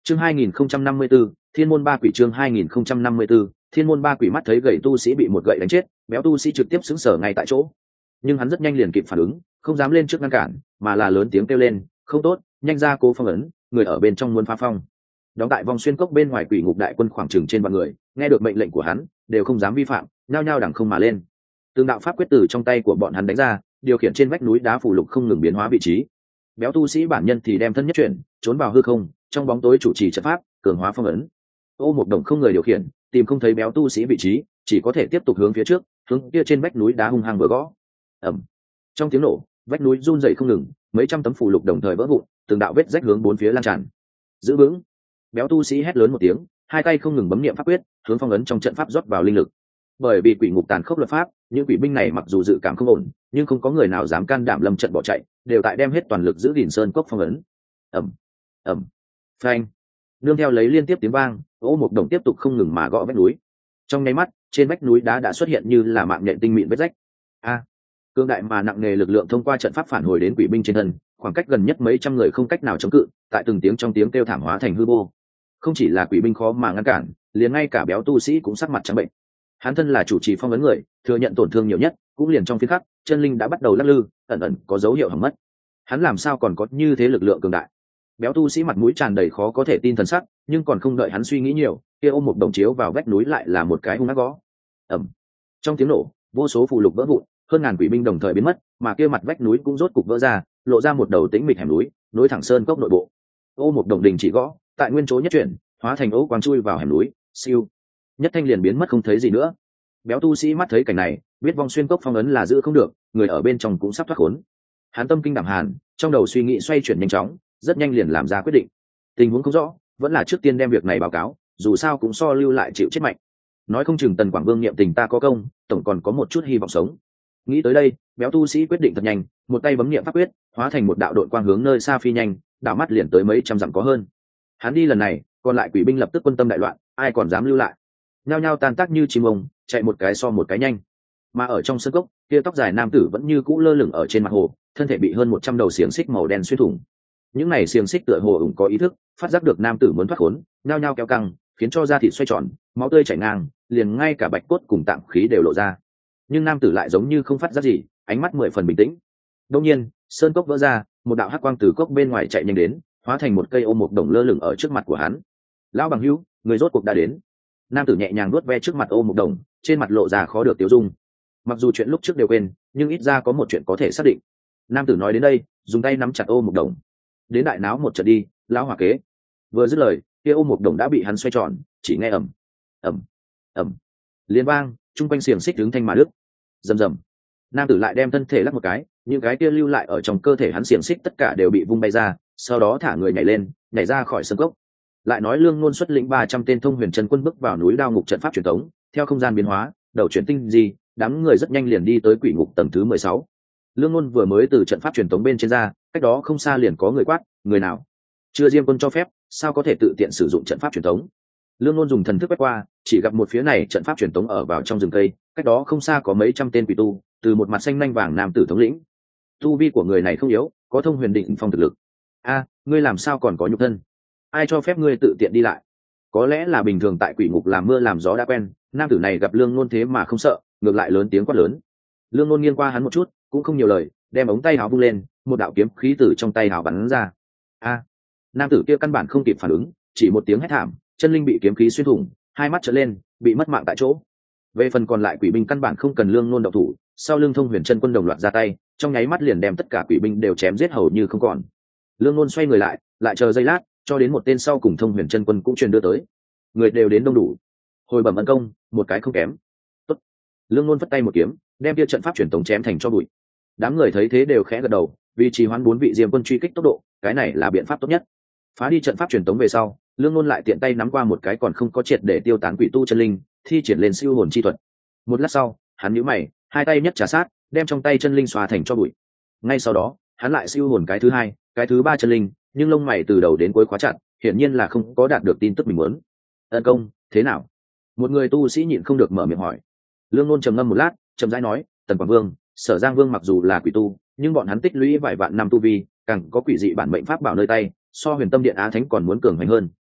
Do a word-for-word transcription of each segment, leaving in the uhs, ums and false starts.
chương hai nghìn không trăm năm mươi 2054, thiên môn ba quỷ chương hai nghìn không trăm năm mươi 2054, thiên môn ba quỷ mắt thấy gầy tu sĩ bị một gậy đánh chết, béo tu sĩ trực tiếp xứng sở ngay tại chỗ. Nhưng hắn rất nhanh liền kịp phản ứng, không dám lên trước ngăn cản, mà là lớn tiếng kêu lên, không tốt, nhanh ra cố phong ấn, người ở bên trong muốn phá phong. Đóng tại vòng xuyên cốc bên ngoài quỷ ngục đại quân khoảng chừng trên vạn người, nghe được mệnh lệnh của hắn, đều không dám vi phạm, nhao nhao đằng không mà lên. Từng đạo pháp quyết từ trong tay của bọn hắn đánh ra, điều khiển trên vách núi đá phù lục không ngừng biến hóa vị trí. Béo tu sĩ bản nhân thì đem thân nhất chuyển, trốn vào hư không, trong bóng tối chủ trì trận pháp, cường hóa phong ấn. Ô một đồng không người điều khiển, tìm không thấy béo tu sĩ vị trí, chỉ có thể tiếp tục hướng phía trước, hướng kia trên vách núi đá hung hăng vừa gõ. Ầm. Trong tiếng nổ, vách núi run rẩy không ngừng, mấy trăm tấm phù lục đồng thời vỡ vụn, từng đạo vết rách hướng bốn phía lan tràn. Giữ vững. Béo tu sĩ hét lớn một tiếng, hai tay không ngừng bấm niệm pháp quyết, hướng phong ấn trong trận pháp rót vào linh lực. Bởi vì quỷ ngục tàn khốc luật pháp, những quỷ binh này mặc dù dự cảm không ổn, nhưng không có người nào dám can đảm lâm trận bỏ chạy, đều tại đem hết toàn lực giữ gìn sơn cốc phong ấn. Ầm. Ầm. Phanh. Nương theo lấy liên tiếp tiếng vang, Ô Mộc Đồng tiếp tục không ngừng mà gõ vách núi. Trong nháy mắt, trên vách núi đá đã xuất hiện như là mạng nhện tinh mịn vết rách. A. Cương đại mà nặng nề lực lượng thông qua trận pháp phản hồi đến quỷ binh trên thân, khoảng cách gần nhất mấy trăm người không cách nào chống cự, tại từng tiếng trong tiếng kêu thảm hóa thành hư vô. Không chỉ là quỷ binh khó mà ngăn cản, liền ngay cả béo tu sĩ cũng sắc mặt trắng bệnh. Hắn thân là chủ trì phong ấn người, thừa nhận tổn thương nhiều nhất, cũng liền trong phiên khắc, chân linh đã bắt đầu lắc lư, ẩn ẩn có dấu hiệu hỏng mất. Hắn làm sao còn có như thế lực lượng cường đại? Béo tu sĩ mặt mũi tràn đầy khó có thể tin thần sắc, nhưng còn không đợi hắn suy nghĩ nhiều, kia ôm một đồng chiếu vào vách núi lại là một cái hung ác gõ. Ầm. Trong tiếng nổ, vô số phù lục vỡ vụn, hơn ngàn quỷ binh đồng thời biến mất, mà kia mặt vách núi cũng rốt cục vỡ ra, lộ ra một đầu tĩnh mịch hẻm núi, nối thẳng sơn cốc nội bộ. Ô một đồng đình chỉ gõ, tại nguyên chỗ nhất chuyển, hóa thành ố quang chui vào hẻm núi, siêu, nhất thanh liền biến mất không thấy gì nữa. Béo tu sĩ mắt thấy cảnh này, biết vong xuyên cốc phong ấn là giữ không được, người ở bên trong cũng sắp thoát khốn. Hắn tâm kinh đảm hàn, trong đầu suy nghĩ xoay chuyển nhanh chóng, rất nhanh liền làm ra quyết định. Tình huống không rõ, vẫn là trước tiên đem việc này báo cáo, dù sao cũng so lưu lại chịu chết mạnh. Nói không chừng Tần Quảng Vương niệm tình ta có công, tổng còn có một chút hy vọng sống. Nghĩ tới đây, béo tu sĩ quyết định thật nhanh, một tay bấm niệm pháp quyết, hóa thành một đạo đội quang hướng nơi xa phi nhanh, đảo mắt liền tới mấy trăm dặm có hơn. Hắn đi lần này, còn lại quỷ binh lập tức quân tâm đại loạn, ai còn dám lưu lại? Nhao nhao tan tác như chim ông, chạy một cái so một cái nhanh. Mà ở trong sân cốc, kia tóc dài nam tử vẫn như cũ lơ lửng ở trên mặt hồ, thân thể bị hơn một trăm đầu xiềng xích màu đen xuyên thủng. Những này xiềng xích tựa hồ ủng có ý thức, phát giác được nam tử muốn thoát khốn, nhao nhao kéo căng, khiến cho da thịt xoay tròn, máu tươi chảy ngang, liền ngay cả bạch cốt cùng tạng khí đều lộ ra. Nhưng nam tử lại giống như không phát giác gì, ánh mắt mười phần bình tĩnh. Đột nhiên, sơn cốc vỡ ra, một đạo hắc quang từ cốc bên ngoài chạy nhanh đến, hóa thành một cây ôm một đồng lơ lửng ở trước mặt của hắn. Lão bằng hữu, người rốt cuộc đã đến. Nam tử nhẹ nhàng nuốt ve trước mặt ôm một đồng, trên mặt lộ ra khó được tiêu dung. Mặc dù chuyện lúc trước đều quên, nhưng ít ra có một chuyện có thể xác định. Nam tử nói đến đây, dùng tay nắm chặt ôm một đồng. Đến đại náo một trận đi, lão hỏa kế. Vừa dứt lời, kia ôm một đồng đã bị hắn xoay tròn, chỉ nghe ầm, ầm, ầm, liên vang, trung quanh xiềng xích đứng thanh mà đứt. Rầm rầm. Nam tử lại đem thân thể lắc một cái, những cái kia lưu lại ở trong cơ thể hắn xiềng xích tất cả đều bị vung bay ra, sau đó thả người nhảy lên, nhảy ra khỏi sân cốc. Lại nói Lương Ngôn xuất lĩnh ba trăm tên thông huyền chân quân bước vào núi đao ngục trận pháp truyền thống, theo không gian biến hóa, đầu chuyển tinh gì, đám người rất nhanh liền đi tới quỷ ngục tầng thứ mười sáu. Lương Ngôn vừa mới từ trận pháp truyền thống bên trên ra, cách đó không xa liền có người quát, người nào? Chưa Diêm Quân cho phép, sao có thể tự tiện sử dụng trận pháp truyền thống? Lương Ngôn dùng thần thức quét qua, chỉ gặp một phía này trận pháp truyền thống ở vào trong rừng cây, cách đó không xa có mấy trăm tên quỷ tu, từ một mặt xanh nhanh vàng nam tử thống lĩnh. Tu vi của người này không yếu, có thông huyền định phong thực lực. A, ngươi làm sao còn có nhục thân? Ai cho phép ngươi tự tiện đi lại? Có lẽ là bình thường tại quỷ ngục làm mưa làm gió đã quen, nam tử này gặp Lương Ngôn thế mà không sợ, ngược lại lớn tiếng quát lớn. Lương Ngôn nghiêng qua hắn một chút, cũng không nhiều lời, đem ống tay áo vung lên, một đạo kiếm khí từ trong tay áo bắn ra. A, nam tử kia căn bản không kịp phản ứng, chỉ một tiếng hét thảm, chân linh bị kiếm khí xuyên thủng, hai mắt trợn lên, bị mất mạng tại chỗ. Về phần còn lại quỷ binh căn bản không cần Lương Ngôn động thủ, sau lưng thông huyền chân quân đồng loạt ra tay, trong nháy mắt liền đem tất cả quỷ binh đều chém giết hầu như không còn. Lương Ngôn xoay người lại, lại chờ giây lát, cho đến một tên sau cùng thông huyền chân quân cũng truyền đưa tới. Người đều đến đông đủ, hồi bẩm ân công, một cái không kém. Tốt. Lương Ngôn vất tay một kiếm, đem kia trận pháp truyền tống chém thành cho bụi. Đám người thấy thế đều khẽ gật đầu, vì trì hoãn bốn vị diêm quân truy kích tốc độ, cái này là biện pháp tốt nhất. Phá đi trận pháp truyền tống về sau, Lương Ngôn lại tiện tay nắm qua một cái còn không có triệt để tiêu tán quỷ tu chân linh, thi triển lên siêu hồn chi thuật. Một lát sau, hắn nhíu mày, hai tay nhất trà sát, đem trong tay chân linh xóa thành cho bụi. Ngay sau đó, hắn lại siêu hồn cái thứ hai, cái thứ ba chân linh, nhưng lông mày từ đầu đến cuối khóa chặt, hiển nhiên là không có đạt được tin tức mình muốn. Ân công, thế nào? Một người tu sĩ nhịn không được mở miệng hỏi. Lương Ngôn trầm ngâm một lát, chậm rãi nói, Tần Quảng Vương, Sở Giang Vương mặc dù là quỷ tu, nhưng bọn hắn tích lũy vài vạn năm tu vi, càng có quỷ dị bản mệnh pháp bảo nơi tay, so Huyền Tâm Điện Á Thánh còn muốn cường mạnh hơn.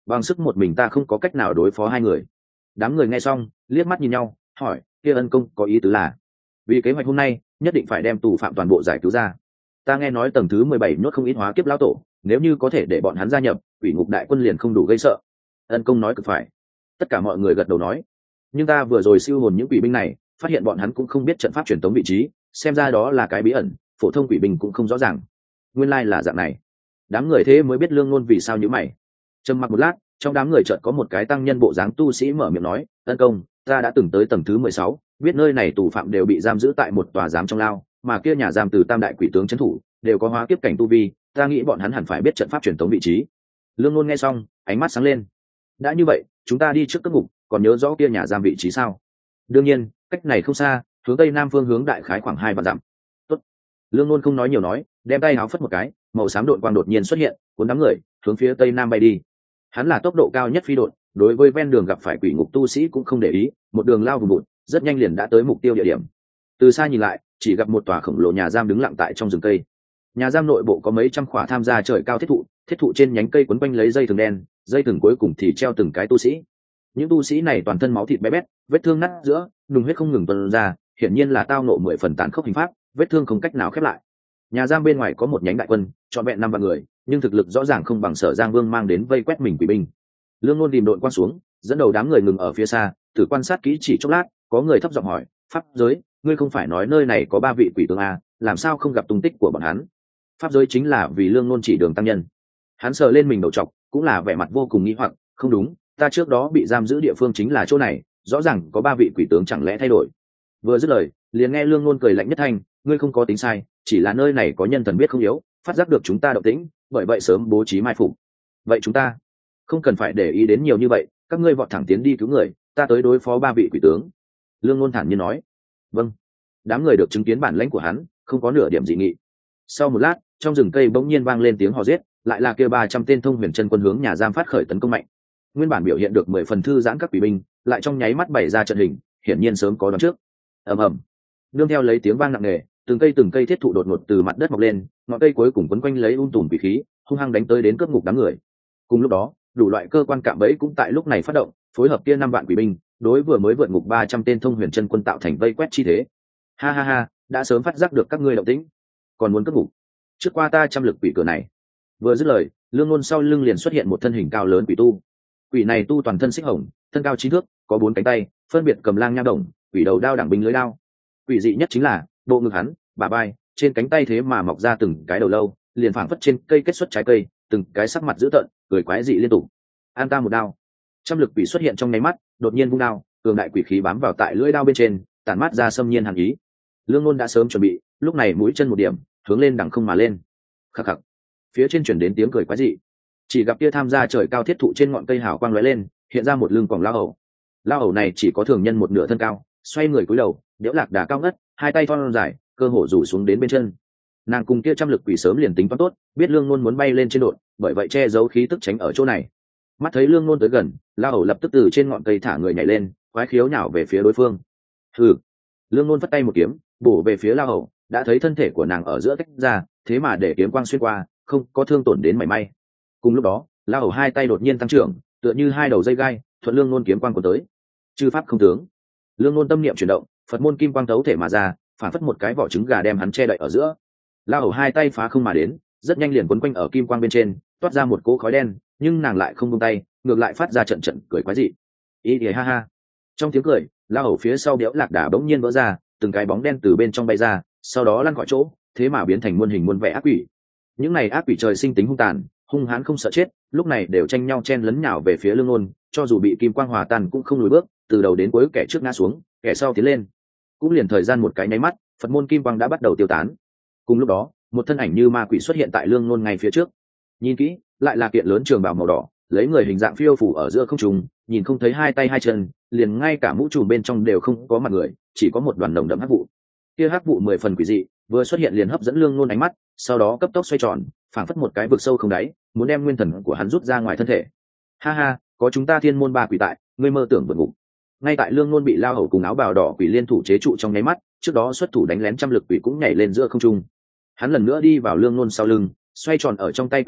bằng sức một mình ta không có cách nào đối phó hai người. Đám người nghe xong liếc mắt nhìn nhau, hỏi kia ân công có ý tứ là vì kế hoạch hôm nay nhất định phải đem tù phạm toàn bộ giải cứu ra? Ta nghe nói tầng thứ mười bảy nhốt không ít hóa kiếp lão tổ, nếu như có thể để bọn hắn gia nhập, quỷ ngục đại quân liền không đủ gây sợ. Ân công nói cực phải. Tất cả mọi người gật đầu nói. Nhưng ta vừa rồi siêu hồn những quỷ binh này, phát hiện bọn hắn cũng không biết trận pháp truyền tống vị trí, xem ra đó là cái bí ẩn, phổ thông quỷ binh cũng không rõ ràng. Nguyên lai là dạng này. Đám người thế mới biết Lương Nôn vì sao nhíu mày. Trầm mặc một lát, trong đám người chợt có một cái tăng nhân bộ dáng tu sĩ mở miệng nói, ân công, ta đã từng tới tầng thứ mười sáu, biết nơi này tù phạm đều bị giam giữ tại một tòa giám trong lao, mà kia nhà giam từ tam đại quỷ tướng trấn thủ đều có hóa kiếp cảnh tu vi, ta nghĩ bọn hắn hẳn phải biết trận pháp truyền tống vị trí. Lương Nôn nghe xong ánh mắt sáng lên. Đã như vậy, chúng ta đi trước cất ngục, còn nhớ rõ kia nhà giam vị trí sao? Đương nhiên, cách này không xa, hướng tây nam phương hướng đại khái khoảng hai vạn dặm. Tốt. Lương Nôn không nói nhiều nói, đem tay áo phất một cái, màu xám độn quang đột nhiên xuất hiện, cuốn đám người hướng phía tây nam bay đi. Hắn là tốc độ cao nhất phi độn, đối với ven đường gặp phải quỷ ngục tu sĩ cũng không để ý, một đường lao vùng bụt, rất nhanh liền đã tới mục tiêu địa điểm. Từ xa nhìn lại, chỉ gặp một tòa khổng lồ nhà giam đứng lặng tại trong rừng cây. Nhà giam nội bộ có mấy trăm khỏa tham gia trời cao thiết thụ, thiết thụ trên nhánh cây quấn quanh lấy dây thừng đen, dây thừng cuối cùng thì treo từng cái tu sĩ. Những tu sĩ này toàn thân máu thịt bé bét, vết thương nát giữa, nùng huyết không ngừng tuôn ra, hiển nhiên là tao nộ mười phần tàn khốc hình pháp, vết thương không cách nào khép lại. Nhà giam bên ngoài có một nhánh đại quân, trọn vẹn năm vạn người, nhưng thực lực rõ ràng không bằng Sở Giang Vương mang đến vây quét mình quỷ binh. Lương Nôn tìm đội quan xuống, dẫn đầu đám người ngừng ở phía xa, thử quan sát kỹ chỉ chốc lát, có người thấp giọng hỏi, pháp giới, ngươi không phải nói nơi này có ba vị quỷ tướng à, làm sao không gặp tung tích của bọn hắn? Pháp giới chính là vì Lương Nôn chỉ đường tăng nhân. Hắn sờ lên mình đầu trọc, cũng là vẻ mặt vô cùng nghi hoặc, không đúng, ta trước đó bị giam giữ địa phương chính là chỗ này, rõ ràng có ba vị quỷ tướng, chẳng lẽ thay đổi? Vừa dứt lời, liền nghe Lương Nôn cười lạnh nhất thanh, ngươi không có tính sai, chỉ là nơi này có nhân thần biết không yếu, phát giác được chúng ta động tĩnh, bởi vậy sớm bố trí mai phục. Vậy chúng ta không cần phải để ý đến nhiều như vậy, các ngươi vọt thẳng tiến đi cứu người, ta tới đối phó ba vị quỷ tướng. Lương Nôn thản nhiên nói. Vâng. Đám người được chứng kiến bản lãnh của hắn, không có nửa điểm dị nghị. Sau một lát, trong rừng cây bỗng nhiên vang lên tiếng hò giết, lại là kia ba trăm tên thông huyền chân quân hướng nhà giam phát khởi tấn công mạnh. Nguyên bản biểu hiện được mười phần thư giãn các quỷ binh, lại trong nháy mắt bày ra trận hình, hiển nhiên sớm có đoán trước. Ầm ầm. Nương theo lấy tiếng vang nặng nề, từng cây từng cây thiết thụ đột ngột từ mặt đất mọc lên, ngọn cây cuối cùng quấn quanh lấy um tùm quỷ khí, hung hăng đánh tới đến cướp ngục đám người. Cùng lúc đó, đủ loại cơ quan cạm bẫy cũng tại lúc này phát động, phối hợp kia năm vạn quỷ binh, đối vừa mới vượt ngục ba trăm tên thông huyền chân quân tạo thành vây quét chi thế. Ha ha ha, đã sớm phát giác được các ngươi động tĩnh, còn muốn cướp ngục, trước qua ta trăm lực quỷ cửa này. Vừa dứt lời, Lương Nôn sau lưng liền xuất hiện một thân hình cao lớn quỷ tu. Quỷ này tu toàn thân xích hồng, thân cao chín thước, có bốn cánh tay, phân biệt cầm lang nha đồng, quỷ đầu đao đẳng binh lưới đao. Quỷ dị nhất chính là bộ ngực hắn, bả vai, trên cánh tay thế mà mọc ra từng cái đầu lâu, liền phảng phất trên cây kết xuất trái cây, từng cái sắc mặt dữ tợn, cười quái dị liên tục. An ta một đao. Trăm lực quỷ xuất hiện trong nháy mắt, đột nhiên vung đao, cường đại quỷ khí bám vào tại lưỡi đao bên trên, tản mát ra xâm nhiên hàn ý. Lương Nôn đã sớm chuẩn bị, lúc này mũi chân một điểm, hướng lên đằng không mà lên. Khắc khắc. Phía trên chuyển đến tiếng cười quái dị. Chỉ gặp kia tham gia trời cao thiết thụ trên ngọn cây hào quang lóe lên, hiện ra một lưng quòng lao hầu. Lao hầu này chỉ có thường nhân một nửa thân cao, xoay người cúi đầu, đẽo lạc đà cao ngất, hai tay thon dài, cơ hồ rủ xuống đến bên chân. Nàng cùng kia trăm lực quỷ sớm liền tính toán tốt, biết Lương Nôn muốn bay lên trên đột, bởi vậy che giấu khí tức tránh ở chỗ này. Mắt thấy Lương Nôn tới gần, Lao hầu lập tức từ trên ngọn cây thả người nhảy lên, quái khiếu nhào về phía đối phương. Hừ. Lương Nôn vất tay một kiếm, bổ về phía Lao hầu, đã thấy thân thể của nàng ở giữa tách ra, thế mà để kiếm quang xuyên qua, không có thương tổn đến mảy may. Cùng lúc đó, Lao hầu hai tay đột nhiên tăng trưởng, tựa như hai đầu dây gai, thuận Lương Nôn kiếm quang của tới. Chư pháp không tướng. Lương Nôn tâm niệm chuyển động, Phật môn kim quang thấu thể mà ra, phản phất một cái vỏ trứng gà đem hắn che đậy ở giữa. Lao hầu hai tay phá không mà đến, rất nhanh liền quấn quanh ở kim quang bên trên, toát ra một cỗ khói đen, nhưng nàng lại không buông tay, ngược lại phát ra trận trận cười quái dị. Ý thì ha ha. Trong tiếng cười, Lao hầu phía sau đẽo lạc đà bỗng nhiên vỡ ra, từng cái bóng đen từ bên trong bay ra, sau đó lăn khỏi chỗ, thế mà biến thành muôn hình muôn vẻ ác quỷ. Những này ác quỷ trời sinh tính hung tàn, hung hãn không sợ chết, lúc này đều tranh nhau chen lấn nhào về phía Lương Nôn, cho dù bị kim quang hòa tan cũng không lùi bước, từ đầu đến cuối kẻ trước ngã xuống, kẻ sau tiến lên. Cũng liền thời gian một cái nháy mắt, Phật môn kim quang đã bắt đầu tiêu tán. Cùng lúc đó, một thân ảnh như ma quỷ xuất hiện tại Lương Nôn ngay phía trước. Nhìn kỹ, lại là kiện lớn trường bào màu đỏ, lấy người hình dạng phiêu phù ở giữa không trung, nhìn không thấy hai tay hai chân, liền ngay cả mũ trùm bên trong đều không có mặt người, chỉ có một đoàn nồng đậm hắc vụ. Kia hắc vụ mười phần quỷ dị, vừa xuất hiện liền hấp dẫn Lương Nôn ánh mắt, sau đó cấp tốc xoay tròn, phảng phất một cái vực sâu không đáy, muốn đem nguyên thần của hắn rút ra ngoài thân thể. Ha ha, có chúng ta thiên môn ba quỷ tại, ngươi mơ tưởng vượt ngục. Ngay tại Lương Nôn bị Lao hầu cùng áo bào đỏ quỷ liên thủ chế trụ trong nháy mắt, trước đó xuất thủ đánh lén trăm lực quỷ cũng nhảy lên giữa không trung. Hắn lần nữa đi vào Lương Nôn sau lưng, xoay tròn ở trong tay quỷ đao,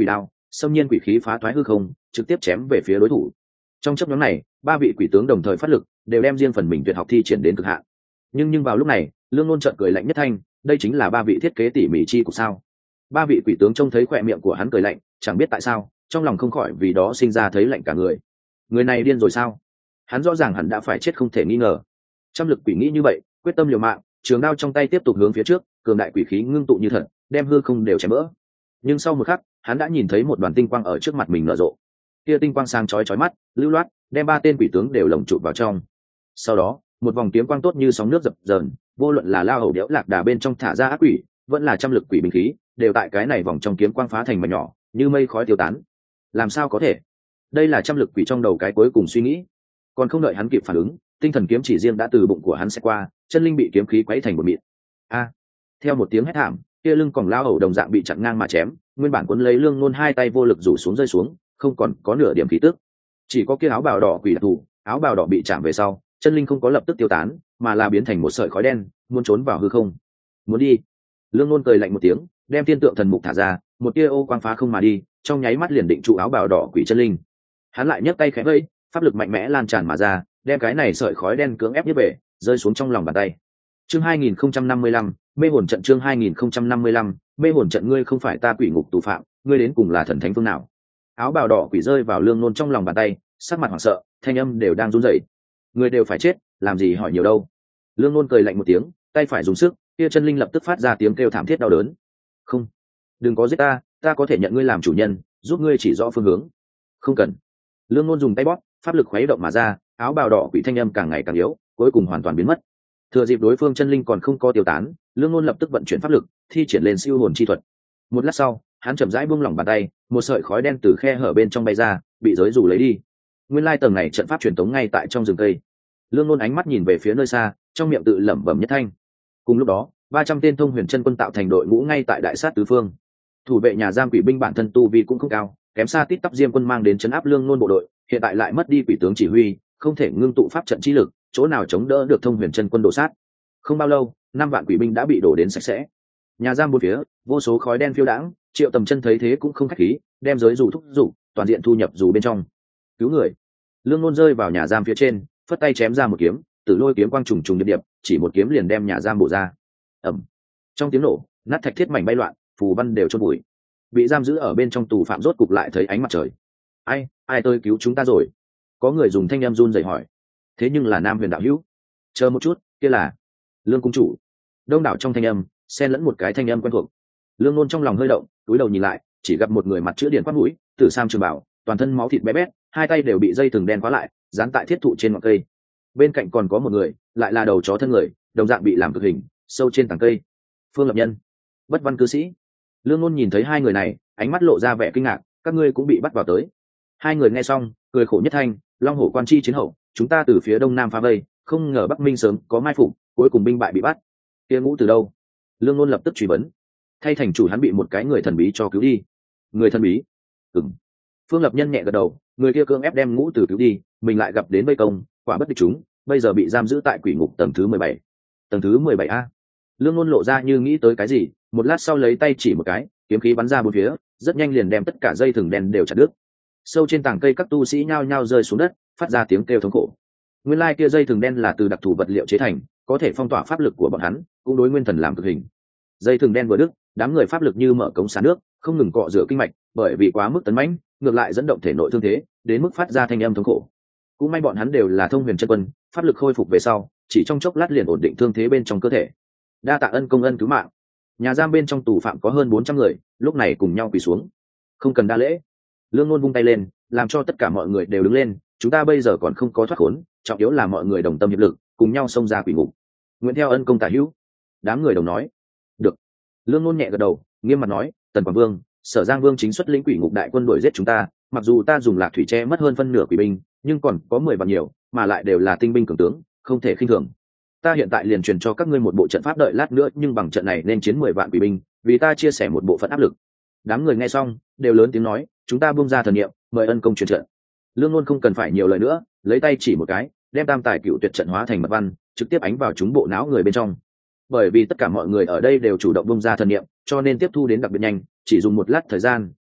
xâm nhiên quỷ khí phá thoái hư không, trực tiếp chém về phía đối thủ. Trong chấp nhóm này, ba vị quỷ tướng đồng thời phát lực, đều đem riêng phần mình tuyệt học thi triển đến cực hạn. Nhưng nhưng vào lúc này, Lương Nôn chợt cười lạnh nhất thanh, đây chính là ba vị thiết kế tỉ mỉ chi của sao? Ba vị quỷ tướng trông thấy khỏe miệng của hắn cười lạnh, chẳng biết tại sao, trong lòng không khỏi vì đó sinh ra thấy lạnh cả người. Người này điên rồi sao? Hắn rõ ràng hẳn đã phải chết không thể nghi ngờ. Trăm lực quỷ nghĩ như vậy, quyết tâm liều mạng, trường đao trong tay tiếp tục hướng phía trước, cường đại quỷ khí ngưng tụ như thật, đem hư không đều chém vỡ. Nhưng sau một khắc, hắn đã nhìn thấy một đoàn tinh quang ở trước mặt mình nở rộ. Kia tinh quang sáng chói chói mắt, lưu loát, đem ba tên quỷ tướng đều lồng chụp vào trong. Sau đó, một vòng kiếm quang tốt như sóng nước dập dờn, vô luận là lao hầu đẽo lạc đà bên trong thả ra ác quỷ, vẫn là trăm lực quỷ binh khí, đều tại cái này vòng trong kiếm quang phá thành mảnh nhỏ, như mây khói tiêu tán. Làm sao có thể? Đây là trăm lực quỷ trong đầu cái cuối cùng suy nghĩ. Còn không đợi hắn kịp phản ứng, tinh thần kiếm chỉ riêng đã từ bụng của hắn sẽ qua, chân linh bị kiếm khí quấy thành một mịn. A! Theo một tiếng hét thảm, kia lưng còng lao hầu đồng dạng bị chặn ngang mà chém, nguyên bản cuốn lấy Lương Nôn hai tay vô lực rủ xuống rơi xuống, không còn có nửa điểm khí tức. Chỉ có kia áo bào đỏ quỷ đặc thù, áo bào đỏ bị chạm về sau, chân linh không có lập tức tiêu tán, mà là biến thành một sợi khói đen, muốn trốn vào hư không. Muốn đi? Lương Nôn cười lạnh một tiếng, đem thiên tượng thần mục thả ra, một tia ô quang phá không mà đi, trong nháy mắt liền định trụ áo bào đỏ quỷ chân linh. Hắn lại nhấc tay khẽ vẫy, pháp lực mạnh mẽ lan tràn mà ra, đem cái này sợi khói đen cưỡng ép nhấc về, rơi xuống trong lòng bàn tay. Chương hai nghìn không trăm năm mươi lăm, mê hồn trận. Chương hai nghìn không trăm năm mươi lăm, mê hồn trận. Ngươi không phải ta quỷ ngục tù phạm, ngươi đến cùng là thần thánh phương nào? Áo bào đỏ quỷ rơi vào Lương Nôn trong lòng bàn tay, sắc mặt hoảng sợ, thanh âm đều đang run rẩy. Người đều phải chết, làm gì hỏi nhiều đâu? Lương Nôn cười lạnh một tiếng, tay phải dùng sức, kia chân linh lập tức phát ra tiếng kêu thảm thiết đau đớn. Không, đừng có giết ta, ta có thể nhận ngươi làm chủ nhân, giúp ngươi chỉ rõ phương hướng. Không cần. Lương Nôn dùng tay bóp, pháp lực khuấy động mà ra, áo bào đỏ quỷ thanh âm càng ngày càng yếu, cuối cùng hoàn toàn biến mất. Thừa dịp đối phương chân linh còn không có tiêu tán, Lương Nôn lập tức vận chuyển pháp lực, thi triển lên siêu hồn chi thuật. Một lát sau, hắn chậm rãi buông lỏng bàn tay, một sợi khói đen từ khe hở bên trong bay ra, bị giới dù lấy đi. Nguyên lai tầng này trận pháp truyền tống ngay tại trong rừng cây. Lương Nôn ánh mắt nhìn về phía nơi xa, trong miệng tự lẩm bẩm nhất thanh. Cùng lúc đó, ba trăm tên thông huyền chân quân tạo thành đội ngũ ngay tại đại sát tứ phương. Thủ vệ nhà giam quỷ binh bản thân tu vi cũng không cao, kém xa tít tắp diêm quân mang đến chấn áp Lương Nôn bộ đội, hiện tại lại mất đi quỷ tướng chỉ huy, không thể ngưng tụ pháp trận chi lực, chỗ nào chống đỡ được thông huyền chân quân đổ sát. Không bao lâu, năm vạn quỷ binh đã bị đổ đến sạch sẽ. Nhà giam bốn phía, vô số khói đen phiêu đãng, Triệu Tầm Chân thấy thế cũng không khách khí, đem giới dù thúc dù toàn diện thu nhập dù bên trong. Cứu người. Lương Nôn rơi vào nhà giam phía trên, phất tay chém ra một kiếm, tử lôi kiếm quang trùng trùng điệp điệp, chỉ một kiếm liền đem nhà giam bổ ra. Ầm. Trong tiếng nổ, nát thạch thiết mảnh bay loạn, phù văn đều chôn bụi. Bị giam giữ ở bên trong tù phạm rốt cục lại thấy ánh mặt trời. Ai, ai tôi cứu chúng ta rồi? Có người dùng thanh em run rẩy hỏi. Thế nhưng là Nam Huyền đạo hữu. Chờ một chút, kia là Lương cung chủ. Đông đảo trong thanh âm, xen lẫn một cái thanh âm quen thuộc. Lương Nôn trong lòng hơi động, cúi đầu nhìn lại, chỉ gặp một người mặt chữ điển quát mũi, tử sam trường bảo, toàn thân máu thịt bé bét, hai tay đều bị dây thừng đen khóa lại, dán tại thiết thụ trên ngọn cây. Bên cạnh còn có một người, lại là đầu chó thân người, đồng dạng bị làm cực hình, sâu trên tầng cây. Phương Lập Nhân, Bất Văn cư sĩ. Lương Nôn nhìn thấy hai người này, ánh mắt lộ ra vẻ kinh ngạc, các ngươi cũng bị bắt vào tới. Hai người nghe xong, cười khổ nhất thanh, Long Hổ quan chi chiến hậu, chúng ta từ phía đông nam phá vây, không ngờ Bắc Minh sớm có mai phục, cuối cùng binh bại bị bắt. Kia Ngũ từ đâu? Lương Nôn lập tức truy vấn. Thay thành chủ hắn bị một cái người thần bí cho cứu đi. Người thần bí? Ừm. Phương Lập Nhân nhẹ gật đầu, người kia cưỡng ép đem Ngũ từ cứu đi, mình lại gặp đến vây công, quả bất địch chúng, bây giờ bị giam giữ tại quỷ ngục tầng thứ mười bảy. Tầng thứ mười bảy a. Lương Nôn lộ ra như nghĩ tới cái gì, một lát sau lấy tay chỉ một cái, kiếm khí bắn ra bốn phía, rất nhanh liền đem tất cả dây thừng đen đều chặt đứt. Sâu trên tảng cây các tu sĩ nhao nhao rơi xuống đất, phát ra tiếng kêu thống khổ. Nguyên lai kia dây thừng đen là từ đặc thù vật liệu chế thành, có thể phong tỏa pháp lực của bọn hắn, cũng đối nguyên thần làm cực hình. Dây thừng đen vừa đứt, đám người pháp lực như mở cống xả nước, không ngừng cọ rửa kinh mạch, bởi vì quá mức tấn mãnh, ngược lại dẫn động thể nội thương thế, đến mức phát ra thanh âm thống khổ. Cũng may bọn hắn đều là thông huyền chân quân, pháp lực khôi phục về sau, chỉ trong chốc lát liền ổn định thương thế bên trong cơ thể. Đa tạ ân công ân cứu mạng. Nhà giam bên trong tù phạm có hơn bốn trăm người, lúc này cùng nhau quỳ xuống. Không cần đa lễ. Lương Nôn vung tay lên, làm cho tất cả mọi người đều đứng lên, chúng ta bây giờ còn không có thoát khốn, trọng yếu là mọi người đồng tâm hiệp lực, cùng nhau xông ra quỷ ngục. Nguyện theo ân công tả hữu. Đám người đồng nói. Được. Lương Nôn nhẹ gật đầu, nghiêm mặt nói, Tần Quảng Vương, Sở Giang Vương chính xuất lĩnh quỷ ngục đại quân đuổi giết chúng ta, mặc dù ta dùng Lạc Thủy che mất hơn phân nửa quỷ binh, nhưng còn có mười vạn nhiều, mà lại đều là tinh binh cường tướng, không thể khinh thường. Ta hiện tại liền truyền cho các ngươi một bộ trận pháp, đợi lát nữa nhưng bằng trận này nên chiến mười vạn quỷ binh, vì ta chia sẻ một bộ phận áp lực. Đám người nghe xong, đều lớn tiếng nói, chúng ta buông ra thần niệm, mời ân công truyền trận. Lương Nôn không cần phải nhiều lời nữa, lấy tay chỉ một cái, đem tam tài cựu tuyệt trận hóa thành mật văn, trực tiếp ánh vào chúng bộ não người bên trong. Bởi vì tất cả mọi người ở đây đều chủ động buông ra thần niệm, cho nên tiếp thu đến đặc biệt nhanh, chỉ dùng một lát thời gian,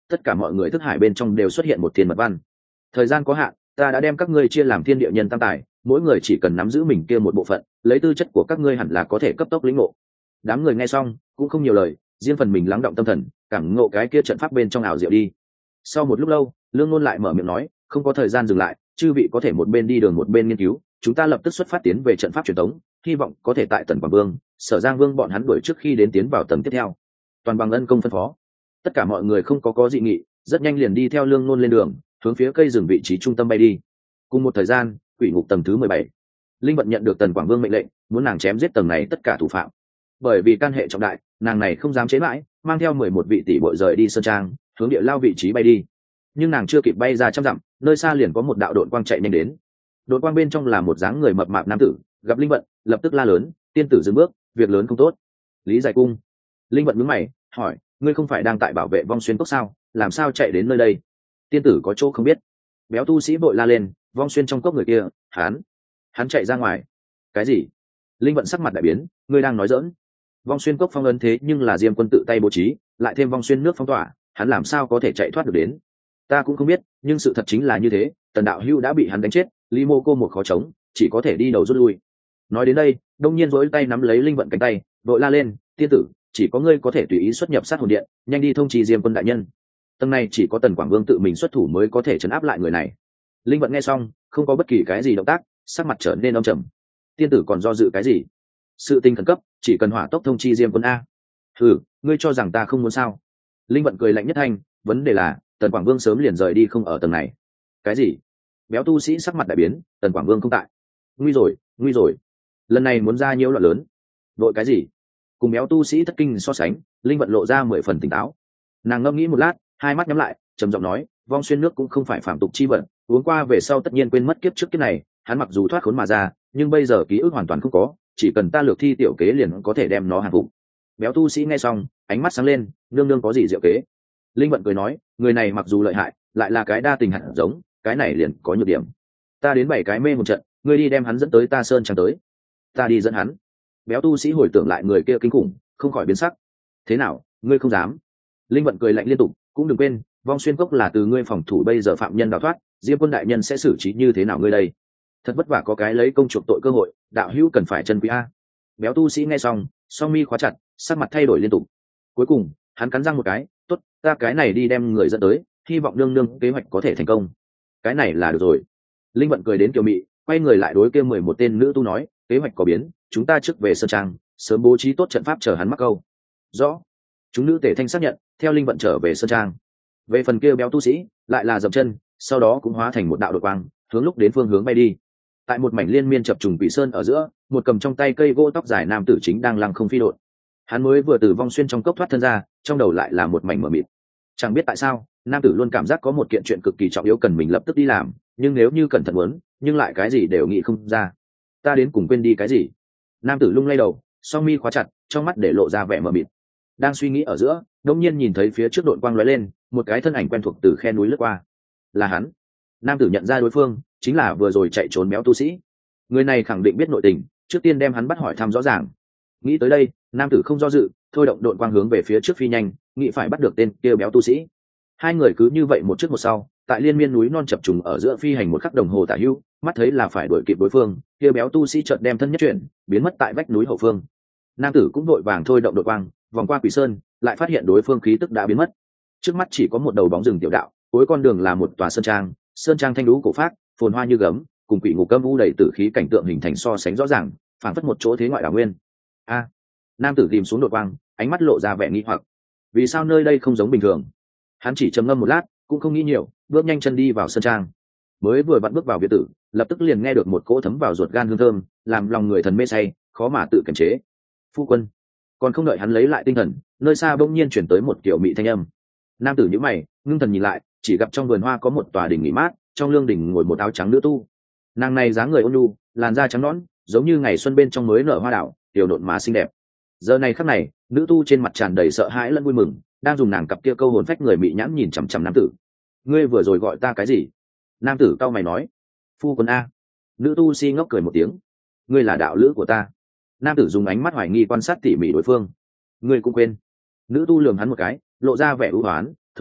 tất cả mọi người thức hải bên trong đều xuất hiện một thiên mật văn. Thời gian có hạn, ta đã đem các ngươi chia làm thiên địa nhân tam tài, mỗi người chỉ cần nắm giữ mình kia một bộ phận, lấy tư chất của các ngươi hẳn là có thể cấp tốc lĩnh ngộ. Đám người nghe xong cũng không nhiều lời, riêng phần mình lắng động tâm thần, cảm ngộ cái kia trận pháp bên trong ảo diệu đi. Sau một lúc lâu, Lương Ngôn lại mở miệng nói, không có thời gian dừng lại, chư vị có thể một bên đi đường một bên nghiên cứu, chúng ta lập tức xuất phát tiến về trận pháp truyền thống, hy vọng có thể tại Tần Quảng Vương, Sở Giang Vương bọn hắn đuổi trước khi đến tiến vào tầng tiếp theo. Toàn bằng ân công phân phó. Tất cả mọi người không có có dị nghị, rất nhanh liền đi theo Lương Ngôn lên đường, hướng phía cây rừng vị trí trung tâm bay đi. Cùng một thời gian, quỷ ngục tầng thứ mười bảy, Linh Vận nhận được Tần Quảng Vương mệnh lệnh, muốn nàng chém giết tầng này tất cả thủ phạm. Bởi vì can hệ trọng đại, nàng này không dám chế mãi, mang theo mười một vị tỷ bội rời đi sơn trang, hướng địa lao vị trí bay đi. Nhưng nàng chưa kịp bay ra trăm dặm, nơi xa liền có một đạo đội quang chạy nhanh đến. Đội quang bên trong là một dáng người mập mạp nam tử, gặp Linh Vận, lập tức la lớn, tiên tử dừng bước, việc lớn không tốt. Lý Giải Cung. Linh Vận nhướng mày, hỏi, ngươi không phải đang tại bảo vệ Vong Xuyên cốc sao, làm sao chạy đến nơi đây? Tiên tử có chỗ không biết. Béo tu sĩ vội la lên, Vong Xuyên trong cốc người kia, hắn, hắn chạy ra ngoài. Cái gì? Linh Vận sắc mặt đại biến, ngươi đang nói dỡn? Vong Xuyên cốc phong ấn thế nhưng là Diêm quân tự tay bố trí, lại thêm Vong Xuyên nước phong tỏa, hắn làm sao có thể chạy thoát được đến? Ta cũng không biết, nhưng sự thật chính là như thế, Tần đạo hữu đã bị hắn đánh chết, Lý Mô cô một khó chống, chỉ có thể đi đầu rút lui. Nói đến đây, đông nhiên rối tay nắm lấy Linh Vận cánh tay, vội la lên, tiên tử, chỉ có ngươi có thể tùy ý xuất nhập sát hồn điện, nhanh đi thông trì Diêm quân đại nhân. Tầng này chỉ có Tần Quảng Vương tự mình xuất thủ mới có thể trấn áp lại người này. Linh Vận nghe xong, không có bất kỳ cái gì động tác, sắc mặt trở nên âm trầm. Tiên tử còn do dự cái gì? Sự tình khẩn cấp, chỉ cần hỏa tốc thông chi Diêm quân a. Thử, ngươi cho rằng ta không muốn sao? Linh Vận cười lạnh nhất thanh, vấn đề là Tần Quảng Vương sớm liền rời đi không ở tầng này. Cái gì? Béo tu sĩ sắc mặt đại biến, Tần Quảng Vương không tại. Nguy rồi, nguy rồi. Lần này muốn ra nhiễu loạn lớn. Đội cái gì? Cùng béo tu sĩ thất kinh so sánh, Linh Vận lộ ra mười phần tỉnh táo. Nàng ngẫm nghĩ một lát, hai mắt nhắm lại, trầm giọng nói, Vong Xuyên nước cũng không phải phạm tục chi vận, uống qua về sau tất nhiên quên mất kiếp trước kiếp này, hắn mặc dù thoát khốn mà ra, nhưng bây giờ ký ức hoàn toàn không có, chỉ cần ta lược thi tiểu kế liền có thể đem nó hàng phục. Béo tu sĩ nghe xong, ánh mắt sáng lên, nương nương có gì diệu kế? Linh Vận cười nói, người này mặc dù lợi hại, lại là cái đa tình hạt giống, cái này liền có nhược điểm. Ta đến bảy cái mê một trận, ngươi đi đem hắn dẫn tới ta sơn trang tới. Ta đi dẫn hắn. Béo tu sĩ hồi tưởng lại người kia kinh khủng, không khỏi biến sắc. Thế nào, ngươi không dám? Linh Vận cười lạnh liên tục, cũng đừng quên, Vong Xuyên cốc là từ ngươi phòng thủ, bây giờ phạm nhân đào thoát, Diêm quân đại nhân sẽ xử trí như thế nào ngươi đây? Thật vất vả có cái lấy công chuộc tội cơ hội, đạo hữu cần phải chân quý a. Béo tu sĩ nghe xong, song mi khóa chặt, sắc mặt thay đổi liên tục. Cuối cùng, hắn cắn răng một cái, tốt, ta cái này đi đem người dẫn tới, hy vọng nương nương kế hoạch có thể thành công. Cái này là được rồi. Linh Vận cười đến kiều mị, quay người lại đối kia mười một tên nữ tu nói, kế hoạch có biến, chúng ta trước về sơn trang, sớm bố trí tốt trận pháp chờ hắn mắc câu. Rõ. Chúng nữ tể thanh xác nhận, theo Linh Vận trở về sơn trang. Về phần kia béo tu sĩ, lại là dậm chân, sau đó cũng hóa thành một đạo đội quang, hướng lúc đến phương hướng bay đi. Tại một mảnh liên miên chập trùng quỷ sơn ở giữa, một cầm trong tay cây gỗ tóc dài nam tử chính đang lăng không phi đột. Hắn mới vừa từ Vong Xuyên trong cốc thoát thân ra, trong đầu lại là một mảnh mờ mịt. Chẳng biết tại sao, nam tử luôn cảm giác có một kiện chuyện cực kỳ trọng yếu cần mình lập tức đi làm, nhưng nếu như cẩn thận muốn, nhưng lại cái gì đều nghĩ không ra. Ta đến cùng quên đi cái gì? Nam tử lung lay đầu, song mi khóa chặt, trong mắt để lộ ra vẻ mờ mịt. Đang suy nghĩ ở giữa, đột nhiên nhìn thấy phía trước đội quang lóe lên, một cái thân ảnh quen thuộc từ khe núi lướt qua. Là hắn. Nam tử nhận ra đối phương chính là vừa rồi chạy trốn béo tu sĩ. Người này khẳng định biết nội tình, trước tiên đem hắn bắt hỏi thăm rõ ràng. Nghĩ tới đây, nam tử không do dự, thôi động đội quang hướng về phía trước phi nhanh, nghĩ phải bắt được tên kia béo tu sĩ. Hai người cứ như vậy một trước một sau, tại liên miên núi non chập trùng ở giữa phi hành một khắc đồng hồ tả hữu, mắt thấy là phải đuổi kịp đối phương, kia béo tu sĩ chợt đem thân nhất chuyển, biến mất tại vách núi hậu phương. Nam tử cũng vội vàng thôi động đội quang, vòng qua quỷ sơn, lại phát hiện đối phương khí tức đã biến mất. Trước mắt chỉ có một đầu bóng rừng tiểu đạo, cuối con đường là một tòa sơn trang, sơn trang thanh lũ cổ phác, phồn hoa như gấm, cùng quỷ ngục cấm u đầy tử khí cảnh tượng hình thành so sánh rõ ràng, phảng phất một chỗ thế ngoại đảo nguyên. A. Nam tử tìm xuống đội quang, ánh mắt lộ ra vẻ nghi hoặc. Vì sao nơi đây không giống bình thường? Hắn chỉ trầm ngâm một lát, cũng không nghĩ nhiều, bước nhanh chân đi vào sơn trang. Mới vừa vặn bước vào biệt tử, lập tức liền nghe được một cỗ thấm vào ruột gan hương thơm, làm lòng người thần mê say, khó mà tự kiềm chế. Phu quân. Còn không đợi hắn lấy lại tinh thần, nơi xa bỗng nhiên chuyển tới một kiểu mị thanh âm. Nam tử nhíu mày, ngưng thần nhìn lại, chỉ gặp trong vườn hoa có một tòa đình nghỉ mát, trong lương đình ngồi một áo trắng nữ tu. Nàng này dáng người ôn nhu, làn da trắng nõn, giống như ngày xuân bên trong mới nở hoa đảo, tiểu nộn mà xinh đẹp. Giờ này khắc này, nữ tu trên mặt tràn đầy sợ hãi lẫn vui mừng, đang dùng nàng cặp kia câu hồn phách người mị nhãn nhìn chằm chằm nam tử. Ngươi vừa rồi gọi ta cái gì? Nam tử cau mày nói. Phu quân a. Nữ tu si ngốc cười một tiếng. Ngươi là đạo lữ của ta. Nam tử dùng ánh mắt hoài nghi quan sát tỉ mỉ đối phương. Ngươi cũng quên. Nữ tu lườm hắn một cái, lộ ra vẻ ưu hoán. Thôi,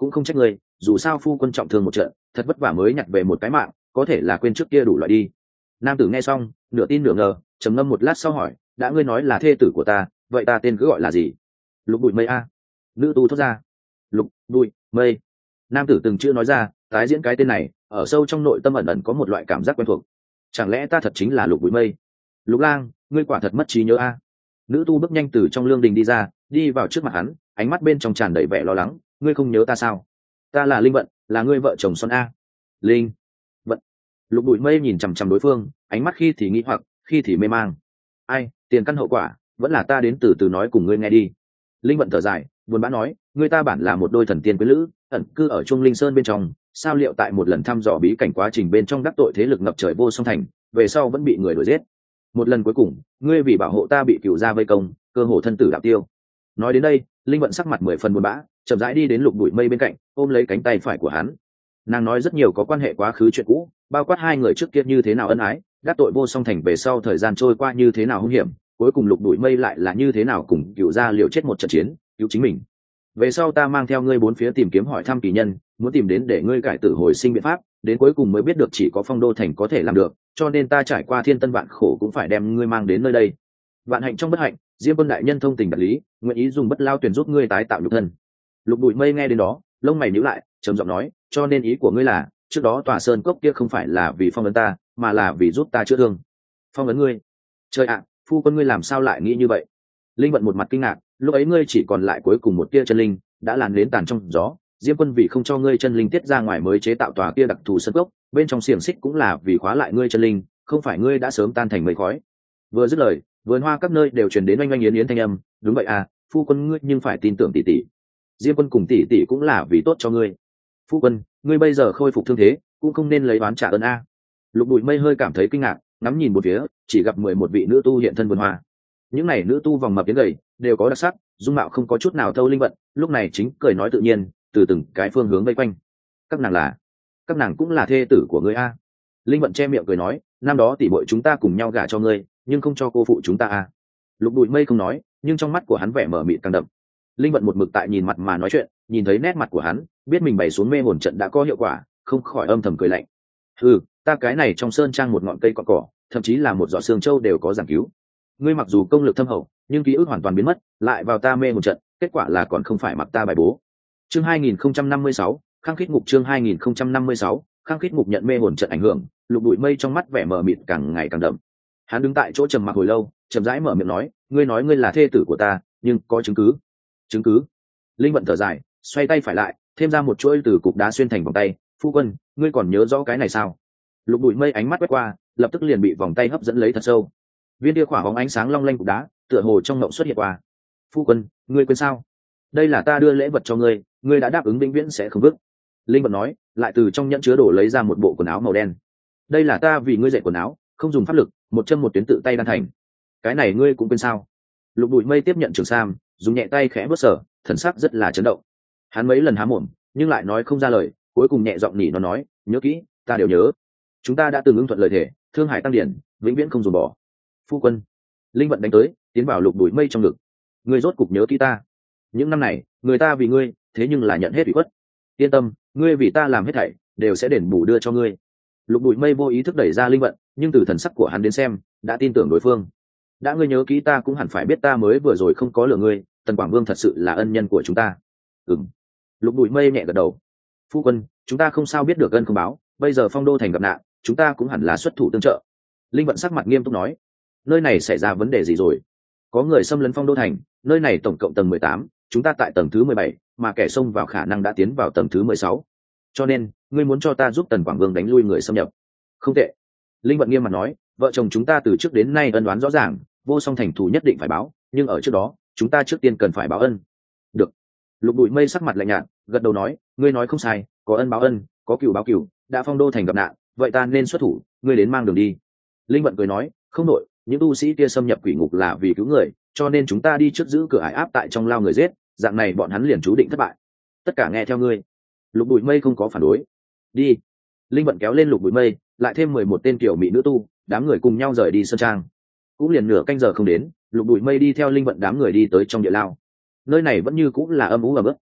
cũng không trách ngươi, dù sao phu quân trọng thương một trận, thật vất vả mới nhặt về một cái mạng, có thể là quên trước kia đủ loại đi. Nam tử nghe xong nửa tin nửa ngờ, trầm ngâm một lát sau hỏi, đã ngươi nói là thê tử của ta, vậy ta tên cứ gọi là gì? Lục bụi mây a. Nữ tu thốt ra. Lục bụi mây. Nam tử từng chưa nói ra, tái diễn cái tên này ở sâu trong nội tâm ẩn ẩn có một loại cảm giác quen thuộc. Chẳng lẽ ta thật chính là lục bụi mây? Lục lang, ngươi quả thật mất trí nhớ a. Nữ tu bước nhanh từ trong lương đình đi ra, đi vào trước mặt hắn, ánh mắt bên trong tràn đầy vẻ lo lắng. Ngươi không nhớ ta sao? Ta là Linh Vận, là ngươi vợ chồng son a. Linh Vận. Lục bụi mây nhìn chằm chằm đối phương, ánh mắt khi thì nghi hoặc, khi thì mê mang. Ai, tiền căn hậu quả vẫn là ta đến từ từ nói cùng ngươi nghe đi. Linh Vận thở dài, buồn bã nói, ngươi ta bản là một đôi thần tiên quyến lữ, ẩn cư ở Trung Linh Sơn bên trong, sao liệu tại một lần thăm dò bí cảnh quá trình bên trong đắc tội thế lực ngập trời vô song thành, về sau vẫn bị người đuổi giết. Một lần cuối cùng, ngươi vì bảo hộ ta bị cửu gia vây công, cơ hồ thân tử đạo tiêu. Nói đến đây, Linh Vận sắc mặt mười phần buồn bã, chậm rãi đi đến Lục Bụi Mây bên cạnh, ôm lấy cánh tay phải của hắn. Nàng nói rất nhiều có quan hệ quá khứ chuyện cũ, bao quát hai người trước kia như thế nào ân ái, đắc tội vô song thành về sau thời gian trôi qua như thế nào hung hiểm, cuối cùng Lục Bụi Mây lại là như thế nào cùng cửu gia liều chết một trận chiến, cứu chính mình. Về sau ta mang theo ngươi bốn phía tìm kiếm hỏi thăm kỳ nhân, muốn tìm đến để ngươi cải tử hồi sinh biện pháp, đến cuối cùng mới biết được chỉ có Phong Đô thành có thể làm được, cho nên ta trải qua thiên tân vạn khổ cũng phải đem ngươi mang đến nơi đây. Vạn hạnh trong bất hạnh, Diêm Quân đại nhân thông tình đạt lý, nguyện ý dùng bất lao tuyển giúp ngươi tái tạo nhục thân. Lục Bụi Mây nghe đến đó, lông mày nhíu lại, trầm giọng nói, cho nên ý của ngươi là, trước đó tòa sơn cốc kia không phải là vì phong ấn ta, mà là vì giúp ta chữa thương. Phong ấn ngươi? Trời ạ, phu quân ngươi làm sao lại nghĩ như vậy? Linh Vận một mặt kinh ngạc, lúc ấy ngươi chỉ còn lại cuối cùng một tia chân linh, đã làn đến tàn trong gió. Diêm Quân vì không cho ngươi chân linh tiết ra ngoài mới chế tạo tòa kia đặc thù sơn cốc, bên trong xiềng xích cũng là vì khóa lại ngươi chân linh, không phải ngươi đã sớm tan thành mây khói. Vừa dứt lời, vườn hoa các nơi đều truyền đến oanh oanh yến yến thanh âm. Đúng vậy à, phu quân ngươi nhưng phải tin tưởng tỷ tỷ. Diêm Quân cùng tỷ tỷ cũng là vì tốt cho ngươi. Phu quân, ngươi bây giờ khôi phục thương thế, cũng không nên lấy oán trả ơn a. Lục Bụi Mây hơi cảm thấy kinh ngạc, ngắm nhìn một phía, chỉ gặp mười một vị nữ tu hiện thân vườn hoa. Những này nữ tu vòng mập đến gầy, đều có đặc sắc, dung mạo không có chút nào thâu linh vận, lúc này chính cười nói tự nhiên, từ từng cái phương hướng vây quanh. Các nàng là, các nàng cũng là thê tử của ngươi a. Linh vận che miệng cười nói, năm đó tỷ muội chúng ta cùng nhau gả cho ngươi, nhưng không cho cô phụ chúng ta a. Lục Bụi Mây không nói, nhưng trong mắt của hắn vẻ mở mịt càng đậm. Linh vận một mực tại nhìn mặt mà nói chuyện, nhìn thấy nét mặt của hắn, biết mình bày xuống mê hồn trận đã có hiệu quả, không khỏi âm thầm cười lạnh. Ừ, ta cái này trong sơn trang một ngọn cây cọ cỏ, thậm chí là một giọt xương châu đều có giảng cứu. Ngươi mặc dù công lực thâm hậu, nhưng ký ức hoàn toàn biến mất, lại vào ta mê hồn trận, kết quả là còn không phải mặc ta bài bố. Chương hai nghìn không trăm năm mươi sáu, khăng khít ngục chương hai nghìn không trăm năm mươi sáu, khăng khít ngục nhận mê hồn trận ảnh hưởng, Lục Bụi Mây trong mắt vẻ mờ mịt càng ngày càng đậm. Hắn đứng tại chỗ trầm mặc hồi lâu, chậm rãi mở miệng nói, ngươi nói ngươi là thê tử của ta, nhưng có chứng cứ? Chứng cứ? Linh vận thở dài, xoay tay phải lại, thêm ra một chuỗi từ cục đá xuyên thành vòng tay. Phu quân, ngươi còn nhớ rõ cái này sao? Lục Bụi Mây ánh mắt quét qua, lập tức liền bị vòng tay hấp dẫn lấy thật sâu. Viên tia khỏa bóng ánh sáng long lanh cục đá, tựa hồ trong ngộng xuất hiện qua. Phu quân, ngươi quên sao? Đây là ta đưa lễ vật cho ngươi, ngươi đã đáp ứng vĩnh viễn sẽ không vứt. Linh vận nói, lại từ trong nhẫn chứa đồ lấy ra một bộ quần áo màu đen. Đây là ta vì ngươi dạy quần áo, không dùng pháp lực, một chân một tuyến tự tay đan thành. Cái này ngươi cũng quên sao? Lục Bụi Mây tiếp nhận trường sam, dùng nhẹ tay khẽ bước sở, thần sắc rất là chấn động. Hắn mấy lần há mồm, nhưng lại nói không ra lời, cuối cùng nhẹ giọng nỉ nó nói, nhớ kỹ, ta đều nhớ. Chúng ta đã từng ứng thuận lời thể, thương hải tăng điển, vĩnh viễn không dùng bỏ. Phu quân. Linh vận đánh tới, tiến vào Lục Bụi Mây trong ngực. Ngươi rốt cục nhớ kỹ ta. Những năm này, người ta vì ngươi, thế nhưng là nhận hết ủy khuất. Yên tâm, ngươi vì ta làm hết thảy, đều sẽ đền bù đưa cho ngươi. Lục Bụi Mây vô ý thức đẩy ra Linh vận, nhưng từ thần sắc của hắn đến xem, đã tin tưởng đối phương. Đã ngươi nhớ kỹ ta cũng hẳn phải biết ta mới vừa rồi không có lừa ngươi, Tần Quảng Vương thật sự là ân nhân của chúng ta. Ừm. Lục Bụi Mây nhẹ gật đầu. Phu quân, chúng ta không sao biết được ân không báo, bây giờ Phong Đô thành gặp nạn, chúng ta cũng hẳn là xuất thủ tương trợ. Linh vận sắc mặt nghiêm túc nói, nơi này xảy ra vấn đề gì rồi? Có người xâm lấn Phong Đô thành, nơi này tổng cộng tầng mười tám, chúng ta tại tầng thứ mười bảy, mà kẻ xông vào khả năng đã tiến vào tầng thứ mười sáu. Cho nên, ngươi muốn cho ta giúp Tần Quảng Vương đánh lui người xâm nhập? Không tệ. Linh vận nghiêm mặt nói, vợ chồng chúng ta từ trước đến nay ân oán rõ ràng, vô song thành thù nhất định phải báo, nhưng ở trước đó, chúng ta trước tiên cần phải báo ân. Được. Lục Bụi Mây sắc mặt lạnh nhạt, gật đầu nói, ngươi nói không sai, có ân báo ân, có cừu báo cừu, đã Phong Đô thành gặp nạn, vậy ta nên xuất thủ, ngươi đến mang đường đi. Linh vận cười nói, không nội, những tu sĩ kia xâm nhập quỷ ngục là vì cứu người, cho nên chúng ta đi trước giữ cửa ải áp tại trong lao người giết, dạng này bọn hắn liền chú định thất bại. Tất cả nghe theo ngươi. Lục Bụi Mây không có phản đối. Đi. Linh vận kéo lên Lục Bụi Mây, lại thêm mười một tên tiểu mỹ nữ tu, đám người cùng nhau rời đi sơn trang. Cũng liền nửa canh giờ không đến, Lục Bụi Mây đi theo Linh vận đám người đi tới trong địa lao. Nơi này vẫn như cũng là âm u ẩm ướt,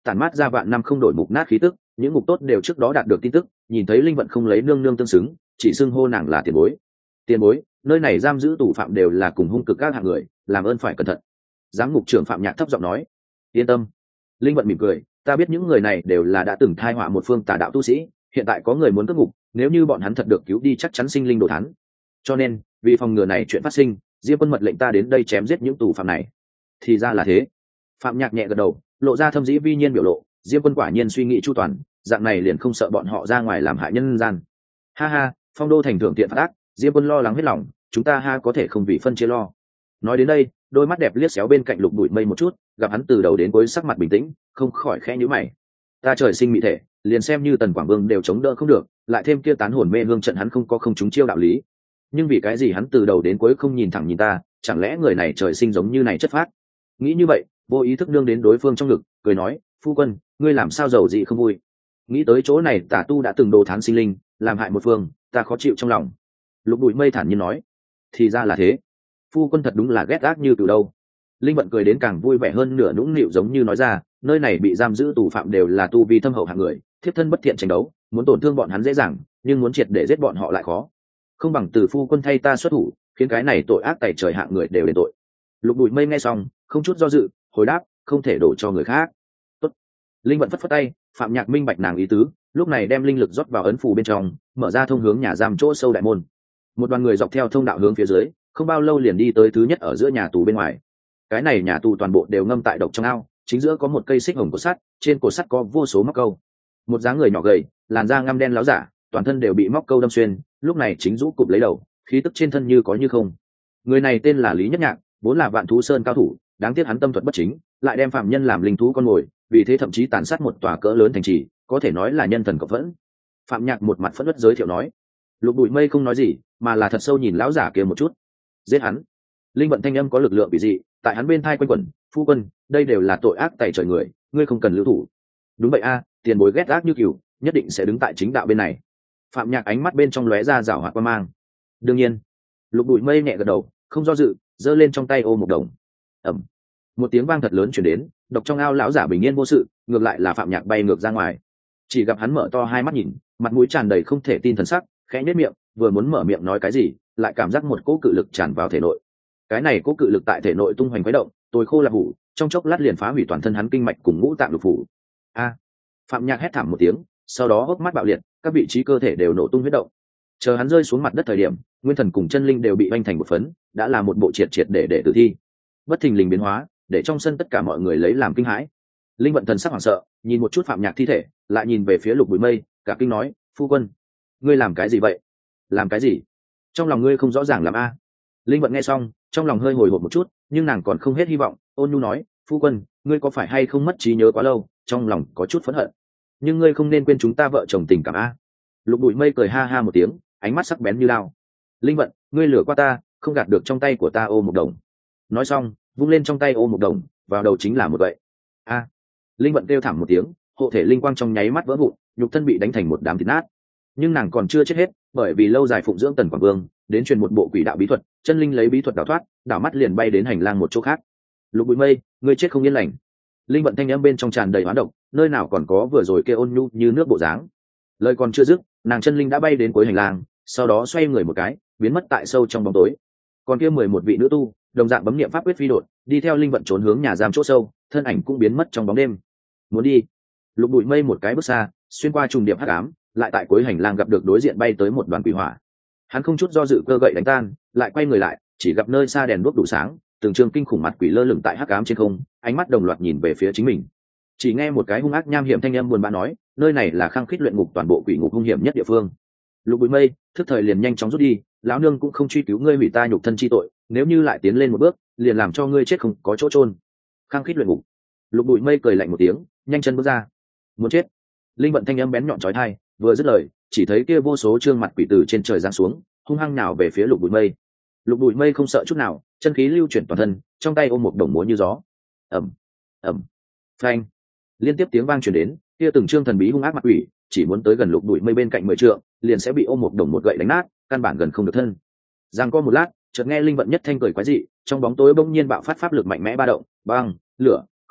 tản mát ra vạn năm không đổi mục nát khí tức, những ngục tốt đều trước đó đạt được tin tức, nhìn thấy linh vận không lấy nương nương tương xứng, chỉ xưng hô nàng là tiền bối. Tiền bối, nơi này giam giữ tù phạm đều là cùng hung cực các hạng người, làm ơn phải cẩn thận. Giám ngục trưởng Phạm Nhạc thấp giọng nói. Yên tâm. Linh vận mỉm cười, ta biết những người này đều là đã từng thai họa một phương tà đạo tu sĩ, hiện tại có người muốn cướp ngục, nếu như bọn hắn thật được cứu đi chắc chắn sinh linh đồ thán. Cho nên, vì phòng ngừa này chuyện phát sinh, Diêm Quân mật lệnh ta đến đây chém giết những tù phạm này. Thì ra là thế. Phạm Nhạc nhẹ gật đầu, lộ ra thâm dĩ vi nhiên biểu lộ, Diêm Quân quả nhiên suy nghĩ chu toàn, dạng này liền không sợ bọn họ ra ngoài làm hại nhân gian. Ha ha, phong đô thành thưởng tiện phát ác, Diêm Quân lo lắng hết lòng, chúng ta ha có thể không vì phân chia lo. Nói đến đây, đôi mắt đẹp liếc xéo bên cạnh Lục Bụi Mây một chút, gặp hắn từ đầu đến cuối sắc mặt bình tĩnh, không khỏi khẽ nhíu mày. Ta trời sinh mỹ thể, liền xem như Tần Quảng Vương đều chống đỡ không được, lại thêm kia tán hồn mê hương trận hắn không có không trúng chiêu đạo lý. Nhưng vì cái gì hắn từ đầu đến cuối không nhìn thẳng nhìn ta, chẳng lẽ người này trời sinh giống như này chất phát? Nghĩ như vậy, vô ý thức nương đến đối phương trong ngực, cười nói, phu quân, ngươi làm sao giàu dị không vui? Nghĩ tới chỗ này tà tu đã từng đồ thán sinh linh, làm hại một phương, ta khó chịu trong lòng. Lục Bụi Mây thản nhiên nói, thì ra là thế. Phu quân thật đúng là ghét ác như từ đâu. Linh vận cười đến càng vui vẻ hơn, nửa nũng nịu giống như nói ra, nơi này bị giam giữ tù phạm đều là tu vi thâm hậu hạng người, thiếp thân bất thiện tranh đấu, muốn tổn thương bọn hắn dễ dàng, nhưng muốn triệt để giết bọn họ lại khó. Không bằng từ phu quân thay ta xuất thủ, khiến cái này tội ác tày trời hạng người đều đền tội. Lục Bụi Mây nghe xong, không chút do dự, hồi đáp, không thể đổ cho người khác. Tốt. Linh vận phất phất tay, Phạm Nhạc minh bạch nàng ý tứ, lúc này đem linh lực rót vào ấn phù bên trong, mở ra thông hướng nhà giam chỗ sâu đại môn. Một đoàn người dọc theo thông đạo hướng phía dưới, không bao lâu liền đi tới thứ nhất ở giữa nhà tù bên ngoài. Cái này nhà tù toàn bộ đều ngâm tại độc trong ao, chính giữa có một cây xích hồng cột sắt, trên cột sắt có vô số móc câu. Một dáng người nhỏ gầy, làn da ngăm đen láo giả, toàn thân đều bị móc câu đâm xuyên, lúc này chính rũ cụp lấy đầu, khí tức trên thân như có như không. Người này tên là Lý Nhất Nhạc, vốn là Vạn Thú Sơn cao thủ, đáng tiếc hắn tâm thuật bất chính, lại đem phạm nhân làm linh thú con mồi, vì thế thậm chí tàn sát một tòa cỡ lớn thành trì, có thể nói là nhân thần cộng phẫn. Phạm Nhạc một mặt phẫn uất giới thiệu nói. Lục Bụi Mây không nói gì, mà là thật sâu nhìn lão giả kia một chút. Giết hắn. Linh vận thanh âm có lực lượng bị dị, tại hắn bên thai quanh quẩn, phu quân, đây đều là tội ác tày trời người, ngươi không cần lưu thủ. Đúng vậy a, tiền bối ghét ác như cừu, nhất định sẽ đứng tại chính đạo bên này. Phạm Nhạc ánh mắt bên trong lóe ra rảo hoạt quan mang. Đương nhiên. Lục Bụi Mây nhẹ gật đầu, không do dự, giơ lên trong tay ô một đồng. Ầm. Một tiếng vang thật lớn truyền đến, độc trong ao lão giả bình yên vô sự, ngược lại là Phạm Nhạc bay ngược ra ngoài. Chỉ gặp hắn mở to hai mắt nhìn, mặt mũi tràn đầy không thể tin thần sắc, khẽ nhếch miệng, vừa muốn mở miệng nói cái gì, lại cảm giác một cỗ cự lực tràn vào thể nội. Cái này cỗ cự lực tại thể nội tung hoành khuấy động, tôi khô là hủ, trong chốc lát liền phá hủy toàn thân hắn kinh mạch cùng ngũ tạng lục phủ. A! Phạm Nhạc hét thảm một tiếng, sau đó hốc mắt bạo liệt, các vị trí cơ thể đều nổ tung huyết động. Chờ hắn rơi xuống mặt đất thời điểm, nguyên thần cùng chân linh đều bị vanh thành một phấn, đã là một bộ triệt triệt để để tử thi. Bất thình lình biến hóa, để trong sân tất cả mọi người lấy làm kinh hãi. Linh vận thần sắc hoảng sợ, nhìn một chút Phạm Nhạc thi thể, lại nhìn về phía Lục Bụi Mây, cả kinh nói, phu quân, ngươi làm cái gì vậy? Làm cái gì? Trong lòng ngươi không rõ ràng làm a? Linh vận nghe xong, trong lòng hơi hồi hộp một chút, nhưng nàng còn không hết hy vọng, ôn nhu nói, phu quân, ngươi có phải hay không mất trí nhớ quá lâu, trong lòng có chút phẫn hận, nhưng ngươi không nên quên chúng ta vợ chồng tình cảm a. Lục Bụi Mây cười ha ha một tiếng, ánh mắt sắc bén như lao. Linh vận, ngươi lừa qua ta, không gạt được trong tay của ta ô một đồng. Nói xong, vung lên trong tay ô một đồng, vào đầu chính là một vậy. A! Linh vận kêu thảm một tiếng, hộ thể linh quang trong nháy mắt vỡ vụn, nhục thân bị đánh thành một đám thịt nát. Nhưng nàng còn chưa chết hết, bởi vì lâu dài phụng dưỡng Tần Quảng Vương, đến truyền một bộ quỷ đạo bí thuật, chân linh lấy bí thuật đào thoát, đảo mắt liền bay đến hành lang một chỗ khác. Lục Bụi Mây, ngươi chết không yên lành. Linh vận thanh âm bên trong tràn đầy hoán độc, nơi nào còn có vừa rồi kia ôn nhu như nước bộ dáng. Lời còn chưa dứt, nàng chân linh đã bay đến cuối hành lang, sau đó xoay người một cái, biến mất tại sâu trong bóng tối. Còn kia mười một vị nữ tu, đồng dạng bấm niệm pháp quyết phi đột, đi theo linh vận trốn hướng nhà giam chỗ sâu, thân ảnh cũng biến mất trong bóng đêm. Muốn đi. Lục Bụi Mây một cái bước xa, xuyên qua trùng điệp hắc ám, lại tại cuối hành lang gặp được đối diện bay tới một đoàn quỷ hỏa. Hắn không chút do dự cơ gậy đánh tan, lại quay người lại, chỉ gặp nơi xa đèn đuốc đủ sáng, từng trường kinh khủng mặt quỷ lơ lửng tại hắc ám trên không, ánh mắt đồng loạt nhìn về phía chính mình. Chỉ nghe một cái hung ác nham hiểm thanh âm buồn bã nói, nơi này là khăng khít luyện ngục toàn bộ quỷ ngục hung hiểm nhất địa phương. Lục Bụi Mây, thức thời liền nhanh chóng rút đi, lão nương cũng không truy cứu ngươi hủy ta nhục thân chi tội, nếu như lại tiến lên một bước, liền làm cho ngươi chết không có chỗ chôn. Khăng khít luyện ngục. Lục Bụi Mây cười lạnh một tiếng, nhanh chân bước ra. Muốn chết. Linh vận thanh âm bén nhọn chói tai, vừa dứt lời, chỉ thấy kia vô số trương mặt quỷ từ trên trời giáng xuống, hung hăng nào về phía Lục Bụi Mây. Lục Bụi Mây không sợ chút nào, chân khí lưu chuyển toàn thân, trong tay ôm một đồng múa như gió. Ầm, ầm, phanh. Liên tiếp tiếng vang truyền đến, kia từng trương thần bí hung ác mặt quỷ, chỉ muốn tới gần Lục Bụi Mây bên cạnh mười trượng, liền sẽ bị ôm một đồng một gậy đánh nát, căn bản gần không được thân. Giang co một lát, chợt nghe linh vận nhất thanh cười quái dị, trong bóng tối bỗng nhiên bạo phát pháp lực mạnh mẽ ba động, băng, lửa, khổ,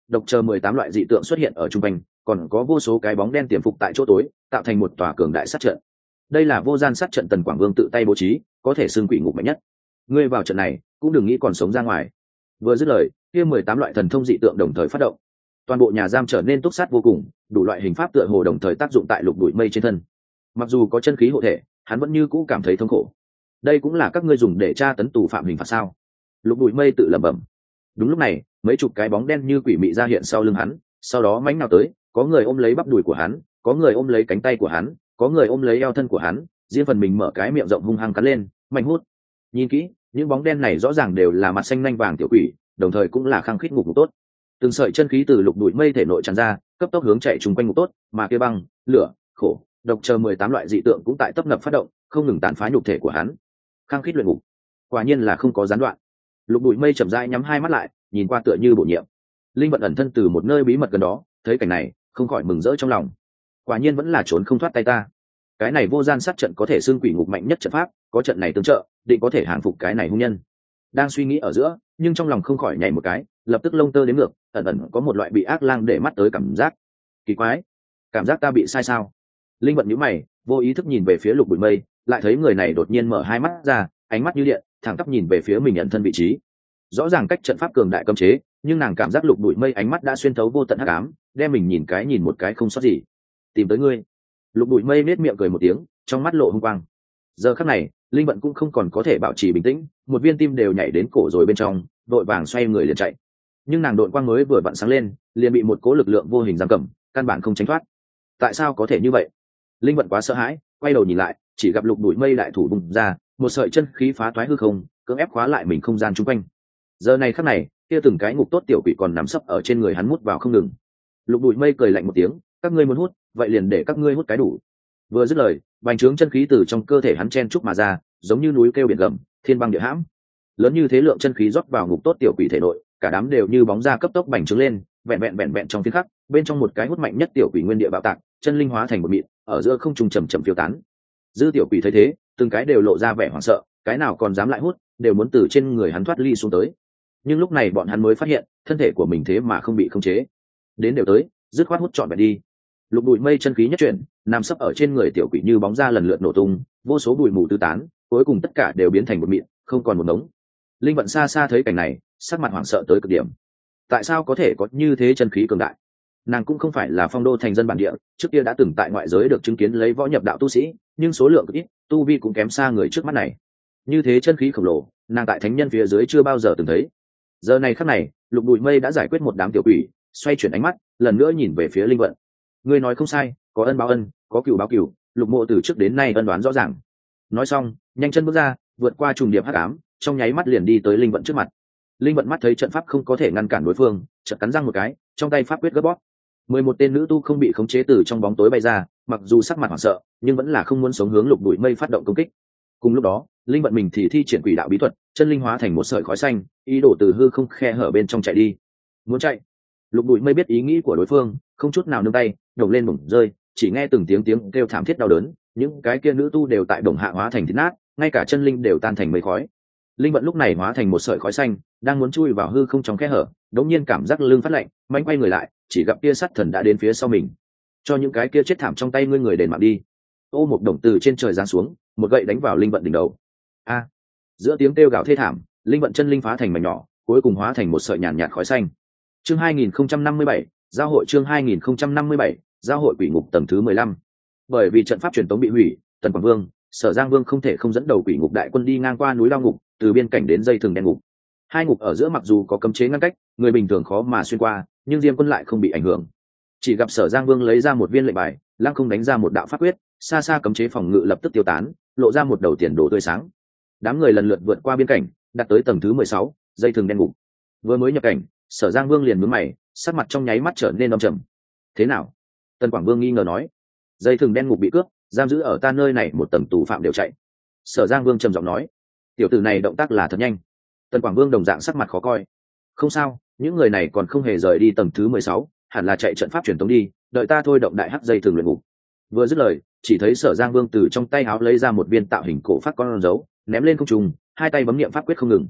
độc chờ mười tám loại dị tượng xuất hiện ở trung quanh, còn có vô số cái bóng đen tiềm phục tại chỗ tối, tạo thành một tòa cường đại sát trận. Đây là vô gian sát trận Tần Quảng Vương tự tay bố trí, có thể xưng quỷ ngục mạnh nhất. Ngươi vào trận này cũng đừng nghĩ còn sống ra ngoài. Vừa dứt lời, kia mười tám loại thần thông dị tượng đồng thời phát động, toàn bộ nhà giam trở nên túc sát vô cùng, đủ loại hình pháp tựa hồ đồng thời tác dụng tại Lục Bụi Mây trên thân. Mặc dù có chân khí hộ thể, hắn vẫn như cũ cảm thấy thống khổ. Đây cũng là các ngươi dùng để tra tấn tù phạm hình phạt sao? Lục Bụi Mây tự lẩm bẩm. Đúng lúc này, mấy chục cái bóng đen như quỷ mị ra hiện sau lưng hắn, sau đó mãnh nào tới, có người ôm lấy bắp đùi của hắn, có người ôm lấy cánh tay của hắn, có người ôm lấy eo thân của hắn, riêng phần mình mở cái miệng rộng hung hăng cắn lên, mạnh hút. Nhìn kỹ, những bóng đen này rõ ràng đều là mặt xanh nhanh vàng tiểu quỷ, đồng thời cũng là khăng khít ngục ngục tốt. Từng sợi chân khí từ Lục Bụi Mây thể nội tràn ra, cấp tốc hướng chạy trùng quanh ngục tốt, mà kia băng, lửa, khổ, độc chờ mười tám loại dị tượng cũng tại tấp nập phát động, không ngừng tàn phá nhục thể của hắn. Khăng khít luyện ngục, quả nhiên là không có gián đoạn. Lục Bụi Mây chậm rãi nhắm hai mắt lại, nhìn qua tựa như bổ nhiệm. Linh vận ẩn thân từ một nơi bí mật gần đó, thấy cảnh này, không khỏi mừng rỡ trong lòng. Quả nhiên vẫn là trốn không thoát tay ta. Cái này vô gian sát trận có thể xưng quỷ ngục mạnh nhất trận pháp, có trận này tương trợ, định có thể hàng phục cái này hung nhân. Đang suy nghĩ ở giữa, nhưng trong lòng không khỏi nhảy một cái, lập tức lông tơ đến ngược, ẩn ẩn có một loại bị ác lang để mắt tới cảm giác. Kỳ quái, cảm giác ta bị sai sao? Linh vận nhíu mày, vô ý thức nhìn về phía Lục Bụi Mây, lại thấy người này đột nhiên mở hai mắt ra, ánh mắt như điện, thẳng tắp nhìn về phía mình ẩn thân vị trí. Rõ ràng cách trận pháp cường đại cấm chế, nhưng nàng cảm giác Lục Bụi Mây ánh mắt đã xuyên thấu vô tận hắc ám, đem mình nhìn cái nhìn một cái không sót gì. Tìm tới ngươi. Lục Bụi Mây nét miệng cười một tiếng, trong mắt lộ hung quang. Giờ khắc này, Linh vận cũng không còn có thể bảo trì bình tĩnh, một viên tim đều nhảy đến cổ rồi bên trong, đội vàng xoay người liền chạy. Nhưng nàng đội quang mới vừa vặn sáng lên, liền bị một cố lực lượng vô hình giam cầm, căn bản không tránh thoát. Tại sao có thể như vậy? Linh vận quá sợ hãi, quay đầu nhìn lại, chỉ gặp Lục Bụi Mây đại thủ bùng ra, một sợi chân khí phá toái hư không, cưỡng ép khóa lại mình không gian chung quanh. Giờ này khắc này, kia từng cái ngục tốt tiểu quỷ còn nằm sấp ở trên người hắn mút vào không ngừng. Lục Bụi Mây cười lạnh một tiếng, các ngươi muốn hút, vậy liền để các ngươi hút cái đủ. Vừa dứt lời, bành trướng chân khí từ trong cơ thể hắn chen trúc mà ra, giống như núi kêu biển gầm, thiên băng địa hãm. Lớn như thế lượng chân khí rót vào ngục tốt tiểu quỷ thể nội, cả đám đều như bóng ra cấp tốc bành trướng lên, vẹn vẹn vẹn vẹn trong phiến khắc, bên trong một cái hút mạnh nhất tiểu quỷ nguyên địa bạo tạc, chân linh hóa thành một mịn, ở giữa không trung chậm chậm phiêu tán. Dư tiểu quỷ thấy thế, từng cái đều lộ ra vẻ hoảng sợ, cái nào còn dám lại hút, đều muốn từ trên người hắn thoát ly xuống tới. Nhưng lúc này bọn hắn mới phát hiện, thân thể của mình thế mà không bị khống chế. Đến đều tới, dứt khoát hút trọn vẹn đi. Lục Bụi Mây chân khí nhất chuyển, nằm sấp ở trên người tiểu quỷ như bóng ra lần lượt nổ tung, vô số bụi mù tứ tán, cuối cùng tất cả đều biến thành một mịn, không còn một đống. Linh vận xa xa thấy cảnh này, sắc mặt hoảng sợ tới cực điểm. Tại sao có thể có như thế chân khí cường đại? Nàng cũng không phải là phong đô thành dân bản địa, trước kia đã từng tại ngoại giới được chứng kiến lấy võ nhập đạo tu sĩ, nhưng số lượng ít, tu vi cũng kém xa người trước mắt này. Như thế chân khí khổng lồ, nàng tại thánh nhân phía dưới chưa bao giờ từng thấy. Giờ này khắc này, Lục Bụi Mây đã giải quyết một đám tiểu quỷ, xoay chuyển ánh mắt, lần nữa nhìn về phía Linh vận. Ngươi nói không sai, có ân báo ân, có cừu báo cừu, Lục mộ từ trước đến nay ân đoán rõ ràng. Nói xong, nhanh chân bước ra, vượt qua trùng điệp hắc ám, trong nháy mắt liền đi tới Linh vận trước mặt. Linh vận mắt thấy trận pháp không có thể ngăn cản đối phương, chợt cắn răng một cái, trong tay pháp quyết gấp bóp. Mười một tên nữ tu không bị khống chế từ trong bóng tối bay ra, mặc dù sắc mặt hoảng sợ, nhưng vẫn là không muốn sống hướng Lục Bụi Mây phát động công kích. Cùng lúc đó, Linh vận mình thì thi triển quỷ đạo bí thuật, chân linh hóa thành một sợi khói xanh, ý đồ từ hư không khe hở bên trong chạy đi. Muốn chạy? Lục Bụi Mây biết ý nghĩ của đối phương, không chút nào nương tay, đổ lên bổng rơi, chỉ nghe từng tiếng tiếng kêu thảm thiết đau đớn, những cái kia nữ tu đều tại đồng hạ hóa thành thít nát, ngay cả chân linh đều tan thành mây khói. Linh vận lúc này hóa thành một sợi khói xanh, đang muốn chui vào hư không trong khe hở, đống nhiên cảm giác lưng phát lạnh, mạnh quay người lại, chỉ gặp kia sát thần đã đến phía sau mình. Cho những cái kia chết thảm trong tay ngươi người đền mạng đi. Ô một đồng từ trên trời giáng xuống, một gậy đánh vào Linh vận đỉnh đầu. A! Giữa tiếng kêu gào thê thảm, Linh vận chân linh phá thành mảnh nhỏ, cuối cùng hóa thành một sợi nhàn nhạt khói xanh. Chương hai nghìn không trăm năm mươi bảy, giao hội chương hai nghìn không trăm năm mươi bảy, giao hội quỷ ngục tầng thứ mười lăm. Bởi vì trận pháp truyền tống bị hủy, Tần Quảng Vương, Sở Giang Vương không thể không dẫn đầu quỷ ngục đại quân đi ngang qua núi Lao Ngục, từ biên cảnh đến dây thừng đen ngục. Hai ngục ở giữa mặc dù có cấm chế ngăn cách, người bình thường khó mà xuyên qua, nhưng Diêm Quân lại không bị ảnh hưởng. Chỉ gặp Sở Giang Vương lấy ra một viên lệnh bài, lăng không đánh ra một đạo pháp quyết, xa xa cấm chế phòng ngự lập tức tiêu tán, lộ ra một đầu tiền đồ tươi sáng. Đám người lần lượt vượt qua biên cảnh, đạt tới tầng thứ mười sáu, dây thừng đen ngục. Vừa mới nhập cảnh, Sở Giang Vương liền nhướng mày, sắc mặt trong nháy mắt trở nên âm trầm. Thế nào? Tần Quảng Vương nghi ngờ nói. Dây thừng đen ngục bị cướp, giam giữ ở ta nơi này một tầng tù phạm đều chạy. Sở Giang Vương trầm giọng nói. Tiểu tử này động tác là thật nhanh. Tần Quảng Vương đồng dạng sắc mặt khó coi. Không sao, những người này còn không hề rời đi tầng thứ mười sáu, hẳn là chạy trận pháp truyền tống đi, đợi ta thôi động đại hắc dây thừng luyện ngục. Vừa dứt lời, chỉ thấy Sở Giang Vương từ trong tay áo lấy ra một viên tạo hình cổ phát con dấu, ném lên không trung, hai tay bấm niệm pháp quyết không ngừng.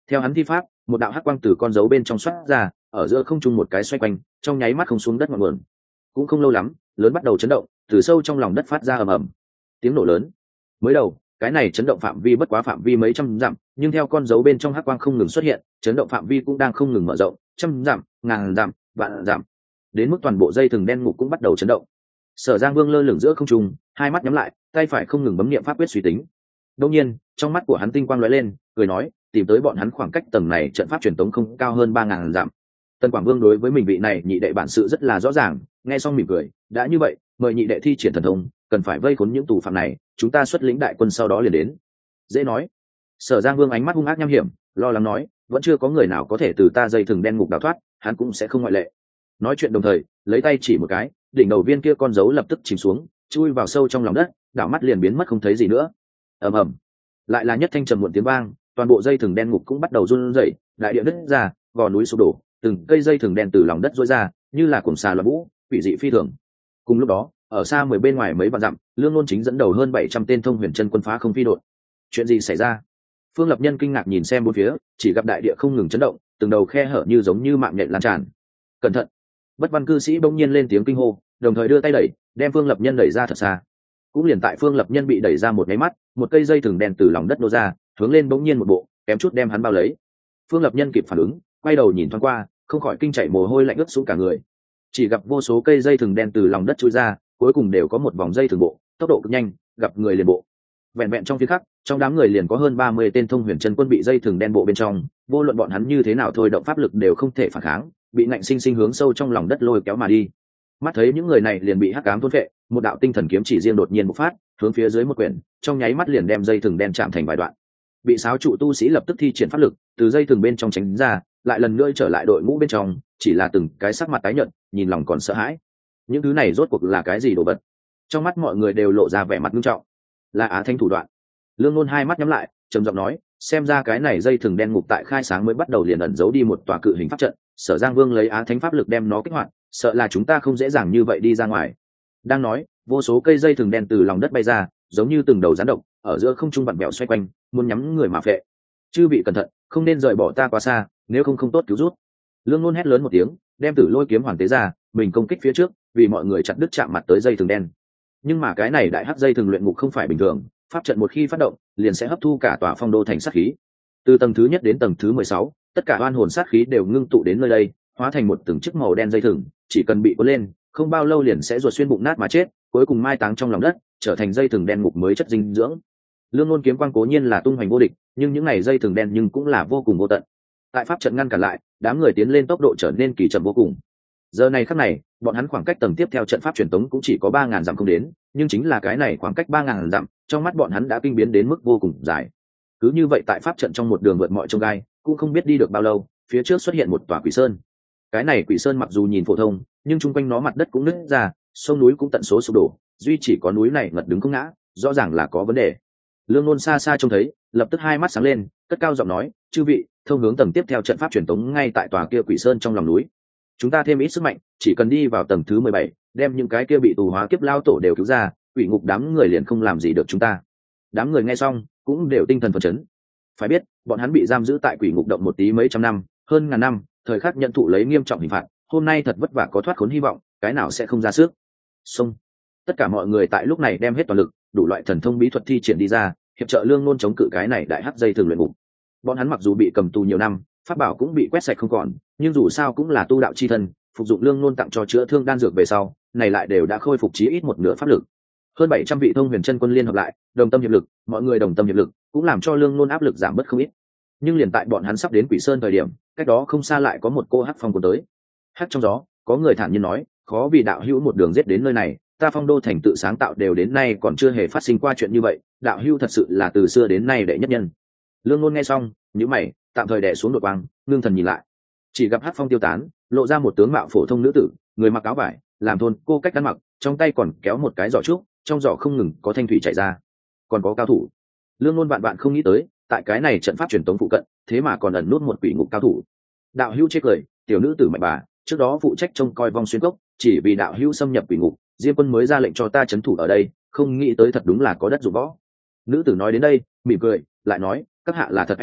Theo hắn thi pháp, một đạo hắc quang từ con dấu bên trong xoát ra, ở giữa không trung một cái xoay quanh, trong nháy mắt không xuống đất ngọn nguồn. Cũng không lâu lắm, lớn bắt đầu chấn động, từ sâu trong lòng đất phát ra ầm ầm, tiếng nổ lớn. Mới đầu, cái này chấn động phạm vi bất quá phạm vi mấy trăm dặm, nhưng theo con dấu bên trong hắc quang không ngừng xuất hiện, chấn động phạm vi cũng đang không ngừng mở rộng, trăm dặm, ngàn dặm, vạn dặm, đến mức toàn bộ dây thừng đen ngục cũng bắt đầu chấn động. Sở Giang Vương lơ lửng giữa không trung, hai mắt nhắm lại, tay phải không ngừng bấm niệm pháp quyết suy tính. Đột nhiên, trong mắt của hắn tinh quang lóe lên, cười nói, tìm tới bọn hắn khoảng cách tầng này trận pháp truyền tống không cao hơn ba ngàn dặm. Tân Quảng Vương đối với mình vị này nhị đệ bản sự rất là rõ ràng, nghe xong mỉm cười, đã như vậy, mời nhị đệ thi triển thần thông, cần phải vây khốn những tù phạm này, chúng ta xuất lĩnh đại quân sau đó liền đến. Dễ nói. Sở Giang Vương ánh mắt hung ác nham hiểm, lo lắng nói, vẫn chưa có người nào có thể từ ta dây thừng đen ngục đào thoát, hắn cũng sẽ không ngoại lệ. Nói chuyện đồng thời, lấy tay chỉ một cái, đỉnh đầu viên kia con dấu lập tức chìm xuống, chui vào sâu trong lòng đất, đảo mắt liền biến mất không thấy gì nữa. Ầm ầm, lại là nhất thanh trầm muộn tiếng vang, toàn bộ dây thừng đen ngục cũng bắt đầu run rẩy, đại địa nứt ra, gò núi sụp đổ, từng cây dây thừng đen từ lòng đất rối ra, như là cuồng xà loạn vũ, quỷ dị phi thường. Cùng lúc đó, ở xa mười bên ngoài mấy vạn dặm, Lương Luân chính dẫn đầu hơn bảy trăm tên thông huyền chân quân phá không phi đột. Chuyện gì xảy ra? Phương Lập Nhân kinh ngạc nhìn xem bốn phía, chỉ gặp đại địa không ngừng chấn động, từng đầu khe hở như giống như mạng nhện lan tràn. Cẩn thận! Bất văn cư sĩ bỗng nhiên lên tiếng kinh hô, đồng thời đưa tay đẩy, đem Phương Lập Nhân đẩy ra thật xa. Cũng liền tại Phương Lập Nhân bị đẩy ra một cái mắt, một cây dây thừng đen từ lòng đất nô ra, hướng lên bỗng nhiên một bộ, kém chút đem hắn bao lấy. Phương Lập Nhân kịp phản ứng, quay đầu nhìn thoáng qua, không khỏi kinh chảy mồ hôi lạnh ướt xuống cả người. Chỉ gặp vô số cây dây thừng đen từ lòng đất chui ra, cuối cùng đều có một vòng dây thừng bộ, tốc độ cực nhanh, gặp người liền bộ. Vẹn vẹn trong phía khắc, trong đám người liền có hơn ba mươi tên thông huyền chân quân bị dây thừng đen bộ bên trong, vô luận bọn hắn như thế nào thôi động pháp lực đều không thể phản kháng, bị ngạnh sinh sinh hướng sâu trong lòng đất lôi kéo mà đi. Mắt thấy những người này liền bị hắc ám thôn phệ, một đạo tinh thần kiếm chỉ riêng đột nhiên bộc phát, hướng phía dưới một quyển, trong nháy mắt liền đem dây thừng đen chạm thành vài đoạn. Bị sáo trụ tu sĩ lập tức thi triển pháp lực, từ dây thừng bên trong tránh ra, lại lần nữa trở lại đội ngũ bên trong, chỉ là từng cái sắc mặt tái nhợt, nhìn lòng còn sợ hãi. Những thứ này rốt cuộc là cái gì đồ vật? Trong mắt mọi người đều lộ ra vẻ mặt nghiêm trọng. Là Á Thánh thủ đoạn. Lương Nôn hai mắt nhắm lại, trầm giọng nói, xem ra cái này dây thừng đen ngục tại khai sáng mới bắt đầu liền ẩn giấu đi một tòa cự hình pháp trận, Sở Giang Vương lấy Á Thánh pháp lực đem nó kích hoạt, sợ là chúng ta không dễ dàng như vậy đi ra ngoài. Đang nói, vô số cây dây thừng đen từ lòng đất bay ra, giống như từng đầu rắn độc, ở giữa không trung vặn vẹo xoay quanh, muốn nhắm người mà phệ. Chư vị cẩn thận, không nên rời bỏ ta quá xa, nếu không không tốt cứu rút. Lương Nôn hét lớn một tiếng, đem Tử Lôi kiếm hoàn tế ra, mình công kích phía trước, vì mọi người chặt đứt chạm mặt tới dây thừng đen. Nhưng mà cái này đại hắc dây thừng luyện ngục không phải bình thường, pháp trận một khi phát động, liền sẽ hấp thu cả tòa phong đô thành sát khí. Từ tầng thứ nhất đến tầng thứ mười sáu, tất cả oan hồn sát khí đều ngưng tụ đến nơi đây, hóa thành một từng chiếc màu đen dây thừng, chỉ cần bị cuốn lên, không bao lâu liền sẽ ruột xuyên bụng nát mà chết, cuối cùng mai táng trong lòng đất, trở thành dây thừng đen ngục mới chất dinh dưỡng. Lương Ngôn kiếm quang cố nhiên là tung hoành vô địch, nhưng những này dây thừng đen nhưng cũng là vô cùng vô tận. Tại pháp trận ngăn cản lại, đám người tiến lên tốc độ trở nên kỳ chậm vô cùng. Giờ này khắc này, bọn hắn khoảng cách tầng tiếp theo trận pháp truyền tống cũng chỉ có ba ngàn dặm không đến, nhưng chính là cái này khoảng cách ba ngàn dặm, trong mắt bọn hắn đã kinh biến đến mức vô cùng dài. Cứ như vậy tại pháp trận trong một đường vượt mọi chông gai, cũng không biết đi được bao lâu, phía trước xuất hiện một tòa quỷ sơn. Cái này quỷ sơn mặc dù nhìn phổ thông, nhưng chung quanh nó mặt đất cũng nứt ra, sông núi cũng tận số sụp đổ, duy chỉ có núi này ngật đứng không ngã, rõ ràng là có vấn đề. Lương Nôn xa xa trông thấy, lập tức hai mắt sáng lên, cất cao giọng nói, chư vị, thông hướng tầng tiếp theo trận pháp truyền tống ngay tại tòa kia quỷ sơn trong lòng núi. Chúng ta thêm ít sức mạnh, chỉ cần đi vào tầng thứ mười bảy, đem những cái kia bị tù hóa kiếp lao tổ đều cứu ra, quỷ ngục đám người liền không làm gì được chúng ta. Đám người nghe xong cũng đều tinh thần phấn chấn. Phải biết, bọn hắn bị giam giữ tại quỷ ngục động một tí mấy trăm năm, hơn ngàn năm, thời khắc nhận thụ lấy nghiêm trọng hình phạt, hôm nay thật vất vả có thoát khốn hy vọng, cái nào sẽ không ra sức. Xông. Tất cả mọi người tại lúc này đem hết toàn lực, đủ loại thần thông bí thuật thi triển đi ra, hiệp trợ Lương Nôn chống cự cái này đại hắc dây thường luyện ngục. Bọn hắn mặc dù bị cầm tù nhiều năm, pháp bảo cũng bị quét sạch không còn, nhưng dù sao cũng là tu đạo chi thân, phục dụng Lương Nôn tặng cho chữa thương đan dược về sau, này lại đều đã khôi phục chí ít một nửa pháp lực. Hơn bảy trăm vị thông huyền chân quân liên hợp lại, đồng tâm hiệp lực, mọi người đồng tâm hiệp lực, cũng làm cho Lương Nôn áp lực giảm bớt không ít. Nhưng liền tại bọn hắn sắp đến Quỷ Sơn thời điểm, cách đó không xa lại có một cô hắc phong cuốn tới. Hắc trong gió, có người thản nhiên nói, khó vì đạo hữu một đường giết đến nơi này, ta Phong Đô thành tự sáng tạo đều đến nay còn chưa hề phát sinh qua chuyện như vậy, đạo hữu thật sự là từ xưa đến nay đệ nhất nhân. Lương Nôn nghe xong, nhíu mày, tạm thời đè xuống đột quang, ngưng thần nhìn lại. Chỉ gặp hắc phong tiêu tán, lộ ra một tướng mạo phổ thông nữ tử, người mặc áo vải, làm thôn cô cách ăn mặc, trong tay còn kéo một cái giỏ trúc, trong giỏ không ngừng có thanh thủy chảy ra. Còn có cao thủ. Lương Nôn vạn vạn không nghĩ tới, tại cái này trận pháp truyền tống phụ cận, thế mà còn ẩn nút một quỷ ngục cao thủ. Đạo hữu chê cười, tiểu nữ tử mạnh bà, trước đó phụ trách trông coi vong xuyên cốc, chỉ vì đạo hữu xâm nhập quỷ ngục, Diêm Quân mới ra lệnh cho ta trấn thủ ở đây, không nghĩ tới thật đúng là có đất dụng võ. Nữ tử nói đến đây, mỉm cười, lại nói, các hạ là thật anh hùng,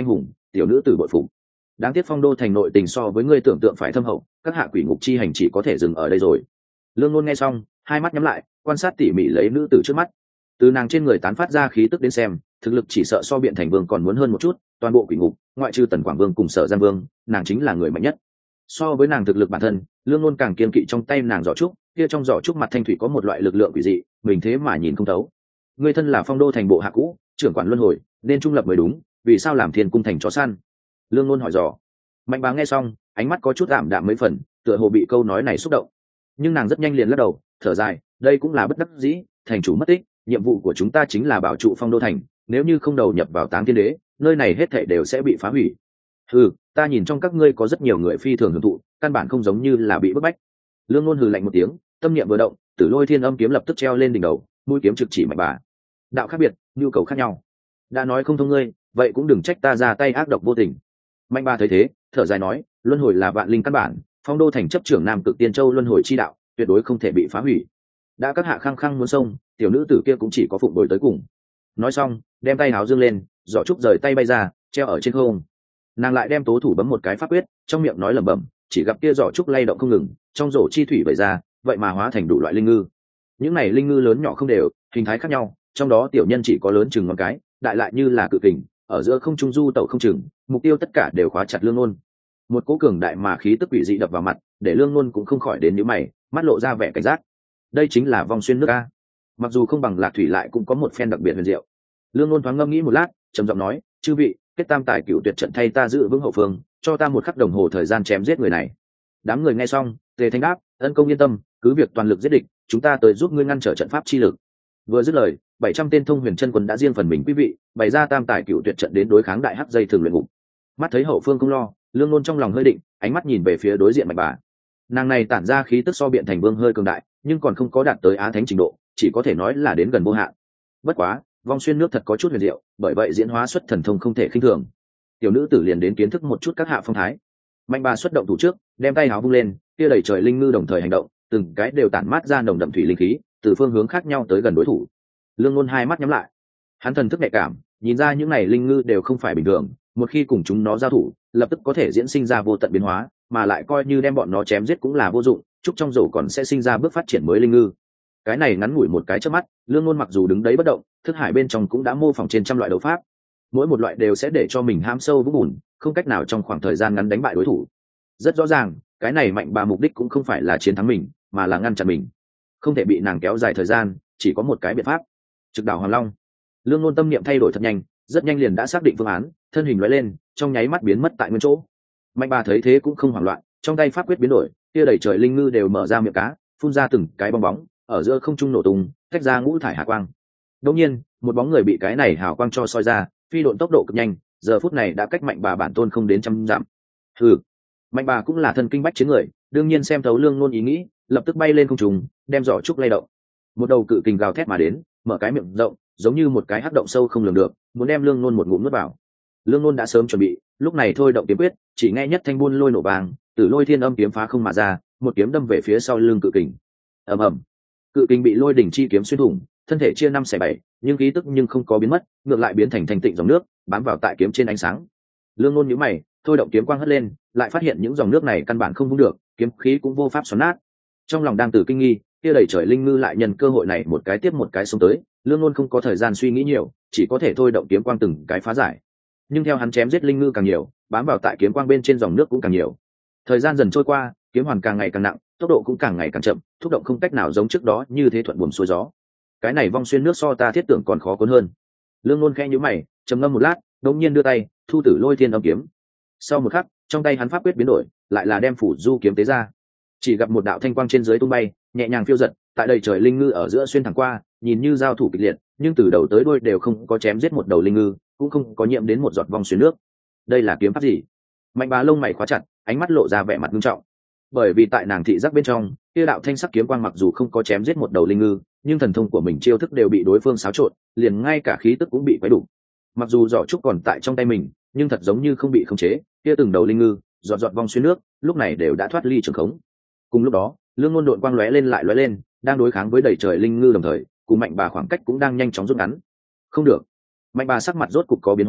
tiểu nữ tử bội phục. Đáng tiếc phong đô thành nội tình so với ngươi tưởng tượng phải thâm hậu, các hạ quỷ ngục chi hành chỉ có thể dừng ở đây rồi. Lương Nôn nghe xong, hai mắt nhắm lại, quan sát tỉ mỉ lấy nữ tử trước mắt. Từ nàng trên người tán phát ra khí tức đến xem, thực lực chỉ sợ so Biện Thành Vương còn muốn hơn một chút, toàn bộ quỷ ngục, ngoại trừ Tần Quảng Vương cùng Sở Giang Vương, nàng chính là người mạnh nhất. So với nàng thực lực bản thân, Lương Nôn càng kiên kỵ trong tay nàng giỏ trúc, kia trong giỏ trúc mặt thanh thủy có một loại lực lượng quỷ dị, mình thế mà nhìn không thấu. Ngươi thân là phong đô thành bộ hạ cũ, trưởng quản luân hồi, nên trung lập mới đúng, vì sao làm Thiên cung thành chó săn? Lương Nôn hỏi dò. Mạnh Bá nghe xong, ánh mắt có chút ảm đạm mấy phần, tựa hồ bị câu nói này xúc động. Nhưng nàng rất nhanh liền lắc đầu, thở dài, đây cũng là bất đắc dĩ, thành chủ mất tích, nhiệm vụ của chúng ta chính là bảo trụ phong đô thành, nếu như không đầu nhập vào Táng Thiên Đế, nơi này hết thảy đều sẽ bị phá hủy. Hừ, ta nhìn trong các ngươi có rất nhiều người phi thường hưởng thụ, căn bản không giống như là bị bức bách. Lương Nôn hừ lạnh một tiếng, tâm niệm vừa động, Tử Lôi Thiên Âm kiếm lập tức treo lên đỉnh đầu, mũi kiếm trực chỉ Mạnh Bá. Đạo khác biệt, nhu cầu khác nhau. Đã nói không thông ngươi, vậy cũng đừng trách ta ra tay ác độc vô tình. Mạnh Bá thấy thế, thở dài nói, luân hồi là vạn linh căn bản, phong đô thành chấp trưởng Nam Cực Tiên Châu luân hồi chi đạo, tuyệt đối không thể bị phá hủy. Đã các hạ khăng khăng muốn xông, tiểu nữ tử kia cũng chỉ có phụng bồi tới cùng. Nói xong, đem tay háo dương lên, giỏ trúc rời tay bay ra, treo ở trên không. Nàng lại đem tố thủ bấm một cái pháp quyết, trong miệng nói lẩm bẩm, chỉ gặp kia giỏ trúc lay động không ngừng, trong rổ chi thủy vẩy ra, vậy mà hóa thành đủ loại linh ngư. Những này linh ngư lớn nhỏ không đều, hình thái khác nhau, trong đó tiểu nhân chỉ có lớn chừng ngón cái, đại lại như là cự kình, ở giữa không trung du tẩu không chừng, mục tiêu tất cả đều khóa chặt Lương Nôn. Một cỗ cường đại mà khí tức quỷ dị đập vào mặt, để Lương Nôn cũng không khỏi đến nhíu mày, mắt lộ ra vẻ cảnh giác. Đây chính là vong xuyên nước a. Mặc dù không bằng Lạc Thủy lại cũng có một phen đặc biệt huyền diệu. Lương Nôn thoáng ngâm nghĩ một lát, trầm giọng nói, chư vị, kết tam tài cửu tuyệt trận thay ta giữ vững hậu phương, cho ta một khắc đồng hồ thời gian chém giết người này. Đám người nghe xong, tề thanh đáp, ân công yên tâm, cứ việc toàn lực giết địch, chúng ta tới giúp ngươi ngăn trở trận pháp chi lực. Vừa dứt lời, bảy trăm tên thông huyền chân quân đã riêng phần mình quý vị, bày ra tam tài cửu tuyệt trận đến đối kháng đại hắc dây thường luyện ngục. Mắt thấy hậu phương không lo, Lương Nôn trong lòng hơi định, ánh mắt nhìn về phía đối diện Mạnh Bá. Nàng này tản ra khí tức so Biện Thành Vương hơi cường đại, nhưng còn không có đạt tới á thánh trình độ, chỉ có thể nói là đến gần vô hạn. Bất quá, vong xuyên nước thật có chút huyền diệu, bởi vậy diễn hóa xuất thần thông không thể khinh thường. Tiểu nữ tử liền đến kiến thức một chút các hạ phong thái. Mạnh Bá xuất động thủ trước, đem tay áo vung lên, kia đầy trời linh ngư đồng thời hành động, từng cái đều tản mát ra nồng đậm thủy linh khí, từ phương hướng khác nhau tới gần đối thủ. Lương Nôn hai mắt nhắm lại, hắn thần thức nhạy cảm, nhìn ra những này linh ngư đều không phải bình thường, một khi cùng chúng nó giao thủ, lập tức có thể diễn sinh ra vô tận biến hóa, mà lại coi như đem bọn nó chém giết cũng là vô dụng, trúc trong rổ còn sẽ sinh ra bước phát triển mới linh ngư. Cái này ngắn ngủi một cái chớp mắt, Lương Nôn mặc dù đứng đấy bất động, thức hải bên trong cũng đã mô phỏng trên trăm loại đấu pháp, mỗi một loại đều sẽ để cho mình ham sâu vũng bùn, không cách nào trong khoảng thời gian ngắn đánh bại đối thủ. Rất rõ ràng, cái này Mạnh Bá mục đích cũng không phải là chiến thắng mình, mà là ngăn chặn mình, không thể bị nàng kéo dài thời gian, chỉ có một cái biện pháp, trực đảo Hoàng Long. Lương Nôn tâm niệm thay đổi thật nhanh, rất nhanh liền đã xác định phương án, thân hình lóe lên, trong nháy mắt biến mất tại nguyên chỗ. Mạnh Bá thấy thế cũng không hoảng loạn, trong tay pháp quyết biến đổi, kia đầy trời linh ngư đều mở ra miệng cá, phun ra từng cái bong bóng, ở giữa không trung nổ tung, tách ra ngũ thải hà quang. Đột nhiên, một bóng người bị cái này hào quang cho soi ra, phi độn tốc độ cực nhanh, giờ phút này đã cách Mạnh Bá bản tôn không đến trăm dặm. Hừ, Mạnh Bá cũng là thân kinh bách chiến người, đương nhiên xem thấu Lương Nôn ý nghĩ, lập tức bay lên không trung, đem giỏ trúc lay động. Một đầu cự kình gào thét mà đến, mở cái miệng rộng, giống như một cái hắc động sâu không lường được, muốn đem Lương Nôn một ngụm nuốt vào. Lương Nôn đã sớm chuẩn bị, lúc này thôi động kiếm quyết, chỉ nghe nhất thanh buôn lôi nổ vàng, Tử Lôi Thiên Âm kiếm phá không mà ra, một kiếm đâm về phía sau lưng cự kình. Ầm ầm, cự kình bị lôi đỉnh chi kiếm xuyên thủng, thân thể chia năm xẻ bảy, nhưng khí tức nhưng không có biến mất, ngược lại biến thành thanh tịnh dòng nước, bám vào tại kiếm trên ánh sáng. Lương Nôn nhíu mày, thôi động kiếm quang hất lên, lại phát hiện những dòng nước này căn bản không vung được, kiếm khí cũng vô pháp xoắn nát. Trong lòng đang tử kinh nghi, kia đầy trời linh ngư lại nhân cơ hội này một cái tiếp một cái xông tới, Lương Nôn không có thời gian suy nghĩ nhiều, chỉ có thể thôi động kiếm quang từng cái phá giải. Nhưng theo hắn chém giết linh ngư càng nhiều, bám vào tại kiếm quang bên trên dòng nước cũng càng nhiều. Thời gian dần trôi qua, kiếm hoàn càng ngày càng nặng, tốc độ cũng càng ngày càng chậm, thúc động không cách nào giống trước đó như thế thuận buồm xuôi gió. Cái này vong xuyên nước so ta thiết tưởng còn khó cuốn hơn. Lương Nôn khẽ nhíu mày, trầm ngâm một lát, đột nhiên đưa tay, thu Tử Lôi Thiên Âm kiếm. Sau một khắc, trong tay hắn pháp quyết biến đổi, lại là đem phủ du kiếm tế ra. Chỉ gặp một đạo thanh quang trên dưới tung bay, nhẹ nhàng phiêu giật, tại đầy trời linh ngư ở giữa xuyên thẳng qua, nhìn như giao thủ kịch liệt, nhưng từ đầu tới đuôi đều không có chém giết một đầu linh ngư, cũng không có nhiễm đến một giọt vong xuyên nước. Đây là kiếm pháp gì? Mạnh Bá lông mày khóa chặt, ánh mắt lộ ra vẻ mặt nghiêm trọng. Bởi vì tại nàng thị giác bên trong, kia đạo thanh sắc kiếm quang mặc dù không có chém giết một đầu linh ngư, nhưng thần thông của mình chiêu thức đều bị đối phương xáo trộn, liền ngay cả khí tức cũng bị quấy đủ. Mặc dù giỏ trúc còn tại trong tay mình, nhưng thật giống như không bị khống chế, kia từng đầu linh ngư, giọt giọt vong xuyên nước, lúc này đều đã thoát ly trường khống. Cùng lúc đó, Lương Nôn độn quang lóe lên lại lóe lên, đang đối kháng với đầy trời linh ngư đồng thời, cùng Mạnh Bá khoảng cách cũng đang nhanh chóng rút ngắn. Không được. Mạnh Bá sắc mặt rốt cục có biến hóa,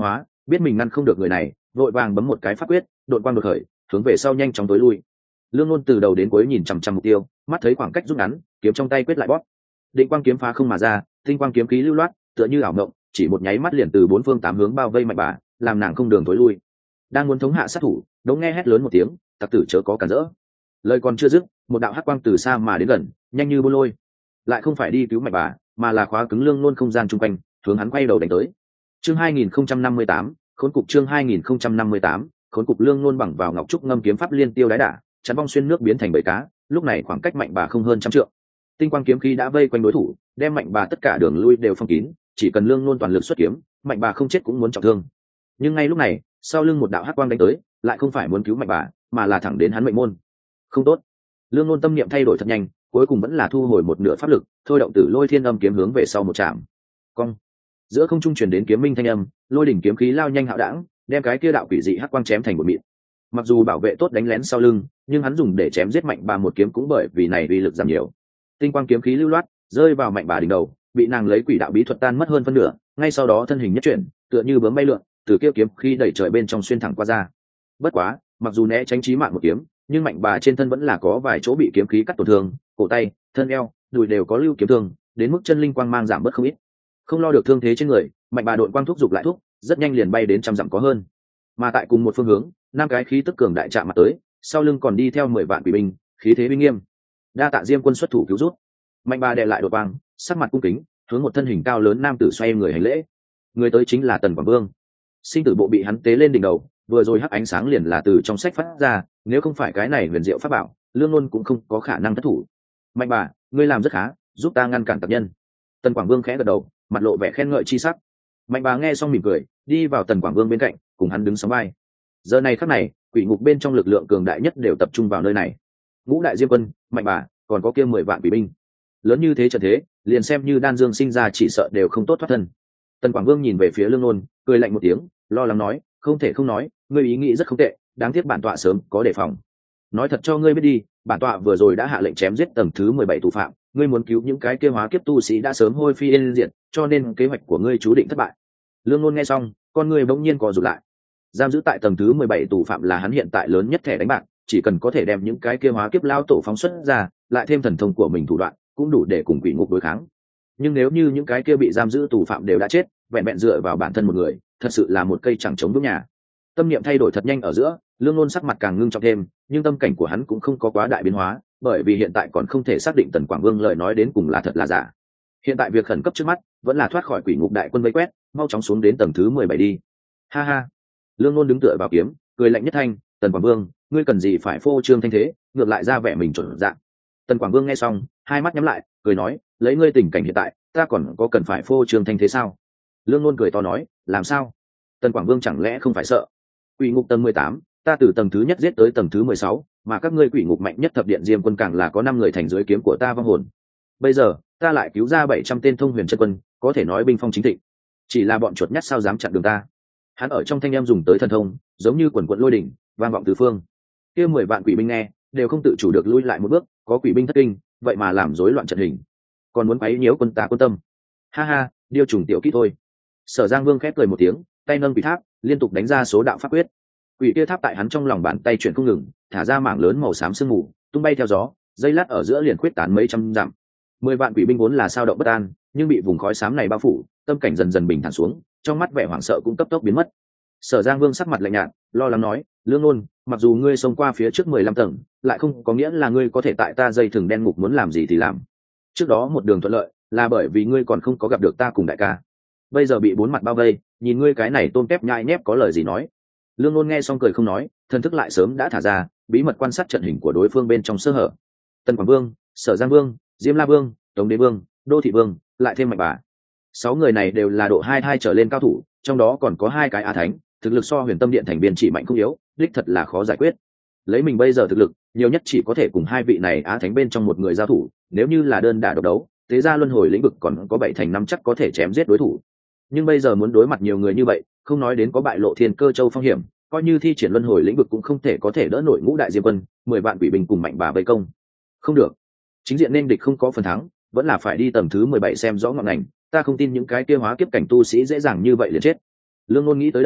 biết mình ngăn không được người này, vội vàng bấm một cái pháp quyết, đột quang đột khởi, hướng về sau nhanh chóng tối lui. Lương Nôn từ đầu đến cuối nhìn chằm chằm mục tiêu, mắt thấy khoảng cách rút ngắn, kiếm trong tay quyết lại bóp. Định quang kiếm phá không mà ra, tinh quang kiếm khí lưu loát, tựa như ảo mộng, chỉ một nháy mắt liền từ bốn phương tám hướng bao vây Mạnh Bà, làm nàng không đường tối lui. Đang muốn thống hạ sát thủ, đống nghe hét lớn một tiếng, tặc tử chớ có cản rỡ. Lời còn chưa dứt, một đạo hắc quang từ xa mà đến gần, nhanh như bôn lôi, lại không phải đi cứu Mạnh Bà, mà là khóa cứng Lương Nôn không gian chung quanh, hướng hắn quay đầu đánh tới. Chương hai nghìn không trăm năm mươi tám, khốn cục chương hai nghìn không trăm năm mươi tám, khốn cục Lương Nôn bằng vào ngọc trúc ngâm kiếm pháp liên tiêu đái đả, chắn bong xuyên nước biến thành bầy cá, lúc này khoảng cách Mạnh Bà không hơn trăm trượng. Tinh quang kiếm khí đã vây quanh đối thủ, đem Mạnh Bà tất cả đường lui đều phong kín, chỉ cần Lương Nôn toàn lực xuất kiếm, Mạnh Bà không chết cũng muốn trọng thương. Nhưng ngay lúc này, sau lưng một đạo hắc quang đánh tới, lại không phải muốn cứu Mạnh Bà, mà là thẳng đến hắn mệnh môn. Không tốt. Lương Nôn tâm niệm thay đổi thật nhanh, cuối cùng vẫn là thu hồi một nửa pháp lực, thôi động tử lôi thiên âm kiếm hướng về sau một chạm. Cong. Giữa không trung truyền đến kiếm minh thanh âm, lôi đỉnh kiếm khí lao nhanh hạo đãng, đem cái kia đạo quỷ dị hắc quang chém thành một mịn. Mặc dù bảo vệ tốt đánh lén sau lưng, nhưng hắn dùng để chém giết Mạnh Bà một kiếm cũng bởi vì này uy lực giảm nhiều. Tinh quang kiếm khí lưu loát, rơi vào Mạnh Bà đỉnh đầu, bị nàng lấy quỷ đạo bí thuật tan mất hơn phân nửa, ngay sau đó thân hình nhất chuyển, tựa như bướm bay lượn, từ kia kiếm khí đẩy trời bên trong xuyên thẳng qua ra. Bất quá, mặc dù né tránh chí mạng một kiếm, nhưng Mạnh Bà trên thân vẫn là có vài chỗ bị kiếm khí cắt tổn thương, cổ tay, thân eo, đùi đều có lưu kiếm thương, đến mức chân linh quang mang giảm bớt không ít. Không lo được thương thế trên người, Mạnh Bà độn quang thúc giục lại thúc, rất nhanh liền bay đến trăm dặm có hơn. Mà tại cùng một phương hướng, năm cái khí tức cường đại chạm mặt tới, sau lưng còn đi theo mười vạn quỷ binh, khí thế uy nghiêm. Đa tạ Diêm quân xuất thủ cứu rút. Mạnh Bà đè lại đột quang, sắc mặt cung kính, hướng một thân hình cao lớn nam tử xoay người hành lễ. Người tới chính là Tần Quảng Vương. Sinh tử bộ bị hắn tế lên đỉnh đầu, vừa rồi hắc ánh sáng liền là từ trong sách phát ra, nếu không phải cái này huyền diệu pháp bảo, Lương Nôn cũng không có khả năng thất thủ. Mạnh Bà, ngươi làm rất khá, giúp ta ngăn cản tập nhân. Tần Quảng Vương khẽ gật đầu, mặt lộ vẻ khen ngợi chi sắc. Mạnh Bà nghe xong mỉm cười, đi vào Tần Quảng Vương bên cạnh, cùng hắn đứng sóng vai. Giờ này khắc này, quỷ ngục bên trong lực lượng cường đại nhất đều tập trung vào nơi này. Ngũ đại Diêm quân, Mạnh Bà, còn có kia mười vạn quỷ binh. Lớn như thế trận thế, liền xem như Đan Dương sinh ra chỉ sợ đều không tốt thoát thân. Tần Quảng Vương nhìn về phía Lương Nôn, cười lạnh một tiếng, lo lắng nói, không thể không nói, ngươi ý nghĩ rất không tệ, đáng tiếc bản tọa sớm có đề phòng. Nói thật cho ngươi biết đi, bản tọa vừa rồi đã hạ lệnh chém giết tầng thứ mười bảy tù phạm, ngươi muốn cứu những cái kia hóa kiếp tu sĩ đã sớm hôi phi yên diệt, cho nên kế hoạch của ngươi chú định thất bại. Lương Nôn nghe xong, con ngươi bỗng nhiên co rụt lại. Giam giữ tại tầng thứ mười bảy tù phạm là hắn hiện tại lớn nhất thẻ đánh bạc, chỉ cần có thể đem những cái kia hóa kiếp lao tổ phóng xuất ra, lại thêm thần thông của mình thủ đoạn, cũng đủ để cùng quỷ ngục đối kháng. Nhưng nếu như những cái kia bị giam giữ tù phạm đều đã chết, vẹn vẹn dựa vào bản thân một người, thật sự là một cây chẳng chống vững nhà. Tâm niệm thay đổi thật nhanh ở giữa, Lương Nôn sắc mặt càng ngưng trọng thêm, nhưng tâm cảnh của hắn cũng không có quá đại biến hóa, bởi vì hiện tại còn không thể xác định Tần Quảng Vương lời nói đến cùng là thật là giả. Hiện tại việc khẩn cấp trước mắt vẫn là thoát khỏi quỷ ngục đại quân vây quét, mau chóng xuống đến tầng thứ mười bảy đi. Ha ha. Lương Nôn đứng tựa vào kiếm, cười lạnh nhất thanh, Tần Quảng Vương, ngươi cần gì phải phô trương thanh thế, ngược lại ra vẻ mình chuẩn dạng. Tần Quảng Vương nghe xong, hai mắt nhắm lại, cười nói, lấy ngươi tình cảnh hiện tại, ta còn có cần phải phô trương thanh thế sao? Lương Nôn cười to nói, làm sao? Tần Quảng Vương chẳng lẽ không phải sợ? Quỷ ngục tầng mười tám, ta từ tầng thứ nhất giết tới tầng thứ mười sáu, mà các ngươi quỷ ngục mạnh nhất thập điện Diêm quân càng là có năm người thành dưới kiếm của ta vong hồn. Bây giờ, ta lại cứu ra bảy trăm tên thông huyền chân quân, có thể nói binh phong chính thịnh. Chỉ là bọn chuột nhắt sao dám chặn đường ta? Hắn ở trong thanh em dùng tới thần thông, giống như quần quần lôi đỉnh, vang vọng tứ phương. Kia mười vạn quỷ binh nghe, đều không tự chủ được lui lại một bước, có quỷ binh thất kinh, vậy mà làm rối loạn trận hình, còn muốn quấy nhiễu quân ta quân tâm. Ha ha, điêu trùng tiểu kỹ thôi. Sở Giang Vương khép cười một tiếng, tay nâng quỷ tháp, liên tục đánh ra số đạo pháp quyết. Quỷ kia tháp tại hắn trong lòng bàn tay chuyển không ngừng, thả ra mảng lớn màu xám sương mù, tung bay theo gió, dây lát ở giữa liền khuyết tán mấy trăm dặm. Mười vạn quỷ binh vốn là sao động bất an, nhưng bị vùng khói xám này bao phủ, tâm cảnh dần dần bình thản xuống, trong mắt vẻ hoảng sợ cũng cấp tốc biến mất. Sở Giang Vương sắc mặt lạnh nhạt, lo lắng nói, Lương Nôn, mặc dù ngươi xông qua phía trước mười lăm tầng, lại không có nghĩa là ngươi có thể tại ta dây thừng đen ngục muốn làm gì thì làm. Trước đó một đường thuận lợi, là bởi vì ngươi còn không có gặp được ta cùng đại ca. Bây giờ bị bốn mặt bao vây, nhìn ngươi cái này tôm tép nhai nhép có lời gì nói. Lương Nôn nghe xong cười không nói, thần thức lại sớm đã thả ra, bí mật quan sát trận hình của đối phương bên trong sơ hở. Tần Quảng Vương, Sở Giang Vương, Diêm La Vương, Tống Đế Vương, Đô Thị Vương, lại thêm Mạnh Bà. Sáu người này đều là độ hai hai trở lên cao thủ, trong đó còn có hai cái á thánh, thực lực so Huyền Tâm Điện thành viên chỉ mạnh không yếu, đích thật là khó giải quyết. Lấy mình bây giờ thực lực, nhiều nhất chỉ có thể cùng hai vị này á thánh bên trong một người giao thủ, nếu như là đơn đả độc đấu, thế ra luân hồi lĩnh vực còn có bảy thành năm chắc có thể chém giết đối thủ. Nhưng bây giờ muốn đối mặt nhiều người như vậy, không nói đến có bại lộ Thiên Cơ Châu phong hiểm, coi như thi triển luân hồi lĩnh vực cũng không thể có thể đỡ nổi ngũ đại diêm quân, mười vạn quỷ binh cùng Mạnh Bà vây công. Không được, chính diện nên địch không có phần thắng, vẫn là phải đi tầng thứ mười bảy xem rõ ngọn ngành, ta không tin những cái kia hóa kiếp cảnh tu sĩ dễ dàng như vậy liền chết. Lương Nôn nghĩ tới đây,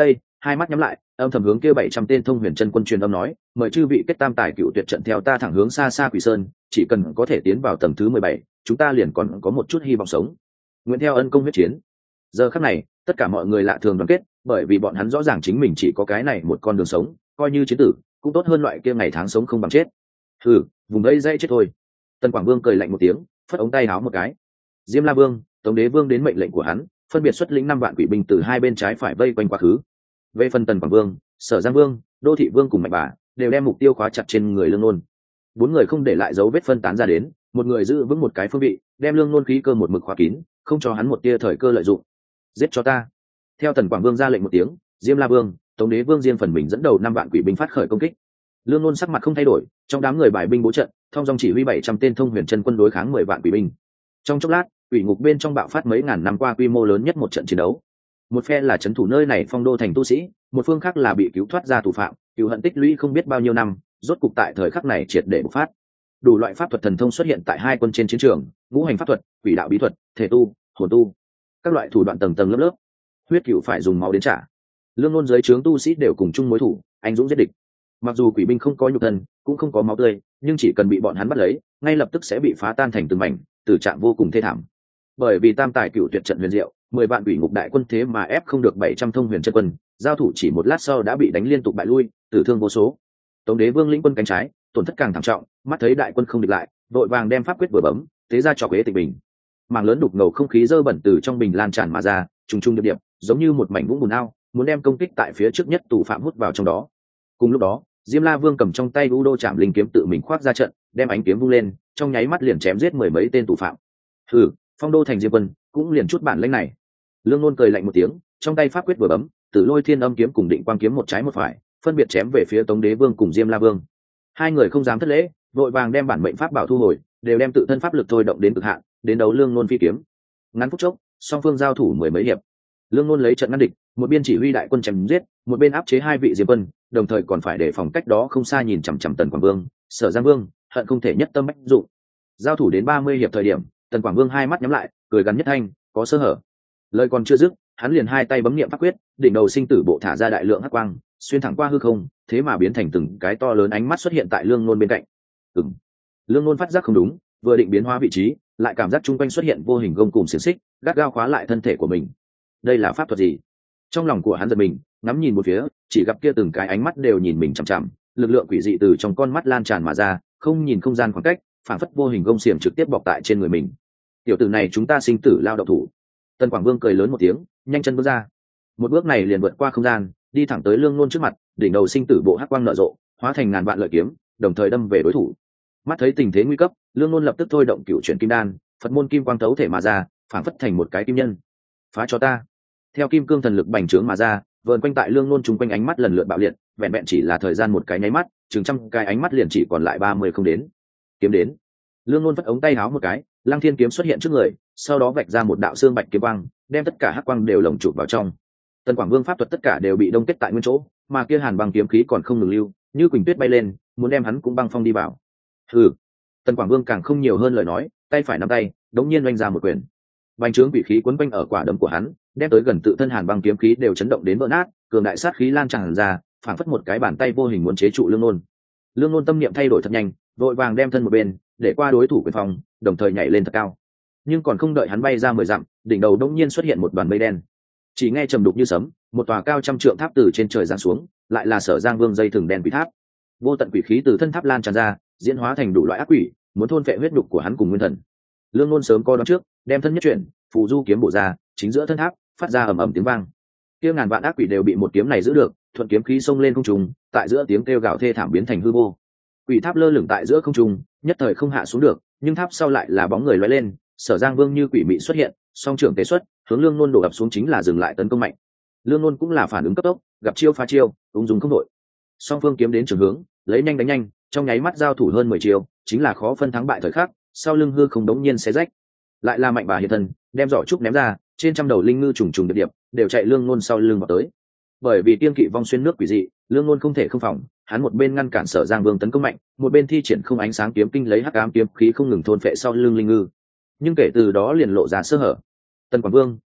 hai mắt nhắm lại, âm thầm hướng kia bảy trăm tên thông huyền chân quân truyền âm nói, mời chư vị kết tam tài cựu tuyệt trận theo ta thẳng hướng xa xa Quỷ Sơn, chỉ cần có thể tiến vào tầng thứ mười bảy, chúng ta liền còn có một chút hy vọng sống. Nguyện theo ân công huyết chiến. Giờ khắc này, tất cả mọi người lạ thường đoàn kết, bởi vì bọn hắn rõ ràng chính mình chỉ có cái này một con đường sống, coi như chiến tử, cũng tốt hơn loại kia ngày tháng sống không bằng chết. Hừ, vùng đây dây chết thôi. Tần Quảng Vương cười lạnh một tiếng, phất ống tay áo một cái. Diêm La Vương, Tống Đế Vương đến mệnh lệnh của hắn, phân biệt xuất lĩnh năm vạn quỷ binh từ hai bên trái phải vây quanh quá khứ. Về phần Tần Quảng Vương, Sở Giang Vương, Đô Thị Vương cùng Mạnh Bà đều đem mục tiêu khóa chặt trên người Lương Nôn. Bốn người không để lại dấu vết phân tán ra đến, một người giữ vững một cái phương vị, đem Lương Nôn khí cơ một mực khóa kín, không cho hắn một tia thời cơ lợi dụng. Giết cho ta. Theo Tần Quảng Vương ra lệnh một tiếng, Diêm La Vương, Tống Đế Vương riêng phần mình dẫn đầu năm vạn quỷ binh phát khởi công kích. Lương Nôn sắc mặt không thay đổi, trong đám người bài binh bố trận, thông dong chỉ huy bảy trăm tên thông huyền chân quân đối kháng mười vạn quỷ binh. Trong chốc lát, quỷ ngục bên trong bạo phát mấy ngàn năm qua quy mô lớn nhất một trận chiến đấu. Một phe là trấn thủ nơi này phong đô thành tu sĩ, một phương khác là bị cứu thoát ra thủ phạm, cừu hận tích lũy không biết bao nhiêu năm, rốt cục tại thời khắc này triệt để bộc phát. Đủ loại pháp thuật thần thông xuất hiện tại hai quân trên chiến trường, ngũ hành pháp thuật, quỷ đạo bí thuật, thể tu, hồn tu, các loại thủ đoạn tầng tầng lớp lớp. Huyết cửu phải dùng máu đến trả. Lương Nôn dưới trướng tu sĩ đều cùng chung mối thủ, anh dũng giết địch. Mặc dù quỷ binh không có nhục thân, cũng không có máu tươi, nhưng chỉ cần bị bọn hắn bắt lấy, ngay lập tức sẽ bị phá tan thành từng mảnh, tử trạng vô cùng thê thảm. Bởi vì tam tài cựu tuyệt trận huyền diệu, mười vạn quỷ ngục đại quân thế mà ép không được bảy trăm thông huyền chân quân, giao thủ chỉ một lát sau đã bị đánh liên tục bại lui, tử thương vô số. Tống Đế Vương lĩnh quân cánh trái, tổn thất càng thảm trọng, mắt thấy đại quân không địch lại, vội vàng đem pháp quyết vừa bấm, tế ra cho quế tịch bình. Màng lớn đục ngầu không khí dơ bẩn từ trong bình lan tràn mà ra, trùng trùng điệp điệp, giống như một mảnh vũng bùn ao, muốn đem công kích tại phía trước nhất tù phạm hút vào trong đó. Cùng lúc đó, Diêm La Vương cầm trong tay U Đô Trảm Linh kiếm tự mình khoác ra trận, đem ánh kiếm vung lên, trong nháy mắt liền chém giết mười mấy tên tù phạm. Hừ, phong đô thành Diêm Quân cũng liền chút bản lĩnh này. Lương Nôn cười lạnh một tiếng, trong tay pháp quyết vừa bấm, Tử Lôi Thiên Âm kiếm cùng Định Quang kiếm một trái một phải, phân biệt chém về phía Tống Đế Vương cùng Diêm La Vương. Hai người không dám thất lễ, vội vàng đem bản mệnh pháp bảo thu hồi, đều đem tự thân pháp lực thôi động đến cực hạn, đến đấu Lương Nôn phi kiếm. Ngắn phút chốc, song phương giao thủ mười mấy hiệp. Lương Nôn lấy trận ngăn địch, một bên chỉ huy đại quân chém giết, một bên áp chế hai vị Diêm Quân, đồng thời còn phải để phòng cách đó không xa nhìn chằm chằm Tần Quảng Vương, Sở Giang Vương, hận không thể nhất tâm bách dụng. Giao thủ đến ba mươi hiệp thời điểm, Tần Quảng Vương hai mắt nhắm lại, cười gắn nhất thanh, có sơ hở. Lời còn chưa dứt, hắn liền hai tay bấm niệm pháp quyết, đỉnh đầu sinh tử bộ thả ra đại lượng hắc quang, xuyên thẳng qua hư không, thế mà biến thành từng cái to lớn ánh mắt xuất hiện tại Lương Nôn bên cạnh. Ừm. Lương Nôn phát giác không đúng, vừa định biến hóa vị trí, lại cảm giác chung quanh xuất hiện vô hình gông cùm xiềng xích, gắt gao khóa lại thân thể của mình. Đây là pháp thuật gì? Trong lòng của hắn giật mình, ngắm nhìn một phía, chỉ gặp kia từng cái ánh mắt đều nhìn mình chằm chằm, lực lượng quỷ dị từ trong con mắt lan tràn mà ra, không nhìn không gian khoảng cách, phản phất vô hình gông xiềng trực tiếp bọc tại trên người mình. Tiểu tử này chúng ta sinh tử lao động thủ. Tần Quảng Vương cười lớn một tiếng, nhanh chân bước ra. Một bước này liền vượt qua không gian, đi thẳng tới Lương Nôn trước mặt, đỉnh đầu sinh tử bộ hắc quang nở rộ, hóa thành ngàn vạn lợi kiếm, đồng thời đâm về đối thủ. Mắt thấy tình thế nguy cấp, Lương Nôn lập tức thôi động cửu chuyển kim đan, Phật môn kim quang thấu thể mà ra, phản phất thành một cái kim nhân. Phá cho ta. Theo kim cương thần lực bành trướng mà ra, vờn quanh tại Lương Nôn chung quanh ánh mắt lần lượt bạo liệt, vẹn vẹn chỉ là thời gian một cái nháy mắt, chừng trăm cái ánh mắt liền chỉ còn lại ba mươi không đến. Kiếm đến. Lương Nôn vất ống tay áo một cái, Lăng Thiên kiếm xuất hiện trước người, sau đó vạch ra một đạo xương bạch kiếm quang, đem tất cả hắc quang đều lồng chụp vào trong. Tần Quảng Vương pháp thuật tất cả đều bị đông kết tại nguyên chỗ, mà kia hàn băng kiếm khí còn không ngừng lưu, như quỳnh tuyết bay lên, muốn đem hắn cũng băng phong đi vào. Hừ. Tần Quảng Vương càng không nhiều hơn lời nói, tay phải nắm tay, đống nhiên oanh ra một quyền. Bành trướng quỷ khí quấn quanh ở quả đấm của hắn, đem tới gần tự thân hàn băng kiếm khí đều chấn động đến vỡ nát, cường đại sát khí lan tràn ra, phảng phất một cái bàn tay vô hình muốn chế trụ Lương Nôn. Lương Nôn tâm niệm thay đổi thật nhanh, vội vàng đem thân một bên, để qua đối thủ quyền phòng, đồng thời nhảy lên thật cao. Nhưng còn không đợi hắn bay ra mười dặm, đỉnh đầu đống nhiên xuất hiện một đoàn mây đen. Chỉ nghe trầm đục như sấm, một tòa cao trăm trượng tháp từ trên trời giáng xuống, lại là Sở Giang Vương dây thừng đen quỷ tháp. Vô tận quỷ khí từ thân tháp lan tràn ra, diễn hóa thành đủ loại ác quỷ, muốn thôn phệ huyết nhục của hắn cùng nguyên thần. Lương Nôn sớm coi đoán trước, đem thân nhất chuyển, phù du kiếm bổ ra, chính giữa thân tháp, phát ra ầm ầm tiếng vang. Kia ngàn vạn ác quỷ đều bị một kiếm này giữ được, thuận kiếm khí xông lên không trung, tại giữa tiếng kêu gào thê thảm biến thành hư vô. Quỷ tháp lơ lửng tại giữa không trung, nhất thời không hạ xuống được, nhưng tháp sau lại là bóng người lóe lên, Sở Giang Vương như quỷ mị xuất hiện, song trưởng tế xuất, hướng Lương Nôn đổ ập xuống chính là dừng lại tấn công mạnh. Lương Nôn cũng là phản ứng cấp tốc, gặp chiêu phá chiêu, ung dung không đội. Song phương kiếm đến trường hướng, lấy nhanh đánh nhanh, trong nháy mắt giao thủ hơn mười chiêu, chính là khó phân thắng bại thời khắc, sau lưng hư không đống nhiên xé rách. Lại là Mạnh Bà hiện thân, đem giỏ trúc ném ra, trên trăm đầu linh ngư trùng trùng điệp điệp, đều chạy Lương Nôn sau lưng vào tới. Bởi vì tiên kỵ vong xuyên nước quỷ dị, Lương Nôn không thể không phòng, hắn một bên ngăn cản Sở Giang Vương tấn công mạnh, một bên thi triển không ánh sáng kiếm kinh lấy hắc ám kiếm khí không ngừng thôn phệ sau lưng linh ngư. Nhưng kể từ đó liền lộ ra sơ hở. Tần Quảng Vương,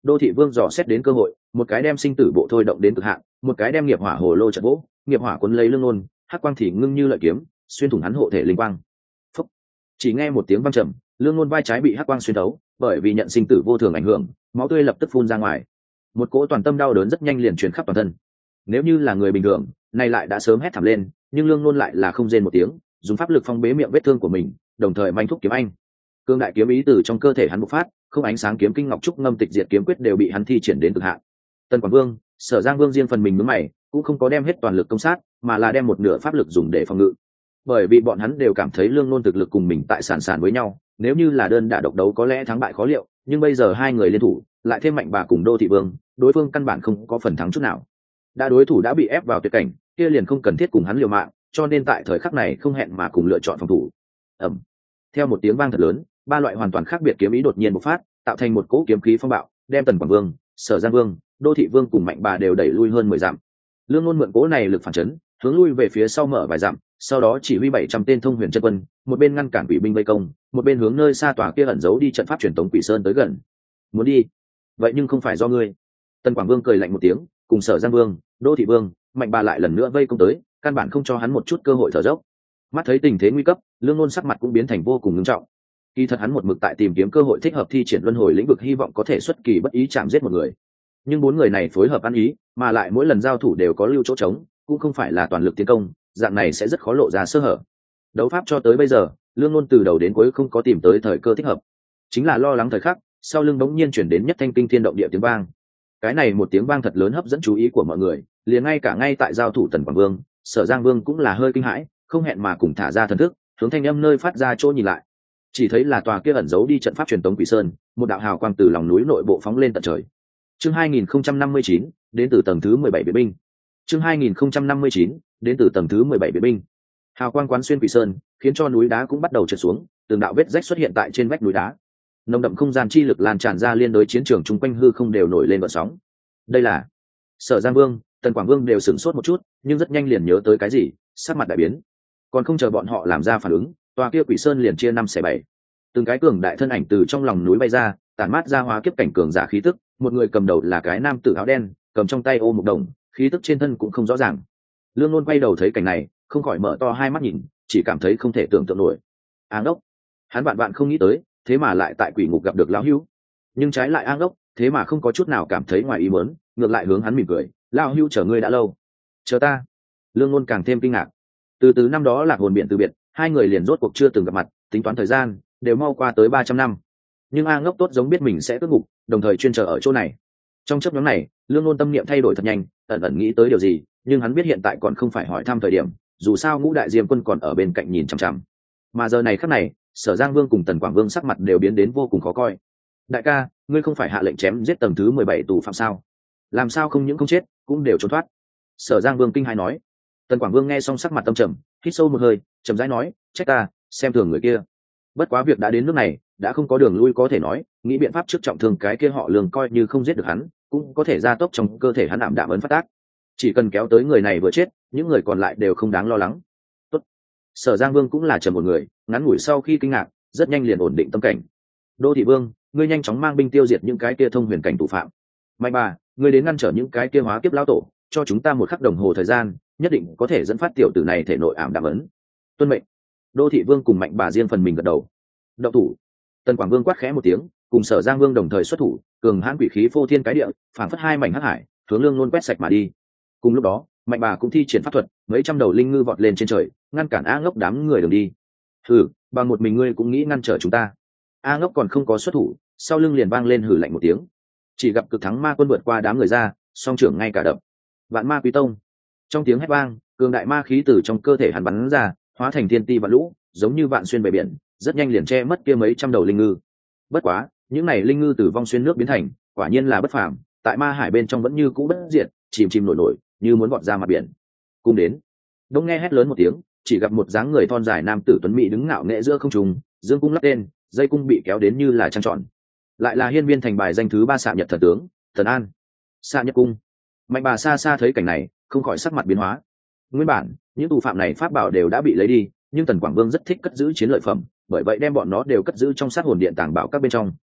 Đô thị vương dò xét đến cơ hội, một cái đem sinh tử bộ thôi động đến cực hạn, một cái đem nghiệp hỏa hồ lô trận vỗ, nghiệp hỏa cuốn lấy lương nôn, hắc quang thì ngưng như lợi kiếm, xuyên thủng hắn hộ thể linh quang. Phúc. Chỉ nghe một tiếng vang trầm, lương nôn vai trái bị hắc quang xuyên thấu, bởi vì nhận sinh tử vô thường ảnh hưởng, máu tươi lập tức phun ra ngoài. Một cỗ toàn tâm đau đớn rất nhanh liền truyền khắp toàn thân. Nếu như là người bình thường, nay lại đã sớm hét thảm lên, nhưng lương nôn lại là không rên một tiếng, dùng pháp lực phong bế miệng vết thương của mình, đồng thời manh thúc kiếm anh. Cương đại kiếm ý từ trong cơ thể hắn bộc phát, không ánh sáng kiếm kinh ngọc trúc ngâm tịch diệt kiếm quyết đều bị hắn thi triển đến cực hạn. Tân Quảng Vương, Sở Giang Vương riêng phần mình nhướng mày, cũng không có đem hết toàn lực công sát, mà là đem một nửa pháp lực dùng để phòng ngự. Bởi vì bọn hắn đều cảm thấy lương nôn thực lực cùng mình tại sàn sàn với nhau, nếu như là đơn đả độc đấu có lẽ thắng bại khó liệu, nhưng bây giờ hai người liên thủ, lại thêm Mạnh Bà cùng Đô Thị Vương, đối phương căn bản không có phần thắng chút nào. Đã đối thủ đã bị ép vào tuyệt cảnh, kia liền không cần thiết cùng hắn liều mạng, cho nên tại thời khắc này không hẹn mà cùng lựa chọn phòng thủ. Ầm. Theo một tiếng vang thật lớn, ba loại hoàn toàn khác biệt kiếm ý đột nhiên bộc phát, tạo thành một cỗ kiếm khí phong bạo, đem Tần Quảng Vương, Sở Giang Vương, Đô Thị Vương cùng Mạnh Bà đều đẩy lui hơn mười dặm. Lương Nôn mượn cỗ này lực phản chấn, hướng lui về phía sau mở vài dặm, sau đó chỉ huy bảy trăm tên thông huyền chân quân, một bên ngăn cản quỷ binh vây công, một bên hướng nơi xa tòa kia ẩn giấu đi trận pháp truyền tống quỷ sơn tới gần. Muốn đi? Vậy nhưng không phải do ngươi. Tần Quảng Vương cười lạnh một tiếng, cùng Sở Giang Vương, Đô Thị Vương, Mạnh Bà lại lần nữa vây công tới, căn bản không cho hắn một chút cơ hội thở dốc. Mắt thấy tình thế nguy cấp, Lương Nôn sắc mặt cũng biến thành vô cùng nghiêm trọng. Kỳ thật hắn một mực tại tìm kiếm cơ hội thích hợp thi triển luân hồi lĩnh vực, hy vọng có thể xuất kỳ bất ý chạm giết một người. Nhưng bốn người này phối hợp ăn ý, mà lại mỗi lần giao thủ đều có lưu chỗ trống, cũng không phải là toàn lực tiến công, dạng này sẽ rất khó lộ ra sơ hở. Đấu pháp cho tới bây giờ, Lương Nôn từ đầu đến cuối không có tìm tới thời cơ thích hợp, chính là lo lắng thời khắc, sau lưng bỗng nhiên chuyển đến nhất thanh kinh thiên động địa tiếng vang. Cái này một tiếng vang thật lớn hấp dẫn chú ý của mọi người, liền ngay cả ngay tại giao thủ Tần Quảng Vương, Sở Giang Vương cũng là hơi kinh hãi, không hẹn mà cùng thả ra thần thức, hướng thanh âm nơi phát ra chỗ nhìn lại. Chỉ thấy là tòa kia ẩn giấu đi trận pháp truyền tống quỷ sơn, một đạo hào quang từ lòng núi nội bộ phóng lên tận trời. Chương hai nghìn không trăm năm mươi chín, đến từ tầng thứ mười bảy Biệt binh. Chương hai nghìn không trăm năm mươi chín, đến từ tầng thứ mười bảy Biệt binh. Hào quang quán xuyên quỷ sơn, khiến cho núi đá cũng bắt đầu trượt xuống, từng đạo vết rách xuất hiện tại trên vách núi đá. Nồng đậm không gian chi lực lan tràn ra, liên đối chiến trường chung quanh hư không đều nổi lên gợn sóng. Đây là Sở Giang Vương, Tần Quảng Vương đều sửng sốt một chút, nhưng rất nhanh liền nhớ tới cái gì, sắc mặt đại biến. Còn không chờ bọn họ làm ra phản ứng, tòa kia quỷ sơn liền chia năm xẻ bảy. Từng cái cường đại thân ảnh từ trong lòng núi bay ra, tản mát ra hóa kiếp cảnh cường giả khí tức, một người cầm đầu là cái nam tử áo đen, cầm trong tay ô một đồng, khí tức trên thân cũng không rõ ràng. Lương Nôn quay đầu thấy cảnh này, không khỏi mở to hai mắt nhìn, chỉ cảm thấy không thể tưởng tượng nổi. Áng đốc, hắn bạn bạn không nghĩ tới, thế mà lại tại quỷ ngục gặp được lão hưu. Nhưng trái lại Áng đốc, thế mà không có chút nào cảm thấy ngoài ý muốn, ngược lại hướng hắn mỉm cười, lão hưu chờ ngươi đã lâu. Chờ ta. Lương Nôn càng thêm kinh ngạc. Từ từ năm đó Lạc Hồn Biển từ biệt, hai người liền rốt cuộc chưa từng gặp mặt, tính toán thời gian đều mau qua tới ba trăm năm. Nhưng A Ngốc tốt giống biết mình sẽ cất ngục, đồng thời chuyên chờ ở chỗ này. Trong chấp nhóm này, Lương Nôn tâm niệm thay đổi thật nhanh, ẩn ẩn nghĩ tới điều gì, nhưng hắn biết hiện tại còn không phải hỏi thăm thời điểm, dù sao Ngũ Đại Diêm Quân còn ở bên cạnh nhìn chằm chằm. Mà giờ này khắc này, Sở Giang Vương cùng Tần Quảng Vương sắc mặt đều biến đến vô cùng khó coi. Đại ca, ngươi không phải hạ lệnh chém giết tầng thứ mười bảy tù phạm sao? Làm sao không những không chết, cũng đều trốn thoát? Sở Giang Vương kinh hãi nói. Tần Quảng Vương nghe xong sắc mặt tâm trầm, hít sâu một hơi, trầm rãi nói, trách ta, xem thường người kia. Bất quá việc đã đến nước này, đã không có đường lui có thể nói, nghĩ biện pháp trước trọng thương cái kia họ Lương, coi như không giết được hắn, cũng có thể gia tốc trong cơ thể hắn ảm đạm ấn phát tác. Chỉ cần kéo tới người này vừa chết, những người còn lại đều không đáng lo lắng. Tốt. Sở Giang Vương cũng là trầm một người, ngắn ngủi sau khi kinh ngạc, rất nhanh liền ổn định tâm cảnh. Đô Thị Vương, ngươi nhanh chóng mang binh tiêu diệt những cái kia thông huyền cảnh tù phạm. Mạnh Bà, ngươi đến ngăn trở những cái kia hóa kiếp lão tổ, cho chúng ta một khắc đồng hồ thời gian, nhất định có thể dẫn phát tiểu tử này thể nội ảm đạm ấn. Tuân mệnh. Đô Thị Vương cùng Mạnh Bà riêng phần mình gật đầu. Động thủ. Tần Quảng Vương quát khẽ một tiếng, cùng Sở Giang Vương đồng thời xuất thủ, cường hãn quỷ khí phô thiên cái địa, phảng phất hai mảnh hắc hải, hướng Lương Nôn quét sạch mà đi. Cùng lúc đó, Mạnh Bà cũng thi triển pháp thuật, mấy trăm đầu linh ngư vọt lên trên trời, ngăn cản A Ngốc đám người đường đi. Hừ, bằng một mình ngươi cũng nghĩ ngăn trở chúng ta? A Ngốc còn không có xuất thủ, sau lưng liền vang lên hừ lạnh một tiếng. Chỉ gặp cực thắng ma quân vượt qua đám người ra, song trưởng ngay cả đập. Vạn Ma Quý Tông. Trong tiếng hét vang, cường đại ma khí từ trong cơ thể hắn bắn ra, hóa thành thiên ti vạn lũ, giống như vạn xuyên bờ biển, rất nhanh liền che mất kia mấy trăm đầu linh ngư. Bất quá, những này linh ngư từ vong xuyên nước biến thành, quả nhiên là bất phàm, tại ma hải bên trong vẫn như cũ bất diệt, chìm chìm nổi nổi, như muốn vọt ra mặt biển. Cùng đến. Đông nghe hét lớn một tiếng, chỉ gặp một dáng người thon dài nam tử tuấn mỹ đứng ngạo nghễ giữa không trung, dương cung lắp tên, dây cung bị kéo đến như là trăng tròn. Lại là hiên viên thành bài danh thứ ba Xạ Nhật thần tướng, Thần An. Xạ Nhật cung. Mạnh Bà xa xa thấy cảnh này, không khỏi sắc mặt biến hóa. Nguyên bản, những tù phạm này pháp bảo đều đã bị lấy đi, nhưng Tần Quảng Vương rất thích cất giữ chiến lợi phẩm, bởi vậy đem bọn nó đều cất giữ trong sát hồn điện tàng bảo các bên trong.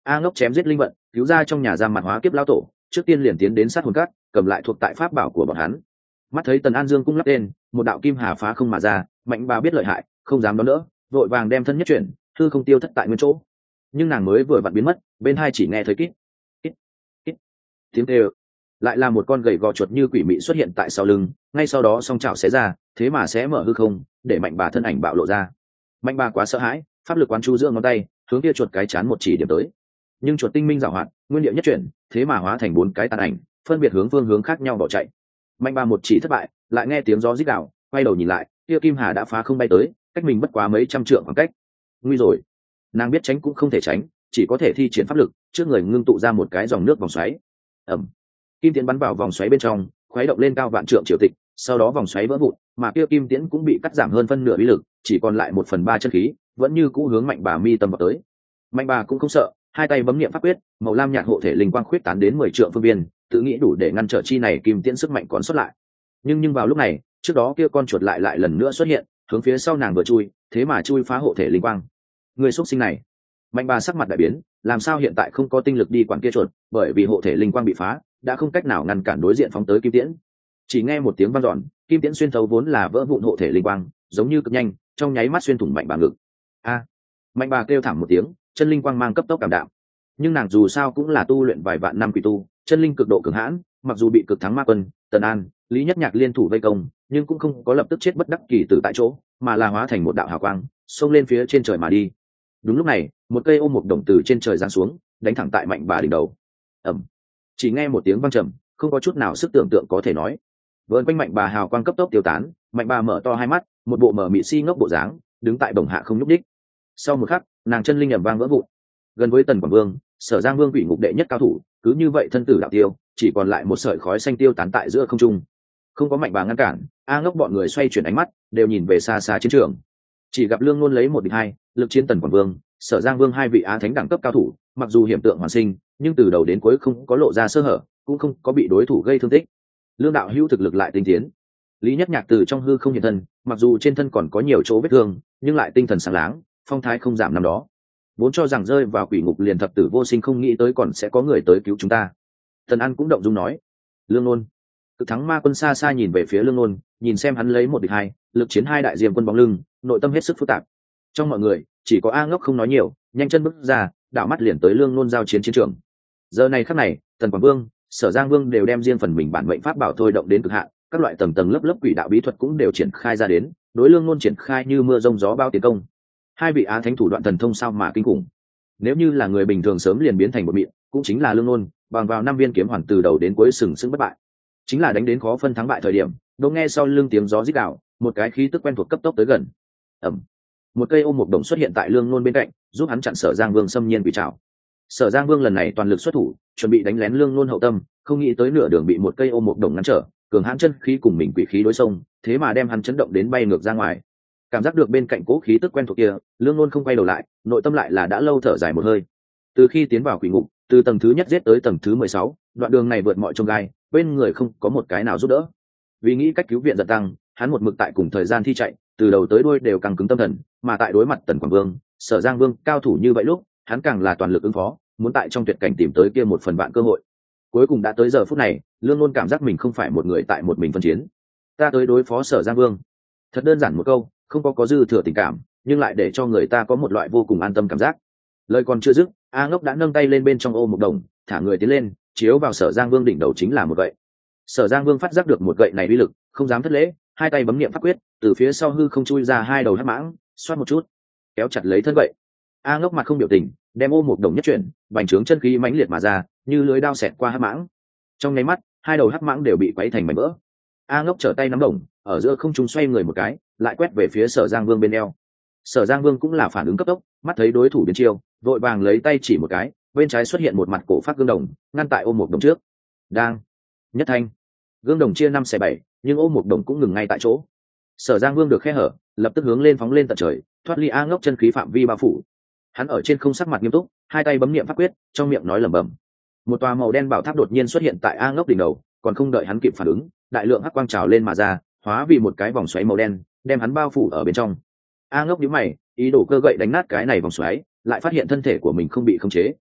A Ngốc chém giết linh vận, cứu ra trong nhà giam mặt hóa kiếp lao tổ, trước tiên liền tiến đến sát hồn cát, cầm lại thuộc tại pháp bảo của bọn hắn. Mắt thấy Tần An Dương cung lắp tên, một đạo kim hà phá không mà ra, Mạnh Bà biết lợi hại, không dám đón đỡ, vội vàng đem thân nhất chuyển, hư không tiêu thất tại nguyên chỗ. Nhưng nàng mới vừa vặn biến mất, bên hai chỉ nghe thấy kít kít kít tiếng kêu, lại là một con gầy gò chuột như quỷ mị xuất hiện tại sau lưng, ngay sau đó song chảo xé ra, thế mà xé mở hư không, để Mạnh Bà thân ảnh bạo lộ ra. Mạnh Bà quá sợ hãi, pháp lực quán chu giữa ngón tay, hướng kia chuột cái chán một chỉ điểm tới. Nhưng chuột tinh minh giàu hoạt, nguyên điệu nhất chuyển, thế mà hóa thành bốn cái tàn ảnh, phân biệt hướng phương hướng khác nhau bỏ chạy. Mạnh Bà một chỉ thất bại, lại nghe tiếng gió rít gào, quay đầu nhìn lại, kia kim hà đã phá không bay tới, cách mình bất quá mấy trăm trượng khoảng cách. Nguy rồi, nàng biết tránh cũng không thể tránh, chỉ có thể thi triển pháp lực, trước người ngưng tụ ra một cái dòng nước vòng xoáy. Ầm, kim tiễn bắn vào vòng xoáy bên trong, khuấy động lên cao vạn trượng triều tịch, sau đó vòng xoáy vỡ vụn, mà kia kim tiễn cũng bị cắt giảm hơn phân nửa uy lực, chỉ còn lại một phần ba chân khí, vẫn như cũ hướng Mạnh Bà mi tâm vào tới. Mạnh Bà cũng không sợ, hai tay bấm niệm pháp quyết, màu lam nhạt hộ thể linh quang khuyết tán đến mười trượng phương viên, tự nghĩ đủ để ngăn trở chi này kim tiễn sức mạnh còn xuất lại. Nhưng nhưng vào lúc này, trước đó kia con chuột lại lại lần nữa xuất hiện, hướng phía sau nàng vừa chui, thế mà chui phá hộ thể linh quang. Người xuất sinh này, Mạnh Bà sắc mặt đại biến, làm sao hiện tại không có tinh lực đi quản kia chuột, bởi vì hộ thể linh quang bị phá, đã không cách nào ngăn cản đối diện phóng tới kim tiễn. Chỉ nghe một tiếng vang dọn, kim tiễn xuyên thấu vốn là vỡ vụn hộ thể linh quang, giống như cực nhanh, trong nháy mắt xuyên thủng Mạnh Bà ngực. A! Mạnh Bà kêu thảm một tiếng, chân linh quang mang cấp tốc cảm đạm. Nhưng nàng dù sao cũng là tu luyện vài vạn năm quỷ tu, chân linh cực độ cường hãn, mặc dù bị cực thắng ma quân, Tần An, Lý Nhất Nhạc liên thủ vây công, nhưng cũng không có lập tức chết bất đắc kỳ tử tại chỗ, mà là hóa thành một đạo hào quang, xông lên phía trên trời mà đi. Đúng lúc này, một cây ôm một đồng từ trên trời giáng xuống, đánh thẳng tại Mạnh Bà đỉnh đầu. Ầm! Chỉ nghe một tiếng vang trầm, không có chút nào sức tưởng tượng có thể nói. Vờn quanh Mạnh Bà hào quang cấp tốc tiêu tán, Mạnh Bà mở to hai mắt, một bộ mở mị si ngốc bộ dáng, đứng tại bổng hạ không nhúc đích. Sau một khắc, nàng chân linh ầm vang vỡ vụn. Gần với Tần Quảng Vương, Sở Giang Vương quỷ ngục đệ nhất cao thủ, cứ như vậy thân tử đạo tiêu, chỉ còn lại một sợi khói xanh tiêu tán tại giữa không trung. Không có Mạnh Bà ngăn cản, A Ngốc bọn người xoay chuyển ánh mắt, đều nhìn về xa xa chiến trường. Chỉ gặp Lương Nôn lấy một địch hai, lực chiến Tần Quảng Vương, Sở Giang Vương hai vị á thánh đẳng cấp cao thủ, mặc dù hiểm tượng hoàn sinh, nhưng từ đầu đến cuối không có lộ ra sơ hở, cũng không có bị đối thủ gây thương tích. Lương đạo hữu thực lực lại tinh tiến. Lý Nhất Nhạc từ trong hư không hiện thân, mặc dù trên thân còn có nhiều chỗ vết thương, nhưng lại tinh thần sáng láng, phong thái không giảm năm đó. Vốn cho rằng rơi vào quỷ ngục liền thập tử vô sinh, không nghĩ tới còn sẽ có người tới cứu chúng ta. Tần An cũng động dung nói. Lương Nôn, cực thắng ma quân xa xa nhìn về phía Lương Nôn, nhìn xem hắn lấy một địch hai, lực chiến hai đại diêm quân bóng lưng, nội tâm hết sức phức tạp. Trong mọi người, chỉ có A Ngốc không nói nhiều, nhanh chân bước ra, đảo mắt liền tới Lương Nôn giao chiến chiến trường. Giờ này khắc này, Tần Quảng Vương, Sở Giang Vương đều đem riêng phần mình bản mệnh pháp bảo thôi động đến cực hạn, các loại tầng tầng lớp lớp quỷ đạo bí thuật cũng đều triển khai ra đến, đối Lương Nôn triển khai như mưa rông gió bao tiến công. Hai vị á thánh thủ đoạn thần thông sao mà kinh khủng. Nếu như là người bình thường sớm liền biến thành một mịn, cũng chính là Lương Nôn, bằng vào năm viên kiếm hoàn từ đầu đến cuối sừng sững bất bại. Chính là đánh đến khó phân thắng bại thời điểm, đột nghe sau lưng tiếng gió rít gào, một cái khí tức quen thuộc cấp tốc tới gần. Ầm. Một cây ôm một đồng xuất hiện tại Lương Nôn bên cạnh, giúp hắn chặn Sở Giang Vương xâm nhiên quỷ trảo. Sở Giang Vương lần này toàn lực xuất thủ, chuẩn bị đánh lén Lương Nôn hậu tâm, không nghĩ tới nửa đường bị một cây ôm một đồng ngăn trở, cường hãn chân khí cùng mình quỷ khí đối xông, thế mà đem hắn chấn động đến bay ngược ra ngoài. Cảm giác được bên cạnh cố khí tức quen thuộc kia, Lương Nôn không quay đầu lại, nội tâm lại là đã lâu thở dài một hơi. Từ khi tiến vào quỷ ngục, từ tầng thứ nhất giết tới tầng thứ mười sáu, đoạn đường này vượt mọi chông gai, bên người không có một cái nào giúp đỡ. Vì nghĩ cách cứu viện giật tăng, hắn một mực tại cùng thời gian thi chạy, từ đầu tới đuôi đều căng cứng tâm thần, mà tại đối mặt Tần Quảng Vương, Sở Giang Vương cao thủ như vậy lúc, hắn càng là toàn lực ứng phó, muốn tại trong tuyệt cảnh tìm tới kia một phần vạn cơ hội. Cuối cùng đã tới giờ phút này, Lương Nôn cảm giác mình không phải một người tại một mình phân chiến. Ta tới đối phó Sở Giang Vương. Thật đơn giản một câu, không có có dư thừa tình cảm, nhưng lại để cho người ta có một loại vô cùng an tâm cảm giác. Lời còn chưa dứt, A Ngốc đã nâng tay lên bên trong ô một đồng, thả người tiến lên, chiếu vào Sở Giang Vương đỉnh đầu chính là một gậy. Sở Giang Vương phát giác được một gậy này uy lực, không dám thất lễ, hai tay bấm niệm pháp quyết, từ phía sau hư không chui ra hai đầu hắc mãng, xoát một chút, kéo chặt lấy thân gậy. A Ngốc mặt không biểu tình, đem ô một đồng nhất chuyển, bành trướng chân khí mãnh liệt mà ra, như lưới đao xẹt qua hắc mãng. Trong nháy mắt, hai đầu hắc mãng đều bị quấy thành mảnh vỡ. A Ngốc trở tay nắm đồng, ở giữa không trung xoay người một cái, lại quét về phía Sở Giang Vương bên eo. Sở Giang Vương cũng là phản ứng cấp tốc, mắt thấy đối thủ biến chiêu, vội vàng lấy tay chỉ một cái, bên trái xuất hiện một mặt cổ phát gương đồng, ngăn tại ôm một đồng trước. Đang nhất thanh, gương đồng chia năm xẻ bảy, nhưng ôm một đồng cũng ngừng ngay tại chỗ. Sở Giang Vương được khe hở, lập tức hướng lên phóng lên tận trời, thoát ly A Ngốc chân khí phạm vi bao phủ. Hắn ở trên không sắc mặt nghiêm túc, hai tay bấm niệm pháp quyết, trong miệng nói lẩm bẩm. Một tòa màu đen bảo tháp đột nhiên xuất hiện tại A Ngốc đỉnh đầu, còn không đợi hắn kịp phản ứng, đại lượng hắc quang trào lên mà ra, hóa vì một cái vòng xoáy màu đen, đem hắn bao phủ ở bên trong. A Ngốc nhíu mày, ý đồ cơ gậy đánh nát cái này vòng xoáy, lại phát hiện thân thể của mình không bị khống chế,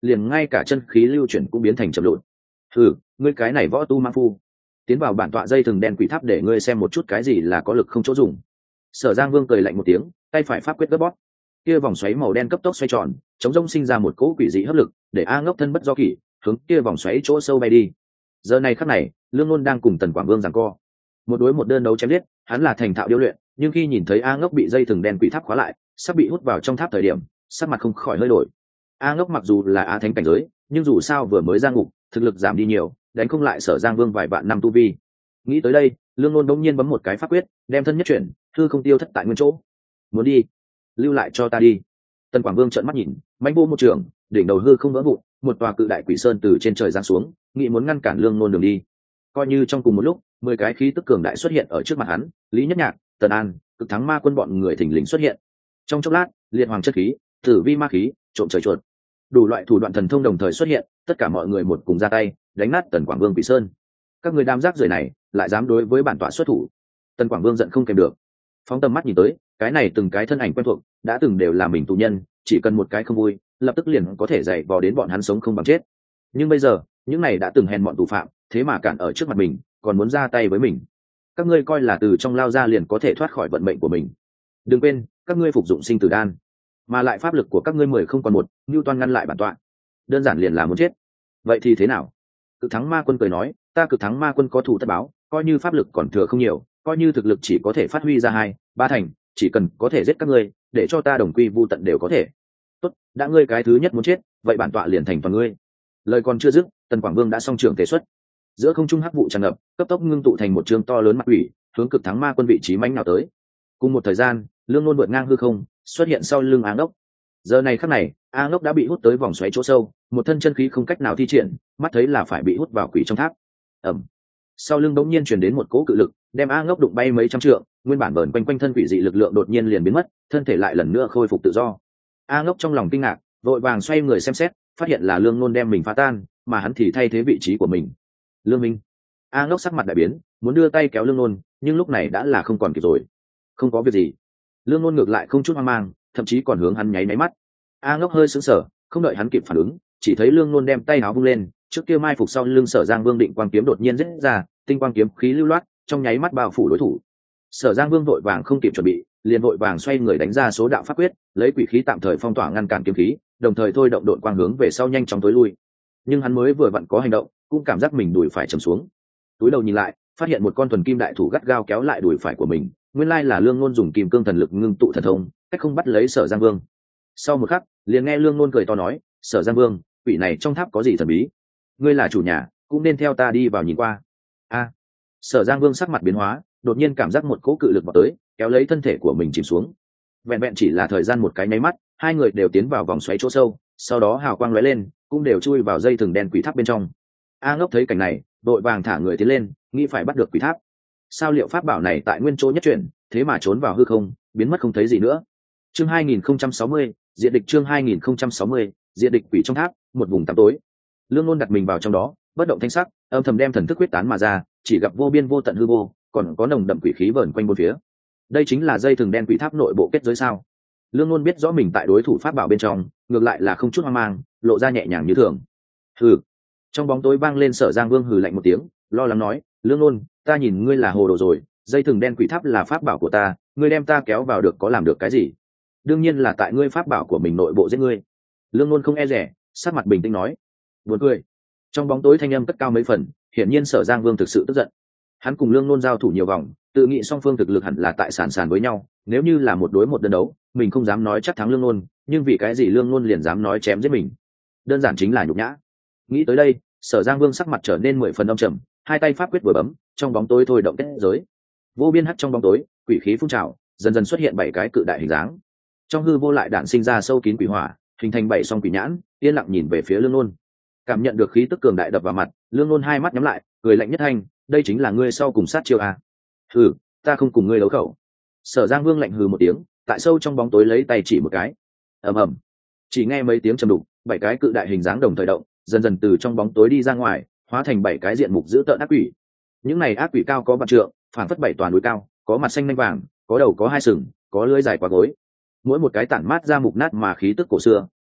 liền ngay cả chân khí lưu chuyển cũng biến thành chậm lụt. Ừ, ngươi cái này võ tu ma phu, tiến vào bản tọa dây thừng đen quỷ tháp để ngươi xem một chút cái gì là có lực không chỗ dùng. Sở Giang Vương cười lạnh một tiếng, tay phải pháp quyết gấp bóp, kia vòng xoáy màu đen cấp tốc xoay tròn, chống rông sinh ra một cỗ quỷ dị hấp lực, để A Ngốc thân bất do kỷ, hướng kia vòng xoáy chỗ sâu bay đi. Giờ này khắc này, Lương Luân đang cùng Tần Quảng Vương giằng co, một đối một đơn đấu chém giết, hắn là thành thạo điêu luyện, nhưng khi nhìn thấy A Ngốc bị dây thừng đen quỷ tháp khóa lại, sắp bị hút vào trong tháp thời điểm, sắc mặt không khỏi hơi đổi. A Ngốc mặc dù là á thánh cảnh giới, nhưng dù sao vừa mới ra ngục, thực lực giảm đi nhiều, đánh không lại Sở Giang Vương vài vạn năm tu vi. Nghĩ tới đây, Lương Luân đống nhiên bấm một cái pháp quyết, đem thân nhất chuyển, hư không tiêu thất tại nguyên chỗ. Muốn đi, lưu lại cho ta đi. Tần Quảng Vương trợn mắt nhìn, mãnh vô một trường, đỉnh đầu hư không vỡ vụn, một tòa cự đại quỷ sơn từ trên trời giáng xuống, nghĩ muốn ngăn cản Lương Luân đường đi. Coi như trong cùng một lúc, mười cái khí tức cường đại xuất hiện ở trước mặt hắn, Lý Nhất Nhạc, Tần An, Cực Thắng Ma Quân bọn người thình lình xuất hiện. Trong chốc lát, liệt hoàng chất khí, tử vi ma khí, trộm trời chuột, đủ loại thủ đoạn thần thông đồng thời xuất hiện, tất cả mọi người một cùng ra tay, đánh nát Tần Quảng Vương quỷ sơn. Các người đám rác rưởi này, lại dám đối với bản tọa xuất thủ. Tần Quảng Vương giận không kèm được, phóng tầm mắt nhìn tới, cái này từng cái thân ảnh quen thuộc, đã từng đều là mình tù nhân, chỉ cần một cái không vui, lập tức liền có thể dạy vò đến bọn hắn sống không bằng chết. Nhưng bây giờ, những này đã từng hèn bọn tù phạm, thế mà cản ở trước mặt mình, còn muốn ra tay với mình. Các ngươi coi là từ trong lao ra liền có thể thoát khỏi vận mệnh của mình. Đừng quên, các ngươi phục dụng sinh tử đan, mà lại pháp lực của các ngươi mười không còn một, Nưu Toan ngăn lại bản tọa, đơn giản liền là muốn chết. Vậy thì thế nào? Cực Thắng Ma Quân cười nói, ta Cực Thắng Ma Quân có thù tất báo, coi như pháp lực còn thừa không nhiều, coi như thực lực chỉ có thể phát huy ra hai ba thành, chỉ cần có thể giết các ngươi, để cho ta đồng quy vu tận đều có thể. Tốt, đã ngươi cái thứ nhất muốn chết, vậy bản tọa liền thành toàn ngươi. Lời còn chưa dứt, Tần Quảng Vương đã song trưởng thể xuất, giữa không trung hắc vụ tràn ngập, cấp tốc ngưng tụ thành một trường to lớn mặt quỷ, hướng Cực Thắng Ma Quân vị trí mãnh nào tới. Cùng một thời gian, Lương Luân vượt ngang hư không, xuất hiện sau lưng A Ngốc. Giờ này khắc này, A Ngốc đã bị hút tới vòng xoáy chỗ sâu, một thân chân khí không cách nào thi triển, mắt thấy là phải bị hút vào quỷ trong tháp. Ầm. Sau lưng bỗng nhiên truyền đến một cỗ cự lực, đem A Ngốc đụng bay mấy trăm trượng, nguyên bản vờn quanh quanh thân quỷ dị lực lượng đột nhiên liền biến mất, thân thể lại lần nữa khôi phục tự do. A Ngốc trong lòng kinh ngạc, vội vàng xoay người xem xét, phát hiện là Lương Luân đem mình phá tan, mà hắn thì thay thế vị trí của mình. Lương Minh. A Ngốc sắc mặt đại biến, muốn đưa tay kéo Lương Luân, nhưng lúc này đã là không còn kịp rồi. Không có việc gì. Lương Luân ngược lại không chút hoang mang, thậm chí còn hướng hắn nháy máy mắt. A Ngốc hơi sững sờ, không đợi hắn kịp phản ứng, chỉ thấy Lương Luân đem tay áo vung lên, trước kia mai phục sau lưng Sở Giang Vương Định Quang kiếm đột nhiên rít ra, tinh quang kiếm khí lưu loát, trong nháy mắt bao phủ đối thủ. Sở Giang Vương vội vàng không kịp chuẩn bị, liền vội vàng xoay người đánh ra số đạo pháp quyết, lấy quỷ khí tạm thời phong tỏa ngăn cản kiếm khí, đồng thời thôi động độn quang hướng về sau nhanh chóng tối lui. Nhưng hắn mới vừa vặn có hành động, cũng cảm giác mình đùi phải trầm xuống. Túi đầu nhìn lại, phát hiện một con thuần kim đại thủ gắt gao kéo lại đùi phải của mình, nguyên lai là Lương Luân dùng kim cương thần lực ngưng tụ thần thông, cách không bắt lấy Sở Giang Vương. Sau một khắc, liền nghe Lương Luân cười to nói, Sở Giang Vương, quỷ này trong tháp có gì thần bí? Ngươi là chủ nhà, cũng nên theo ta đi vào nhìn qua. A. Sở Giang Vương sắc mặt biến hóa, đột nhiên cảm giác một cỗ cự lực vào tới, kéo lấy thân thể của mình chìm xuống. Vẹn vẹn chỉ là thời gian một cái nháy mắt, hai người đều tiến vào vòng xoáy chỗ sâu, sau đó hào quang lóe lên, cũng đều chui vào dây thừng đen quỷ tháp bên trong. A Ngốc thấy cảnh này, đội vàng thả người tiến lên, nghĩ phải bắt được quỷ tháp. Sao liệu pháp bảo này tại nguyên chỗ nhất chuyển, thế mà trốn vào hư không, biến mất không thấy gì nữa. Chương hai nghìn không trăm sáu mươi, diện địch chương hai nghìn không trăm sáu mươi, diện địch quỷ trong tháp, một vùng tăm tối. Lương Luân đặt mình vào trong đó, bất động thanh sắc, âm thầm đem thần thức quyết tán mà ra, chỉ gặp vô biên vô tận hư vô, còn có nồng đậm quỷ khí vờn quanh bốn phía. Đây chính là dây thừng đen quỷ tháp nội bộ kết giới sao? Lương Luân biết rõ mình tại đối thủ pháp bảo bên trong, ngược lại là không chút hoang mang, lộ ra nhẹ nhàng như thường. Hừ. Trong bóng tối vang lên Sở Giang Vương hừ lạnh một tiếng, lo lắng nói, Lương Luân, ta nhìn ngươi là hồ đồ rồi, dây thừng đen quỷ tháp là pháp bảo của ta, ngươi đem ta kéo vào được có làm được cái gì? Đương nhiên là tại ngươi pháp bảo của mình nội bộ giết ngươi. Lương Luân không e rẻ, sắc mặt bình tĩnh nói. Buồn cười. Trong bóng tối thanh âm cất cao mấy phần, hiển nhiên Sở Giang Vương thực sự tức giận. Hắn cùng Lương Luân giao thủ nhiều vòng, tự nghĩ song phương thực lực hẳn là tại sàn sàn với nhau, nếu như là một đối một đơn đấu, mình không dám nói chắc thắng Lương Luân, nhưng vì cái gì Lương Luân liền dám nói chém giết mình? Đơn giản chính là nhục nhã. Nghĩ tới đây, Sở Giang Vương sắc mặt trở nên mười phần âm trầm, hai tay pháp quyết vừa bấm, trong bóng tối thôi động kết giới. Vô biên hắc trong bóng tối, quỷ khí phun trào, dần dần xuất hiện bảy cái cự đại hình dáng. Trong hư vô lại đạn sinh ra sâu kín quỷ hỏa, hình thành bảy song quỷ nhãn, yên lặng nhìn về phía Lương Luân. Cảm nhận được khí tức cường đại đập vào mặt, Lương Luân hai mắt nhắm lại, cười lạnh nhất thanh, đây chính là ngươi sau cùng sát chiêu à? Hừ, ta không cùng ngươi đấu khẩu. Sở Giang Vương lạnh hừ một tiếng, tại sâu trong bóng tối lấy tay chỉ một cái. Ầm ầm. Chỉ nghe mấy tiếng trầm đục, bảy cái cự đại hình dáng đồng thời động, dần dần từ trong bóng tối đi ra ngoài, hóa thành bảy cái diện mục dữ tợn ác quỷ. Những này ác quỷ cao có vạn trượng, phản phất bảy toàn núi cao, có mặt xanh nanh vàng, có đầu có hai sừng, có lưỡi dài quá gối. Mỗi một cái tản mát ra mục nát mà khí tức cổ xưa,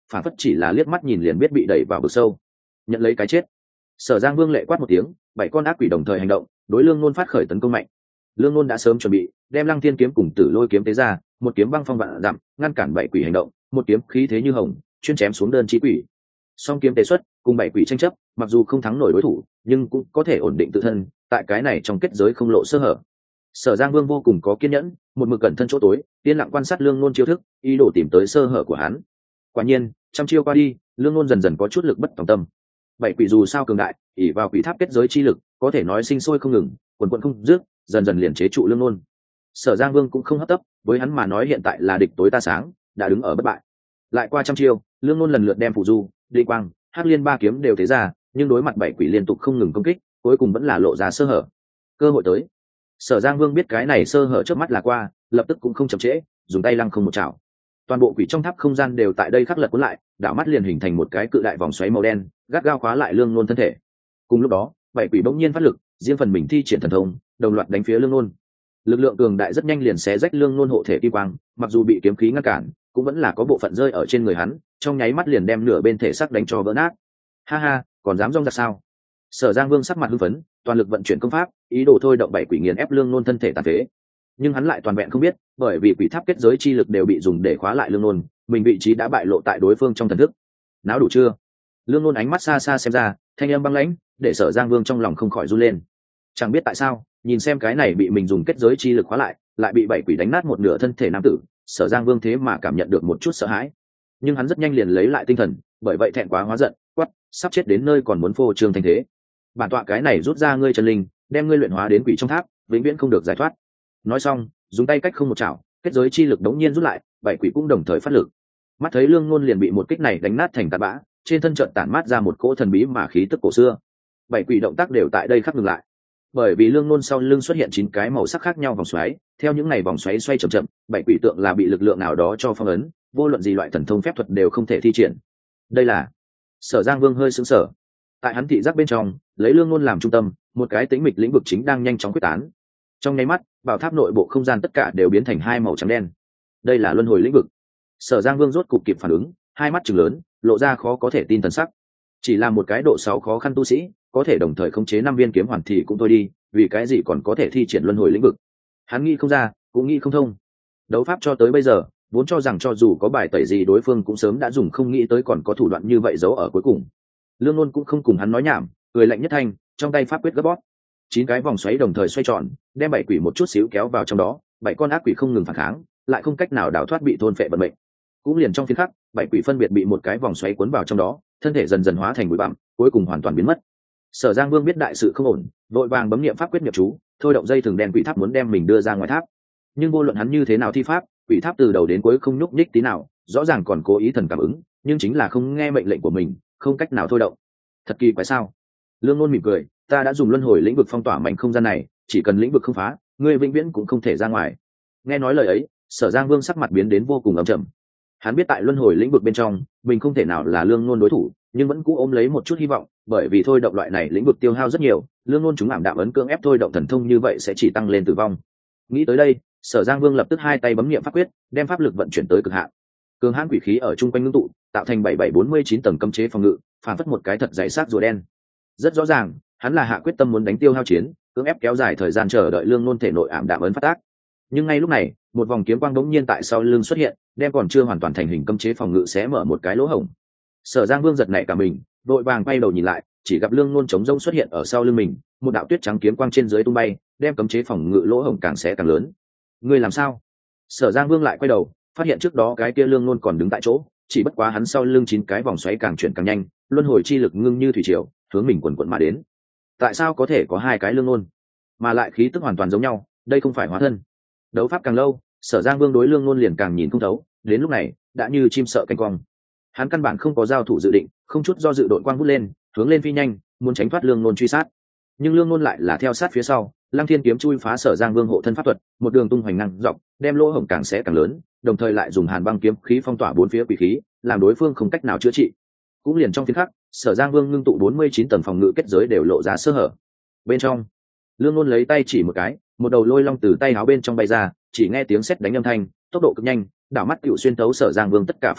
phản phất chỉ là liếc mắt nhìn liền biết bị đẩy vào vực sâu, nhận lấy cái chết. Sở Giang Vương lệ quát một tiếng, bảy con ác quỷ đồng thời hành động, đối Lương Nôn phát khởi tấn công mạnh. Lương Nôn đã sớm chuẩn bị, đem Lăng Thiên kiếm cùng Tử Lôi kiếm tế ra, một kiếm băng phong vạn dặm, ngăn cản bảy quỷ hành động, một kiếm khí thế như hồng, chuyên chém xuống đơn chí quỷ. Song kiếm tế xuất, cùng bảy quỷ tranh chấp, mặc dù không thắng nổi đối thủ, nhưng cũng có thể ổn định tự thân, tại cái này trong kết giới không lộ sơ hở. Sở Giang Vương vô cùng có kiên nhẫn, một mực cẩn thân chỗ tối, yên lặng quan sát Lương Nôn chiêu thức, ý đồ tìm tới sơ hở của hắn. Quả nhiên, trăm chiêu qua đi, Lương Nôn dần dần có chút lực bất tòng tâm. Bảy quỷ dù sao cường đại, ỷ vào quỷ tháp kết giới chi lực, có thể nói sinh sôi không ngừng, quần quần không dứt, dần dần liền chế trụ Lương Nôn. Sở Giang Vương cũng không hấp tấp, với hắn mà nói hiện tại là địch tối ta sáng, đã đứng ở bất bại. Lại qua trăm chiêu, Lương Nôn lần lượt đem phù du, định quang, hắc liên ba kiếm đều thế ra, nhưng đối mặt bảy quỷ liên tục không ngừng công kích, cuối cùng vẫn là lộ ra sơ hở. Cơ hội tới. Sở Giang Vương biết cái này sơ hở trước mắt là qua, lập tức cũng không chậm trễ, dùng tay lăng không một chảo. Toàn bộ quỷ trong tháp không gian đều tại đây khắc lật cuốn lại, đảo mắt liền hình thành một cái cự đại vòng xoáy màu đen, gắt gao khóa lại Lương Nôn thân thể. Cùng lúc đó, bảy quỷ bỗng nhiên phát lực, riêng phần mình thi triển thần thông, đồng loạt đánh phía Lương Nôn. Lực lượng cường đại rất nhanh liền xé rách Lương Nôn hộ thể kim quang, mặc dù bị kiếm khí ngăn cản, cũng vẫn là có bộ phận rơi ở trên người hắn, trong nháy mắt liền đem nửa bên thể xác đánh cho vỡ nát. Ha ha, còn dám rong ra sao? Sở Giang Vương sắc mặt hưng phấn, toàn lực vận chuyển công pháp, ý đồ thôi động bảy quỷ nghiền ép Lương Nôn thân thể tàn phế. Nhưng hắn lại toàn vẹn không biết, bởi vì quỷ tháp kết giới chi lực đều bị dùng để khóa lại Lương Nôn, mình vị trí đã bại lộ tại đối phương trong thần thức. Náo đủ chưa? Lương Nôn ánh mắt xa xa xem ra, thanh âm băng lãnh, để Sở Giang Vương trong lòng không khỏi run lên. Chẳng biết tại sao, nhìn xem cái này bị mình dùng kết giới chi lực khóa lại, lại bị bảy quỷ đánh nát một nửa thân thể nam tử, Sở Giang Vương thế mà cảm nhận được một chút sợ hãi. Nhưng hắn rất nhanh liền lấy lại tinh thần, bởi vậy thẹn quá hóa giận, quát, sắp chết đến nơi còn muốn phô trương thành thế. Bản tọa cái này rút ra ngươi chân linh, đem ngươi luyện hóa đến quỷ trong tháp, vĩnh viễn không được giải thoát. Nói xong, dùng tay cách không một chảo, kết giới chi lực đống nhiên rút lại, bảy quỷ cũng đồng thời phát lực. Mắt thấy Lương Nôn liền bị một kích này đánh nát thành tạt bã, trên thân trận tản mát ra một cỗ thần bí mà khí tức cổ xưa. Bảy quỷ động tác đều tại đây khắc ngừng lại, bởi vì Lương Nôn sau lưng xuất hiện chín cái màu sắc khác nhau vòng xoáy, theo những này vòng xoáy xoay chậm chậm, bảy quỷ tượng là bị lực lượng nào đó cho phong ấn, vô luận gì loại thần thông phép thuật đều không thể thi triển. Đây là Sở Giang Vương hơi sững sờ. Tại hắn thị giác bên trong, lấy Lương Nôn làm trung tâm, một cái tĩnh mịch lĩnh vực chính đang nhanh chóng quyết tán. Trong nháy mắt, bảo tháp nội bộ không gian tất cả đều biến thành hai màu trắng đen. Đây là luân hồi lĩnh vực. Sở Giang Vương rốt cục kịp phản ứng, hai mắt trừng lớn, lộ ra khó có thể tin thần sắc. Chỉ là một cái độ sáu khó khăn tu sĩ, có thể đồng thời khống chế năm viên kiếm hoàn thì cũng thôi đi, vì cái gì còn có thể thi triển luân hồi lĩnh vực? Hắn nghĩ không ra, cũng nghĩ không thông. Đấu pháp cho tới bây giờ, vốn cho rằng cho dù có bài tẩy gì đối phương cũng sớm đã dùng, không nghĩ tới còn có thủ đoạn như vậy giấu ở cuối cùng. Lương Nôn cũng không cùng hắn nói nhảm, cười lạnh nhất thanh, trong tay pháp quyết gấp bóp. Chín cái vòng xoáy đồng thời xoay tròn, đem bảy quỷ một chút xíu kéo vào trong đó, bảy con ác quỷ không ngừng phản kháng, lại không cách nào đào thoát bị thôn phệ vận mệnh. Cũng liền trong phiên khắc, bảy quỷ phân biệt bị một cái vòng xoáy cuốn vào trong đó, thân thể dần dần hóa thành bụi bặm, cuối cùng hoàn toàn biến mất. Sở Giang Vương biết đại sự không ổn, vội vàng bấm niệm pháp quyết nhập chú, thôi động dây thừng đen quỷ tháp muốn đem mình đưa ra ngoài tháp. Nhưng vô luận hắn như thế nào thi pháp, quỷ tháp từ đầu đến cuối không nhúc nhích tí nào, rõ ràng còn cố ý thần cảm ứng, nhưng chính là không nghe mệnh lệnh của mình, không cách nào thôi động. Thật kỳ quái sao? Lương Nôn mỉm cười, ta đã dùng luân hồi lĩnh vực phong tỏa mảnh không gian này, chỉ cần lĩnh vực không phá, ngươi vĩnh viễn cũng không thể ra ngoài. Nghe nói lời ấy, Sở Giang Vương sắc mặt biến đến vô cùng ấm trầm. Hắn biết tại luân hồi lĩnh vực bên trong, mình không thể nào là Lương Nôn đối thủ, nhưng vẫn cũ ôm lấy một chút hy vọng, bởi vì thôi động loại này lĩnh vực tiêu hao rất nhiều, Lương Nôn chúng ảm đạm ấn cưỡng ép thôi động thần thông như vậy sẽ chỉ tăng lên tử vong. Nghĩ tới đây, Sở Giang Vương lập tức hai tay bấm niệm pháp quyết, đem pháp lực vận chuyển tới cực hạn. Cường hãn quỷ khí ở trung quanh ngưng tụ, tạo thành bảy bảy bốn mươi chín tầng cấm chế phòng ngự, phản phất một cái thật dày xác rùa đen. Rất rõ ràng, hắn là hạ quyết tâm muốn đánh tiêu hao chiến, cưỡng ép kéo dài thời gian chờ đợi Lương Nôn thể nội ảm đạm ấn phát tác. Nhưng ngay lúc này, một vòng kiếm quang đống nhiên tại sau lưng xuất hiện, đem còn chưa hoàn toàn thành hình cấm chế phòng ngự xé mở một cái lỗ hổng. Sở Giang Vương giật nảy cả mình, vội vàng quay đầu nhìn lại, chỉ gặp Lương Nôn trống rỗng xuất hiện ở sau lưng mình, một đạo tuyết trắng kiếm quang trên dưới tung bay, đem cấm chế phòng ngự lỗ hổng càng xé càng lớn. Ngươi làm sao? Sở Giang Vương lại quay đầu, phát hiện trước đó cái kia Lương Nôn còn đứng tại chỗ, chỉ bất quá hắn sau lưng chín cái vòng xoáy càng chuyển càng nhanh, luân hồi chi lực ngưng như thủy triều, hướng mình quần quần mà đến. Tại sao có thể có hai cái Lương Nôn, mà lại khí tức hoàn toàn giống nhau? Đây không phải hóa thân. Đấu pháp càng lâu, Sở Giang Vương đối Lương Nôn liền càng nhìn không thấu, đến lúc này đã như chim sợ cánh quang. Hắn căn bản không có giao thủ dự định, không chút do dự đội quang vút lên, hướng lên phi nhanh, muốn tránh thoát Lương Nôn truy sát. Nhưng Lương Nôn lại là theo sát phía sau, Lăng Thiên kiếm chui phá Sở Giang Vương hộ thân pháp thuật, một đường tung hoành năng dọc, đem lỗ hổng càng xé càng lớn, đồng thời lại dùng Hàn Băng kiếm khí phong tỏa bốn phía quỷ khí, làm đối phương không cách nào chữa trị. Cũng liền trong phiên khắc, Sở Giang Vương ngưng tụ bốn mươi chín tầng phòng ngự kết giới đều lộ ra sơ hở. Bên trong, Lương Nôn lấy tay chỉ một cái, một đầu lôi long từ tay áo bên trong bay ra, chỉ nghe tiếng sét đánh âm thanh, tốc độ cực nhanh, đảo mắt cựu xuyên tấu Sở Giang Vương tất cả phòng ngự,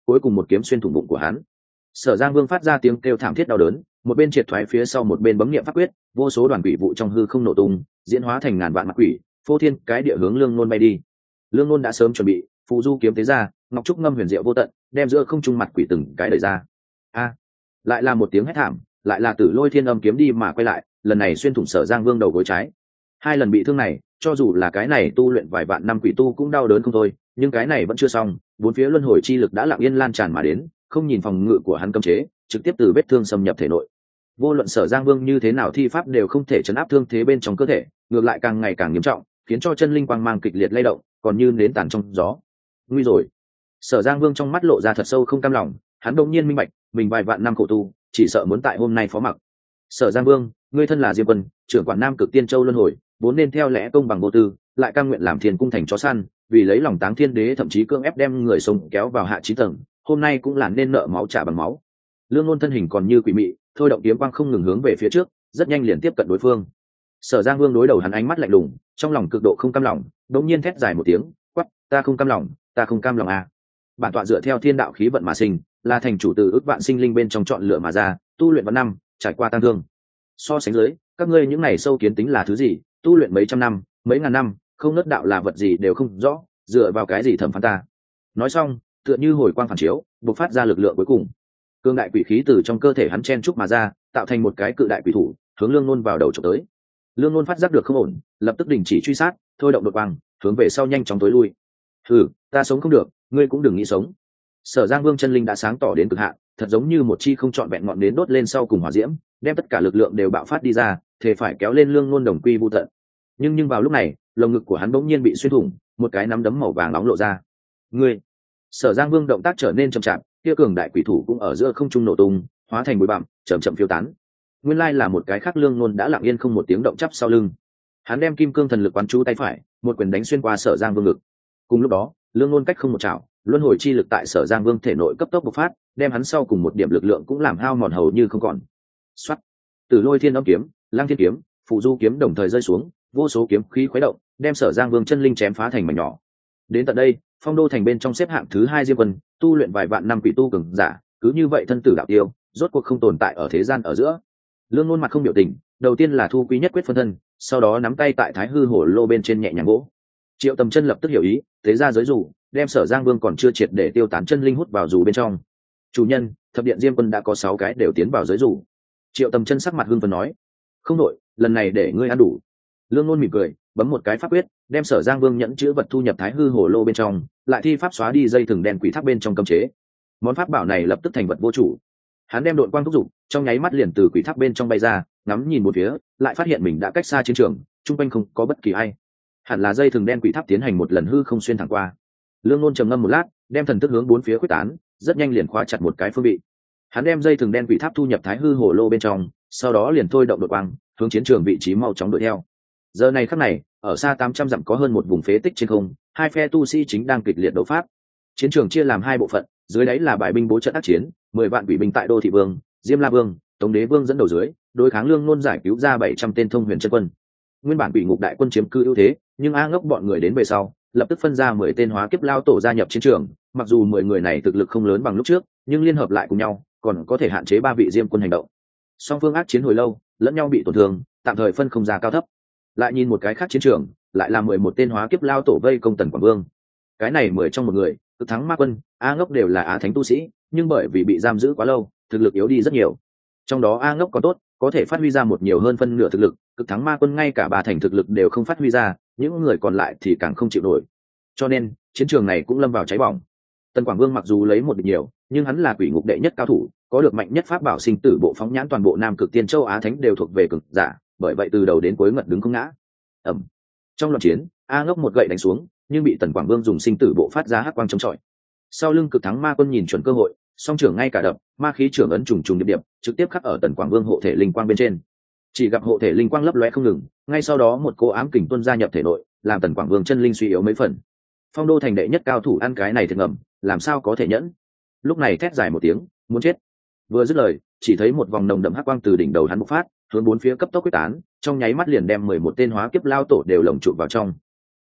cuối cùng một kiếm xuyên thủng bụng của hắn. Sở Giang Vương phát ra tiếng kêu thảm thiết đau đớn, một bên triệt thoái phía sau, một bên bấm niệm pháp quyết, vô số đoàn quỷ vụ trong hư không nổ tung, diễn hóa thành ngàn vạn mặt quỷ, phô thiên cái địa hướng Lương Nôn bay đi. Lương Nôn đã sớm chuẩn bị, phù du kiếm tế ra, ngọc trúc ngâm huyền diệu vô tận, đem giữa không trung mặt quỷ từng cái đẩy ra. A! Lại là một tiếng hét thảm, lại là Tử Lôi Thiên Âm kiếm đi mà quay lại, lần này xuyên thủng Sở Giang Vương đầu gối trái. Hai lần bị thương này, cho dù là cái này tu luyện vài vạn năm quỷ tu cũng đau đớn không thôi, nhưng cái này vẫn chưa xong, bốn phía luân hồi chi lực đã lặng yên lan tràn mà đến, không nhìn phòng ngự của hắn cấm chế, trực tiếp từ vết thương xâm nhập thể nội. Vô luận Sở Giang Vương như thế nào thi pháp đều không thể chấn áp thương thế bên trong cơ thể, ngược lại càng ngày càng nghiêm trọng, khiến cho chân linh quang mang kịch liệt lay động, còn như nến tàn trong gió. Nguy rồi! Sở Giang Vương trong mắt lộ ra thật sâu không cam lòng, hắn đột nhiên minh bạch, mình vài vạn năm khổ tu, chỉ sợ muốn tại hôm nay phó mặc. Sở Giang Vương, ngươi thân là Diêm Quân, trưởng quản Nam Cực Tiên Châu luân hồi, vốn nên theo lẽ công bằng vô tư, lại cam nguyện làm Thiên Cung thành chó săn, vì lấy lòng Táng Thiên Đế thậm chí cưỡng ép đem người sống kéo vào hạ chí tầng, hôm nay cũng là nên nợ máu trả bằng máu. Lương Nôn thân hình còn như quỷ mị, thôi động kiếm quang không ngừng hướng về phía trước, rất nhanh liền tiếp cận đối phương. Sở Giang Vương đối đầu hắn ánh mắt lạnh lùng, trong lòng cực độ không cam lòng, đột nhiên thét dài một tiếng, quát, ta không cam lòng, ta không cam lòng à. Bản tọa dựa theo thiên đạo khí vận mà sinh, là thành chủ từ ước vạn sinh linh bên trong chọn lựa mà ra, tu luyện vạn năm, trải qua tăng thương. So sánh dưới, các ngươi những này sâu kiến tính là thứ gì, tu luyện mấy trăm năm, mấy ngàn năm, không nớt đạo là vật gì đều không rõ, dựa vào cái gì thẩm phán ta. Nói xong, tựa như hồi quang phản chiếu, bộc phát ra lực lượng cuối cùng. Cương đại quỷ khí từ trong cơ thể hắn chen trúc mà ra, tạo thành một cái cự đại quỷ thủ, hướng Lương Nôn vào đầu chụp tới. Lương Nôn phát giác được không ổn, lập tức đình chỉ truy sát, thôi động đột quang, hướng về sau nhanh chóng tối lui. Hừ, ta sống không được, ngươi cũng đừng nghĩ sống. Sở Giang Vương chân linh đã sáng tỏ đến cực hạn, thật giống như một chi không trọn vẹn ngọn nến đốt lên sau cùng hỏa diễm, đem tất cả lực lượng đều bạo phát đi ra, thể phải kéo lên Lương Nôn đồng quy vu tận. Nhưng nhưng vào lúc này, lồng ngực của hắn bỗng nhiên bị xuyên thủng, một cái nắm đấm màu vàng nóng lộ ra. Ngươi! Sở Giang Vương động tác trở nên chậm chạp, kia cường đại quỷ thủ cũng ở giữa không trung nổ tung, hóa thành bụi bặm, chậm chậm phiêu tán. Nguyên lai là một cái khác Lương Nôn đã lặng yên không một tiếng động chắp sau lưng. Hắn đem kim cương thần lực quán chú tay phải, một quyền đánh xuyên qua Sở Giang Vương ngực. Cùng lúc đó, Lương Nôn cách không một chảo, luân hồi chi lực tại Sở Giang Vương thể nội cấp tốc bộc phát, đem hắn sau cùng một điểm lực lượng cũng làm hao mòn hầu như không còn. Soát! Từ Lôi Thiên Âm kiếm, Lang Thiên kiếm, Phụ Du kiếm đồng thời rơi xuống, vô số kiếm khí khuấy động, đem Sở Giang Vương chân linh chém phá thành mảnh nhỏ. Đến tận đây, Phong Đô thành bên trong xếp hạng thứ hai Diêm Quân, tu luyện vài vạn năm quỷ tu cường giả, cứ như vậy thân tử đạo tiêu, rốt cuộc không tồn tại ở thế gian ở giữa. Lương Nôn mặt không biểu tình, đầu tiên là thu quý nhất quyết phân thân, sau đó nắm tay tại Thái Hư Hổ Lô bên trên nhẹ nhàng vỗ. Triệu Tầm Chân lập tức hiểu ý, thế ra giới rủ, đem Sở Giang Vương còn chưa triệt để tiêu tán chân linh hút vào dù bên trong. Chủ nhân, thập điện Diêm Quân đã có sáu cái đều tiến vào giới rủ. Triệu Tầm Chân sắc mặt hưng phấn nói, không đội, lần này để ngươi ăn đủ. Lương Nôn mỉm cười, bấm một cái pháp quyết, đem Sở Giang Vương nhẫn chữ vật thu nhập Thái Hư Hổ Lô bên trong, lại thi pháp xóa đi dây thừng đen quỷ tháp bên trong cấm chế. Món pháp bảo này lập tức thành vật vô chủ. Hắn đem đội quang thúc giục, trong nháy mắt liền từ quỷ tháp bên trong bay ra, ngắm nhìn một phía, lại phát hiện mình đã cách xa chiến trường, chung quanh không có bất kỳ ai. Hẳn là dây thừng đen quỷ tháp tiến hành một lần hư không xuyên thẳng qua. Lương Nôn trầm ngâm một lát, đem thần thức hướng bốn phía quyết tán, rất nhanh liền khóa chặt một cái phương vị. Hắn đem dây thừng đen quỷ tháp thu nhập Thái Hư Hổ Lô bên trong, sau đó liền thôi động đội quang, hướng chiến trường vị trí mau chóng đuổi theo. Giờ này khắc này, ở xa tám trăm dặm có hơn một vùng phế tích trên không, hai phe tu sĩ chính đang kịch liệt đấu pháp. Chiến trường chia làm hai bộ phận, dưới đáy là bại binh bố trận tác chiến, mười vạn quỷ binh tại Đô Thị Vương, Diêm La Vương, Tống Đế Vương dẫn đầu dưới, đối kháng Lương Nôn giải cứu ra bảy trăm tên thông huyền chân quân. Nguyên bản quỷ ngục đại quân chiếm cư ưu thế, nhưng A Ngốc bọn người đến về sau, lập tức phân ra mười tên hóa kiếp lao tổ gia nhập chiến trường, mặc dù mười người này thực lực không lớn bằng lúc trước, nhưng liên hợp lại cùng nhau, còn có thể hạn chế ba vị Diêm quân hành động. Song phương ác chiến hồi lâu, lẫn nhau bị tổn thương, tạm thời phân không ra cao thấp. Lại nhìn một cái khác chiến trường, lại là mười một tên hóa kiếp lao tổ vây công Tần Quảng Vương. Cái này mười trong một người, Cực Thắng Ma Quân, A Ngốc đều là á thánh tu sĩ, nhưng bởi vì bị giam giữ quá lâu, thực lực yếu đi rất nhiều. Trong đó A Ngốc còn tốt, có thể phát huy ra một nhiều hơn phân nửa thực lực, Cực Thắng Ma Quân ngay cả ba thành thực lực đều không phát huy ra, những người còn lại thì càng không chịu nổi. Cho nên, chiến trường này cũng lâm vào cháy bỏng. Tần Quảng Vương mặc dù lấy một địch nhiều, nhưng hắn là quỷ ngục đệ nhất cao thủ, có được mạnh nhất pháp bảo sinh tử bộ phóng nhãn toàn bộ Nam Cực Tiên Châu Á Thánh đều thuộc về cực giả, bởi vậy từ đầu đến cuối ngật đứng không ngã. Ầm. Trong loạn chiến, A Ngốc một gậy đánh xuống, nhưng bị Tần Quảng Vương dùng sinh tử bộ phát ra hắc quang chống chọi. Sau lưng Cực Thắng Ma Quân nhìn chuẩn cơ hội, song trưởng ngay cả đập, ma khí trưởng ấn trùng trùng điệp điệp, trực tiếp khắc ở Tần Quảng Vương hộ thể linh quang bên trên. Chỉ gặp hộ thể linh quang lấp lóe không ngừng, ngay sau đó một cô ám kình tuôn ra nhập thể nội, làm Tần Quảng Vương chân linh suy yếu mấy phần. Phong Đô thành đệ nhất cao thủ ăn cái này thì ngầm, làm sao có thể nhẫn. Lúc này thét dài một tiếng, muốn chết. Vừa dứt lời, chỉ thấy một vòng nồng đậm hắc quang từ đỉnh đầu hắn bộc phát, hướng bốn phía cấp tốc quyết tán, trong nháy mắt liền đem mười một tên hóa kiếp lao tổ đều lồng trụ vào trong.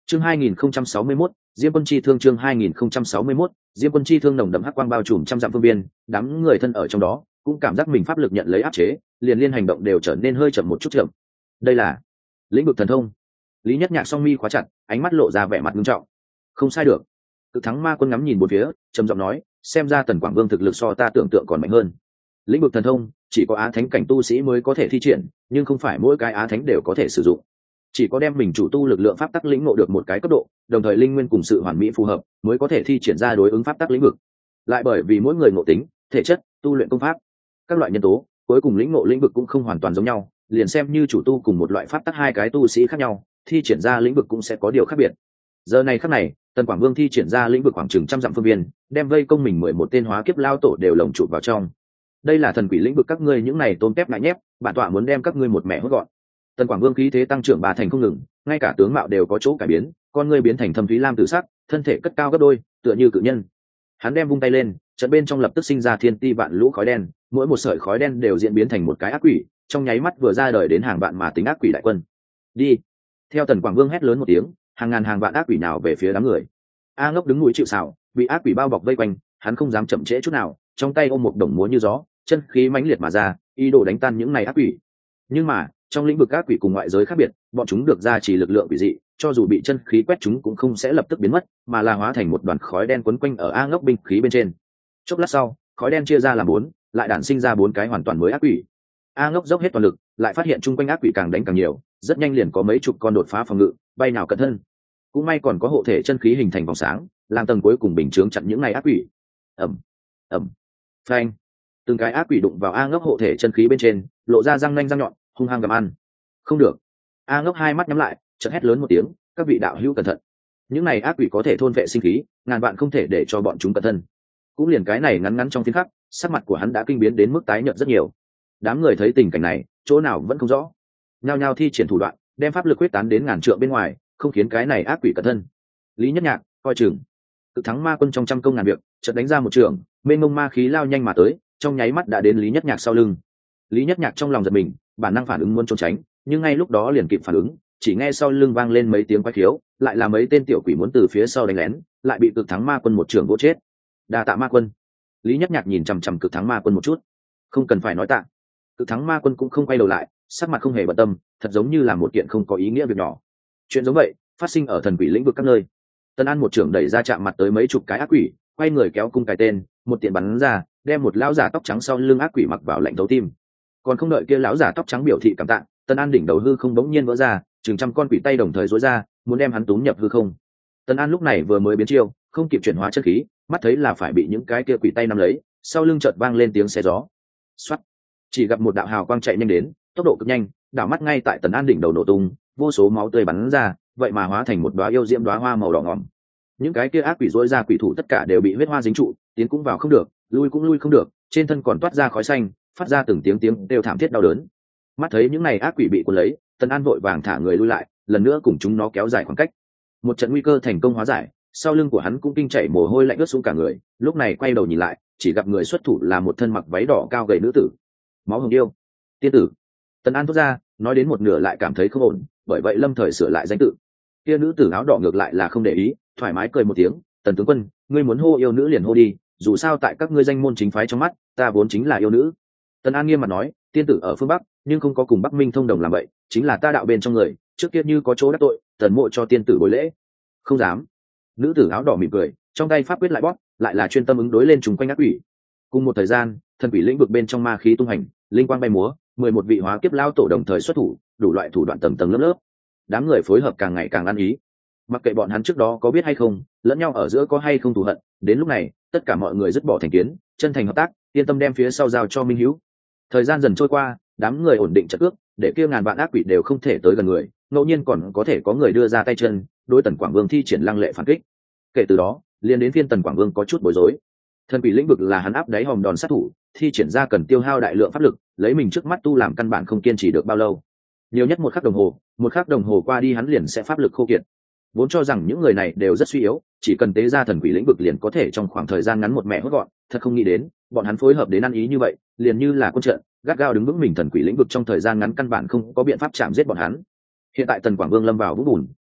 chương hai nghìn không trăm sáu mươi mốt diêm quân chi thương chương hai nghìn không trăm sáu mươi mốt diêm quân chi thương nồng đậm hắc quang bao trùm trăm dặm phương biên, đám người thân ở trong đó cũng cảm giác mình pháp lực nhận lấy áp chế, liền liên hành động đều trở nên hơi chậm một chút chậm. Đây là lĩnh vực thần thông. Lý Nhất Nhạc song mi khóa chặt, ánh mắt lộ ra vẻ mặt nghiêm trọng. Không sai được. Cực thắng ma quân ngắm nhìn bốn phía, trầm giọng nói, xem ra Tần Quảng Vương thực lực so ta tưởng tượng còn mạnh hơn. Lĩnh vực thần thông chỉ có á thánh cảnh tu sĩ mới có thể thi triển, nhưng không phải mỗi cái á thánh đều có thể sử dụng. Chỉ có đem mình chủ tu lực lượng pháp tắc lĩnh ngộ được một cái cấp độ, đồng thời linh nguyên cùng sự hoàn mỹ phù hợp, mới có thể thi triển ra đối ứng pháp tắc lĩnh vực. Lại bởi vì mỗi người ngộ tính, thể chất, tu luyện công pháp, các loại nhân tố, cuối cùng lĩnh ngộ lĩnh vực cũng không hoàn toàn giống nhau, liền xem như chủ tu cùng một loại pháp tắc hai cái tu sĩ khác nhau, thi triển ra lĩnh vực cũng sẽ có điều khác biệt. Giờ này khắc này, Tần Quảng Vương thi triển ra lĩnh vực khoảng chừng trăm dặm phương viên, đem vây công mình mười một tên hóa kiếp lao tổ đều lồng chụp vào trong. Đây là thần quỷ lĩnh vực các ngươi những này tôm tép ngại nhép, bản tọa muốn đem các ngươi một mẹ hốt gọn. Tần Quảng Vương khí thế tăng trưởng ba thành không ngừng, ngay cả tướng mạo đều có chỗ cải biến, con ngươi biến thành thâm thúy lam tự sắc, thân thể cất cao gấp đôi, tựa như cự nhân. Hắn đem vung tay lên, trận bên trong lập tức sinh ra thiên ti vạn lũ khói đen, mỗi một sợi khói đen đều diễn biến thành một cái ác quỷ, trong nháy mắt vừa ra đời đến hàng vạn mà tính ác quỷ đại quân. Đi! Theo Tần Quảng Vương hét lớn một tiếng, hàng ngàn hàng vạn ác quỷ nào về phía đám người. A Ngốc đứng núi chịu sào, bị ác quỷ bao bọc vây quanh, hắn không dám chậm trễ chút nào, trong tay ôm một đồng múa như gió, chân khí mãnh liệt mà ra, ý đồ đánh tan những này ác quỷ. Nhưng mà, trong lĩnh vực ác quỷ cùng ngoại giới khác biệt, bọn chúng được gia trì lực lượng quỷ dị, cho dù bị chân khí quét chúng cũng không sẽ lập tức biến mất, mà là hóa thành một đoàn khói đen quấn quanh ở A Ngốc binh khí bên trên. Chốc lát sau, khói đen chia ra làm bốn, lại đản sinh ra bốn cái hoàn toàn mới ác quỷ. A Ngốc dốc hết toàn lực, lại phát hiện chung quanh ác quỷ càng đánh càng nhiều, rất nhanh liền có mấy chục con đột phá phòng ngự, bay nào cẩn thân. Cũng may còn có hộ thể chân khí hình thành vòng sáng, làm tầng cuối cùng bình chướng chặn những này ác quỷ. Ầm, ầm, phanh. Từng cái ác quỷ đụng vào A Ngốc hộ thể chân khí bên trên, lộ ra răng nanh răng nhọn, hung hăng gặm ăn. Không được. A Ngốc hai mắt nhắm lại, chợt hét lớn một tiếng, các vị đạo hữu cẩn thận. Những này ác quỷ có thể thôn vệ sinh khí, ngàn vạn không thể để cho bọn chúng cẩn thân. Cũng liền cái này ngắn ngắn trong phiến khắc, sắc mặt của hắn đã kinh biến đến mức tái nhợt rất nhiều. Đám người thấy tình cảnh này, chỗ nào vẫn không rõ, nhao nhao thi triển thủ đoạn, đem pháp lực quyết tán đến ngàn trượng bên ngoài, không khiến cái này ác quỷ cẩn thân. Lý Nhất Nhạc coi chừng. Cực thắng ma quân trong trăm công ngàn việc, chợt đánh ra một trường, mênh mông ma khí lao nhanh mà tới, trong nháy mắt đã đến Lý Nhất Nhạc sau lưng. Lý Nhất Nhạc trong lòng giật mình, bản năng phản ứng muốn trốn tránh, nhưng ngay lúc đó liền kịp phản ứng, chỉ nghe sau lưng vang lên mấy tiếng quái khiếu, lại là mấy tên tiểu quỷ muốn từ phía sau đánh lén, lại bị cực thắng ma quân một trường vỗ chết. Đa tạ ma quân. Lý Nhất Nhạc nhìn chằm chằm cực thắng ma quân một chút. Không cần phải nói tạ. Cực thắng ma quân cũng không quay đầu lại, sắc mặt không hề bận tâm, thật giống như là một kiện không có ý nghĩa việc nhỏ. Chuyện giống vậy phát sinh ở thần quỷ lĩnh vực các nơi. Tân An một trường đẩy ra chạm mặt tới mấy chục cái ác quỷ, quay người kéo cung cái tên, một tiện bắn ra, đem một lão giả tóc trắng sau lưng ác quỷ mặc vào lạnh thấu tim. Còn không đợi kia lão giả tóc trắng biểu thị cảm tạ, Tân An đỉnh đầu hư không bỗng nhiên vỡ ra, chừng trăm con quỷ tay đồng thời rối ra, muốn đem hắn túm nhập hư không. Tân An lúc này vừa mới biến chiêu, không kịp chuyển hóa chân khí, mắt thấy là phải bị những cái kia quỷ tay nắm lấy, sau lưng chợt vang lên tiếng xé gió. Soát. Chỉ gặp một đạo hào quang chạy nhanh đến, tốc độ cực nhanh, đảo mắt ngay tại Tần An đỉnh đầu nổ tung, vô số máu tươi bắn ra, vậy mà hóa thành một đóa yêu diễm đóa hoa màu đỏ ngòm. Những cái kia ác quỷ rối ra quỷ thủ tất cả đều bị huyết hoa dính trụ, tiến cũng vào không được, lui cũng lui không được, trên thân còn toát ra khói xanh, phát ra từng tiếng tiếng đều thảm thiết đau đớn. Mắt thấy những này ác quỷ bị cuốn lấy, Tần An vội vàng thả người lui lại, lần nữa cùng chúng nó kéo dài khoảng cách. Một trận nguy cơ thành công hóa giải, sau lưng của hắn cũng kinh chảy mồ hôi lạnh ướt xuống cả người, lúc này quay đầu nhìn lại, chỉ gặp người xuất thủ là một thân mặc váy đỏ cao gầy nữ tử. Máu hồng yêu, tiên tử. Tần An thốt ra, nói đến một nửa lại cảm thấy không ổn, bởi vậy lâm thời sửa lại danh tự. Kia nữ tử áo đỏ ngược lại là không để ý, thoải mái cười một tiếng, Tần tướng quân, ngươi muốn hô yêu nữ liền hô đi, dù sao tại các ngươi danh môn chính phái trong mắt, ta vốn chính là yêu nữ. Tần An nghiêm mặt nói, tiên tử ở phương Bắc, nhưng không có cùng Bắc Minh thông đồng làm vậy, chính là ta đạo bên trong người, trước kia như có chỗ đắc tội, Tần mộ cho tiên tử bồi lễ. Không dám. Nữ tử áo đỏ mỉm cười, trong tay pháp quyết lại bóp, lại là chuyên tâm ứng đối lên trùng quanh ác quỷ. Cùng một thời gian, thần quỷ lĩnh vực bên trong ma khí tung hành, linh quang bay múa, mười một vị hóa kiếp lao tổ đồng thời xuất thủ, đủ loại thủ đoạn tầng tầng lớp lớp. Đám người phối hợp càng ngày càng ăn ý. Mặc kệ bọn hắn trước đó có biết hay không, lẫn nhau ở giữa có hay không thù hận, đến lúc này, tất cả mọi người dứt bỏ thành kiến, chân thành hợp tác, yên tâm đem phía sau giao cho Minh Hữu. Thời gian dần trôi qua, đám người ổn định trận ước, để kia ngàn vạn ác quỷ đều không thể tới gần người, ngẫu nhiên còn có thể có người đưa ra tay chân, đối Tần Quảng Vương thi triển lăng lệ phản kích. Kể từ đó, liên đến phiên Tần Quảng Vương có chút bối rối. Thần quỷ lĩnh vực là hắn áp đáy hòm đòn sát thủ, thi triển ra cần tiêu hao đại lượng pháp lực, lấy mình trước mắt tu làm căn bản không kiên trì được bao lâu. Nhiều nhất một khắc đồng hồ, một khắc đồng hồ qua đi hắn liền sẽ pháp lực khô kiệt. Vốn cho rằng những người này đều rất suy yếu, chỉ cần tế ra thần quỷ lĩnh vực liền có thể trong khoảng thời gian ngắn một mẹ hốt gọn, thật không nghĩ đến, bọn hắn phối hợp đến ăn ý như vậy, liền như là quân trận, gắt gao đứng vững mình thần quỷ lĩnh vực trong thời gian ngắn căn bản không có biện pháp chạm giết bọn hắn. Hiện tại Tần Quảng Vương lâm vào vũng bùn,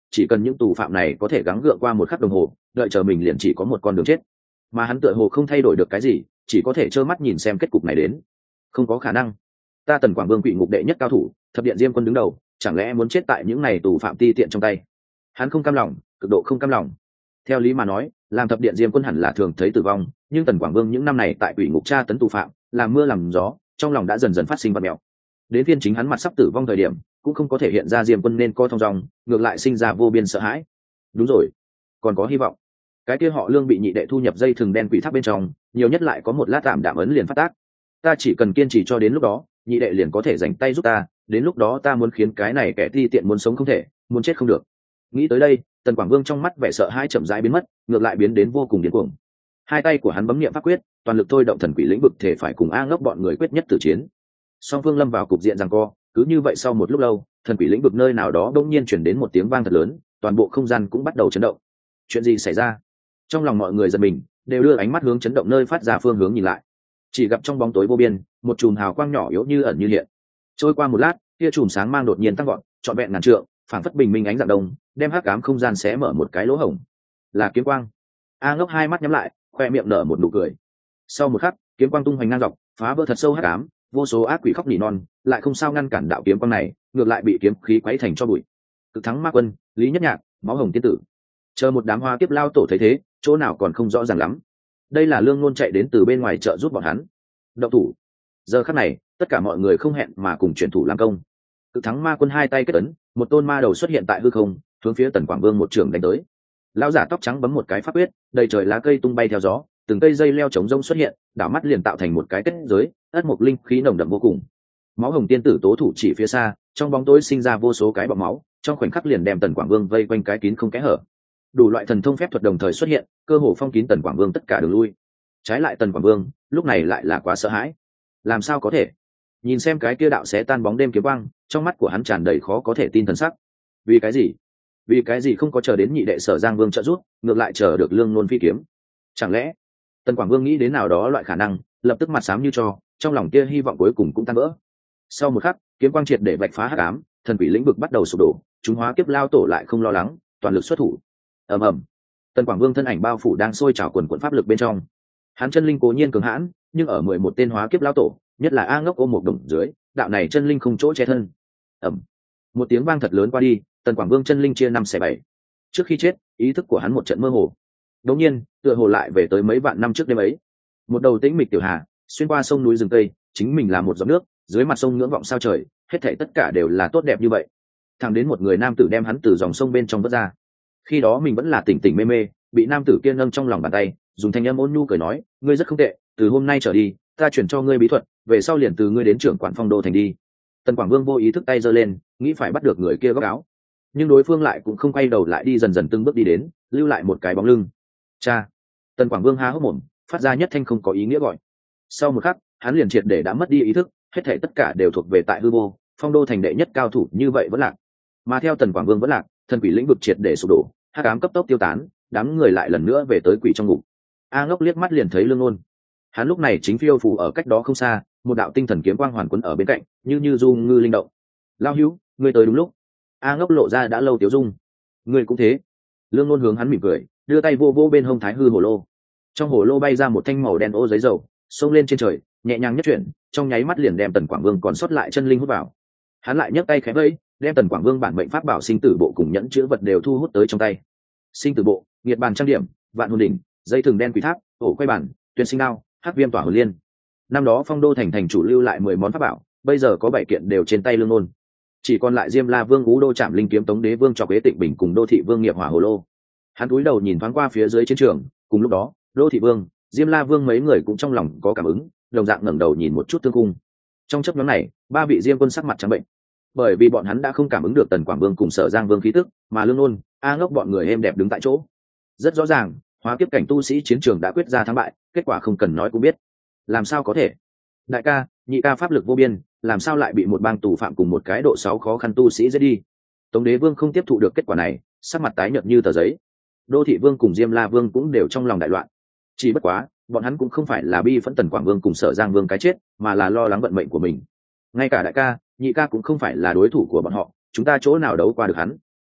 chỉ cần những tù phạm này có thể gắng gượng qua một khắc đồng hồ, đợi chờ mình liền chỉ có một con đường chết. Mà hắn tựa hồ không thay đổi được cái gì, chỉ có thể trơ mắt nhìn xem kết cục này đến. Không có khả năng, ta Tần Quảng Vương Quỷ Ngục đệ nhất cao thủ, thập điện Diêm Quân đứng đầu, chẳng lẽ muốn chết tại những này tù phạm ti tiện trong tay? Hắn không cam lòng, cực độ không cam lòng. Theo lý mà nói, làm thập điện Diêm Quân hẳn là thường thấy tử vong, nhưng Tần Quảng Vương những năm này tại Quỷ Ngục tra tấn tù phạm, làm mưa làm gió, trong lòng đã dần dần phát sinh vật mèo. Đến phiên chính hắn mặt sắp tử vong thời điểm, cũng không có thể hiện ra Diêm Quân nên co thong dong, ngược lại sinh ra vô biên sợ hãi. Đúng rồi, còn có hy vọng. Cái kia họ Lương bị nhị đệ thu nhập dây thừng đen quỷ tháp bên trong, nhiều nhất lại có một lát tạm đạm ấn liền phát tác. Ta chỉ cần kiên trì cho đến lúc đó, nhị đệ liền có thể dành tay giúp ta, đến lúc đó ta muốn khiến cái này kẻ thi tiện muốn sống không thể, muốn chết không được. Nghĩ tới đây, Tần Quảng Vương trong mắt vẻ sợ hãi chậm rãi biến mất, ngược lại biến đến vô cùng điên cuồng. Hai tay của hắn bấm niệm pháp quyết, toàn lực thôi động thần quỷ lĩnh vực thể phải cùng A Ngốc bọn người quyết nhất tử chiến. Song phương lâm vào cục diện giằng co, cứ như vậy sau một lúc lâu, thần quỷ lĩnh vực nơi nào đó đột nhiên truyền đến một tiếng vang thật lớn, toàn bộ không gian cũng bắt đầu chấn động. Chuyện gì xảy ra? Trong lòng mọi người giật mình, đều đưa ánh mắt hướng chấn động nơi phát ra phương hướng nhìn lại. Chỉ gặp trong bóng tối vô biên, một chùm hào quang nhỏ yếu như ẩn như hiện. Trôi qua một lát, kia chùm sáng mang đột nhiên tăng gọn, trọn vẹn ngàn trượng, phảng phất bình minh ánh dạng đông, đem hắc ám không gian xé mở một cái lỗ hổng. Là kiếm quang. A Ngốc hai mắt nhắm lại, khoe miệng nở một nụ cười. Sau một khắc, kiếm quang tung hoành ngang dọc, phá vỡ thật sâu hắc ám, vô số ác quỷ khóc nỉ non, lại không sao ngăn cản đạo kiếm quang này, ngược lại bị kiếm khí quấy thành cho bụi. Cực thắng ma quân, Lý Nhất Nhạc, máu hồng tiên tử, chờ một đám hoa tiếp lao tổ thấy thế, chỗ nào còn không rõ ràng lắm. Đây là Lương Nôn chạy đến từ bên ngoài chợ giúp bọn hắn. Động thủ. Giờ khắc này, tất cả mọi người không hẹn mà cùng chuyển thủ làm công. Cực thắng ma quân hai tay kết ấn, một tôn ma đầu xuất hiện tại hư không, hướng phía Tần Quảng Vương một trường đánh tới. Lão giả tóc trắng bấm một cái pháp quyết, đầy trời lá cây tung bay theo gió, từng cây dây leo trống rông xuất hiện, đảo mắt liền tạo thành một cái kết giới, ất mộc linh khí nồng đậm vô cùng. Máu hồng tiên tử tố thủ chỉ phía xa, trong bóng tối sinh ra vô số cái bọt máu, trong khoảnh khắc liền đem Tần Quảng Vương vây quanh cái kín không kẽ hở. Đủ loại thần thông phép thuật đồng thời xuất hiện, cơ hồ phong kín Tần Quảng Vương tất cả đường lui. Trái lại Tần Quảng Vương, lúc này lại là quá sợ hãi. Làm sao có thể? Nhìn xem cái kia đạo xé tan bóng đêm kiếm quang, trong mắt của hắn tràn đầy khó có thể tin thần sắc. Vì cái gì? Vì cái gì không có chờ đến nhị đệ Sở Giang Vương trợ giúp, ngược lại chờ được Lương Nôn phi kiếm? Chẳng lẽ? Tần Quảng Vương nghĩ đến nào đó loại khả năng, lập tức mặt xám như tro, trong lòng kia hy vọng cuối cùng cũng tan vỡ. Sau một khắc, kiếm quang triệt để vạch phá hắc ám, thần quỷ lĩnh vực bắt đầu sụp đổ, chúng hóa kiếp lao tổ lại không lo lắng, toàn lực xuất thủ. Ầm ầm. Tần Quảng Vương thân ảnh bao phủ đang sôi trào quần quần pháp lực bên trong. Hắn chân linh cố nhiên cường hãn, nhưng ở mười một tên hóa kiếp lao tổ, nhất là A Ngốc ôm một đồng dưới, đạo này chân linh không chỗ che thân. Ầm. Một tiếng vang thật lớn qua đi, Tần Quảng Vương chân linh chia năm xẻ bảy. Trước khi chết, ý thức của hắn một trận mơ hồ. Đột nhiên, tựa hồ lại về tới mấy vạn năm trước đêm ấy. Một đầu tĩnh mịch tiểu hà, xuyên qua sông núi rừng tây, chính mình là một giọt nước, dưới mặt sông ngưỡng vọng sao trời, hết thảy tất cả đều là tốt đẹp như vậy. Thẳng đến một người nam tử đem hắn từ dòng sông bên trong vớt ra. Khi đó mình vẫn là tỉnh tỉnh mê mê, bị nam tử kia nâng trong lòng bàn tay, dùng thanh âm ôn nhu cười nói, ngươi rất không tệ, từ hôm nay trở đi, ta chuyển cho ngươi bí thuật, về sau liền từ ngươi đến trưởng quản Phong Đô thành đi. Tần Quảng Vương vô ý thức tay giơ lên, nghĩ phải bắt được người kia góc áo, nhưng đối phương lại cũng không quay đầu lại đi, dần dần từng bước đi đến, lưu lại một cái bóng lưng. Cha. Tần Quảng Vương há hốc mồm, phát ra nhất thanh không có ý nghĩa gọi. Sau một khắc, hắn liền triệt để đã mất đi ý thức, hết thảy tất cả đều thuộc về tại hư vô. Phong Đô thành đệ nhất cao thủ như vậy vẫn lạc, mà theo Tần Quảng Vương vẫn lạc, thần quỷ lĩnh vực triệt để sụp đổ, hắc ám cấp tốc tiêu tán, đám người lại lần nữa về tới quỷ trong ngục. A Ngốc liếc mắt liền thấy Lương Nôn, hắn lúc này chính phiêu phù ở cách đó không xa, một đạo tinh thần kiếm quang hoàn quấn ở bên cạnh, như như du ngư linh động. Lao hữu, ngươi tới đúng lúc. A Ngốc lộ ra đã lâu tiếu dung. Ngươi cũng thế. Lương Nôn hướng hắn mỉm cười, đưa tay vô vô bên hông thái hư hồ lô. Trong hồ lô bay ra một thanh màu đen ô giấy dầu, xông lên trên trời, nhẹ nhàng nhất chuyển, trong nháy mắt liền đem Tần Quảng Vương còn sót lại chân linh hút vào. Hắn lại nhấc tay khẽ vẫy, đem Tần Quảng Vương bản mệnh pháp bảo sinh tử bộ cùng nhẫn chữ vật đều thu hút tới trong tay. Sinh tử bộ, nghiệt bàn trang điểm, vạn hồn đỉnh, dây thừng đen quỷ tháp, ổ quay bản, tuyên sinh đao, hắc viêm tỏa hồn liên. Năm đó Phong Đô thành thành chủ lưu lại mười món pháp bảo, bây giờ có bảy kiện đều trên tay Lương Nôn. Chỉ còn lại Diêm La Vương Ú Đô Trảm Linh kiếm Tống Đế Vương Trọc Ế Tịnh Bình cùng Đô Thị Vương Nghiệp Hỏa Hồ Lô. Hắn cúi đầu nhìn thoáng qua phía dưới chiến trường, cùng lúc đó, Đô Thị Vương, Diêm La Vương mấy người cũng trong lòng có cảm ứng, đồng dạng ngẩng đầu nhìn một chút thương cung. Trong chớp nhoáng này, ba vị Diêm quân sắc mặt trắng bệnh, bởi vì bọn hắn đã không cảm ứng được Tần Quảng Vương cùng Sở Giang Vương khí tức, mà Lương Nôn, A Ngốc bọn người êm đẹp đứng tại chỗ. Rất rõ ràng, hóa kiếp cảnh tu sĩ chiến trường đã quyết ra thắng bại, kết quả không cần nói cũng biết. Làm sao có thể? Đại ca, nhị ca pháp lực vô biên, làm sao lại bị một bang tù phạm cùng một cái độ sáu khó khăn tu sĩ giết đi? Tống Đế Vương không tiếp thụ được kết quả này, sắc mặt tái nhợt như tờ giấy. Đô Thị Vương cùng Diêm La Vương cũng đều trong lòng đại loạn. Chỉ bất quá, bọn hắn cũng không phải là bi phẫn Tần Quảng Vương cùng Sở Giang Vương cái chết, mà là lo lắng vận mệnh của mình. Ngay cả đại ca, nhị ca cũng không phải là đối thủ của bọn họ, chúng ta chỗ nào đấu qua được hắn?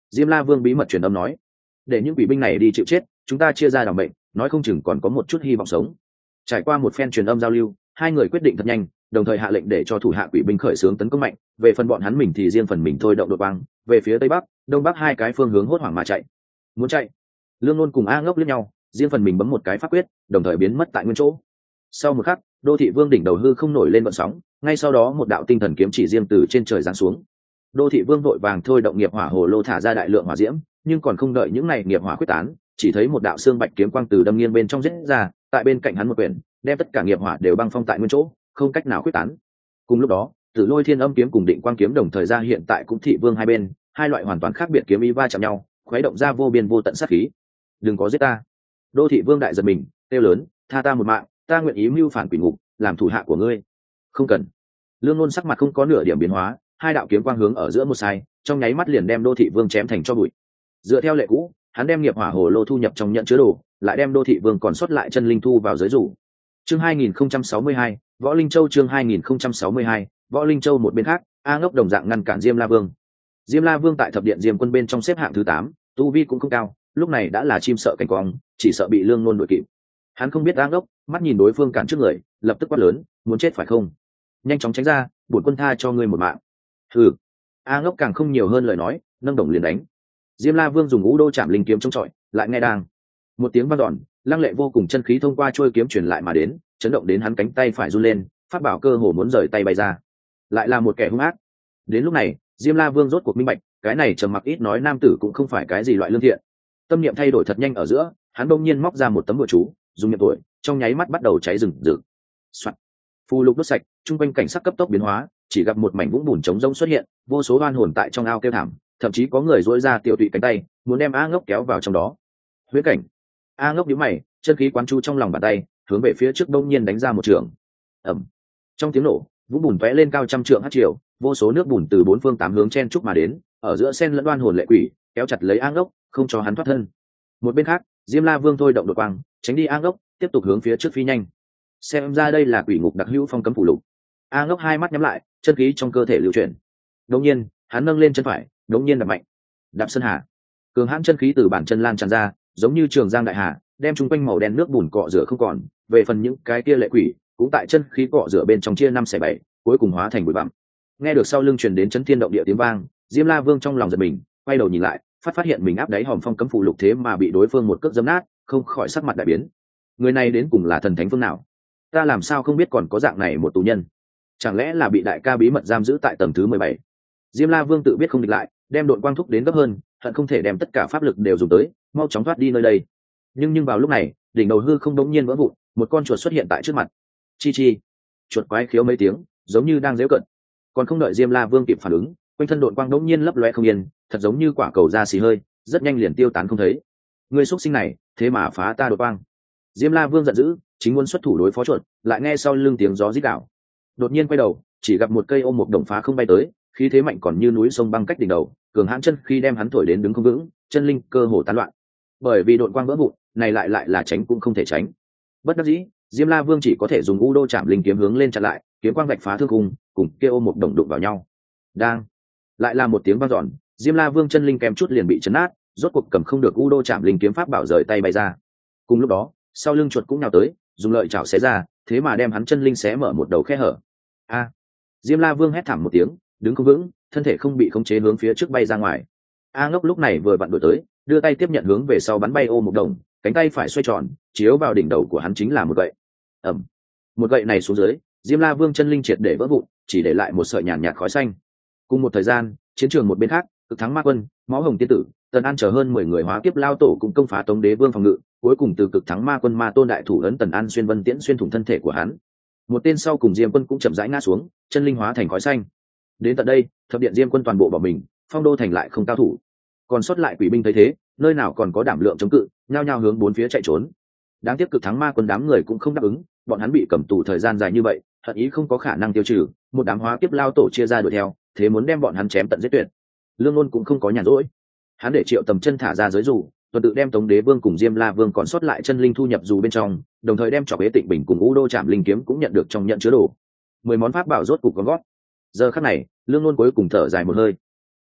Diêm La Vương bí mật truyền âm nói, để những quỷ binh này đi chịu chết, chúng ta chia ra đảm mệnh, nói không chừng còn có một chút hy vọng sống. Trải qua một phen truyền âm giao lưu, hai người quyết định thật nhanh, đồng thời hạ lệnh để cho thủ hạ quỷ binh khởi xướng tấn công mạnh, về phần bọn hắn mình thì riêng phần mình thôi động đội băng về phía tây bắc, đông bắc hai cái phương hướng hốt hoảng mà chạy. Muốn chạy. Lương Luân cùng A Ngốc liếc nhau, riêng phần mình bấm một cái pháp quyết, đồng thời biến mất tại nguyên chỗ. Sau một khắc, đô thị vương đỉnh đầu hư không nổi lên vận sóng, ngay sau đó một đạo tinh thần kiếm chỉ riêng từ trên trời giáng xuống. Đô thị vương vội vàng thôi động nghiệp hỏa hồ lô thả ra đại lượng hỏa diễm, nhưng còn không đợi những này nghiệp hỏa quyết tán, chỉ thấy một đạo xương bạch kiếm quang từ đâm nghiêng bên trong giết ra, tại bên cạnh hắn một quyển, đem tất cả nghiệp hỏa đều băng phong tại nguyên chỗ, không cách nào quyết tán. Cùng lúc đó, Tử Lôi Thiên Âm kiếm cùng Định Quang kiếm đồng thời ra hiện tại cũng thị vương hai bên, hai loại hoàn toàn khác biệt kiếm ý va chạm nhau, khuấy động ra vô biên vô tận sát khí. Đừng có giết ta! Đô thị vương đại giật mình, kêu lớn, tha ta một mạng, ta nguyện ý mưu phản quỷ ngục, làm thủ hạ của ngươi. Không cần. Lương Luân sắc mặt không có nửa điểm biến hóa, hai đạo kiếm quang hướng ở giữa một sai, trong nháy mắt liền đem đô thị vương chém thành cho bụi. Dựa theo lệ cũ, hắn đem nghiệp hỏa hồ lô thu nhập trong nhận chứa đồ, lại đem đô thị vương còn sót lại chân linh thu vào giới rủ. Chương hai nghìn không trăm sáu mươi hai, Võ Linh Châu chương hai nghìn không trăm sáu mươi hai, Võ Linh Châu một bên khác, A Ngốc đồng dạng ngăn cản Diêm La Vương. Diêm La Vương tại thập điện Diêm quân bên trong xếp hạng thứ tám, tu vi cũng không cao, lúc này đã là chim sợ cánh cong, chỉ sợ bị Lương Nôn đuổi kịp. Hắn không biết A Ngốc, mắt nhìn đối phương cản trước người, lập tức quát lớn, muốn chết phải không? Nhanh chóng tránh ra, bổn quân tha cho ngươi một mạng. Hừ. A Ngốc càng không nhiều hơn lời nói, nâng đồng liền đánh. Diêm La Vương dùng ngũ đô chạm linh kiếm chống chọi, lại nghe đang một tiếng vang dọn, lăng lệ vô cùng chân khí thông qua trôi kiếm truyền lại mà đến, chấn động đến hắn cánh tay phải run lên, phát bảo cơ hồ muốn rời tay bay ra. Lại là một kẻ hung ác. Đến lúc này, Diêm La Vương rốt cuộc minh bạch, cái này trầm mặc ít nói nam tử cũng không phải cái gì loại lương thiện. Tâm niệm thay đổi thật nhanh ở giữa, hắn bỗng nhiên móc ra một tấm bùa chú, dùng niệm tuổi, trong nháy mắt bắt đầu cháy rừng rực. Soạt. Phù lục đốt sạch, trung quanh cảnh sắc cấp tốc biến hóa, chỉ gặp một mảnh vũng bùn trống rỗng xuất hiện, vô số oan hồn tại trong ao kêu thảm, thậm chí có người duỗi ra tiểu tụy cánh tay, muốn đem A Ngốc kéo vào trong đó. Huyễn cảnh. A Ngốc nhíu mày, chân khí quán chu trong lòng bàn tay, hướng về phía trước đông nhiên đánh ra một trường. Ầm. Trong tiếng nổ, vũng bùn vẽ lên cao trăm trượng hắc triều, vô số nước bùn từ bốn phương tám hướng chen chúc mà đến, ở giữa sen lẫn oan hồn lệ quỷ, kéo chặt lấy A Ngốc, không cho hắn thoát thân. Một bên khác, Diêm La Vương thôi động đột quang, tránh đi A Ngốc, tiếp tục hướng phía trước phi nhanh. Xem ra đây là quỷ ngục đặc hữu phong cấm phủ lục. A Ngốc hai mắt nhắm lại, chân khí trong cơ thể lưu chuyển. Đột nhiên, hắn nâng lên chân phải, đột nhiên đạp mạnh. Đạp sơn hà. Cường hãn chân khí từ bản chân lan tràn ra, giống như trường giang đại hà, đem chúng quanh màu đen nước bùn cọ rửa không còn. Về phần những cái kia lệ quỷ, cũng tại chân khí cọ rửa bên trong chia năm xẻ bảy, cuối cùng hóa thành bụi bặm. Nghe được sau lưng truyền đến chấn thiên động địa tiếng vang, Diêm La Vương trong lòng giật mình, quay đầu nhìn lại, phát phát hiện mình áp đáy hòm phong cấm phụ lục thế mà bị đối phương một cước giẫm nát, không khỏi sắc mặt đại biến. Người này đến cùng là thần thánh phương nào? Ta làm sao không biết còn có dạng này một tù nhân? Chẳng lẽ là bị đại ca bí mật giam giữ tại tầng thứ mười bảy? Diêm La Vương tự biết không địch lại, đem đội quang thúc đến gấp hơn, hận không thể đem tất cả pháp lực đều dùng tới, mau chóng thoát đi nơi đây. Nhưng nhưng vào lúc này, đỉnh đầu hư không đống nhiên vỡ vụn, một con chuột xuất hiện tại trước mặt. Chi chi. Chuột quái khiếu mấy tiếng, giống như đang giễu cợt. Còn không đợi Diêm La Vương kịp phản ứng, quanh thân đội quang đống nhiên lấp lóe không yên, thật giống như quả cầu ra xì hơi, rất nhanh liền tiêu tán không thấy. Người xuất sinh này, thế mà phá ta đội quang. Diêm La Vương giận dữ, chính muốn xuất thủ đối phó chuột, lại nghe sau lưng tiếng gió rít gào. Đột nhiên quay đầu, chỉ gặp một cây ôm một đồng phá không bay tới, khí thế mạnh còn như núi sông băng cách đỉnh đầu, cường hãn chân khi đem hắn thổi đến đứng không vững, chân linh cơ hồ tán loạn. Bởi vì đội quang vỡ vụn, này lại lại là tránh cũng không thể tránh. Bất đắc dĩ, Diêm La Vương chỉ có thể dùng u đô chạm linh kiếm hướng lên chặn lại, kiếm quang vạch phá thương khung, cùng kia ôm một đồng đụng vào nhau. Đang, lại là một tiếng vang dọn, Diêm La Vương chân linh kém chút liền bị chấn nát, rốt cuộc cầm không được u đô chạm linh kiếm pháp bảo rời tay bay ra. Cùng lúc đó, sau lưng chuột cũng nhào tới, dùng lợi chảo xé ra, thế mà đem hắn chân linh xé mở một đầu khe hở. A! Diêm La Vương hét thảm một tiếng, đứng không vững, thân thể không bị khống chế hướng phía trước bay ra ngoài. A Ngốc lúc này vừa vặn đuổi tới, đưa tay tiếp nhận hướng về sau bắn bay ô một đồng, cánh tay phải xoay tròn, chiếu vào đỉnh đầu của hắn chính là một gậy. Ầm! Một gậy này xuống dưới, Diêm La Vương chân linh triệt để vỡ vụn, chỉ để lại một sợi nhàn nhạt khói xanh. Cùng một thời gian, chiến trường một bên khác, Cực Thắng Ma Quân, Máu Hồng Tiên Tử, Tần An chờ hơn mười người hóa kiếp lao tổ cũng công phá Tống Đế Vương phòng ngự, cuối cùng từ Cực Thắng Ma Quân Ma Tôn đại thủ ấn Tần An xuyên vân tiễn xuyên thủng thân thể của hắn. Một tên sau cùng Diêm Quân cũng chậm rãi ngã xuống, chân linh hóa thành khói xanh. Đến tận đây, thập điện Diêm Quân toàn bộ bỏ mình, Phong Đô thành lại không cao thủ. Còn sót lại quỷ binh thấy thế, nơi nào còn có đảm lượng chống cự, nhao nhao hướng bốn phía chạy trốn. Đáng tiếc Cực Thắng Ma Quân đám người cũng không đáp ứng, bọn hắn bị cầm tù thời gian dài như vậy, thật ý không có khả năng tiêu trừ, một đám hóa kiếp lao tổ chia ra đuổi theo, thế muốn đem bọn hắn chém tận giết tuyệt. Lương Luân cũng không có nhàn rỗi, hắn để Triệu Tầm Chân thả ra giới dù, tuần tự đem Tống Đế Vương cùng Diêm La Vương còn sót lại chân linh thu nhập dù bên trong, đồng thời đem Trọc Ế Tịnh Bình cùng U Đô Trảm Linh kiếm cũng nhận được trong nhận chứa đồ. Mười món pháp bảo rốt cục có gót. Giờ khắc này, Lương Luân cuối cùng thở dài một hơi.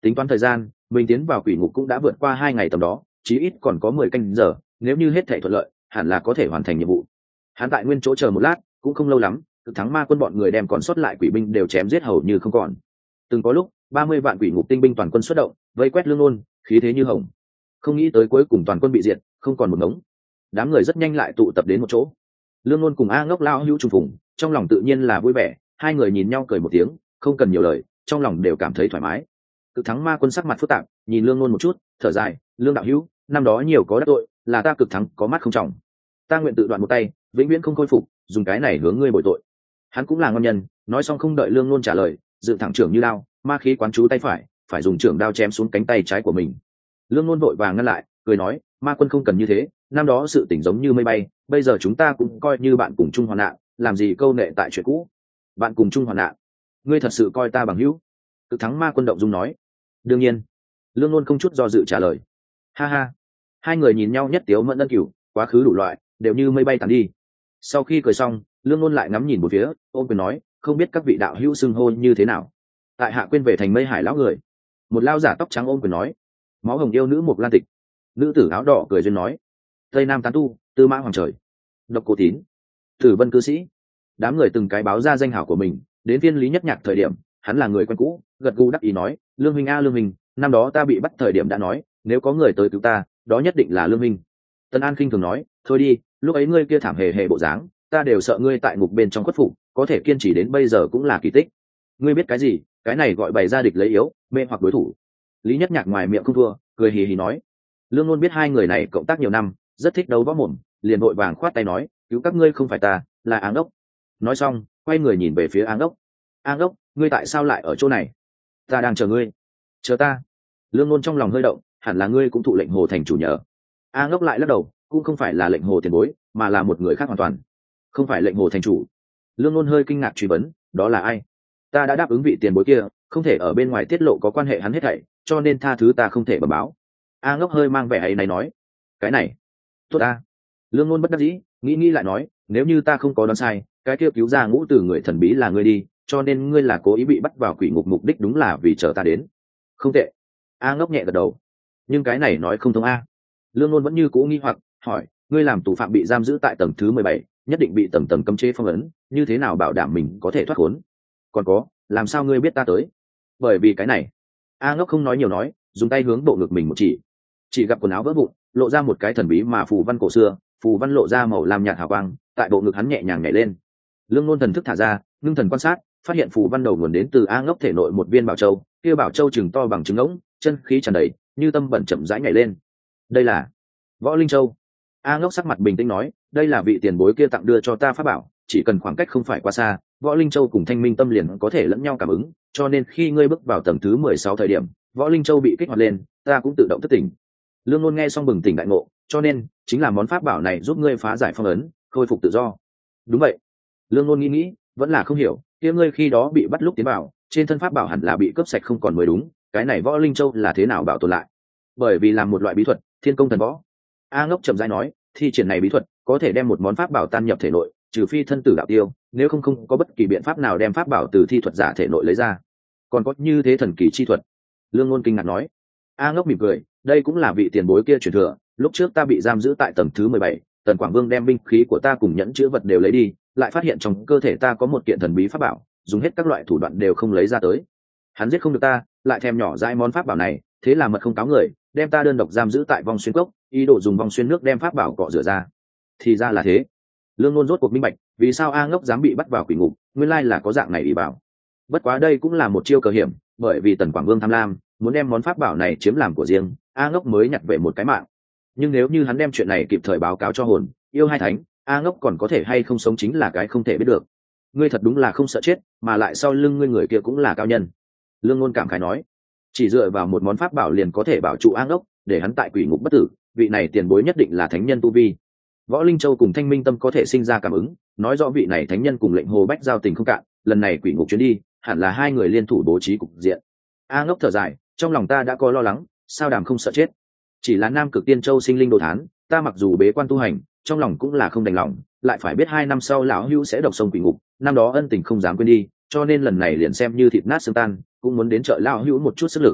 Tính toán thời gian, mình tiến vào quỷ ngục cũng đã vượt qua hai ngày tầm đó, chí ít còn có mười canh giờ, nếu như hết thảy thuận lợi hẳn là có thể hoàn thành nhiệm vụ. Hắn tại nguyên chỗ chờ một lát cũng không lâu lắm, cực thắng ma quân bọn người đem còn sót lại quỷ binh đều chém giết hầu như không còn. Từng có lúc ba mươi vạn quỷ ngục tinh binh toàn quân xuất động, vây quét Lương Nôn, khí thế như hồng. Không nghĩ tới cuối cùng toàn quân bị diệt, không còn một ngống. Đám người rất nhanh lại tụ tập đến một chỗ. Lương Nôn cùng A Ngốc lao hữu trùng phùng, trong lòng tự nhiên là vui vẻ, hai người nhìn nhau cười một tiếng, không cần nhiều lời, trong lòng đều cảm thấy thoải mái. Cực thắng ma quân sắc mặt phức tạp, nhìn Lương Nôn một chút, thở dài, Lương đạo hữu, năm đó nhiều có đắc tội, là ta cực thắng có mắt không trọng, ta nguyện tự đoạn một tay, vĩnh viễn không khôi phục, dùng cái này hướng ngươi bồi tội. Hắn cũng là ngon nhân, nói xong không đợi Lương Nôn trả lời, dựng thẳng trưởng như đao, ma khí quán chú tay phải, phải dùng trưởng đao chém xuống cánh tay trái của mình. Lương Nôn vội vàng ngăn lại, cười nói, ma quân không cần như thế, năm đó sự tình giống như mây bay, bây giờ chúng ta cũng coi như bạn cùng chung hoạn nạn, làm gì câu nệ tại chuyện cũ. Bạn cùng chung hoạn nạn, ngươi thật sự coi ta bằng hữu? Cực thắng ma quân động dung nói. Đương nhiên. Lương Nôn không chút do dự trả lời. Ha ha. Hai người nhìn nhau nhất tiếu mẫn ân cửu, quá khứ đủ loại đều như mây bay tàn đi. Sau khi cười xong, Lương Nôn lại ngắm nhìn một phía, ôm quyền nói, không biết các vị đạo hữu xưng hô như thế nào? Tại hạ quên về thành Mây Hải lão người. Một lao giả tóc trắng ôm quyền nói. Máu hồng yêu nữ Mục Lan Tịch. Nữ tử áo đỏ cười duyên nói. Tây Nam tán tu, Tư Mã Hoàng Trời. Độc Cô Tín. Tử Vân cư sĩ. Đám người từng cái báo ra danh hảo của mình, đến viên Lý Nhất Nhạc thời điểm, hắn là người quen cũ, gật gù đắc ý nói, Lương Minh a Lương Minh, năm đó ta bị bắt thời điểm đã nói, nếu có người tới cứu ta, đó nhất định là Lương Minh. Tân An khinh thường nói, thôi đi, lúc ấy ngươi kia thảm hề hề bộ dáng, ta đều sợ ngươi tại ngục bên trong khuất phục, có thể kiên trì đến bây giờ cũng là kỳ tích. Ngươi biết cái gì, cái này gọi bày ra địch lấy yếu, mê hoặc đối thủ. Lý Nhất Nhạc ngoài miệng không thua, cười hì hì nói. Lương Nôn biết hai người này cộng tác nhiều năm, rất thích đấu võ mồm, liền vội vàng khoát tay nói, cứu các ngươi không phải ta, là Áng Đốc. Nói xong, quay người nhìn về phía Áng Đốc. Áng Đốc, ngươi tại sao lại ở chỗ này? Ta đang chờ ngươi. Chờ ta? Lương Nôn trong lòng hơi động, hẳn là ngươi cũng thụ lệnh Hồ thành chủ nhờ. Áng Đốc lại lắc đầu, cũng không phải là lệnh Hồ tiền bối, mà là một người khác hoàn toàn. Không phải lệnh Hồ thành chủ? Lương Nôn hơi kinh ngạc truy vấn, đó là ai? Ta đã đáp ứng vị tiền bối kia, không thể ở bên ngoài tiết lộ có quan hệ hắn hết thảy, cho nên tha thứ ta không thể bẩm báo. A Ngốc hơi mang vẻ ấy này nói, cái này tốt ta. Lương Nôn bất đắc dĩ, nghĩ nghĩ lại nói, nếu như ta không có đoán sai, cái kia cứu ra ngũ từ người thần bí là ngươi đi, cho nên ngươi là cố ý bị bắt vào quỷ ngục, mục đích đúng là vì chờ ta đến. Không tệ. A Ngốc nhẹ gật đầu. Nhưng cái này nói không thông a. Lương Nôn vẫn như cũ nghi hoặc, hỏi, ngươi làm tù phạm bị giam giữ tại tầng thứ mười bảy, nhất định bị tầng tầng cấm chế phong ấn, như thế nào bảo đảm mình có thể thoát khốn? Còn có, làm sao ngươi biết ta tới? Bởi vì cái này. A Ngốc không nói nhiều nói, dùng tay hướng bộ ngực mình một chỉ, chỉ gặp quần áo vỡ vụn, lộ ra một cái thần bí mà phù văn cổ xưa, phù văn lộ ra màu lam nhạt hào quang, tại bộ ngực hắn nhẹ nhàng nhảy lên. Lương Nôn thần thức thả ra, ngưng thần quan sát, phát hiện phù văn đầu nguồn đến từ A Ngốc thể nội một viên bảo châu, kia bảo châu chừng to bằng trứng ngỗng, chân khí tràn đầy, như tâm bẩn chậm rãi nhảy lên. Đây là Võ Linh Châu. A Ngốc sắc mặt bình tĩnh nói, đây là vị tiền bối kia tặng đưa cho ta pháp bảo, chỉ cần khoảng cách không phải quá xa, Võ Linh Châu cùng Thanh Minh Tâm liền có thể lẫn nhau cảm ứng, cho nên khi ngươi bước vào tầng thứ mười sáu thời điểm, Võ Linh Châu bị kích hoạt lên, ta cũng tự động thức tỉnh. Lương Nôn nghe xong bừng tỉnh đại ngộ, cho nên chính là món pháp bảo này giúp ngươi phá giải phong ấn, khôi phục tự do. Đúng vậy. Lương Nôn nghĩ nghĩ, vẫn là không hiểu, kia ngươi khi đó bị bắt lúc tiến vào, trên thân pháp bảo hẳn là bị cướp sạch không còn mới đúng, cái này Võ Linh Châu là thế nào bảo tồn lại? Bởi vì làm một loại bí thuật, Thiên Công Thần Võ. A Ngốc chậm rãi nói, thi triển này bí thuật có thể đem một món pháp bảo tan nhập thể nội, trừ phi thân tử đạo tiêu, nếu không không có bất kỳ biện pháp nào đem pháp bảo từ thi thuật giả thể nội lấy ra. Còn có như thế thần kỳ chi thuật? Lương Nôn kinh ngạc nói. A Ngốc mỉm cười, đây cũng là vị tiền bối kia truyền thừa, lúc trước ta bị giam giữ tại tầng thứ mười bảy, Tần Quảng Vương đem binh khí của ta cùng nhẫn chứa vật đều lấy đi, lại phát hiện trong cơ thể ta có một kiện thần bí pháp bảo, dùng hết các loại thủ đoạn đều không lấy ra tới. Hắn giết không được ta, lại thèm nhỏ dãi món pháp bảo này, thế là mật không cáo người, đem ta đơn độc giam giữ tại vong xuyên cốc, ý đồ dùng vong xuyên nước đem pháp bảo cọ rửa ra. Thì ra là thế. Lương Nôn rốt cuộc minh bạch, vì sao A Ngốc dám bị bắt vào quỷ ngục, nguyên lai là có dạng này ý bảo. Bất quá đây cũng là một chiêu cờ hiểm, bởi vì Tần Quảng Vương tham lam, muốn đem món pháp bảo này chiếm làm của riêng, A Ngốc mới nhặt về một cái mạng. Nhưng nếu như hắn đem chuyện này kịp thời báo cáo cho hồn yêu hai thánh, A Ngốc còn có thể hay không sống chính là cái không thể biết được. Ngươi thật đúng là không sợ chết, mà lại sau lưng ngươi người kia cũng là cao nhân. Lương Nôn cảm khái nói, chỉ dựa vào một món pháp bảo liền có thể bảo trụ A Ngốc, để hắn tại quỷ ngục bất tử, vị này tiền bối nhất định là thánh nhân tu vi. Võ Linh Châu cùng Thanh Minh Tâm có thể sinh ra cảm ứng, nói rõ vị này thánh nhân cùng lệnh Hồ Bách giao tình không cạn, lần này quỷ ngục chuyến đi, hẳn là hai người liên thủ bố trí cục diện. A Ngốc thở dài, trong lòng ta đã có lo lắng, sao đàm không sợ chết. Chỉ là Nam Cực Tiên Châu sinh linh đồ thán, ta mặc dù bế quan tu hành, trong lòng cũng là không đành lòng, lại phải biết hai năm sau lão hữu sẽ độc sông quỷ ngục, năm đó ân tình không dám quên đi, cho nên lần này liền xem như thịt nát xương tan, cũng muốn đến trợ lão hữu một chút sức lực.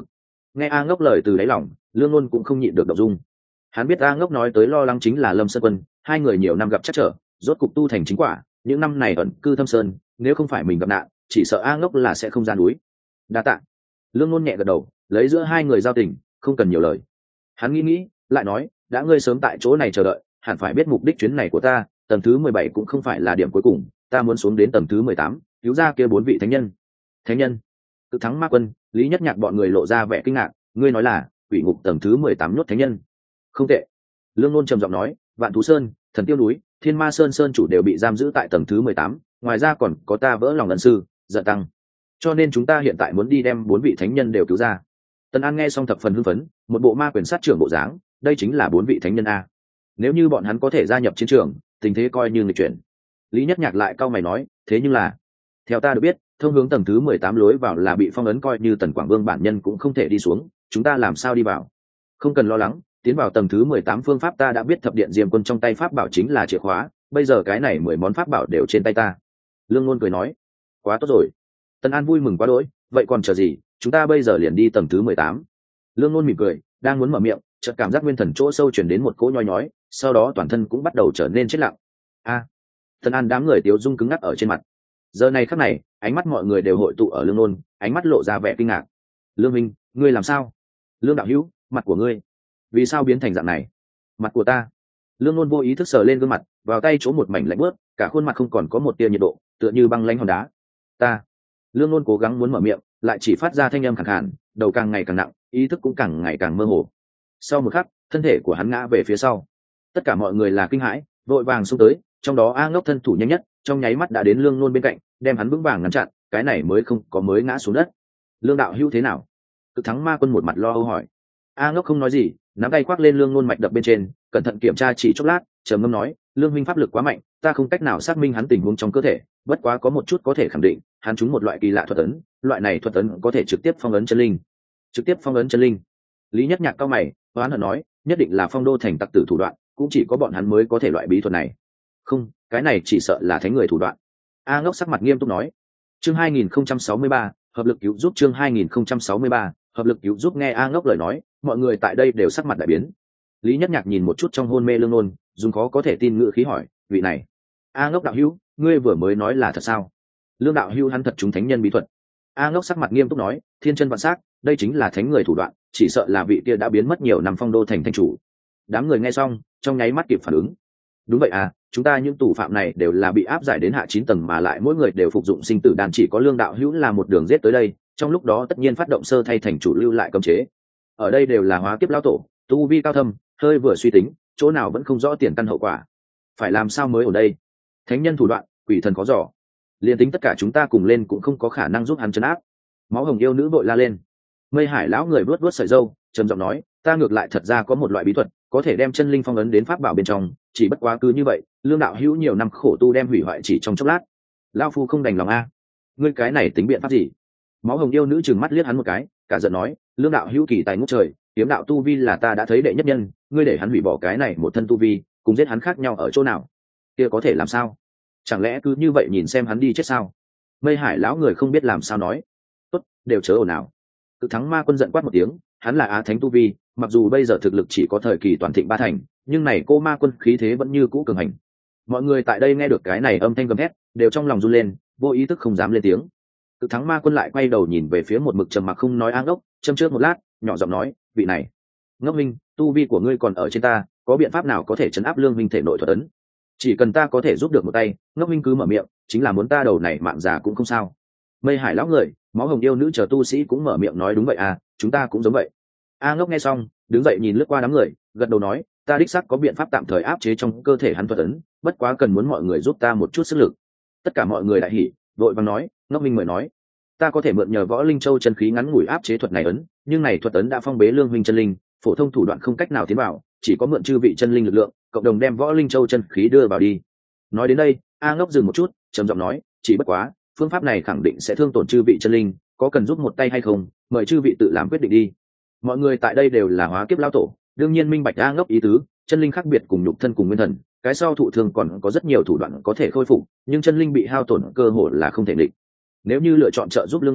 Nghe A Ngốc lời từ đáy lòng, Lương Nôn cũng không nhịn được động dung. Hắn biết A Ngốc nói tới lo lắng chính là Lâm Sơn Quân, hai người nhiều năm gặp chắc trở, rốt cục tu thành chính quả, những năm này ẩn cư thâm sơn, nếu không phải mình gặp nạn, chỉ sợ A Ngốc là sẽ không ra núi. Đa tạ. Lương Nôn nhẹ gật đầu, lấy giữa hai người giao tình, không cần nhiều lời. Hắn nghĩ nghĩ, lại nói, đã ngươi sớm tại chỗ này chờ đợi, hẳn phải biết mục đích chuyến này của ta, tầng thứ mười bảy cũng không phải là điểm cuối cùng, ta muốn xuống đến tầng thứ mười tám, cứu ra kia bốn vị thánh nhân. Thánh nhân? Cực Thắng Ma Quân, Lý Nhất Nhạc bọn người lộ ra vẻ kinh ngạc, ngươi nói là quỷ ngục tầng thứ mười tám nhốt thánh nhân? Không tệ. Lương Nôn trầm giọng nói, Vạn Thú Sơn, Thần Tiêu núi, Thiên Ma Sơn sơn chủ đều bị giam giữ tại tầng thứ mười tám, ngoài ra còn có ta vỡ lòng ân sư, Giận Tăng. Cho nên chúng ta hiện tại muốn đi đem bốn vị thánh nhân đều cứu ra. Tần An nghe xong thập phần hưng phấn, một bộ ma quyền sát trưởng bộ dáng, đây chính là bốn vị thánh nhân a. Nếu như bọn hắn có thể gia nhập chiến trường, tình thế coi như nghịch chuyển. Lý Nhất Nhạc lại cau mày nói, thế nhưng là, theo ta được biết, thông hướng tầng thứ mười tám lối vào là bị phong ấn, coi như Tần Quảng Vương bản nhân cũng không thể đi xuống, chúng ta làm sao đi vào? Không cần lo lắng, tiến vào tầng thứ mười tám phương pháp ta đã biết, thập điện diêm quân trong tay pháp bảo chính là chìa khóa, bây giờ cái này mười món pháp bảo đều trên tay ta. Lương Nôn cười nói, quá tốt rồi. Tần An vui mừng quá đỗi, vậy còn chờ gì, chúng ta bây giờ liền đi tầng thứ mười tám. Lương Nôn mỉm cười, đang muốn mở miệng, chợt cảm giác nguyên thần chỗ sâu chuyển đến một cỗ nhói nhói, sau đó toàn thân cũng bắt đầu trở nên chết lặng. A. Tần An đám người tiếu dung cứng ngắc ở trên mặt. Giờ này khắc này, ánh mắt mọi người đều hội tụ ở Lương Nôn, ánh mắt lộ ra vẻ kinh ngạc. Lương Minh, ngươi làm sao? Lương đạo hữu, mặt của ngươi vì sao biến thành dạng này? Mặt của ta. Lương Nôn vô ý thức sờ lên gương mặt, vào tay chỗ một mảnh lạnh bớt, cả khuôn mặt không còn có một tia nhiệt độ, tựa như băng lãnh hòn đá. Ta. Lương Nôn cố gắng muốn mở miệng, lại chỉ phát ra thanh âm khàn khàn, đầu càng ngày càng nặng, ý thức cũng càng ngày càng mơ hồ. Sau một khắc, thân thể của hắn ngã về phía sau. Tất cả mọi người là kinh hãi, vội vàng xông tới, trong đó A Ngốc thân thủ nhanh nhất, trong nháy mắt đã đến Lương Nôn bên cạnh, đem hắn vững vàng ngăn chặn, cái này mới không có mới ngã xuống đất. Lương đạo hữu thế nào? Cực Thắng Ma Quân một mặt lo âu hỏi. A Ngốc không nói gì, nắm tay khoác lên Lương Nôn mạch đập bên trên, cẩn thận kiểm tra chỉ chốc lát, trầm ngâm nói, Lương huynh pháp lực quá mạnh, ta không cách nào xác minh hắn tình huống trong cơ thể, bất quá có một chút có thể khẳng định, hắn trúng một loại kỳ lạ thuật ấn, loại này thuật ấn có thể trực tiếp phong ấn chân linh. Trực tiếp phong ấn chân linh? Lý Nhất Nhạc cao mày, hoán hận nói, nhất định là Phong Đô thành tặc tử thủ đoạn, cũng chỉ có bọn hắn mới có thể loại bí thuật này. Không, cái này chỉ sợ là thánh người thủ đoạn. A Ngốc sắc mặt nghiêm túc nói. Chương hai nghìn không trăm sáu mươi ba, hợp lực cứu giúp. Chương hai nghìn không trăm sáu mươi ba, hợp lực cứu giúp. Nghe A Ngốc lời nói, mọi người tại đây đều sắc mặt đại biến. Lý Nhất Nhạc nhìn một chút trong hôn mê Lương Nôn, dùng khó có thể tin ngữ khí hỏi, vị này, A Ngốc đạo hữu, ngươi vừa mới nói là thật sao? Lương đạo hữu hắn thật chúng thánh nhân bí thuật. A Ngốc sắc mặt nghiêm túc nói, thiên chân vạn sắc, đây chính là thánh người thủ đoạn, chỉ sợ là vị kia đã biến mất nhiều năm Phong Đô thành thành chủ. Đám người nghe xong, trong nháy mắt kịp phản ứng. Đúng vậy à, chúng ta những tù phạm này đều là bị áp giải đến hạ chín tầng, mà lại mỗi người đều phục dụng sinh tử đan, chỉ có Lương đạo hữu là một đường giết tới đây, trong lúc đó tất nhiên phát động sơ thay thành chủ lưu lại cấm chế. Ở đây đều là hóa kiếp lão tổ, tu vi cao thâm, hơi vừa suy tính, chỗ nào vẫn không rõ tiền căn hậu quả, phải làm sao mới ở đây? Thánh nhân thủ đoạn, quỷ thần khó dò, liền tính tất cả chúng ta cùng lên cũng không có khả năng giúp hắn trấn áp. Máu hồng yêu nữ vội la lên. Mây Hải lão người vuốt vuốt sợi râu, trầm giọng nói, ta ngược lại thật ra có một loại bí thuật, có thể đem chân linh phong ấn đến pháp bảo bên trong, chỉ bất quá cứ như vậy, Lương đạo hữu nhiều năm khổ tu đem hủy hoại chỉ trong chốc lát. Lão phu không đành lòng a. Ngươi cái này tính biện pháp gì? Máu hồng yêu nữ trừng mắt liếc hắn một cái, cả giận nói, Lương đạo hữu kỳ tài ngút trời, kiếm đạo tu vi là ta đã thấy đệ nhất nhân, ngươi để hắn hủy bỏ cái này một thân tu vi, cùng giết hắn khác nhau ở chỗ nào? Kia có thể làm sao? Chẳng lẽ cứ như vậy nhìn xem hắn đi chết sao? Mây Hải lão người không biết làm sao nói. Tốt, đều chớ ồn ào. Cực Thắng Ma Quân giận quát một tiếng, hắn là á thánh tu vi, mặc dù bây giờ thực lực chỉ có thời kỳ toàn thịnh ba thành, nhưng này cô ma quân khí thế vẫn như cũ cường hành. Mọi người tại đây nghe được cái này âm thanh gầm thét, đều trong lòng run lên, vô ý thức không dám lên tiếng. Cực Thắng Ma Quân lại quay đầu nhìn về phía một mực trầm mặc không nói A Ngốc, châm trước một lát, nhỏ giọng nói, vị này, Ngốc minh, tu vi của ngươi còn ở trên ta, có biện pháp nào có thể chấn áp Lương minh thể nội thuật ấn? Chỉ cần ta có thể giúp được một tay, Ngốc minh cứ mở miệng, chính là muốn ta đầu này mạng già cũng không sao. Mây Hải lão người, máu hồng yêu nữ chờ tu sĩ cũng mở miệng nói, đúng vậy à, chúng ta cũng giống vậy. A Ngốc nghe xong, đứng dậy nhìn lướt qua đám người, gật đầu nói, ta đích xác có biện pháp tạm thời áp chế trong cơ thể hắn thuật ấn, bất quá cần muốn mọi người giúp ta một chút sức lực. Tất cả mọi người đại hỉ, vội vàng nói, Ngốc minh mời nói, ta có thể mượn nhờ Võ Linh Châu chân khí ngắn ngủi áp chế thuật này ấn, nhưng này thuật ấn đã phong bế Lương huynh chân linh, phổ thông thủ đoạn không cách nào tiến vào, chỉ có mượn chư vị chân linh lực lượng, cộng đồng đem Võ Linh Châu chân khí đưa vào đi. Nói đến đây, A Ngốc dừng một chút, trầm giọng nói, chỉ bất quá, phương pháp này khẳng định sẽ thương tổn chư vị chân linh, có cần giúp một tay hay không, mời chư vị tự làm quyết định đi. Mọi người tại đây đều là hóa kiếp lão tổ, đương nhiên minh bạch A Ngốc ý tứ, chân linh khác biệt cùng nhục thân cùng nguyên thần, cái sau thụ thương còn có rất nhiều thủ đoạn có thể khôi phục, nhưng chân linh bị hao tổn cơ hội là không thể định. Nếu như lựa chọn trợ giúp Lương Nôn,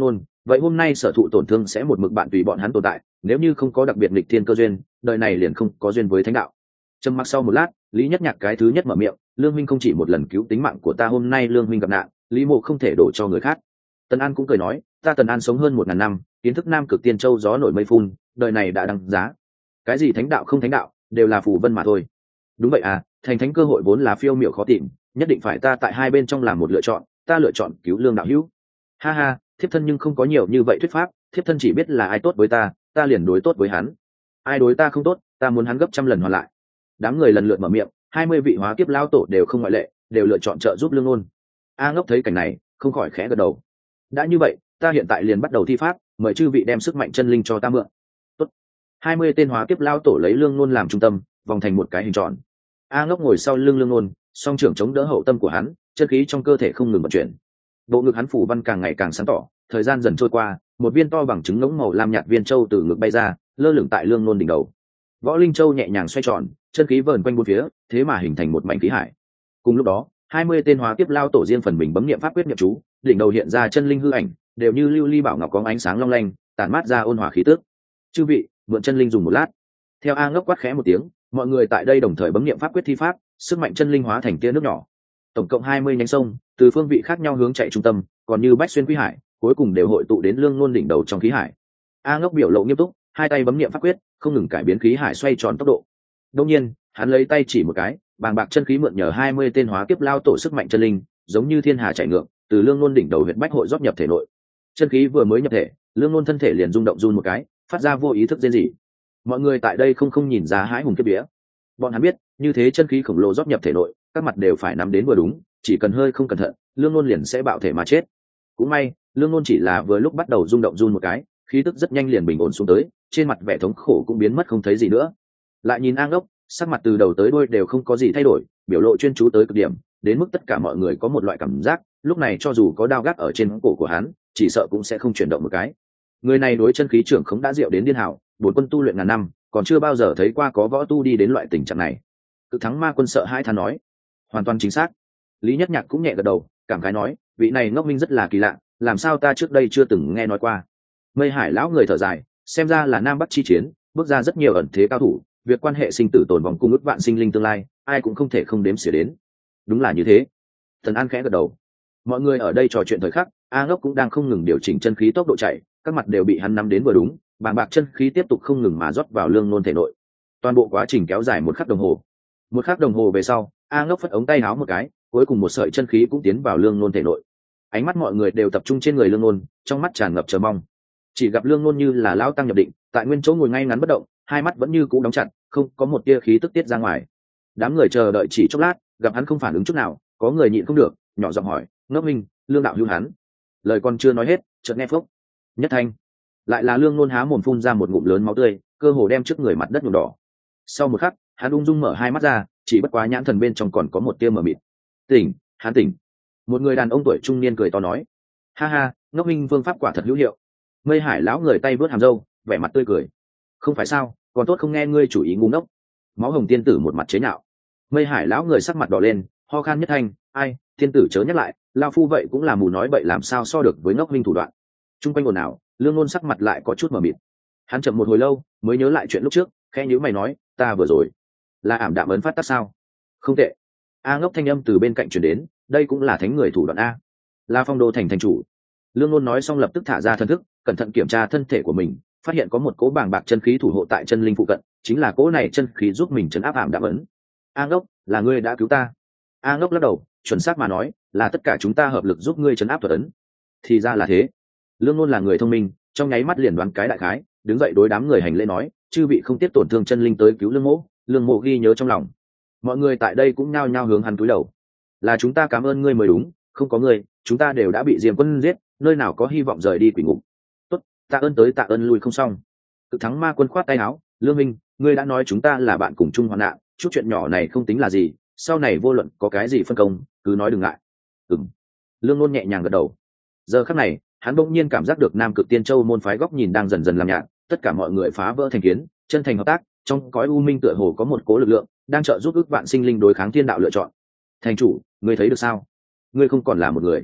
vậy hôm nay sở thụ tổn thương sẽ một mực bạn tùy bọn hắn tồn tại, nếu như không có đặc biệt nghịch thiên cơ duyên, đời này liền không có duyên với thánh đạo. Trầm mặc sau một lát, Lý Nhất Nhạc cái thứ nhất mở miệng, Lương Minh không chỉ một lần cứu tính mạng của ta, hôm nay Lương Minh gặp nạn, Lý Mộ không thể đổ cho người khác. Tần An cũng cười nói, ta Tần An sống hơn một ngàn năm, kiến thức Nam Cực Tiên Châu gió nổi mây phun, đời này đã đăng giá. Cái gì thánh đạo không thánh đạo, đều là phù vân mà thôi. Đúng vậy à, thành thánh cơ hội vốn là phiêu miểu khó tìm, nhất định phải ta tại hai bên trong làm một lựa chọn, ta lựa chọn cứu Lương đạo hữu. Ha ha, thiếp thân nhưng không có nhiều như vậy thuyết pháp, thiếp thân chỉ biết là ai tốt với ta, ta liền đối tốt với hắn. Ai đối ta không tốt, ta muốn hắn gấp trăm lần hoàn lại. Đám người lần lượt mở miệng, hai mươi vị hóa kiếp lao tổ đều không ngoại lệ, đều lựa chọn trợ giúp Lương Nôn. A Ngốc thấy cảnh này, không khỏi khẽ gật đầu. Đã như vậy, ta hiện tại liền bắt đầu thi pháp, mời chư vị đem sức mạnh chân linh cho ta mượn. Tốt. hai mươi tên hóa kiếp lao tổ lấy Lương Nôn làm trung tâm, vòng thành một cái hình tròn. A Ngốc ngồi sau lưng Lương Nôn, song trưởng chống đỡ hậu tâm của hắn, chân khí trong cơ thể không ngừng vận chuyển. Bộ ngực hắn phủ văn càng ngày càng sáng tỏ, thời gian dần trôi qua, một viên to bằng trứng ngỗng màu lam nhạt viên châu từ ngực bay ra, lơ lửng tại Lương Nôn đỉnh đầu. Võ Linh Châu nhẹ nhàng xoay tròn, chân khí vờn quanh bốn phía, thế mà hình thành một mảnh khí hải. Cùng lúc đó, hai mươi tên hóa kiếp lao tổ riêng phần mình bấm niệm pháp quyết niệm chú, đỉnh đầu hiện ra chân linh hư ảnh, đều như lưu ly bảo ngọc có ánh sáng long lanh, tản mát ra ôn hòa khí tức. Chư vị, mượn chân linh dùng một lát. Theo A Ngốc quát khẽ một tiếng, mọi người tại đây đồng thời bấm niệm pháp quyết thi pháp, sức mạnh chân linh hóa thành tia nước nhỏ. Tổng cộng hai mươi nhánh sông, từ phương vị khác nhau hướng chạy trung tâm, còn như bách xuyên quy hải, cuối cùng đều hội tụ đến Lương Nôn đỉnh đầu trong khí hải. A Ngốc biểu lộ nghiêm túc, hai tay bấm niệm pháp quyết, không ngừng cải biến khí hải xoay tròn tốc độ. Đương nhiên, hắn lấy tay chỉ một cái, bàng bạc chân khí mượn nhờ hai mươi tên hóa kiếp lao tổ sức mạnh chân linh, giống như thiên hà chảy ngược, từ Lương Nôn đỉnh đầu huyệt bách hội rót nhập thể nội. Chân khí vừa mới nhập thể, Lương Nôn thân thể liền rung động run một cái, phát ra vô ý thức rên rỉ. Mọi người tại đây không không nhìn ra hãi hùng kiếp vía. Bọn hắn biết, như thế chân khí khổng lồ rót nhập thể nội, các mặt đều phải nắm đến vừa đúng, chỉ cần hơi không cẩn thận, Lương Nôn liền sẽ bạo thể mà chết. Cũng may, Lương Nôn chỉ là vừa lúc bắt đầu rung động run một cái, khí tức rất nhanh liền bình ổn xuống tới, trên mặt vẻ thống khổ cũng biến mất không thấy gì nữa. Lại nhìn A Ngốc, sắc mặt từ đầu tới đuôi đều không có gì thay đổi, biểu lộ chuyên chú tới cực điểm, đến mức tất cả mọi người có một loại cảm giác, lúc này cho dù có đao gác ở trên cổ của hắn, chỉ sợ cũng sẽ không chuyển động một cái. Người này đối chân khí trưởng không đã diệu đến điên hảo, bốn quân tu luyện ngàn năm, còn chưa bao giờ thấy qua có võ tu đi đến loại tình trạng này. Cực Thắng Ma Quân sợ hai than nói, hoàn toàn chính xác. Lý Nhất Nhạc cũng nhẹ gật đầu, cảm khái nói, vị này Ngốc Minh rất là kỳ lạ, làm sao ta trước đây chưa từng nghe nói qua. Mây Hải lão người thở dài, xem ra là Nam Bắc chi chiến, bước ra rất nhiều ẩn thế cao thủ, việc quan hệ sinh tử tồn vong cung ước vạn sinh linh tương lai, ai cũng không thể không đếm xỉa đến. Đúng là như thế. Thần An khẽ gật đầu. Mọi người ở đây trò chuyện thời khắc, A Ngốc cũng đang không ngừng điều chỉnh chân khí tốc độ chạy, các mặt đều bị hắn nắm đến vừa đúng, bàng bạc chân khí tiếp tục không ngừng mà rót vào Lương Nôn thể nội. Toàn bộ quá trình kéo dài một khắc đồng hồ. Một khắc đồng hồ về sau, A Ngốc phất ống tay áo một cái, cuối cùng một sợi chân khí cũng tiến vào Lương Nôn thể nội. Ánh mắt mọi người đều tập trung trên người Lương Nôn, trong mắt tràn ngập chờ mong. Chỉ gặp Lương Nôn như là lão tăng nhập định, tại nguyên chỗ ngồi ngay ngắn bất động, hai mắt vẫn như cũ đóng chặt, không có một tia khí tức tiết ra ngoài. Đám người chờ đợi chỉ chốc lát, gặp hắn không phản ứng chút nào, có người nhịn không được, nhỏ giọng hỏi, Ngốc Minh, Lương đạo hữu hắn. Lời còn chưa nói hết, chợt nghe phốc nhất thanh, lại là Lương Nôn há mồm phun ra một ngụm lớn máu tươi, cơ hồ đem trước người mặt đất nhuộm đỏ. Sau một khắc, hắn ung dung mở hai mắt ra, chỉ bất quá nhãn thần bên trong còn có một tia mờ mịt. Tỉnh, hắn tỉnh. Một người đàn ông tuổi trung niên cười to nói, ha ha, Ngốc Minh phương pháp quả thật hữu hiệu. Mây Hải lão người tay vớt hàm râu, vẻ mặt tươi cười. Không phải sao, còn tốt không nghe ngươi chủ ý ngu ngốc. Máu Hồng tiên tử một mặt chế nhạo. Mây Hải lão người sắc mặt đỏ lên, ho khan nhất thanh, ai, tiên tử chớ nhắc lại, lao phu vậy cũng là mù nói bậy làm sao so được với Ngốc Minh thủ đoạn. Trung quanh ồn ào, Lương Nôn sắc mặt lại có chút mờ mịt. Hắn chậm một hồi lâu, mới nhớ lại chuyện lúc trước, khẽ nhíu mày nói, ta vừa rồi là ảm đạm ấn phát tác sao? Không tệ. A Ngốc thanh âm từ bên cạnh truyền đến, đây cũng là thánh người thủ đoạn a. La Phong Đô thành thành chủ. Lương Nôn nói xong lập tức thả ra thân thức, cẩn thận kiểm tra thân thể của mình, phát hiện có một cỗ bàng bạc chân khí thủ hộ tại chân linh phụ cận, chính là cỗ này chân khí giúp mình trấn áp ảm đạm ấn. A Ngốc, là ngươi đã cứu ta. A Ngốc lắc đầu, chuẩn xác mà nói, là tất cả chúng ta hợp lực giúp ngươi trấn áp thuật ấn. Thì ra là thế. Lương Nôn là người thông minh, trong nháy mắt liền đoán cái đại khái, đứng dậy đối đám người hành lễ nói, chư vị không tiếp tổn thương chân linh tới cứu Lương Mộ, Lương Mộ ghi nhớ trong lòng. Mọi người tại đây cũng nhao nhao hướng hắn cúi đầu. Là chúng ta cảm ơn ngươi mới đúng, không có ngươi, chúng ta đều đã bị Diêm Quân giết, nơi nào có hy vọng rời đi quỷ ngục. Tốt, tạ ơn tới tạ ơn lui không xong. Cực Thắng Ma Quân khoát tay áo, Lương Minh, ngươi đã nói chúng ta là bạn cùng chung hoạn nạn, chút chuyện nhỏ này không tính là gì, sau này vô luận có cái gì phân công, cứ nói đừng ngại. Ừm. Lương Nôn nhẹ nhàng gật đầu. Giờ khắc này, hắn bỗng nhiên cảm giác được Nam Cực Tiên Châu môn phái góc nhìn đang dần dần làm nhạt, tất cả mọi người phá vỡ thành kiến, chân thành hợp tác, trong cõi u minh tựa hồ có một cố lực lượng đang trợ giúp ước vạn sinh linh đối kháng thiên đạo lựa chọn. Thành chủ, ngươi thấy được sao? Ngươi không còn là một người.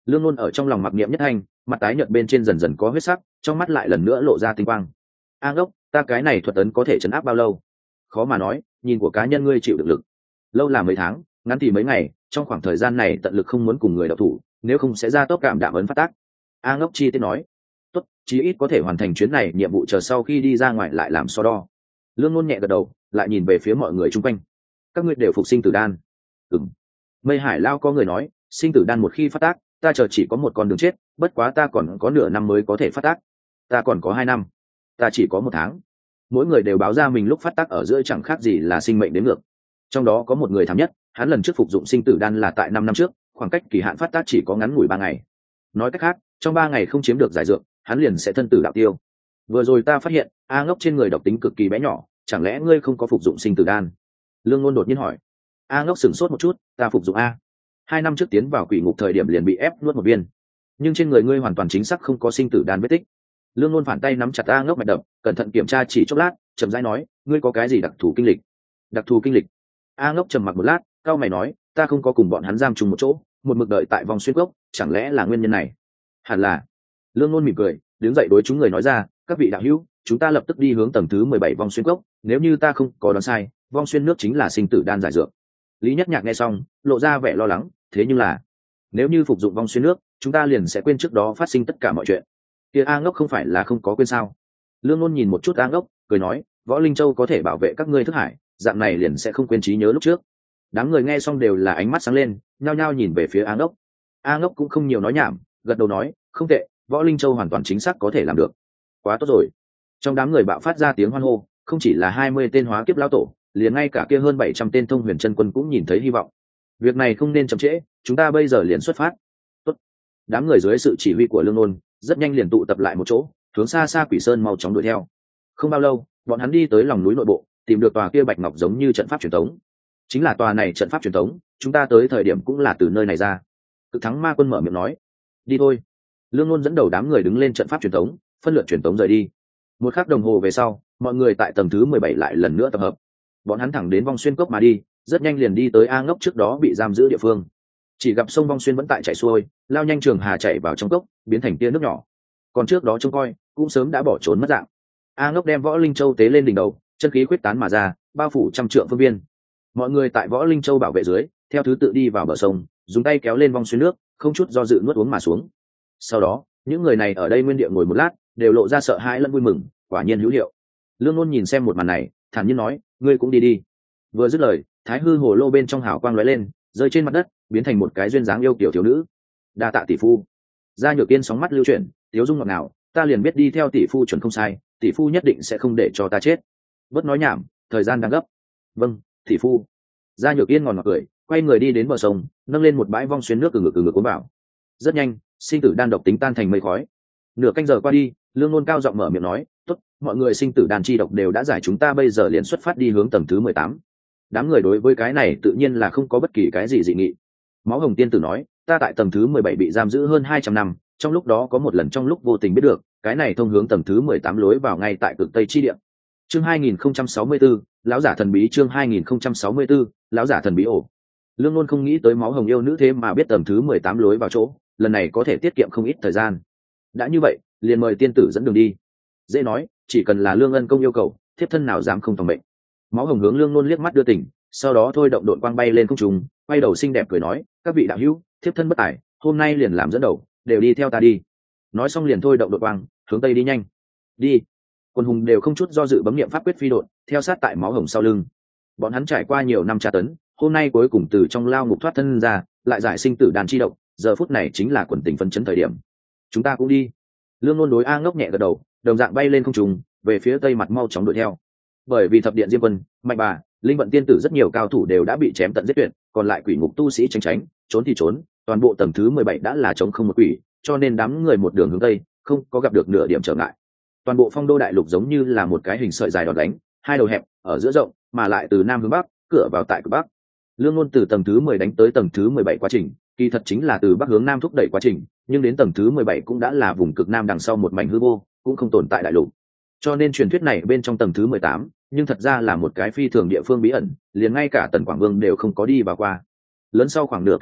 Lương Nôn ở trong lòng mặc niệm nhất thanh, mặt tái nhợt bên trên dần dần có huyết sắc, trong mắt lại lần nữa lộ ra tinh quang. A ngốc, ta cái này thuật ấn có thể chấn áp bao lâu? Khó mà nói, nhìn của cá nhân ngươi chịu được lực. Lâu là mấy tháng, ngắn thì mấy ngày, trong khoảng thời gian này tận lực không muốn cùng người đọc thủ, nếu không sẽ ra tốc cảm đạm ấn phát tác. A ngốc chi tiết nói. Tốt, chí ít có thể hoàn thành chuyến này nhiệm vụ, chờ sau khi đi ra ngoài lại làm so đo. Lương Nôn nhẹ gật đầu, lại nhìn về phía mọi người chung quanh. Các ngươi đều phục sinh tử đan. Ừm. Mây Hải Lao có người nói, sinh tử đan một khi phát tác, ta chờ chỉ có một con đường chết, bất quá ta còn có nửa năm mới có thể phát tác. Ta còn có hai năm. Ta chỉ có một tháng. Mỗi người đều báo ra mình lúc phát tác ở giữa chẳng khác gì là sinh mệnh đến ngược. Trong đó có một người thảm nhất, hắn lần trước phục dụng sinh tử đan là tại năm năm trước, khoảng cách kỳ hạn phát tác chỉ có ngắn ngủi ba ngày. Nói cách khác, trong ba ngày không chiếm được giải dược, hắn liền sẽ thân tử đạo tiêu. Vừa rồi ta phát hiện, A ngốc trên người độc tính cực kỳ bé nhỏ, chẳng lẽ ngươi không có phục dụng sinh tử đan? Lương Ngôn đột nhiên hỏi. A ngốc sửng sốt một chút, ta phục dụng a. Hai năm trước tiến vào quỷ ngục thời điểm liền bị ép nuốt một viên, nhưng trên người ngươi hoàn toàn chính xác không có sinh tử đan vết tích. Lương Ngôn phản tay nắm chặt A ngốc mạch đập, cẩn thận kiểm tra chỉ chốc lát, chậm rãi nói, ngươi có cái gì đặc thù kinh lịch? Đặc thù kinh lịch? A ngốc trầm mặc một lát, cao mày nói, ta không có cùng bọn hắn giam chung một chỗ, một mực đợi tại vòng xuyên cốc, chẳng lẽ là nguyên nhân này? Hẳn là. Lương Ngôn mỉm cười, đứng dậy đối chúng người nói ra, các vị đạo hữu, chúng ta lập tức đi hướng tầng thứ mười bảy vòng xuyên cốc, nếu như ta không có đoán sai, vòng xuyên nước chính là sinh tử đan giải dược. Lý Nhất Nhạc nghe xong, lộ ra vẻ lo lắng, thế nhưng là, nếu như phục dụng vong xuyên nước, chúng ta liền sẽ quên trước đó phát sinh tất cả mọi chuyện. Kia A ngốc không phải là không có quên sao? Lương Ngôn nhìn một chút A ngốc, cười nói, Võ Linh Châu có thể bảo vệ các ngươi thức hải, dạng này liền sẽ không quên trí nhớ lúc trước. Đám người nghe xong đều là ánh mắt sáng lên, nhao nhao nhìn về phía A ngốc. A ngốc cũng không nhiều nói nhảm, gật đầu nói, không tệ, Võ Linh Châu hoàn toàn chính xác có thể làm được. Quá tốt rồi. Trong đám người bạo phát ra tiếng hoan hô, không chỉ là hai mươi tên hóa kiếp lão tổ, liền ngay cả kia hơn bảy trăm tên thông huyền chân quân cũng nhìn thấy hy vọng. Việc này không nên chậm trễ, chúng ta bây giờ liền xuất phát. Tốt. Đám người dưới sự chỉ huy của Lương Nôn rất nhanh liền tụ tập lại một chỗ, hướng xa xa Quỷ Sơn mau chóng đuổi theo. Không bao lâu, bọn hắn đi tới lòng núi nội bộ, tìm được tòa kia bạch ngọc giống như trận pháp truyền thống. Chính là tòa này trận pháp truyền thống, chúng ta tới thời điểm cũng là từ nơi này ra. Cực Thắng Ma Quân mở miệng nói, đi thôi. Lương Nôn dẫn đầu đám người đứng lên trận pháp truyền thống, phân lượt truyền thống rời đi. Một khắc đồng hồ về sau, mọi người tại tầng thứ mười bảy lại lần nữa tập hợp. Bọn hắn thẳng đến Vong Xuyên cốc mà đi, rất nhanh liền đi tới A ngốc trước đó bị giam giữ địa phương. Chỉ gặp sông Vong Xuyên vẫn tại chảy xuôi, lao nhanh trường hà chảy vào trong cốc, biến thành tia nước nhỏ. Còn trước đó trông coi, cũng sớm đã bỏ trốn mất dạng. A ngốc đem Võ Linh Châu tế lên đỉnh đầu, chân khí quyết tán mà ra, bao phủ trăm trượng phương viên. Mọi người tại Võ Linh Châu bảo vệ dưới, theo thứ tự đi vào bờ sông, dùng tay kéo lên Vong Xuyên nước, không chút do dự nuốt uống mà xuống. Sau đó, những người này ở đây nguyên địa ngồi một lát, đều lộ ra sợ hãi lẫn vui mừng, quả nhiên hữu hiệu. Lương Nôn nhìn xem một màn này, thản nhiên nói, ngươi cũng đi đi. Vừa dứt lời, thái hư hồ lô bên trong hào quang lóe lên, rơi trên mặt đất, biến thành một cái duyên dáng yêu kiểu thiếu nữ. Đa tạ tỷ phu. Gia Nhược Yên sóng mắt lưu chuyển, tiếu dung ngọt ngào, ta liền biết đi theo tỷ phu chuẩn không sai, tỷ phu nhất định sẽ không để cho ta chết. Bớt nói nhảm, thời gian đang gấp. Vâng, tỷ phu. Gia Nhược Yên ngòn ngọt cười, quay người đi đến bờ sông, nâng lên một bãi vong xuyên nước từ ngực từ ngực cuốn vào. Rất nhanh, sinh tử đan độc tính tan thành mây khói. Nửa canh giờ qua đi, Lương Nôn cao giọng mở miệng nói, tốt, mọi người sinh tử đan chi độc đều đã giải, chúng ta bây giờ liền xuất phát đi hướng tầng thứ mười tám. Đám người đối với cái này tự nhiên là không có bất kỳ cái gì dị nghị. Máu Hồng Tiên Tử nói, ta tại tầng thứ mười bảy bị giam giữ hơn hai trăm năm, trong lúc đó có một lần trong lúc vô tình biết được, cái này thông hướng tầng thứ mười tám lối vào ngay tại cực tây chi địa. Chương hai nghìn không trăm sáu mươi tư, lão giả thần bí. Chương hai nghìn không trăm sáu mươi tư, lão giả thần bí. Ổ. Lương Nôn không nghĩ tới Máu Hồng yêu nữ thế mà biết tầng thứ mười tám lối vào chỗ, lần này có thể tiết kiệm không ít thời gian. Đã như vậy, liền mời tiên tử dẫn đường đi. Dễ nói, chỉ cần là Lương Ân công yêu cầu, thiếp thân nào dám không phòng mệnh. Máu Hồng hướng Lương Nôn liếc mắt đưa tỉnh, sau đó thôi động đội quang bay lên không trung, quay đầu xinh đẹp cười nói, các vị đạo hữu, thiếp thân bất tài, hôm nay liền làm dẫn đầu, đều đi theo ta đi. Nói xong liền thôi động đội quang, hướng tây đi nhanh. Đi. Quân hùng đều không chút do dự bấm niệm pháp quyết phi độn, theo sát tại Máu Hồng sau lưng. Bọn hắn trải qua nhiều năm tra tấn, hôm nay cuối cùng từ trong lao ngục thoát thân ra, lại giải sinh tử đàn chi độc, giờ phút này chính là quần tình phấn chấn thời điểm. Chúng ta cũng đi. Lương Nôn đối A ngốc nhẹ gật đầu, đồng dạng bay lên không trung, về phía tây mặt mau chóng đuổi theo. Bởi vì thập điện diêm quân, mạnh bà, linh vận tiên tử rất nhiều cao thủ đều đã bị chém tận giết tuyệt, còn lại quỷ ngục tu sĩ tránh tránh, trốn thì trốn, toàn bộ tầng thứ mười bảy đã là trống không một quỷ, cho nên đám người một đường hướng tây, không có gặp được nửa điểm trở ngại. Toàn bộ phong đô đại lục giống như là một cái hình sợi dài đòn đánh, hai đầu hẹp, ở giữa rộng, mà lại từ nam hướng bắc, cửa vào tại cực bắc. Lương Nôn từ tầng thứ mười đánh tới tầng thứ mười bảy quá trình, kỳ thật chính là từ bắc hướng nam thúc đẩy quá trình, nhưng đến tầng thứ mười bảy cũng đã là vùng cực nam đằng sau một mảnh hư vô, cũng không tồn tại đại lục. Cho nên truyền thuyết này bên trong tầng thứ mười tám, nhưng thật ra là một cái phi thường địa phương bí ẩn, liền ngay cả Tần Quảng Vương đều không có đi vào qua. Lớn sau khoảng nửa canh giờ,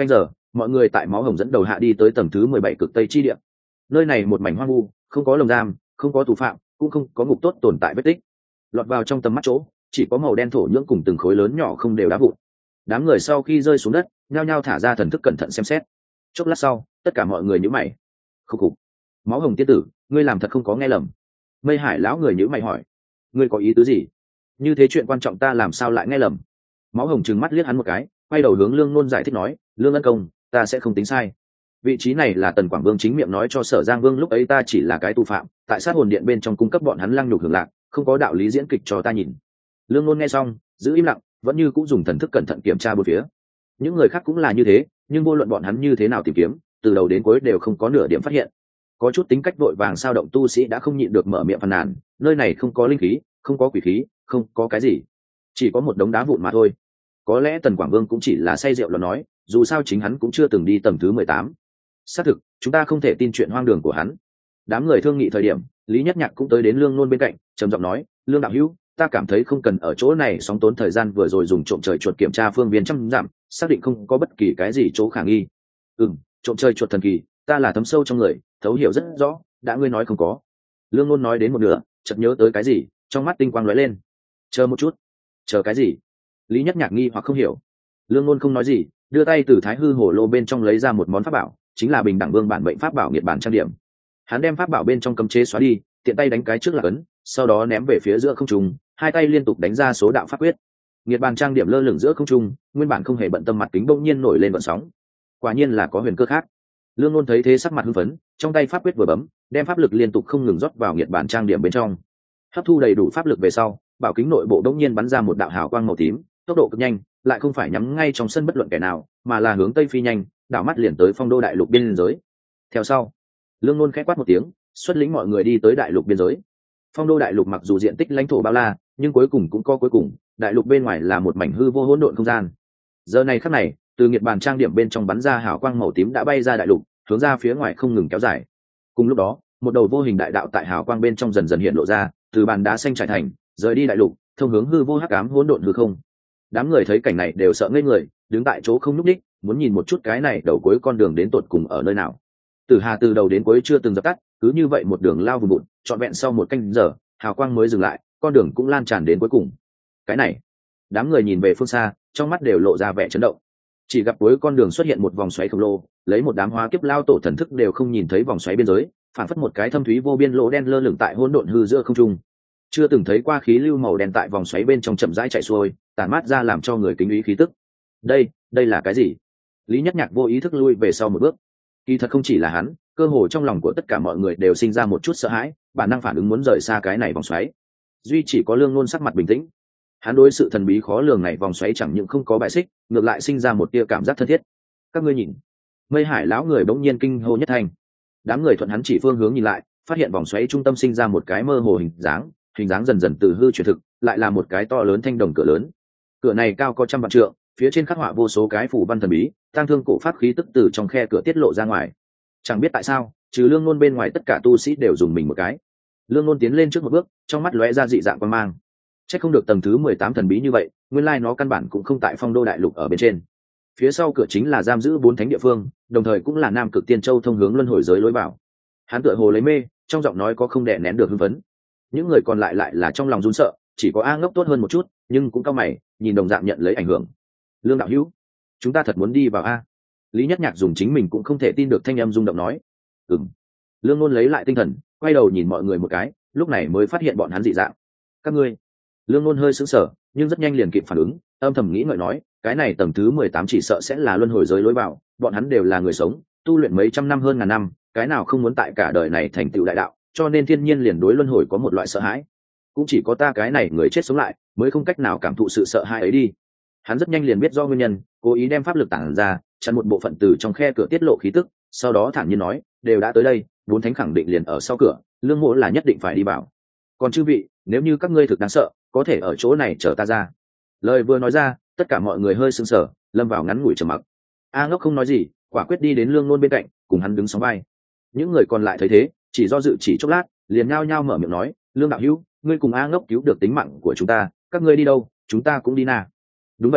mọi người tại máu hồng dẫn đầu hạ đi tới tầng thứ mười bảy cực tây chi địa. Nơi này một mảnh hoang vu, không có lồng giam, không có tù phạm, cũng không có ngục tốt tồn tại vết tích. Lọt vào trong tầm mắt chỗ chỉ có màu đen thổ nhưỡng cùng từng khối lớn nhỏ không đều đá vụn. Đám người sau khi rơi xuống đất nhao nhao thả ra thần thức cẩn thận xem xét. Chốc lát sau tất cả mọi người nhíu mày. Khúc khục. Máu hồng tiên tử, ngươi làm thật không có nghe lầm. Mây Hải lão người nhíu mày hỏi, ngươi có ý tứ gì? Như thế chuyện quan trọng ta làm sao lại nghe lầm? Máu hồng trừng mắt liếc hắn một cái, quay đầu hướng Lương Nôn giải thích nói, Lương ân công, ta sẽ không tính sai. Vị trí này là Tần Quảng Vương chính miệng nói cho Sở Giang Vương, lúc ấy ta chỉ là cái tù phạm, tại sát hồn điện bên trong cung cấp bọn hắn lăng nhục hưởng lạc, không có đạo lý diễn kịch cho ta nhìn. Lương Nôn nghe xong giữ im lặng, vẫn như cũng dùng thần thức cẩn thận kiểm tra bốn phía. Những người khác cũng là như thế, nhưng vô luận bọn hắn như thế nào tìm kiếm, từ đầu đến cuối đều không có nửa điểm phát hiện. Có chút tính cách vội vàng sao động tu sĩ đã không nhịn được mở miệng phàn nàn, nơi này không có linh khí, không có quỷ khí, không có cái gì, chỉ có một đống đá vụn mà thôi. Có lẽ Tần Quảng Vương cũng chỉ là say rượu lo nói, dù sao chính hắn cũng chưa từng đi tầng thứ mười tám. Xác thực, chúng ta không thể tin chuyện hoang đường của hắn. Đám người thương nghị thời điểm, Lý Nhất Nhạc cũng tới đến Lương Nôn bên cạnh, trầm giọng nói, Lương đạo hữu, ta cảm thấy không cần ở chỗ này sóng tốn thời gian vừa rồi dùng trộm trời chuột kiểm tra phương viên trăm dặm, xác định không có bất kỳ cái gì chỗ khả nghi. Ừm, trộm trời chuột thần kỳ, ta là thấm sâu trong người, thấu hiểu rất rõ, đã ngươi nói không có. Lương Nôn nói đến một nửa, chợt nhớ tới cái gì, trong mắt tinh quang lóe lên. Chờ một chút. Chờ cái gì? Lý Nhất Nhạc nghi hoặc không hiểu. Lương Nôn không nói gì, đưa tay từ Thái Hư Hồ Lô bên trong lấy ra một món pháp bảo, chính là Bình Đẳng Vương bản mệnh pháp bảo Nghiệt Bản Trang Điểm. Hắn đem pháp bảo bên trong cấm chế xóa đi, tiện tay đánh cái trước là ấn, sau đó ném về phía giữa không trung, hai tay liên tục đánh ra số đạo pháp quyết. Nghiệt Bản Trang Điểm lơ lửng giữa không trung, nguyên bản không hề bận tâm mặt kính bỗng nhiên nổi lên gợn sóng. Quả nhiên là có huyền cơ khác. Lương Nôn thấy thế sắc mặt hưng phấn, trong tay pháp quyết vừa bấm, đem pháp lực liên tục không ngừng rót vào Nghiệt Bản Trang Điểm bên trong. Hấp thu đầy đủ pháp lực về sau, bảo kính nội bộ đột nhiên bắn ra một đạo hào quang màu tím, tốc độ cực nhanh, lại không phải nhắm ngay trong sân bất luận kẻ nào, mà là hướng tây phi nhanh, đảo mắt liền tới Phong Đô đại lục biên giới. Theo sau, Lương Nôn khẽ quát một tiếng, xuất lĩnh mọi người đi tới đại lục biên giới. Phong Đô đại lục mặc dù diện tích lãnh thổ bao la, nhưng cuối cùng cũng có cuối cùng, đại lục bên ngoài là một mảnh hư vô hỗn độn không gian. Giờ này khắc này, từ Nghiệt Bàn Trang Điểm bên trong bắn ra hào quang màu tím đã bay ra đại lục, hướng ra phía ngoài không ngừng kéo dài. Cùng lúc đó, một đầu vô hình đại đạo tại hào quang bên trong dần dần hiện lộ ra, từ bàn đá xanh trải thành, rời đi đại lục, thông hướng hư vô hắc ám hỗn độn hư không. Đám người thấy cảnh này đều sợ ngây người, đứng tại chỗ không nhúc nhích, muốn nhìn một chút cái này đầu cuối con đường đến tột cùng ở nơi nào. Tử Hà từ đầu đến cuối chưa từng dập tắt, cứ như vậy một đường lao vùn vụt, trọn vẹn sau một canh giờ, hào quang mới dừng lại, con đường cũng lan tràn đến cuối cùng. Cái này, đám người nhìn về phương xa, trong mắt đều lộ ra vẻ chấn động. Chỉ gặp cuối con đường xuất hiện một vòng xoáy khổng lồ, lấy một đám hóa kiếp lao tổ thần thức đều không nhìn thấy vòng xoáy biên giới, phản phất một cái thâm thúy vô biên lỗ đen lơ lửng tại hỗn độn hư giữa không trung. Chưa từng thấy qua khí lưu màu đen tại vòng xoáy bên trong chậm rãi chạy xuôi, tản mát ra làm cho người kính ý khí tức. Đây, đây là cái gì? Lý Nhất Nhạc vô ý thức lui về sau một bước. Kỳ thật không chỉ là hắn, cơ hồ trong lòng của tất cả mọi người đều sinh ra một chút sợ hãi, bản năng phản ứng muốn rời xa cái này vòng xoáy. Duy chỉ có Lương Nôn sắc mặt bình tĩnh. Hắn đối sự thần bí khó lường này vòng xoáy chẳng những không có bại xích, ngược lại sinh ra một tia cảm giác thân thiết. Các ngươi nhìn, Mây Hải lão người bỗng nhiên kinh hô nhất thành. Đám người thuận hắn chỉ phương hướng nhìn lại, phát hiện vòng xoáy trung tâm sinh ra một cái mơ hồ hình dáng, hình dáng dần dần từ hư chuyển thực, lại là một cái to lớn thanh đồng cửa lớn. Cửa này cao có trăm vạn trượng, phía trên khắc họa vô số cái phù văn thần bí, tăng thương cổ pháp khí tức từ trong khe cửa tiết lộ ra ngoài. Chẳng biết tại sao, trừ Lương Nôn bên ngoài tất cả tu sĩ đều dùng mình một cái. Lương Nôn tiến lên trước một bước, trong mắt lóe ra dị dạng quan mang. Chắc không được tầng thứ mười tám thần bí như vậy, nguyên lai nó căn bản cũng không tại Phong Đô đại lục ở bên trên. Phía sau cửa chính là giam giữ bốn thánh địa phương, đồng thời cũng là Nam Cực Tiên Châu thông hướng luân hồi giới lối vào. Hắn tựa hồ lấy mê, trong giọng nói có không đè nén được hưng phấn. Những người còn lại lại là trong lòng run sợ, chỉ có A Ngốc tốt hơn một chút, nhưng cũng cao mày, nhìn đồng dạng nhận lấy ảnh hưởng. Lương đạo hữu, chúng ta thật muốn đi vào a? Lý Nhất Nhạc dùng chính mình cũng không thể tin được thanh âm rung động nói. Ừm. Lương Nôn lấy lại tinh thần, quay đầu nhìn mọi người một cái, lúc này mới phát hiện bọn hắn dị dạng. Các ngươi? Lương Nôn hơi sững sờ, nhưng rất nhanh liền kịp phản ứng, âm thầm nghĩ ngợi nói, cái này tầng thứ mười tám chỉ sợ sẽ là luân hồi giới lối vào, bọn hắn đều là người sống, tu luyện mấy trăm năm hơn ngàn năm, cái nào không muốn tại cả đời này thành tựu đại đạo, cho nên thiên nhiên liền đối luân hồi có một loại sợ hãi. Cũng chỉ có ta cái này người chết sống lại mới không cách nào cảm thụ sự sợ hãi ấy đi. Hắn rất nhanh liền biết do nguyên nhân, cố ý đem pháp lực tản ra, chặn một bộ phận từ trong khe cửa tiết lộ khí tức, sau đó thản nhiên nói, đều đã tới đây, bốn thánh khẳng định liền ở sau cửa, Lương Mỗ là nhất định phải đi vào. Còn chư vị, nếu như các ngươi thực đáng sợ, có thể ở chỗ này chờ ta ra. Lời vừa nói ra, tất cả mọi người hơi sững sờ, lâm vào ngắn ngủi trầm mặc. A Ngốc không nói gì, quả quyết đi đến Lương Nôn bên cạnh, cùng hắn đứng sóng vai. Những người còn lại thấy thế, chỉ do dự chỉ chốc lát, liền nhao nhao mở miệng nói, Lương đạo hữu, ngươi cùng A Ngốc cứu được tính mạng của chúng ta, các ngươi đi đâu, chúng ta cũng đi na. Đúng vậy à,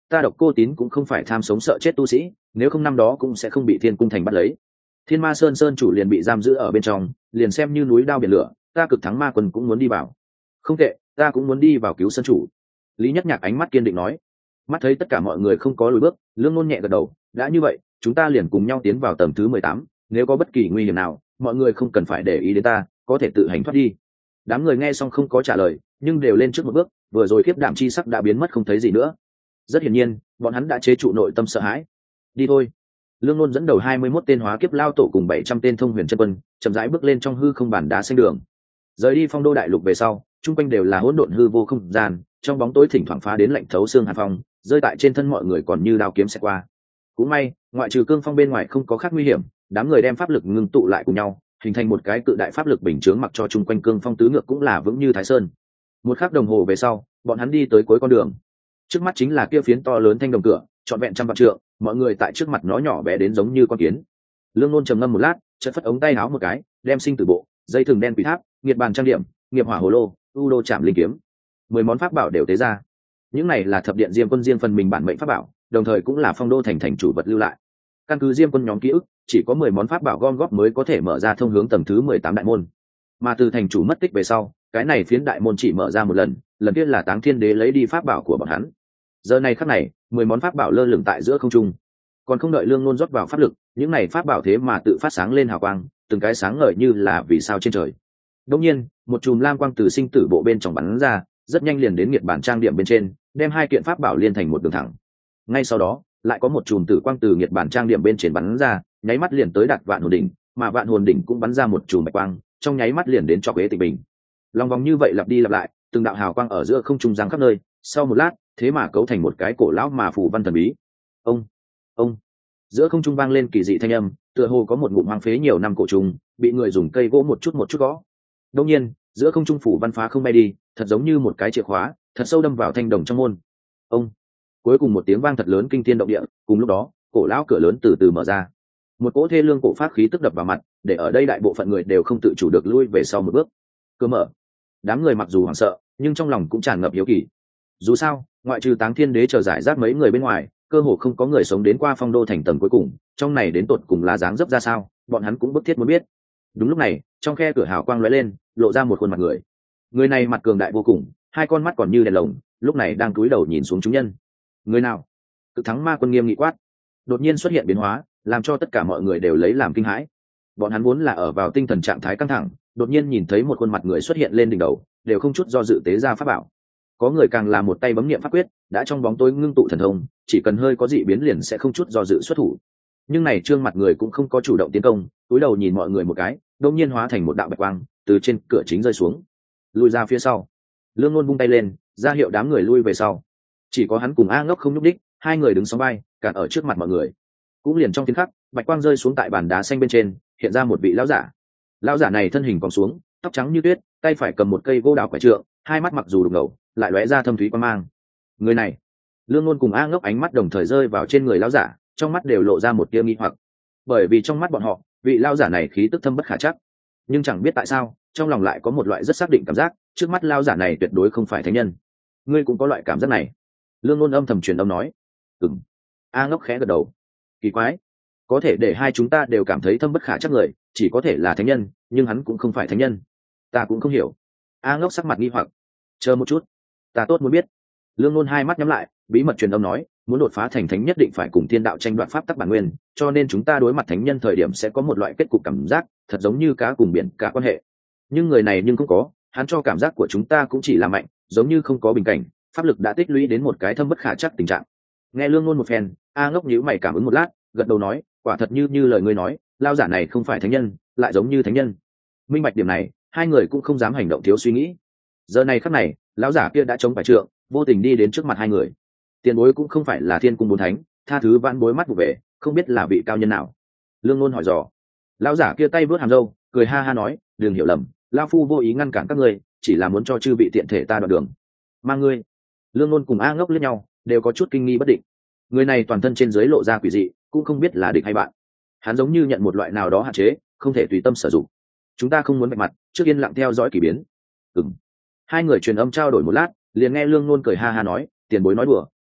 ta Độc Cô Tín cũng không phải tham sống sợ chết tu sĩ, nếu không năm đó cũng sẽ không bị Thiên Cung Thành bắt lấy. Thiên Ma Sơn sơn chủ liền bị giam giữ ở bên trong, liền xem như núi đao biển lửa, ta Cực Thắng Ma Quân cũng muốn đi vào. Không tệ, ta cũng muốn đi vào cứu sơn chủ. Lý Nhất Nhạc ánh mắt kiên định nói. Mắt thấy tất cả mọi người không có lùi bước, Lương Nôn nhẹ gật đầu, đã như vậy, chúng ta liền cùng nhau tiến vào tầng thứ mười tám, nếu có bất kỳ nguy hiểm nào, mọi người không cần phải để ý đến ta, có thể tự hành thoát đi. Đám người nghe xong không có trả lời, nhưng đều lên trước một bước, vừa rồi khiếp đảm chi sắc đã biến mất không thấy gì nữa. Rất hiển nhiên, bọn hắn đã chế trụ nội tâm sợ hãi. Đi thôi. Lương Nôn dẫn đầu hai mươi mốt tên hóa kiếp lao tổ cùng bảy trăm tên thông huyền chân quân, chậm rãi bước lên trong hư không bản đá xanh đường. Rời đi Phong Đô đại lục về sau, trung quanh đều là hỗn độn hư vô không gian, trong bóng tối thỉnh thoảng phá đến lạnh thấu xương hàn phong, rơi tại trên thân mọi người còn như đao kiếm xẹt qua. Cũng may, ngoại trừ cương phong bên ngoài không có khác nguy hiểm, đám người đem pháp lực ngưng tụ lại cùng nhau, hình thành một cái cự đại pháp lực bình chướng, mặc cho chung quanh cương phong tứ ngược cũng là vững như Thái Sơn. Một khắc đồng hồ về sau, bọn hắn đi tới cuối con đường. Trước mắt chính là kia phiến to lớn thanh đồng cửa, trọn vẹn trăm vạn trượng, mọi người tại trước mặt nó nhỏ bé đến giống như con kiến. Lương Nôn trầm ngâm một lát, chợt phất ống tay áo một cái, đem sinh tử bộ, dây thừng đen quỷ tháp, nghiệt bàn trang điểm, nghiệp hỏa hồ lô, u đô chạm linh kiếm, mười món pháp bảo đều tế ra. Những này là thập điện Diêm Quân riêng phần mình bản mệnh pháp bảo, đồng thời cũng là Phong Đô thành thành chủ vật lưu lại. Căn cứ Diêm Quân nhóm ký ức, chỉ có mười món pháp bảo gom góp mới có thể mở ra thông hướng tầng thứ mười tám đại môn. Mà từ thành chủ mất tích về sau, cái này phiến đại môn chỉ mở ra một lần, lần kia là Táng Thiên Đế lấy đi pháp bảo của bọn hắn. Giờ này khắc này, mười món pháp bảo lơ lửng tại giữa không trung. Còn không đợi Lương Nôn rót vào pháp lực, những này pháp bảo thế mà tự phát sáng lên hào quang, từng cái sáng ngời như là vì sao trên trời. Đương nhiên, một chùm lam quang từ sinh tử bộ bên trong bắn ra, rất nhanh liền đến nghiệt bản trang điểm bên trên, đem hai kiện pháp bảo liên thành một đường thẳng. Ngay sau đó, lại có một chùm tử quang từ nghiệt bản trang điểm bên trên bắn ra, nháy mắt liền tới đạt Vạn Hồn đỉnh, mà Vạn Hồn đỉnh cũng bắn ra một chùm bạch quang, trong nháy mắt liền đến cho Quế Tịch Bình. Long vòng như vậy lặp đi lặp lại, từng đạo hào quang ở giữa không trung giáng khắp nơi, sau một lát, thế mà cấu thành một cái cổ lão mà phù văn thần bí. Ông, ông, giữa không trung vang lên kỳ dị thanh âm, tựa hồ có một ngụm hoang phế nhiều năm cổ trùng, bị người dùng cây gỗ một chút một chút gõ. Đương nhiên, giữa không trung phủ văn phá không bay đi, thật giống như một cái chìa khóa, thật sâu đâm vào thanh đồng trong môn. Ông, cuối cùng một tiếng vang thật lớn kinh thiên động địa, cùng lúc đó, cổ lão cửa lớn từ từ mở ra. Một cỗ thê lương cổ pháp khí tức đập vào mặt, để ở đây đại bộ phận người đều không tự chủ được lui về sau một bước. Cửa mở. Đám người mặc dù hoảng sợ, nhưng trong lòng cũng tràn ngập hiếu kỳ. Dù sao, ngoại trừ Táng Thiên Đế chờ giải rác mấy người bên ngoài, cơ hồ không có người sống đến qua Phong Đô thành tầng cuối cùng, trong này đến tột cùng là dáng dấp ra sao, bọn hắn cũng bức thiết muốn biết. Đúng lúc này, trong khe cửa hào quang lóe lên, lộ ra một khuôn mặt người. Người này mặt cường đại vô cùng, hai con mắt còn như đèn lồng, lúc này đang cúi đầu nhìn xuống chúng nhân. Người nào? Cực Thắng Ma Quân nghiêm nghị quát. Đột nhiên xuất hiện biến hóa, làm cho tất cả mọi người đều lấy làm kinh hãi. Bọn hắn vốn là ở vào tinh thần trạng thái căng thẳng, đột nhiên nhìn thấy một khuôn mặt người xuất hiện lên đỉnh đầu, đều không chút do dự tế ra pháp bảo. Có người càng là một tay bấm niệm pháp quyết, đã trong bóng tối ngưng tụ thần thông, chỉ cần hơi có dị biến liền sẽ không chút do dự xuất thủ. Nhưng này trương mặt người cũng không có chủ động tiến công, cúi đầu nhìn mọi người một cái, đột nhiên hóa thành một đạo bạch quang, từ trên cửa chính rơi xuống, lùi ra phía sau. Lương Nôn vung tay lên, ra hiệu đám người lui về sau. Chỉ có hắn cùng A Ngốc không nhúc đích, hai người đứng sóng vai, cản ở trước mặt mọi người. Cũng liền trong tiếng khắc, bạch quang rơi xuống tại bàn đá xanh bên trên, hiện ra một vị lão giả. Lão giả này thân hình còng xuống, tóc trắng như tuyết, tay phải cầm một cây gỗ đào quải trượng, hai mắt mặc dù đục ngầu, lại lóe ra thâm thúy quang mang. Người này, Lương Nôn cùng A Ngốc ánh mắt đồng thời rơi vào trên người lão giả, trong mắt đều lộ ra một tia nghi hoặc. Bởi vì trong mắt bọn họ, vị lão giả này khí tức thâm bất khả trắc, nhưng chẳng biết tại sao, trong lòng lại có một loại rất xác định cảm giác, trước mắt lão giả này tuyệt đối không phải thánh nhân. Ngươi cũng có loại cảm giác này? Lương Nôn âm thầm truyền âm nói. Ừm. A Ngốc khẽ gật đầu. Kỳ quái, có thể để hai chúng ta đều cảm thấy thâm bất khả trắc người, chỉ có thể là thánh nhân, nhưng hắn cũng không phải thánh nhân. Ta cũng không hiểu. A Ngốc sắc mặt nghi hoặc. Chờ một chút, ta tốt muốn biết. Lương Nôn hai mắt nhắm lại, bí mật truyền âm nói, muốn đột phá thành thánh nhất định phải cùng thiên đạo tranh đoạt pháp tắc bản nguyên, cho nên chúng ta đối mặt thánh nhân thời điểm sẽ có một loại kết cục cảm giác, thật giống như cá cùng biển cả quan hệ. Nhưng người này nhưng không có, hắn cho cảm giác của chúng ta cũng chỉ là mạnh, giống như không có bình cảnh, pháp lực đã tích lũy đến một cái thâm bất khả trắc tình trạng. Nghe Lương Nôn một phen, A Ngốc nhíu mày cảm ứng một lát, gật đầu nói, quả thật như như lời ngươi nói, lao giả này không phải thánh nhân, lại giống như thánh nhân. Minh bạch điểm này, hai người cũng không dám hành động thiếu suy nghĩ. Giờ này khắc này, lão giả kia đã chống phải trượng, vô tình đi đến trước mặt hai người. Tiền bối cũng không phải là thiên cung bốn thánh, tha thứ vãn bối mắt vụ về, không biết là vị cao nhân nào. Lương Nôn hỏi dò. Lão giả kia tay vớt hàm râu, cười ha ha nói, đừng hiểu lầm, lão phu vô ý ngăn cản các ngươi, chỉ là muốn cho chư vị tiện thể ta đoạn đường. Mang ngươi. Lương Nôn cùng A Ngốc liếc nhau, đều có chút kinh nghi bất định. Người này toàn thân trên dưới lộ ra quỷ dị, cũng không biết là địch hay bạn. Hắn giống như nhận một loại nào đó hạn chế, không thể tùy tâm sử dụng. Chúng ta không muốn bạch mặt, trước yên lặng theo dõi kỳ biến. Ừm. Hai người truyền âm trao đổi một lát, liền nghe Lương Nôn cười ha ha nói, tiền bối nói đùa,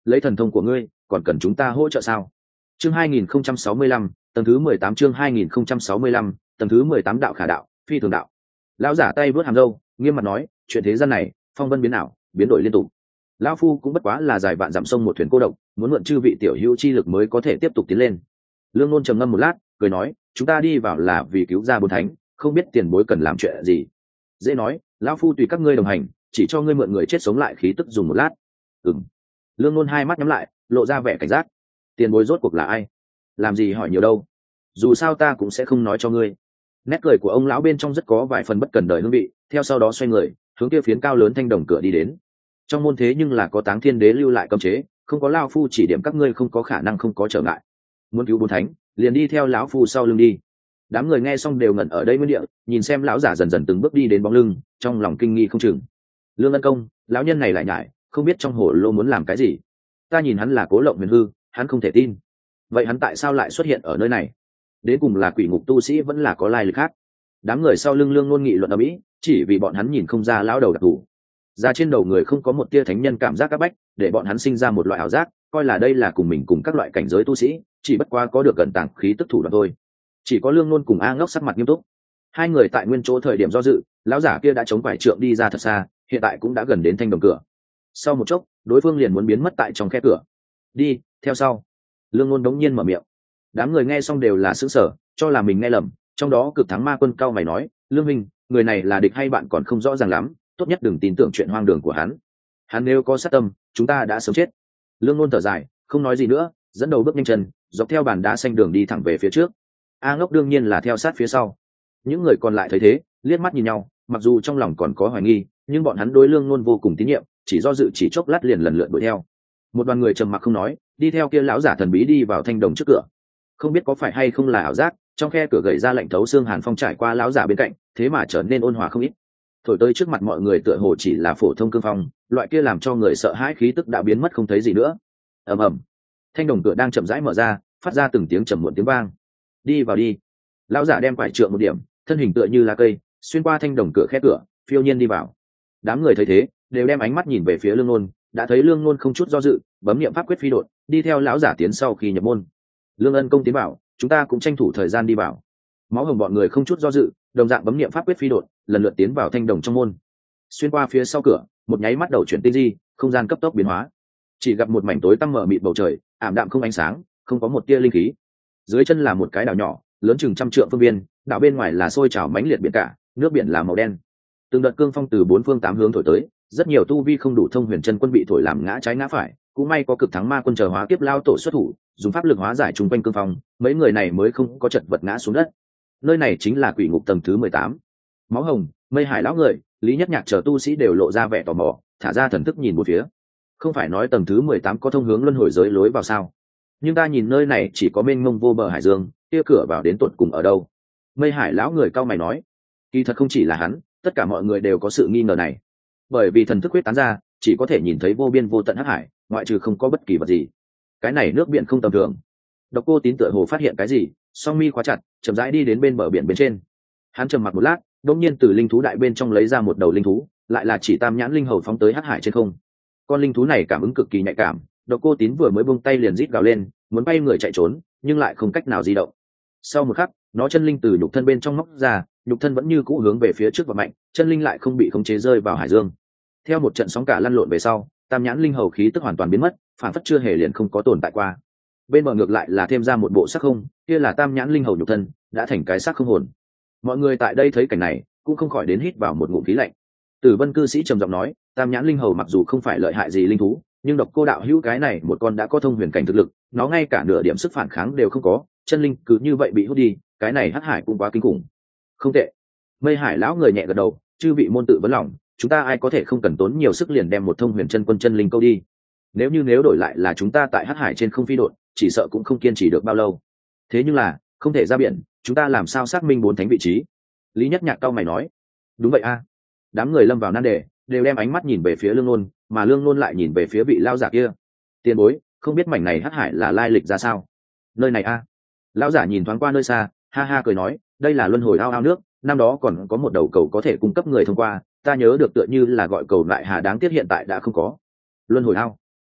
lấy thần thông của ngươi còn cần chúng ta hỗ trợ sao? Chương hai nghìn không trăm sáu mươi lăm, tầng thứ mười tám. Chương hai nghìn không trăm sáu mươi lăm, tầng thứ mười tám. Đạo khả đạo, phi thường đạo. Lão giả tay vớt hàm râu, nghiêm mặt nói, chuyện thế gian này phong vân biến ảo, biến đổi liên tục. Lão phu cũng bất quá là dài vạn dặm sông một thuyền cô độc, muốn mượn chư vị tiểu hữu chi lực mới có thể tiếp tục tiến lên. Lương Nôn trầm ngâm một lát, cười nói, chúng ta đi vào là vì cứu ra bốn thánh, không biết tiền bối cần làm chuyện gì. Dễ nói, lão phu tùy các ngươi đồng hành, chỉ cho ngươi mượn người chết sống lại khí tức dùng một lát. Ừm. Lương Nôn hai mắt nhắm lại, lộ ra vẻ cảnh giác. Tiền bối rốt cuộc là ai? Làm gì hỏi nhiều đâu, dù sao ta cũng sẽ không nói cho ngươi. Nét cười của ông lão bên trong rất có vài phần bất cần đời hương vị, theo sau đó xoay người hướng kia phiến cao lớn thanh đồng cửa đi đến. Trong môn thế nhưng là có Táng Thiên Đế lưu lại cấm chế, không có lão phu chỉ điểm các ngươi không có khả năng không có trở ngại. Muốn cứu bốn thánh liền đi theo lão phu sau lưng đi. Đám người nghe xong đều ngẩn ở đây nguyên địa, nhìn xem lão giả dần dần từng bước đi đến bóng lưng, trong lòng kinh nghi không chừng. Lương Ân Công, lão nhân này lại nhải, không biết trong hồ lô muốn làm cái gì. Ta nhìn hắn là cố lộng huyền hư, hắn không thể tin. Vậy hắn tại sao lại xuất hiện ở nơi này? Đến cùng là quỷ ngục tu sĩ vẫn là có lai lịch khác? Đám người sau lưng Lương Nôn nghị luận ở mỹ, chỉ vì bọn hắn nhìn không ra lão đầu đặc thù. Ra trên đầu người không có một tia thánh nhân cảm giác các bách, để bọn hắn sinh ra một loại ảo giác, coi là đây là cùng mình cùng các loại cảnh giới tu sĩ, chỉ bất qua có được gần tàng khí tức thủ đoạn thôi. Chỉ có Lương Nôn cùng A Ngốc sắc mặt nghiêm túc. Hai người tại nguyên chỗ thời điểm do dự, lão giả kia đã chống quải trượng đi ra thật xa, hiện tại cũng đã gần đến thanh đồng cửa. Sau một chốc, đối phương liền muốn biến mất tại trong khe cửa. Đi theo sau. Lương Nôn đống nhiên mở miệng. Đám người nghe xong đều là sững sờ, cho là mình nghe lầm. Trong đó Cực Thắng Ma Quân cao mày nói, Lương Minh, người này là địch hay bạn còn không rõ ràng lắm, tốt nhất đừng tin tưởng chuyện hoang đường của hắn. Hắn nếu có sát tâm, chúng ta đã sớm chết. Lương Nôn thở dài, không nói gì nữa, dẫn đầu bước nhanh chân, dọc theo bàn đá xanh đường đi thẳng về phía trước. A Ngốc đương nhiên là theo sát phía sau. Những người còn lại thấy thế, liếc mắt nhìn nhau, mặc dù trong lòng còn có hoài nghi, nhưng bọn hắn đối Lương Nôn vô cùng tín nhiệm, chỉ do dự chỉ chốc lát liền lần lượt đuổi theo. Một đoàn người trầm mặc không nói, đi theo kia lão giả thần bí đi vào thanh đồng trước cửa. Không biết có phải hay không là ảo giác, trong khe cửa gầy ra lạnh thấu xương hàn phong trải qua lão giả bên cạnh, thế mà trở nên ôn hòa không ít. Thổi tới trước mặt mọi người tựa hồ chỉ là phổ thông cương phong, loại kia làm cho người sợ hãi khí tức đã biến mất không thấy gì nữa. Ầm ầm, thanh đồng cửa đang chậm rãi mở ra, phát ra từng tiếng trầm muộn tiếng vang. Đi vào đi. Lão giả đem quải trượng một điểm, thân hình tựa như lá cây, xuyên qua thanh đồng cửa khe cửa, phiêu nhiên đi vào. Đám người thấy thế, đều đem ánh mắt nhìn về phía Lương Nôn, đã thấy Lương Nôn không chút do dự, bấm niệm pháp quyết phi đột, đi theo lão giả tiến sau khi nhập môn. Lương Ân Công tiến bảo, chúng ta cũng tranh thủ thời gian đi vào. Máu Hồng bọn người không chút do dự, đồng dạng bấm niệm pháp quyết phi đột, lần lượt tiến vào thanh đồng trong môn. Xuyên qua phía sau cửa, một nháy mắt đầu chuyển tinh di, không gian cấp tốc biến hóa. Chỉ gặp một mảnh tối tăm mở mịt bầu trời, ảm đạm không ánh sáng, không có một tia linh khí. Dưới chân là một cái đảo nhỏ, lớn chừng trăm trượng phương viên, đảo bên ngoài là sôi trào mãnh liệt biển cả, nước biển là màu đen. Từng đợt cương phong từ bốn phương tám hướng thổi tới, rất nhiều tu vi không đủ thông huyền chân quân bị thổi làm ngã trái ngã phải, cũng may có Cực Thắng Ma Quân chờ hóa kiếp lao tổ xuất thủ, dùng pháp lực hóa giải trùng quanh cương phong, mấy người này mới không có chật vật ngã xuống đất. Nơi này chính là quỷ ngục tầng thứ mười tám. Máu Hồng, Mây Hải lão người, Lý Nhất Nhạc chờ tu sĩ đều lộ ra vẻ tò mò, thả ra thần thức nhìn một phía. Không phải nói tầng thứ mười tám có thông hướng luân hồi giới lối vào sao? Nhưng ta nhìn nơi này chỉ có mênh mông vô bờ hải dương, kia cửa vào đến tận cùng ở đâu? Mây Hải lão người cao mày nói. Kỳ thật không chỉ là hắn, tất cả mọi người đều có sự nghi ngờ này. Bởi vì thần thức huyết tán ra, chỉ có thể nhìn thấy vô biên vô tận hắc hải, ngoại trừ không có bất kỳ vật gì. Cái này nước biển không tầm thường. Độc Cô Tín tựa hồ phát hiện cái gì, song mi khóa chặt, chậm rãi đi đến bên bờ biển bên trên. Hắn trầm mặc một lát, đột nhiên từ linh thú đại bên trong lấy ra một đầu linh thú, lại là chỉ tam nhãn linh hầu phóng tới hắc hải trên không. Con linh thú này cảm ứng cực kỳ nhạy cảm, Độc Cô Tín vừa mới buông tay liền rít gào lên, muốn bay người chạy trốn, nhưng lại không cách nào di động. Sau một khắc, nó chân linh từ nhục thân bên trong móc ra, nhục thân vẫn như cũ hướng về phía trước và mạnh, chân linh lại không bị khống chế rơi vào hải dương. Theo một trận sóng cả lăn lộn về sau, tam nhãn linh hầu khí tức hoàn toàn biến mất, phản phất chưa hề liền không có tồn tại qua. Bên bờ ngược lại là thêm ra một bộ sắc không, kia là tam nhãn linh hầu nhục thân đã thành cái xác không hồn. Mọi người tại đây thấy cảnh này cũng không khỏi đến hít vào một ngụm khí lạnh. Tử Vân cư sĩ trầm giọng nói, tam nhãn linh hầu mặc dù không phải lợi hại gì linh thú, nhưng Độc Cô đạo hữu cái này một con đã có thông huyền cảnh thực lực, nó ngay cả nửa điểm sức phản kháng đều không có, chân linh cứ như vậy bị hút đi, cái này hắc hải cũng quá kinh khủng. Không tệ. Mây Hải lão người nhẹ gật đầu, chư vị môn tự vấn lòng, chúng ta ai có thể không cần tốn nhiều sức liền đem một thông huyền chân quân chân linh câu đi. Nếu như nếu đổi lại là chúng ta tại hắc hải trên không phi đột, chỉ sợ cũng không kiên trì được bao lâu. Thế nhưng là không thể ra biển, chúng ta làm sao xác minh bốn thánh vị trí? Lý Nhất Nhạc cao mày nói. Đúng vậy a. Đám người lâm vào nan đề, đều đem ánh mắt nhìn về phía Lương Nôn, mà Lương Nôn lại nhìn về phía vị lao giả kia. Tiền bối, không biết mảnh này hắc hải là lai lịch ra sao? Nơi này a. Lão giả nhìn thoáng qua nơi xa, ha ha cười nói, đây là luân hồi ao ao nước, năm đó còn có một đầu cầu có thể cung cấp người thông qua, ta nhớ được tựa như là gọi cầu lại hà, đáng tiếc hiện tại đã không có. Luân hồi ao.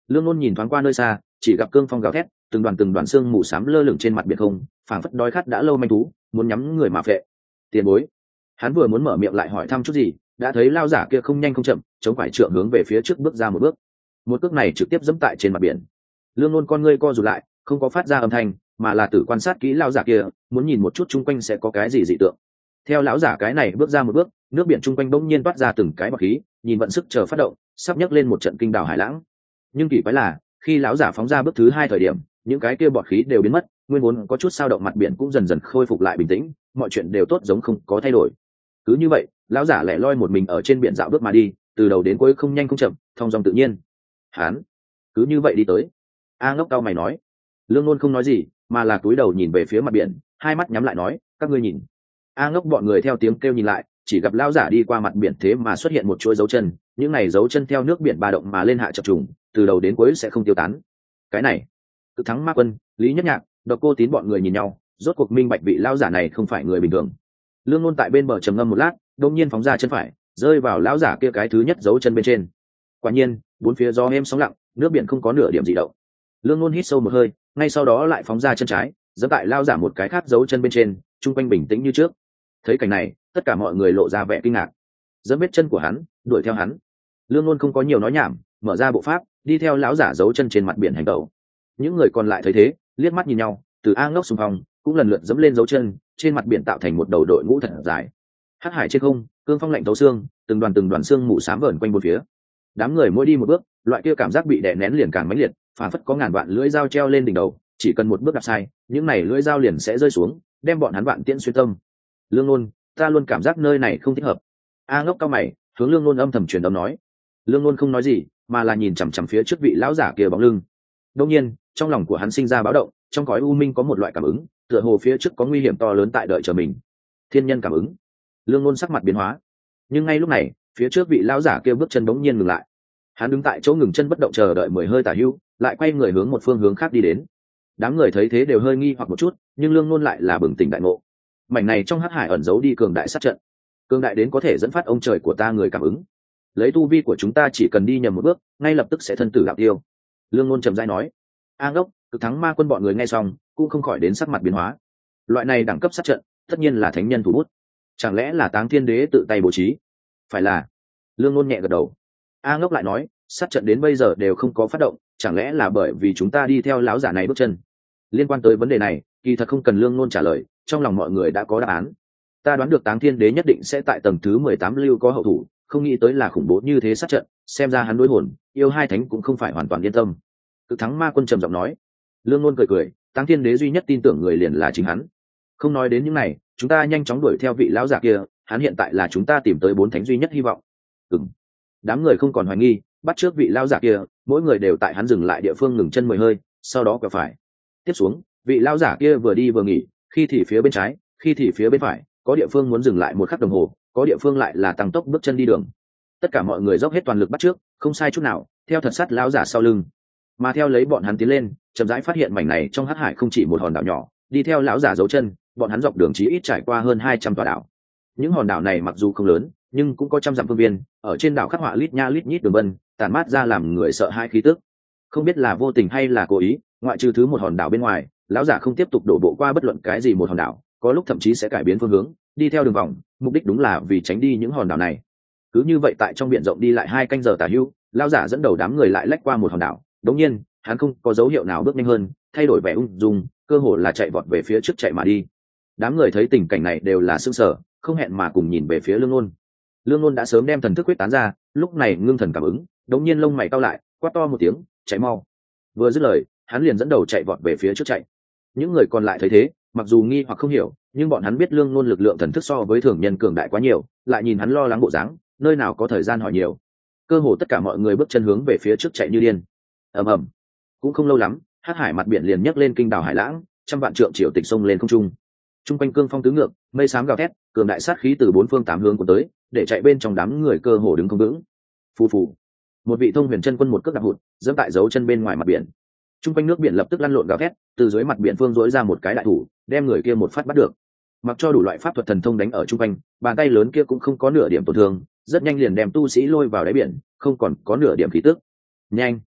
Lương Nôn nhìn thoáng qua nơi xa, chỉ gặp cương phong gào thét, từng đoàn từng đoàn xương mù xám lơ lửng trên mặt biển không, phảng phất đói khát đã lâu manh thú, muốn nhắm người mà phệ. Tiền bối. Hắn vừa muốn mở miệng lại hỏi thăm chút gì, đã thấy lao giả kia không nhanh không chậm, chống phải trượng hướng về phía trước bước ra một bước. Một cước này trực tiếp giẫm tại trên mặt biển. Lương Nôn con ngươi co rụt lại, không có phát ra âm thanh, mà là tự quan sát kỹ lao giả kia, muốn nhìn một chút chung quanh sẽ có cái gì dị tượng. Theo lão giả cái này bước ra một bước, nước biển chung quanh bỗng nhiên toát ra từng cái bọt khí, nhìn vận sức chờ phát động, sắp nhấc lên một trận kinh đảo hải lãng. Nhưng kỳ quái là, khi lão giả phóng ra bước thứ hai thời điểm, những cái kia bọt khí đều biến mất, nguyên vốn có chút sao động mặt biển cũng dần dần khôi phục lại bình tĩnh, mọi chuyện đều tốt giống không có thay đổi. Cứ như vậy, lão giả lẻ loi một mình ở trên biển dạo bước mà đi, từ đầu đến cuối không nhanh không chậm, thong dong tự nhiên. Hán, cứ như vậy đi tới. A Ngốc cao mày nói. Lương Nôn không nói gì, mà là cúi đầu nhìn về phía mặt biển, hai mắt nhắm lại nói, các ngươi nhìn. A Ngốc bọn người theo tiếng kêu nhìn lại, chỉ gặp lão giả đi qua mặt biển thế mà xuất hiện một chuỗi dấu chân, những này dấu chân theo nước biển ba động mà lên hạ chập trùng, từ đầu đến cuối sẽ không tiêu tán. Cái này, Cực Thắng Ma Quân, Lý Nhất Nhạc, Độc Cô Tín bọn người nhìn nhau, rốt cuộc minh bạch vị lão giả này không phải người bình thường. Lương Nôn tại bên bờ trầm ngâm một lát, đột nhiên phóng ra chân phải, rơi vào lão giả kia cái thứ nhất dấu chân bên trên. Quả nhiên, bốn phía gió êm sóng lặng, nước biển không có nửa điểm gì động. Lương Nôn hít sâu một hơi, ngay sau đó lại phóng ra chân trái, giẫm tại lão giả một cái khác dấu chân bên trên, trung quanh bình tĩnh như trước. Thấy cảnh này, tất cả mọi người lộ ra vẻ kinh ngạc. Giẫm vết chân của hắn, đuổi theo hắn. Lương Nôn không có nhiều nói nhảm, mở ra bộ pháp, đi theo lão giả dấu chân trên mặt biển hành động. Những người còn lại thấy thế, liếc mắt nhìn nhau, từ A Ngốc xung phong, cũng lần lượt giẫm lên dấu chân, trên mặt biển tạo thành một đầu đội ngũ thật dài. Hắc hải trên không, cương phong lạnh thấu xương, từng đoàn từng đoàn xương mù xám vờn quanh bốn phía. Đám người mỗi đi một bước, loại kia cảm giác bị đè nén liền càng mãnh liệt, phản phất có ngàn vạn lưỡi dao treo lên đỉnh đầu, chỉ cần một bước đạp sai, những này lưỡi dao liền sẽ rơi xuống, đem bọn hắn vạn tiễn xuyên tâm. Lương Nôn, ta luôn cảm giác nơi này không thích hợp. A Ngốc cao mày, hướng Lương Nôn âm thầm truyền âm nói. Lương Nôn không nói gì, mà là nhìn chằm chằm phía trước vị lão giả kia bóng lưng. Đương nhiên, trong lòng của hắn sinh ra báo động, trong cõi u minh có một loại cảm ứng, tựa hồ phía trước có nguy hiểm to lớn tại đợi chờ mình. Thiên nhân cảm ứng. Lương Nôn sắc mặt biến hóa, nhưng ngay lúc này, phía trước vị lão giả kia bước chân bỗng nhiên ngừng lại. Hắn đứng tại chỗ ngừng chân bất động chờ đợi mười hơi tả hữu, lại quay người hướng một phương hướng khác đi đến. Đám người thấy thế đều hơi nghi hoặc một chút, nhưng Lương Nôn lại là bừng tỉnh đại ngộ. Mảnh này trong hắc hải ẩn giấu đi cường đại sát trận, cường đại đến có thể dẫn phát ông trời của ta người cảm ứng. Lấy tu vi của chúng ta chỉ cần đi nhầm một bước, ngay lập tức sẽ thân tử đạo tiêu. Lương Nôn trầm rãi nói. A Ngốc, Cực Thắng Ma Quân bọn người nghe xong, cũng không khỏi đến sắc mặt biến hóa. Loại này đẳng cấp sát trận, tất nhiên là thánh nhân thủ bút. Chẳng lẽ là Táng Thiên Đế tự tay bố trí? Phải là. Lương Nôn nhẹ gật đầu. A Ngốc lại nói, sát trận đến bây giờ đều không có phát động, chẳng lẽ là bởi vì chúng ta đi theo lão giả này bước chân? Liên quan tới vấn đề này, kỳ thật không cần Lương Nôn trả lời, trong lòng mọi người đã có đáp án. Ta đoán được Táng Thiên Đế nhất định sẽ tại tầng thứ mười tám lưu có hậu thủ, không nghĩ tới là khủng bố như thế sát trận, xem ra hắn đối hồn, yêu hai thánh cũng không phải hoàn toàn yên tâm. Cực Thắng Ma Quân trầm giọng nói. Lương Nôn cười cười, Táng Thiên Đế duy nhất tin tưởng người liền là chính hắn. Không nói đến những này, chúng ta nhanh chóng đuổi theo vị lão giả kia, hắn hiện tại là chúng ta tìm tới bốn thánh duy nhất hy vọng. Ừm. Đám người không còn hoài nghi, bắt trước vị lão giả kia, mỗi người đều tại hắn dừng lại địa phương ngừng chân mười hơi, sau đó quẹo phải. Tiếp xuống, vị lão giả kia vừa đi vừa nghỉ, khi thì phía bên trái, khi thì phía bên phải, có địa phương muốn dừng lại một khắc đồng hồ, có địa phương lại là tăng tốc bước chân đi đường. Tất cả mọi người dốc hết toàn lực bắt trước, không sai chút nào, theo thật sát lão giả sau lưng. Mà theo lấy bọn hắn tiến lên, chậm rãi phát hiện mảnh này trong hắc hải không chỉ một hòn đảo nhỏ, đi theo lão giả dấu chân, bọn hắn dọc đường chí ít trải qua hơn hai trăm tòa đảo. Những hòn đảo này mặc dù không lớn, nhưng cũng có trăm dặm phương viên, ở trên đảo khắc họa lít nha lít nhít đường vân, tàn mát ra làm người sợ hai khí tức. Không biết là vô tình hay là cố ý, ngoại trừ thứ một hòn đảo bên ngoài, lão giả không tiếp tục đổ bộ qua bất luận cái gì một hòn đảo, có lúc thậm chí sẽ cải biến phương hướng, đi theo đường vòng, mục đích đúng là vì tránh đi những hòn đảo này. Cứ như vậy tại trong biển rộng đi lại hai canh giờ tả hữu, lão giả dẫn đầu đám người lại lách qua một hòn đảo. Đống nhiên, hắn không có dấu hiệu nào bước nhanh hơn, thay đổi vẻ ung dung, cơ hồ là chạy vọt về phía trước chạy mà đi. Đám người thấy tình cảnh này đều là sững sờ, không hẹn mà cùng nhìn về phía Lương Nôn. Lương Nôn đã sớm đem thần thức quyết tán ra, lúc này ngưng thần cảm ứng, đống nhiên lông mày cau lại, quát to một tiếng, chạy mau. Vừa dứt lời, hắn liền dẫn đầu chạy vọt về phía trước chạy. Những người còn lại thấy thế, mặc dù nghi hoặc không hiểu, nhưng bọn hắn biết Lương Nôn lực lượng thần thức so với thường nhân cường đại quá nhiều, lại nhìn hắn lo lắng bộ dáng, nơi nào có thời gian hỏi nhiều. Cơ hồ tất cả mọi người bước chân hướng về phía trước chạy như điên. Ầm ầm. Cũng không lâu lắm, hắc hải mặt biển liền nhấc lên kinh đảo hải lãng, trăm vạn trượng triều tịch sông lên không trung. Trung quanh cương phong tứ ngược, mây xám gào thét, cường đại sát khí từ bốn phương tám hướng cuốn tới, để chạy bên trong đám người cơ hồ đứng không vững. Phù phù. Một vị thông huyền chân quân một cước đạp hụt, giẫm tại dấu chân bên ngoài mặt biển. Trung quanh nước biển lập tức lăn lộn gào thét, từ dưới mặt biển phương rỗi ra một cái đại thủ, đem người kia một phát bắt được. Mặc cho đủ loại pháp thuật thần thông đánh ở trung quanh, bàn tay lớn kia cũng không có nửa điểm tổn thương, rất nhanh liền đem tu sĩ lôi vào đáy biển, không còn có nửa điểm khí tức. Nhanh!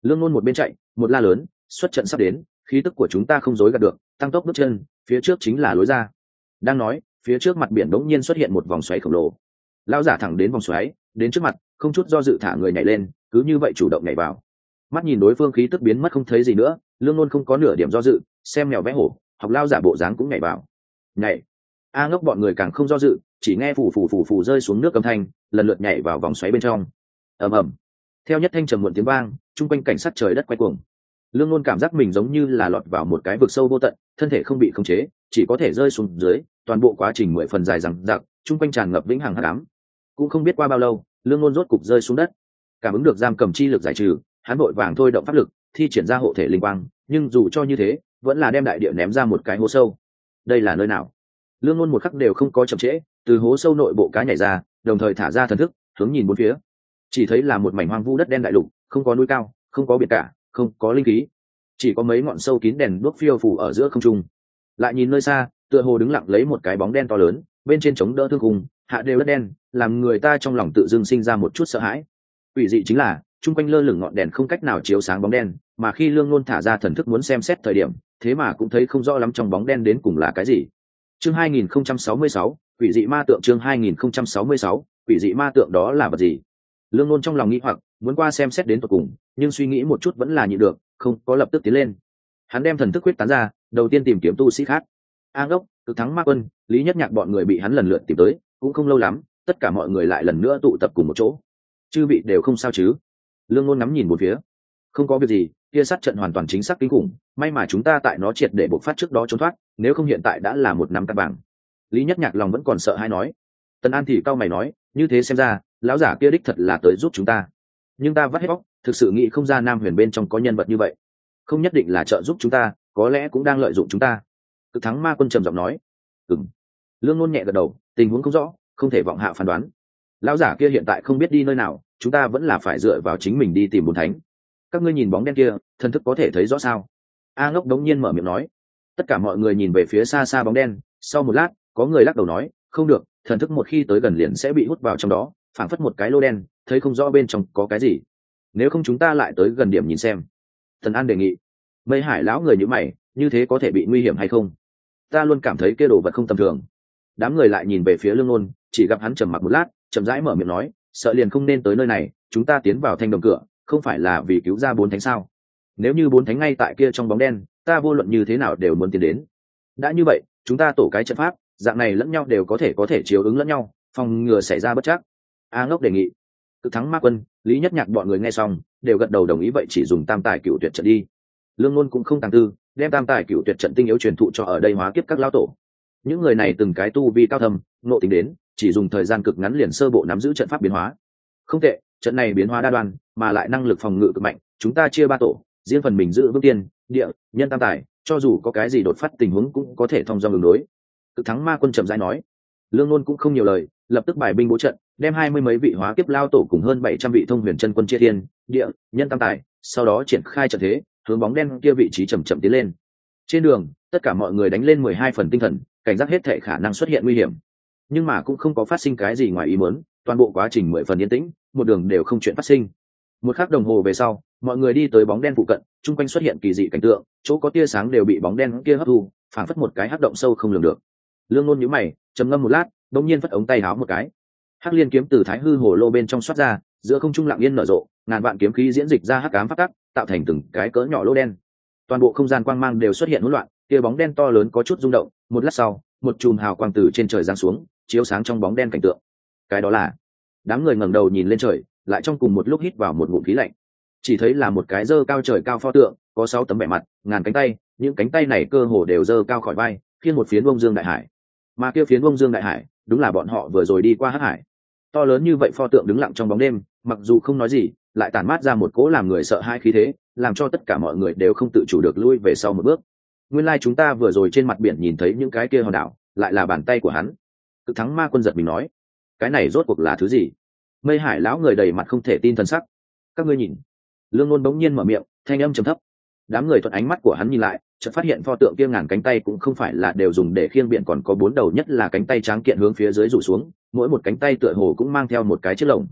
Lương Nôn một bên chạy một la lớn, xuất trận sắp đến, khí tức của chúng ta không dối gạt được, tăng tốc bước chân, phía trước chính là lối ra. Đang nói, phía trước mặt biển đống nhiên xuất hiện một vòng xoáy khổng lồ. Lão giả thẳng đến vòng xoáy, đến trước mặt, không chút do dự thả người nhảy lên, cứ như vậy chủ động nhảy vào. Mắt nhìn đối phương khí tức biến mất không thấy gì nữa, Lương Nôn không có nửa điểm do dự, xem mèo vẽ hổ, học lao giả bộ dáng cũng nhảy vào. Nhảy. A Ngốc bọn người càng không do dự, chỉ nghe phù phù phù phù rơi xuống nước âm thanh, lần lượt nhảy vào vòng xoáy bên trong. Ầm ầm. Theo nhất thanh trầm muộn tiếng vang, trung quanh cảnh sát trời đất quay cuồng. Lương Nôn cảm giác mình giống như là lọt vào một cái vực sâu vô tận, thân thể không bị khống chế, chỉ có thể rơi xuống dưới, toàn bộ quá trình mười phần dài dằng dặc, trung quanh tràn ngập vĩnh hằng hắc ám. Cũng không biết qua bao lâu, Lương Nôn rốt cục rơi xuống đất. Cảm ứng được giam cầm chi lực giải trừ, hắn vội vàng thôi động pháp lực, thi triển ra hộ thể linh quang, nhưng dù cho như thế, vẫn là đem đại địa ném ra một cái hố sâu. Đây là nơi nào? Lương Nôn một khắc đều không có chậm trễ, từ hố sâu nội bộ cá nhảy ra, đồng thời thả ra thần thức, hướng nhìn bốn phía. Chỉ thấy là một mảnh hoang vu đất đen đại lục, không có núi cao, không có biển cả, không có linh khí, chỉ có mấy ngọn sâu kín đèn đuốc phiêu phù ở giữa không trung. Lại nhìn nơi xa, tựa hồ đứng lặng lấy một cái bóng đen to lớn, bên trên chống đỡ thương khung, hạ đều đất đen, làm người ta trong lòng tự dưng sinh ra một chút sợ hãi. Quỷ dị chính là, trung quanh lơ lửng ngọn đèn không cách nào chiếu sáng bóng đen, mà khi Lương Nôn thả ra thần thức muốn xem xét thời điểm, thế mà cũng thấy không rõ lắm trong bóng đen đến cùng là cái gì. Chương hai nghìn không trăm sáu mươi sáu, quỷ dị ma tượng. Chương hai nghìn không trăm sáu mươi sáu, quỷ dị ma tượng đó là vật gì? Lương Nôn trong lòng nghĩ hoặc, muốn qua xem xét đến tận cùng, nhưng suy nghĩ một chút vẫn là nhịn được, không có lập tức tiến lên. Hắn đem thần thức quyết tán ra, đầu tiên tìm kiếm tu sĩ khác. A Ngốc, Cực Thắng Ma Quân, Lý Nhất Nhạc bọn người bị hắn lần lượt tìm tới, cũng không lâu lắm, tất cả mọi người lại lần nữa tụ tập cùng một chỗ. Chư vị đều không sao chứ? Lương Nôn ngắm nhìn một phía, không có việc gì, kia sát trận hoàn toàn chính xác kinh khủng, may mà chúng ta tại nó triệt để bộc phát trước đó trốn thoát, nếu không hiện tại đã là một năm cát bảng. Lý Nhất Nhạc lòng vẫn còn sợ hãi nói. Tần An thì cao mày nói, như thế xem ra, lão giả kia đích thật là tới giúp chúng ta, nhưng ta vắt hết bóc, thực sự nghĩ không ra Nam Huyền bên trong có nhân vật như vậy, không nhất định là trợ giúp chúng ta, có lẽ cũng đang lợi dụng chúng ta. Cực Thắng Ma Quân trầm giọng nói. Ừm. Lương Nôn nhẹ gật đầu, tình huống không rõ, không thể vọng hạ phán đoán. Lão giả kia hiện tại không biết đi nơi nào, chúng ta vẫn là phải dựa vào chính mình đi tìm bốn thánh. Các ngươi nhìn bóng đen kia, thần thức có thể thấy rõ sao? A Ngốc đống nhiên mở miệng nói. Tất cả mọi người nhìn về phía xa xa bóng đen, sau một lát, có người lắc đầu nói, không được, thần thức một khi tới gần liền sẽ bị hút vào trong đó, phảng phất một cái lô đen, thấy không rõ bên trong có cái gì. Nếu không chúng ta lại tới gần điểm nhìn xem. Thần An đề nghị. Mây Hải lão người như mày, như thế có thể bị nguy hiểm hay không? Ta luôn cảm thấy kia đồ vật không tầm thường. Đám người lại nhìn về phía Lương Nôn, chỉ gặp hắn trầm mặc một lát, chậm rãi mở miệng nói, sợ liền không nên tới nơi này, chúng ta tiến vào thanh đồng cửa, không phải là vì cứu ra bốn thánh sao? Nếu như bốn thánh ngay tại kia trong bóng đen, ta vô luận như thế nào đều muốn tiến đến. Đã như vậy, chúng ta tổ cái trận pháp, dạng này lẫn nhau đều có thể có thể chiếu ứng lẫn nhau, phòng ngừa xảy ra bất trắc. A Ngốc đề nghị. Cực Thắng Ma Quân, Lý Nhất Nhạc bọn người nghe xong, đều gật đầu đồng ý vậy chỉ dùng tam tài cựu tuyệt trận đi. Lương Nôn cũng không tàng tư, đem tam tài cựu tuyệt trận tinh yếu truyền thụ cho ở đây hóa kiếp các lão tổ. Những người này từng cái tu vi cao thâm, nộ tính đến, chỉ dùng thời gian cực ngắn liền sơ bộ nắm giữ trận pháp biến hóa. Không tệ, trận này biến hóa đa đoan, mà lại năng lực phòng ngự cực mạnh, chúng ta chia ba tổ, riêng phần mình giữ vững tiên, địa, nhân tam tài, cho dù có cái gì đột phát tình huống cũng có thể thông dong ứng đối. Cực Thắng Ma Quân trầm rãi nói. Lương Nôn cũng không nhiều lời, lập tức bài binh bố trận, đem hai mươi mấy vị hóa kiếp lao tổ cùng hơn bảy trăm vị thông huyền chân quân chia thiên, địa, nhân tam tài, sau đó triển khai trận thế, hướng bóng đen kia vị trí chậm chậm tiến lên. Trên đường, tất cả mọi người đánh lên mười hai phần tinh thần, cảnh giác hết thảy khả năng xuất hiện nguy hiểm. Nhưng mà cũng không có phát sinh cái gì ngoài ý muốn, toàn bộ quá trình mười phần yên tĩnh, một đường đều không chuyện phát sinh. Một khắc đồng hồ về sau, mọi người đi tới bóng đen phụ cận, chung quanh xuất hiện kỳ dị cảnh tượng, chỗ có tia sáng đều bị bóng đen kia hấp thu, phảng phất một cái hắc động sâu không lường được. Lương Nôn nhíu mày, trầm ngâm một lát, đột nhiên phất ống tay áo một cái. Hắc liên kiếm từ Thái Hư Hồ Lô bên trong xuất ra, giữa không trung lặng yên nở rộ, ngàn vạn kiếm khí diễn dịch ra hắc ám pháp tắc, tạo thành từng cái cỡ nhỏ lỗ đen. Toàn bộ không gian quang mang đều xuất hiện hỗn loạn, kia bóng đen to lớn có chút rung động, một lát sau, một chùm hào quang từ trên trời giáng xuống, chiếu sáng trong bóng đen cảnh tượng. Cái đó là? Đám người ngẩng đầu nhìn lên trời, lại trong cùng một lúc hít vào một ngụm khí lạnh. Chỉ thấy là một cái dơ cao trời cao pho tượng, có sáu tấm vẻ mặt, ngàn cánh tay, những cánh tay này cơ hồ đều dơ cao khỏi vai, khiêng một phiến bông dương đại hải. Mà kia phiến bông dương đại hải, đúng là bọn họ vừa rồi đi qua hắc hải. To lớn như vậy pho tượng đứng lặng trong bóng đêm, mặc dù không nói gì, lại tản mát ra một cỗ làm người sợ hãi khí thế, làm cho tất cả mọi người đều không tự chủ được lui về sau một bước. Nguyên lai like chúng ta vừa rồi trên mặt biển nhìn thấy những cái kia hòn đảo, lại là bàn tay của hắn. Cực Thắng Ma Quân giật mình nói, cái này rốt cuộc là thứ gì? Mây Hải lão người đầy mặt không thể tin thần sắc. Các ngươi nhìn. Lương Nôn bỗng nhiên mở miệng, thanh âm trầm thấp. Đám người thuận ánh mắt của hắn nhìn lại, chợt phát hiện pho tượng kia ngàn cánh tay cũng không phải là đều dùng để khiêng biển, còn có bốn đầu, nhất là cánh tay tráng kiện hướng phía dưới rủ xuống, mỗi một cánh tay tựa hồ cũng mang theo một cái chiếc lồng.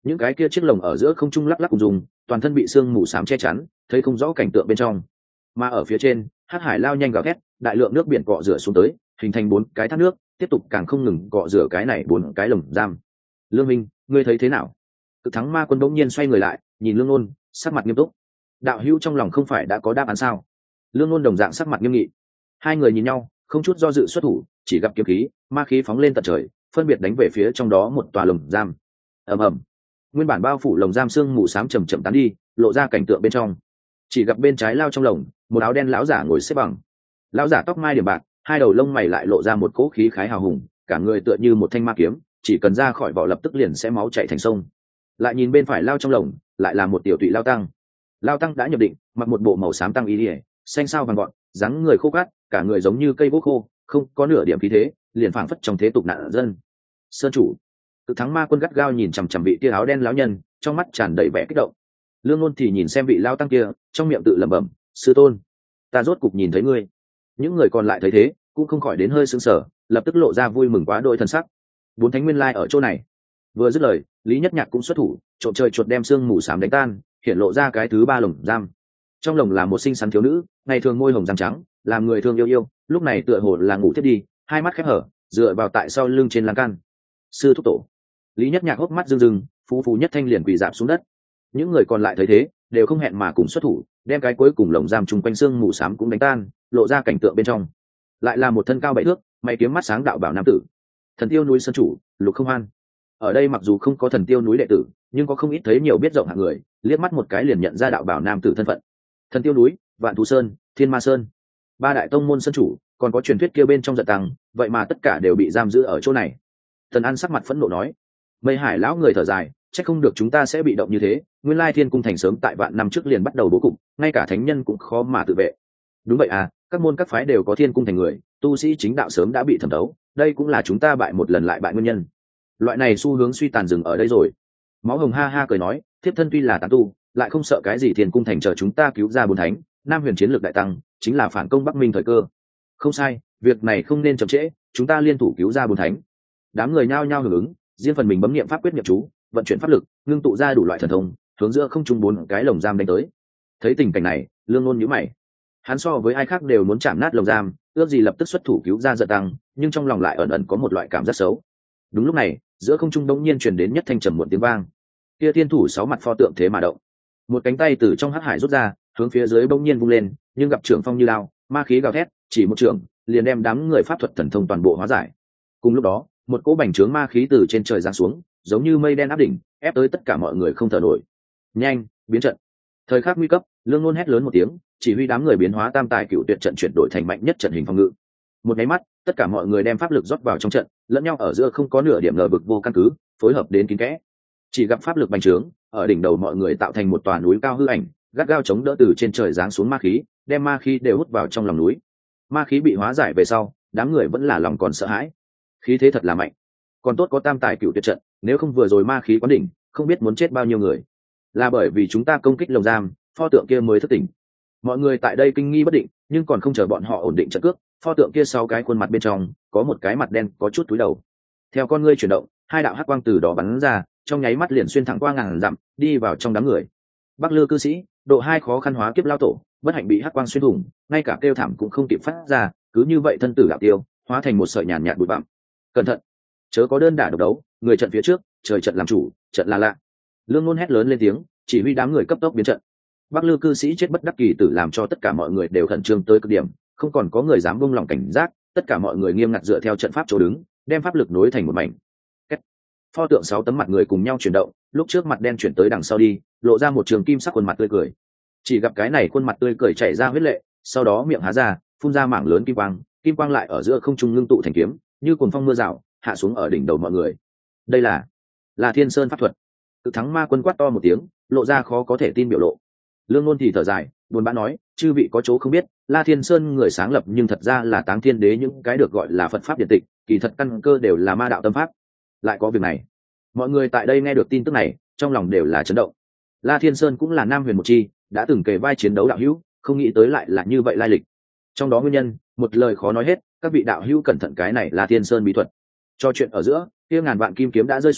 những cái kia chiếc lồng ở giữa không trung lắc lắc cùng dùng, toàn thân bị sương mù xám che chắn, thấy không rõ cảnh tượng bên trong. Mà ở phía trên, hắc hải lao nhanh gào thét, đại lượng nước biển cọ rửa xuống tới, hình thành bốn cái thác nước, tiếp tục càng không ngừng cọ rửa cái này bốn cái lồng giam. Lương Minh, ngươi thấy thế nào? Cực thắng ma quân bỗng nhiên xoay người lại, nhìn Lương Nôn, sắc mặt nghiêm túc. Đạo hữu trong lòng không phải đã có đáp án sao? Lương Nôn đồng dạng sắc mặt nghiêm nghị. Hai người nhìn nhau, không chút do dự xuất thủ, chỉ gặp kiếm khí, ma khí phóng lên tận trời, phân biệt đánh về phía trong đó một tòa lồng giam. Ầm ầm. Nguyên bản bao phủ lồng giam sương mù xám chậm chậm tán đi, lộ ra cảnh tượng bên trong. Chỉ gặp bên trái lao trong lồng, một áo đen lão giả ngồi xếp bằng. Lão giả tóc mai điểm bạc, hai đầu lông mày lại lộ ra một cỗ khí khái hào hùng, cả người tựa như một thanh ma kiếm, chỉ cần ra khỏi vỏ lập tức liền sẽ máu chảy thành sông. Lại nhìn bên phải lao trong lồng, lại là một tiểu tụy lao tăng. Lao tăng đã nhập định, mặc một bộ màu xám tăng y liễu, xanh sao vàng gọn, dáng người khô cát, cả người giống như cây gỗ khô, không có nửa điểm khí thế, liền phảng phất trong thế tục nạn dân. Sơn chủ, Cực thắng ma quân gắt gao nhìn chằm chằm vị kia áo đen lão nhân, trong mắt tràn đầy vẻ kích động. Lương Nôn thì nhìn xem vị lao tăng kia, trong miệng tự lẩm bẩm, sư tôn, ta rốt cục nhìn thấy ngươi. Những người còn lại thấy thế, cũng không khỏi đến hơi sững sờ, lập tức lộ ra vui mừng quá đỗi thần sắc. Bốn thánh nguyên lai ở chỗ này. Vừa dứt lời, Lý Nhất Nhạc cũng xuất thủ, trộm trời chuột đem xương mù xám đánh tan, hiện lộ ra cái thứ ba lồng giam. Trong lồng là một xinh xắn thiếu nữ, ngày thường môi hồng răng trắng, làm người thương yêu yêu, lúc này tựa hồ là ngủ thiết đi, hai mắt khép hở, dựa vào tại sau lưng trên lan can. Sư thúc tổ. Lý Nhất Nhạc hốc mắt rưng rưng, phú phú nhất thanh liền quỳ rạp xuống đất. Những người còn lại thấy thế, đều không hẹn mà cùng xuất thủ, đem cái cuối cùng lồng giam chung quanh xương mù xám cũng đánh tan, lộ ra cảnh tượng bên trong. Lại là một thân cao bảy thước, mày kiếm mắt sáng đạo bảo nam tử. Thần Tiêu núi sơn chủ, Lục Không Hoan. Ở đây mặc dù không có Thần Tiêu núi đệ tử, nhưng có không ít thấy nhiều biết rộng hạng người, liếc mắt một cái liền nhận ra đạo bảo nam tử thân phận. Thần Tiêu núi, Vạn Thú sơn, Thiên Ma sơn, ba đại tông môn sơn chủ, còn có truyền thuyết kia bên trong giận tăng, vậy mà tất cả đều bị giam giữ ở chỗ này. Thần An sắc mặt phẫn nộ nói. Mây Hải lão người thở dài, chắc không được chúng ta sẽ bị động như thế, nguyên lai Thiên cung thành sớm tại vạn năm trước liền bắt đầu bố cục, ngay cả thánh nhân cũng khó mà tự vệ. Đúng vậy à, các môn các phái đều có Thiên cung thành người, tu sĩ chính đạo sớm đã bị thẩm thấu, đây cũng là chúng ta bại một lần lại bại nguyên nhân. Loại này xu hướng suy tàn dừng ở đây rồi. Máu Hồng ha ha cười nói, thiếp thân tuy là tán tu, lại không sợ cái gì Thiên cung thành chờ chúng ta cứu ra bốn thánh, Nam Huyền chiến lược đại tăng, chính là phản công Bắc Minh thời cơ. Không sai, việc này không nên chậm trễ, chúng ta liên thủ cứu ra bốn thánh. Đám người nhao nhao hưởng ứng, riêng phần mình bấm niệm pháp quyết niệm chú, vận chuyển pháp lực, ngưng tụ ra đủ loại thần thông, hướng giữa không trung bốn cái lồng giam đánh tới. Thấy tình cảnh này, Lương Nôn nhíu mày. Hắn so với ai khác đều muốn chạm nát lồng giam, ước gì lập tức xuất thủ cứu ra giận tăng, nhưng trong lòng lại ẩn ẩn có một loại cảm giác xấu. Đúng lúc này, giữa không trung đống nhiên truyền đến nhất thanh trầm muộn tiếng vang. Kia thiên thủ sáu mặt pho tượng thế mà động. Một cánh tay từ trong hắc hải rút ra, hướng phía dưới bỗng nhiên vung lên, nhưng gặp trưởng phong như lao, ma khí gào thét, chỉ một trưởng, liền đem đám người pháp thuật thần thông toàn bộ hóa giải. Cùng lúc đó, một cỗ bành trướng ma khí từ trên trời giáng xuống, giống như mây đen áp đỉnh, ép tới tất cả mọi người không thở nổi. Nhanh, biến trận. Thời khắc nguy cấp, Lương Nôn hét lớn một tiếng, chỉ huy đám người biến hóa tam tài cựu tuyệt trận chuyển đổi thành mạnh nhất trận hình phòng ngự. Một cái mắt, tất cả mọi người đem pháp lực rót vào trong trận, lẫn nhau ở giữa không có nửa điểm ngờ vực vô căn cứ, phối hợp đến kín kẽ. Chỉ gặp pháp lực bành trướng, ở đỉnh đầu mọi người tạo thành một tòa núi cao hư ảnh, gắt gao chống đỡ từ trên trời giáng xuống ma khí, đem ma khí đều hút vào trong lòng núi. Ma khí bị hóa giải về sau, đám người vẫn là lòng còn sợ hãi. Khí thế thật là mạnh, còn tốt có tam tài cựu tuyệt trận, nếu không vừa rồi ma khí quán đỉnh, không biết muốn chết bao nhiêu người. Là bởi vì chúng ta công kích lồng giam, pho tượng kia mới thất tỉnh. Mọi người tại đây kinh nghi bất định, nhưng còn không chờ bọn họ ổn định trận cước, pho tượng kia sau cái khuôn mặt bên trong có một cái mặt đen có chút túi đầu. Theo con ngươi chuyển động, hai đạo hắc quang từ đó bắn ra, trong nháy mắt liền xuyên thẳng qua ngàn dặm, đi vào trong đám người. Bắc Lư cư sĩ, độ hai khó khăn hóa kiếp lao tổ, bất hạnh bị hắc quang xuyên thủng, ngay cả kêu thảm cũng không kịp phát ra, cứ như vậy thân tử đạo tiêu, hóa thành một sợi nhàn nhạt bụi bặm. Cẩn thận, chớ có đơn đả độc đấu, người trận phía trước, trời trận làm chủ, trận là lạ. Lương Nôn hét lớn lên tiếng, chỉ huy đám người cấp tốc biến trận. Bắc Lư cư sĩ chết bất đắc kỳ tử làm cho tất cả mọi người đều khẩn trương tới cực điểm, không còn có người dám buông lòng cảnh giác, tất cả mọi người nghiêm ngặt dựa theo trận pháp chỗ đứng, đem pháp lực nối thành một mảnh. Kết. Pho tượng sáu tấm mặt người cùng nhau chuyển động, lúc trước mặt đen chuyển tới đằng sau đi, lộ ra một trường kim sắc khuôn mặt tươi cười. Chỉ gặp cái này khuôn mặt tươi cười chảy ra huyết lệ, sau đó miệng há ra, phun ra mảng lớn kim quang, kim quang lại ở giữa không trung ngưng tụ thành kiếm, như cuồng phong mưa rào, hạ xuống ở đỉnh đầu mọi người. Đây là là Thiên Sơn pháp thuật. Tự thắng ma quân quát to một tiếng, lộ ra khó có thể tin biểu lộ. Lương Nôn thì thở dài, buồn bã nói, chư vị có chỗ không biết, La Thiên Sơn người sáng lập nhưng thật ra là Táng Thiên Đế, những cái được gọi là Phật pháp điển tịch, kỳ thật căn cơ đều là ma đạo tâm pháp. Lại có việc này. Mọi người tại đây nghe được tin tức này, trong lòng đều là chấn động. La Thiên Sơn cũng là Nam Huyền một chi, đã từng kề vai chiến đấu đạo hữu, không nghĩ tới lại là như vậy lai lịch. Trong đó nguyên nhân, một lời khó nói hết, các vị đạo hữu cẩn thận cái này là Thiên Sơn bí thuật. Cho chuyện ở giữa, kia ngàn vạn kim kiếm đã rơi xuống,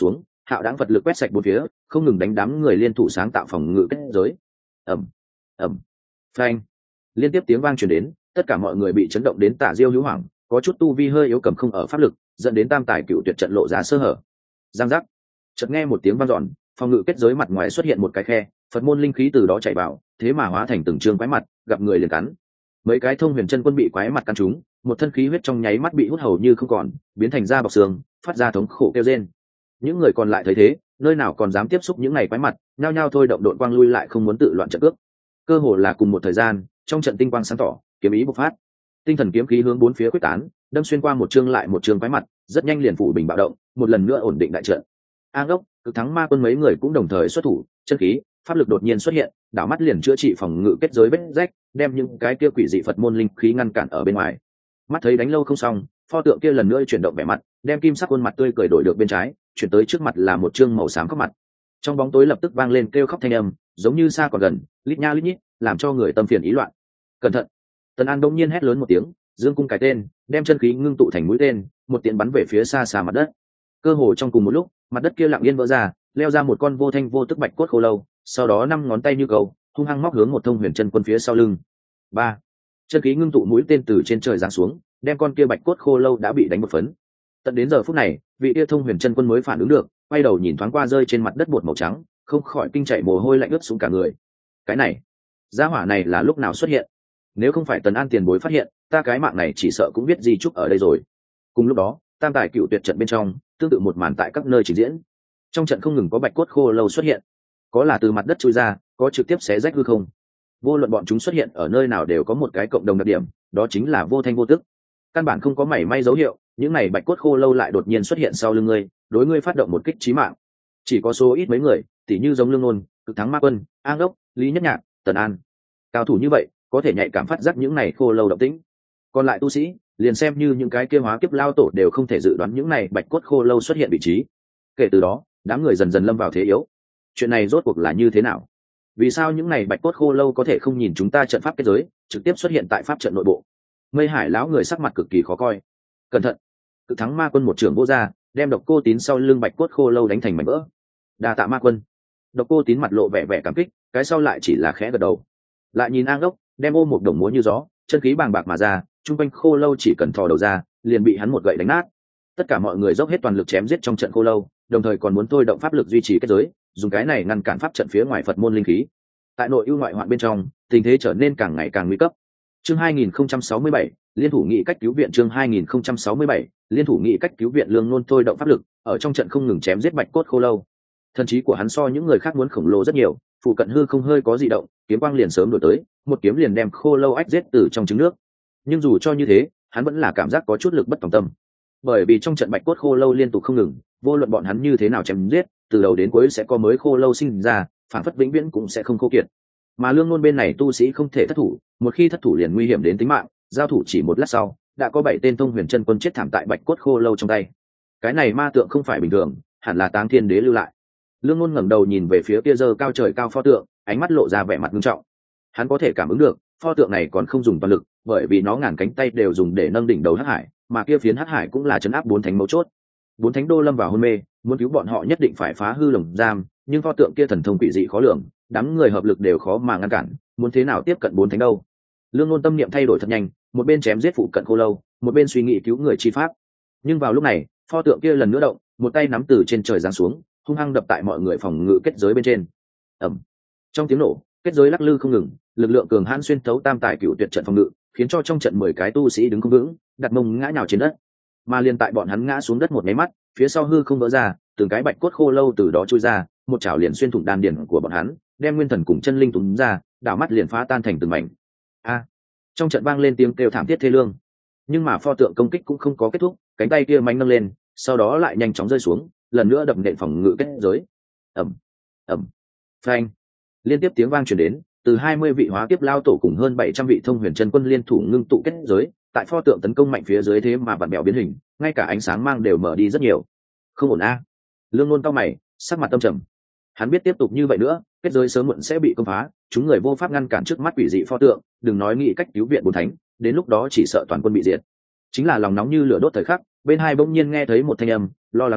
hạo đáng vật lực quét sạch bốn phía, không ngừng đánh đám người liên thủ sáng tạo phòng ngự kết giới. ầm ầm phanh, liên tiếp tiếng vang truyền đến, tất cả mọi người bị chấn động đến tả diêu hữu hoảng, có chút tu vi hơi yếu cầm không ở pháp lực, dẫn đến tam tài cựu tuyệt trận lộ ra sơ hở. Giang giác, chợt nghe một tiếng vang dọn, phòng ngự kết giới mặt ngoài xuất hiện một cái khe, Phật môn linh khí từ đó chảy vào, thế mà hóa thành từng trường quái mặt, gặp người liền cắn. Mấy cái thông huyền chân quân bị quái mặt cắn trúng, một thân khí huyết trong nháy mắt bị hút hầu như không còn, biến thành da bọc xương, phát ra thống khổ kêu rên. Những người còn lại thấy thế, nơi nào còn dám tiếp xúc những này quái mặt, nhao nhao thôi động đội quang lui lại, không muốn tự loạn trận cước. Cơ hồ là cùng một thời gian, trong trận tinh quang sáng tỏ, kiếm ý bộc phát, tinh thần kiếm khí hướng bốn phía quyết tán, đâm xuyên qua một chương lại một chương quái mặt, rất nhanh liền phủ bình bạo động, một lần nữa ổn định đại trận. A Ngốc, Cực Thắng Ma Quân mấy người cũng đồng thời xuất thủ, chân khí, pháp lực đột nhiên xuất hiện, đảo mắt liền chữa trị phòng ngự kết giới vết rách, đem những cái kia quỷ dị Phật môn linh khí ngăn cản ở bên ngoài. Mắt thấy đánh lâu không xong, pho tượng kia lần nữa chuyển động vẻ mặt, đem kim sắc khuôn mặt tươi cười đổi được bên trái, chuyển tới trước mặt là một trương màu xám khóc mặt. Trong bóng tối lập tức vang lên kêu khóc thanh âm, giống như xa còn gần, lít nha lít nhít, làm cho người tâm phiền ý loạn. Cẩn thận! Tần An đông nhiên hét lớn một tiếng, dương cung cái tên, đem chân khí ngưng tụ thành mũi tên, một tiễn bắn về phía xa xa mặt đất. Cơ hồ trong cùng một lúc, mặt đất kia lặng yên vỡ ra, leo ra một con vô thanh vô tức bạch cốt khô lâu, sau đó năm ngón tay như cầu, hung hăng móc hướng một thông huyền chân quân phía sau lưng. Ba, chân khí ngưng tụ mũi tên từ trên trời giáng xuống, đem con kia bạch cốt khô lâu đã bị đánh một phấn. Tận đến giờ phút này, vị kia thông huyền chân quân mới phản ứng được, quay đầu nhìn thoáng qua rơi trên mặt đất bột màu trắng, không khỏi kinh chạy mồ hôi lạnh ướt xuống cả người. Cái này, gia hỏa này là lúc nào xuất hiện? Nếu không phải Tần An tiền bối phát hiện, ta cái mạng này chỉ sợ cũng biết gì chúc ở đây rồi. Cùng lúc đó, tam tài cựu tuyệt trận bên trong, tương tự một màn tại các nơi trình diễn. Trong trận không ngừng có bạch cốt khô lâu xuất hiện, có là từ mặt đất chui ra, có trực tiếp xé rách hư không. Vô luận bọn chúng xuất hiện ở nơi nào đều có một cái cộng đồng đặc điểm, đó chính là vô thanh vô tức. Căn bản không có mảy may dấu hiệu, những này bạch cốt khô lâu lại đột nhiên xuất hiện sau lưng ngươi, đối ngươi phát động một kích chí mạng. Chỉ có số ít mấy người, tỉ như giống Lương Nôn, Cực Thắng Ma Quân, A Ngốc, Lý Nhất Nhạc, Tần An, cao thủ như vậy, có thể nhạy cảm phát giác những này khô lâu động tĩnh. Còn lại tu sĩ, liền xem như những cái kia hóa kiếp lao tổ đều không thể dự đoán những này bạch cốt khô lâu xuất hiện vị trí. Kể từ đó, đám người dần dần lâm vào thế yếu. Chuyện này rốt cuộc là như thế nào? Vì sao những này bạch cốt khô lâu có thể không nhìn chúng ta trận pháp kết giới, trực tiếp xuất hiện tại pháp trận nội bộ? Mây Hải lão người sắc mặt cực kỳ khó coi. Cẩn thận! Cực Thắng Ma Quân một trưởng vô ra, đem Độc Cô Tín sau lưng bạch cốt khô lâu đánh thành mảnh vỡ. Đa tạ Ma Quân. Độc Cô Tín mặt lộ vẻ vẻ cảm kích, cái sau lại chỉ là khẽ gật đầu. Lại nhìn A Ngốc, đem ôm một đồng múa như gió, chân khí bàng bạc mà ra, trung quanh khô lâu chỉ cần thò đầu ra, liền bị hắn một gậy đánh nát. Tất cả mọi người dốc hết toàn lực chém giết trong trận khô lâu, đồng thời còn muốn thôi động pháp lực duy trì kết giới, dùng cái này ngăn cản pháp trận phía ngoài Phật môn linh khí. Tại nội ưu ngoại hoạn bên trong, tình thế trở nên càng ngày càng nguy cấp. Chương hai nghìn không trăm sáu mươi bảy, liên thủ nghị cách cứu viện. Chương hai nghìn không trăm sáu mươi bảy, liên thủ nghị cách cứu viện. Lương Nôn thôi động pháp lực, ở trong trận không ngừng chém giết bạch cốt khô lâu. Thần trí của hắn so những người khác muốn khổng lồ rất nhiều, phụ cận hư không hơi có dị động, kiếm quang liền sớm đuổi tới, một kiếm liền đem khô lâu ách giết từ trong trứng nước. Nhưng dù cho như thế, hắn vẫn là cảm giác có chút lực bất tòng tâm, bởi vì trong trận bạch cốt khô lâu liên tục không ngừng, vô luận bọn hắn như thế nào chém giết, từ đầu đến cuối sẽ có mới khô lâu sinh ra, phản phất vĩnh viễn cũng sẽ không khô kiệt. Mà Lương Nôn bên này tu sĩ không thể thất thủ, một khi thất thủ liền nguy hiểm đến tính mạng, giao thủ chỉ một lát sau, đã có bảy tên thông huyền chân quân chết thảm tại bạch cốt khô lâu trong tay. Cái này ma tượng không phải bình thường, hẳn là Táng Thiên Đế lưu lại. Lương Nôn ngẩng đầu nhìn về phía kia giơ cao trời cao pho tượng, ánh mắt lộ ra vẻ mặt nghiêm trọng. Hắn có thể cảm ứng được, pho tượng này còn không dùng toàn lực, bởi vì nó ngàn cánh tay đều dùng để nâng đỉnh đầu hắc hải, mà kia phiến hắc hải cũng là trấn áp bốn thánh mấu chốt. Bốn thánh đô lâm vào hôn mê, muốn cứu bọn họ nhất định phải phá hư lồng giam, nhưng pho tượng kia thần thông quỷ dị khó lường, đám người hợp lực đều khó mà ngăn cản, muốn thế nào tiếp cận bốn thánh đâu? Lương Nôn tâm niệm thay đổi thật nhanh, một bên chém giết phụ cận khô lâu, một bên suy nghĩ cứu người chi pháp. Nhưng vào lúc này, pho tượng kia lần nữa động, một tay nắm từ trên trời giáng xuống, hung hăng đập tại mọi người phòng ngự kết giới bên trên. Ầm! Trong tiếng nổ, kết giới lắc lư không ngừng, lực lượng cường hãn xuyên thấu tam tài cựu tuyệt trận phòng ngự, khiến cho trong trận mười cái tu sĩ đứng không vững, đặt mông ngã nhào trên đất. Mà liền tại bọn hắn ngã xuống đất một máy mắt, phía sau hư không vỡ ra, từng cái bạch cốt khô lâu từ đó chui ra, một chảo liền xuyên thủng đan điền của bọn hắn, đem nguyên thần cùng chân linh túm ra, đảo mắt liền phá tan thành từng mảnh. A! Trong trận vang lên tiếng kêu thảm thiết thê lương. Nhưng mà pho tượng công kích cũng không có kết thúc, cánh tay kia mạnh nâng lên, sau đó lại nhanh chóng rơi xuống, lần nữa đập nện phòng ngự kết giới. Ầm! Ầm! Phanh! Liên tiếp tiếng vang truyền đến, từ hai mươi vị hóa kiếp lao tổ cùng hơn bảy trăm vị thông huyền chân quân liên thủ ngưng tụ kết giới, tại pho tượng tấn công mạnh phía dưới thế mà vặn bèo biến hình, ngay cả ánh sáng mang đều mở đi rất nhiều. Không ổn a. Lương Nôn cao mày, sắc mặt tâm trầm. Hắn biết tiếp tục như vậy nữa, kết giới sớm muộn sẽ bị công phá, chúng người vô pháp ngăn cản trước mắt quỷ dị pho tượng, đừng nói nghĩ cách cứu viện bốn thánh, đến lúc đó chỉ sợ toàn quân bị diệt. Chính là lòng nóng như lửa đốt thời khắc, bên hai bỗng nhiên nghe thấy một thanh âm, lo lắng nói,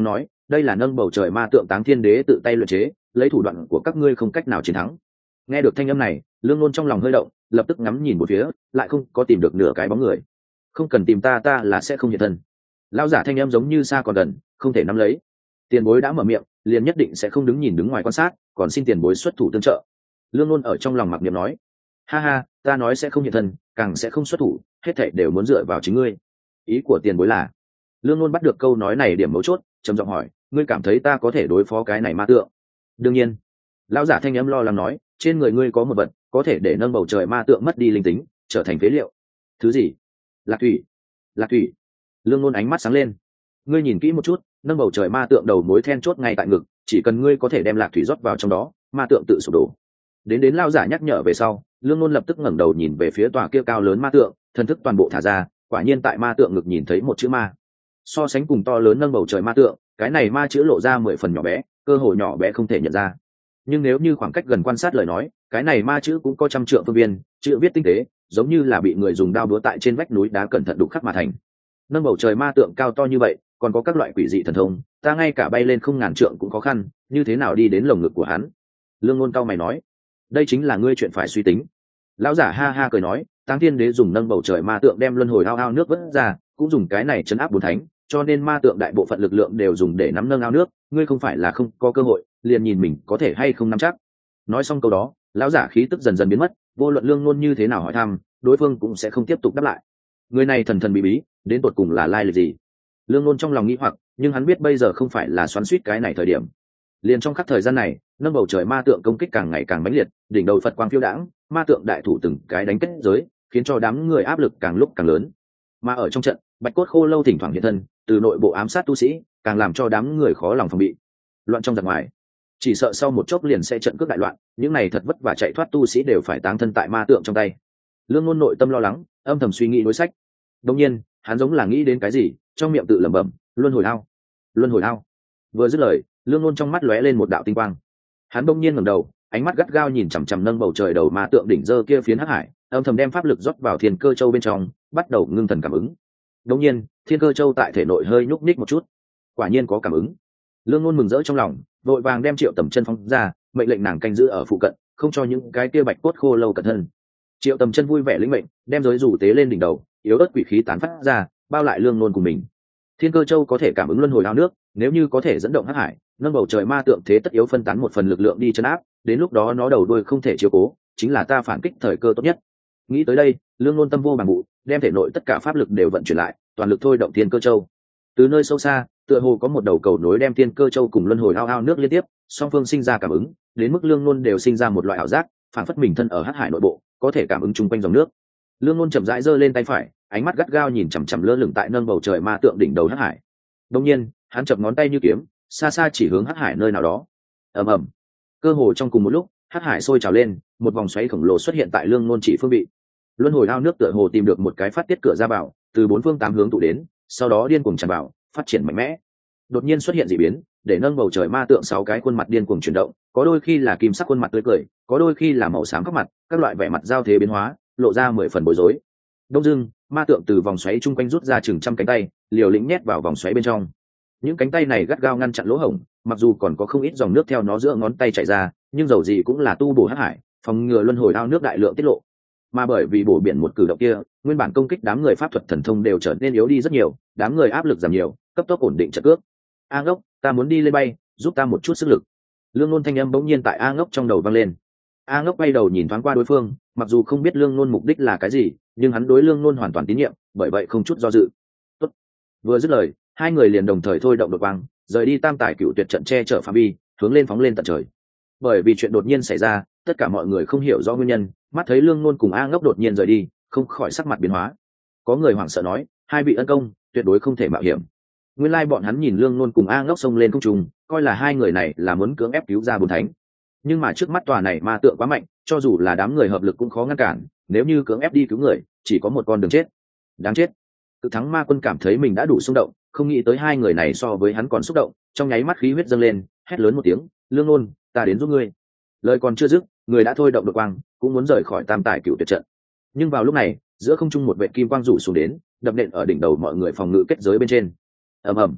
đây là nâng bầu trời ma tượng Táng Thiên Đế tự tay luyện chế, lấy thủ đoạn của các ngươi không cách nào chiến thắng. Nghe được thanh âm này, Lương Nôn trong lòng hơi động, lập tức ngắm nhìn một phía, lại không có tìm được nửa cái bóng người. Không cần tìm ta, ta là sẽ không hiện thân. Lão giả thanh âm giống như xa còn gần, không thể nắm lấy. Tiền bối đã mở miệng, liền nhất định sẽ không đứng nhìn đứng ngoài quan sát, còn xin tiền bối xuất thủ tương trợ. Lương Nôn ở trong lòng mặc niệm nói, ha ha, ta nói sẽ không hiện thân, càng sẽ không xuất thủ, hết thảy đều muốn dựa vào chính ngươi. Ý của tiền bối là? Lương Nôn bắt được câu nói này điểm mấu chốt, trầm giọng hỏi, ngươi cảm thấy ta có thể đối phó cái này ma tượng? Đương nhiên. Lão giả thanh âm lo lắng nói, trên người ngươi có một vật có thể để nâng bầu trời ma tượng mất đi linh tính, trở thành phế liệu. Thứ gì? Lạc thủy. Lạc thủy. Lương Nôn ánh mắt sáng lên. Ngươi nhìn kỹ một chút, nâng bầu trời ma tượng đầu mối then chốt ngay tại ngực, chỉ cần ngươi có thể đem lạc thủy rót vào trong đó, ma tượng tự sụp đổ. Đến đến lão giả nhắc nhở về sau, Lương Nôn lập tức ngẩng đầu nhìn về phía tòa kia cao lớn ma tượng, thần thức toàn bộ thả ra, quả nhiên tại ma tượng ngực nhìn thấy một chữ ma. So sánh cùng to lớn nâng bầu trời ma tượng, cái này ma chữ lộ ra mười phần nhỏ bé, cơ hội nhỏ bé không thể nhận ra. Nhưng nếu như khoảng cách gần quan sát lời nói, cái này ma chữ cũng có trăm trượng phương viên, chữ viết tinh tế, giống như là bị người dùng đao búa tại trên vách núi đá cẩn thận đục khắc mà thành. Nâng bầu trời ma tượng cao to như vậy, còn có các loại quỷ dị thần thông, ta ngay cả bay lên không ngàn trượng cũng khó khăn, như thế nào đi đến lồng ngực của hắn? Lương Ngôn cao mày nói, đây chính là ngươi chuyện phải suy tính. Lão giả ha ha cười nói, Táng Thiên Đế dùng nâng bầu trời ma tượng đem luân hồi ao ao nước vớt ra, cũng dùng cái này chấn áp bốn thánh, cho nên ma tượng đại bộ phận lực lượng đều dùng để nắm nâng ao nước, ngươi không phải là không có cơ hội, liền nhìn mình có thể hay không nắm chắc. Nói xong câu đó, lão giả khí tức dần dần biến mất, vô luận Lương Ngôn như thế nào hỏi thăm, đối phương cũng sẽ không tiếp tục đáp lại. Người này thần thần bí bí, đến tột cùng là lai lịch gì? Lương Ngôn trong lòng nghĩ hoặc, nhưng hắn biết bây giờ không phải là xoắn xuýt cái này thời điểm. Liền trong khắc thời gian này, nâng bầu trời ma tượng công kích càng ngày càng mãnh liệt, đỉnh đầu Phật quang phiêu đãng, ma tượng đại thủ từng cái đánh kết giới, khiến cho đám người áp lực càng lúc càng lớn. Mà ở trong trận, Bạch Cốt Khô Lâu thỉnh thoảng hiện thân, từ nội bộ ám sát tu sĩ, càng làm cho đám người khó lòng phòng bị. Loạn trong giặc ngoài, chỉ sợ sau một chốc liền sẽ trận cướp đại loạn, những này thật vất vả chạy thoát tu sĩ đều phải táng thân tại ma tượng trong tay. Lương Ngôn nội tâm lo lắng, âm thầm suy nghĩ đối sách. Đột nhiên, hắn giống là nghĩ đến cái gì, trong miệng tự lẩm bẩm, luân hồi ao, luân hồi ao. Vừa dứt lời, Lương Ngôn trong mắt lóe lên một đạo tinh quang. Hắn bỗng nhiên ngẩng đầu, ánh mắt gắt gao nhìn chằm chằm nâng bầu trời đầu ma tượng đỉnh dơ kia phiến hắc hải, âm thầm đem pháp lực rót vào Thiên Cơ Châu bên trong, bắt đầu ngưng thần cảm ứng. Đột nhiên, Thiên Cơ Châu tại thể nội hơi nhúc nhích một chút, quả nhiên có cảm ứng. Lương Ngôn mừng rỡ trong lòng, vội vàng đem Triệu Tầm Chân phóng ra, mệnh lệnh nàng canh giữ ở phụ cận, không cho những cái kia Bạch Cốt Khô Lâu cẩn thân. Triệu Tầm Chân vui vẻ lĩnh mệnh, đem giới rủ tế lên đỉnh đầu, yếu ớt quỷ khí tán phát ra, bao lại Lương Ngôn cùng mình. Thiên Cơ Châu có thể cảm ứng luân hồi ao nước, nếu như có thể dẫn động hắc hải, nâng bầu trời ma tượng thế tất yếu phân tán một phần lực lượng đi chấn áp, đến lúc đó nó đầu đuôi không thể chiếu cố, chính là ta phản kích thời cơ tốt nhất. Nghĩ tới đây, Lương Ngôn tâm vô bằng vụ, đem thể nội tất cả pháp lực đều vận chuyển lại, toàn lực thôi động Thiên Cơ Châu. Từ nơi sâu xa, tựa hồ có một đầu cầu nối đem Thiên Cơ Châu cùng luân hồi ao ao nước liên tiếp, song phương sinh ra cảm ứng, đến mức Lương Ngôn đều sinh ra một loại ảo giác, phản phất mình thân ở hắc hải nội bộ, có thể cảm ứng chung quanh dòng nước. Lương Ngôn chậm rãi giơ lên tay phải, ánh mắt gắt gao nhìn chằm chằm lơ lửng tại nâng bầu trời ma tượng đỉnh đầu hắc hải. Đột nhiên, hắn chập ngón tay như kiếm, xa xa chỉ hướng hắc hải nơi nào đó. Ầm ầm. Cơ hồ trong cùng một lúc, hắc hải sôi trào lên, một vòng xoáy khổng lồ xuất hiện tại Lương Ngôn chỉ phương vị. Luân hồi ao nước tựa hồ tìm được một cái phát tiết cửa ra vào, từ bốn phương tám hướng tụ đến, sau đó điên cuồng tràn vào, phát triển mạnh mẽ. Đột nhiên xuất hiện dị biến, để nâng bầu trời ma tượng sáu cái khuôn mặt điên cuồng chuyển động, có đôi khi là kim sắc khuôn mặt tươi cười, có đôi khi là màu xám khắp mặt, các loại vẻ mặt giao thế biến hóa, lộ ra mười phần bối rối. Đông dưng, ma tượng từ vòng xoáy chung quanh rút ra chừng trăm cánh tay, liều lĩnh nhét vào vòng xoáy bên trong. Những cánh tay này gắt gao ngăn chặn lỗ hổng, mặc dù còn có không ít dòng nước theo nó giữa ngón tay chảy ra, nhưng dầu gì cũng là tu bổ hắc hải, phòng ngừa luân hồi ao nước đại lượng tiết lộ. Mà bởi vì bổ biển một cử động kia, nguyên bản công kích đám người pháp thuật thần thông đều trở nên yếu đi rất nhiều, đám người áp lực giảm nhiều, cấp tốc ổn định trận cước. A Ngốc, ta muốn đi lên bay, giúp ta một chút sức lực. Lương Ngôn thanh âm bỗng nhiên tại A Ngốc trong đầu vang lên. A Ngốc bay đầu nhìn thoáng qua đối phương, mặc dù không biết Lương Ngôn mục đích là cái gì, nhưng hắn đối Lương Ngôn hoàn toàn tín nhiệm, bởi vậy không chút do dự. Tốt. Vừa dứt lời, hai người liền đồng thời thôi động đột quang, rời đi tam tài cựu tuyệt trận che chở phạm vi, hướng lên phóng lên tận trời. Bởi vì chuyện đột nhiên xảy ra, tất cả mọi người không hiểu rõ nguyên nhân, mắt thấy Lương Ngôn cùng A Ngốc đột nhiên rời đi, không khỏi sắc mặt biến hóa. Có người hoảng sợ nói, hai vị ân công, tuyệt đối không thể mạo hiểm. Nguyên lai bọn hắn nhìn Lương Ngôn cùng A Ngốc xông lên không trung, coi là hai người này là muốn cưỡng ép cứu ra bốn thánh. Nhưng mà trước mắt tòa này ma tượng quá mạnh, cho dù là đám người hợp lực cũng khó ngăn cản, nếu như cưỡng ép đi cứu người, chỉ có một con đường chết. Đáng chết. Cực Thắng Ma Quân cảm thấy mình đã đủ xung động, không nghĩ tới hai người này so với hắn còn xúc động, trong nháy mắt khí huyết dâng lên, hét lớn một tiếng, Lương Ngôn, ta đến giúp ngươi. Lời còn chưa dứt, người đã thôi động đột quang, cũng muốn rời khỏi tam tài cựu tuyệt trận. Nhưng vào lúc này, giữa không trung một vệt kim quang rủ xuống đến, đập nện ở đỉnh đầu mọi người phòng ngự kết giới bên trên. Ầm ầm.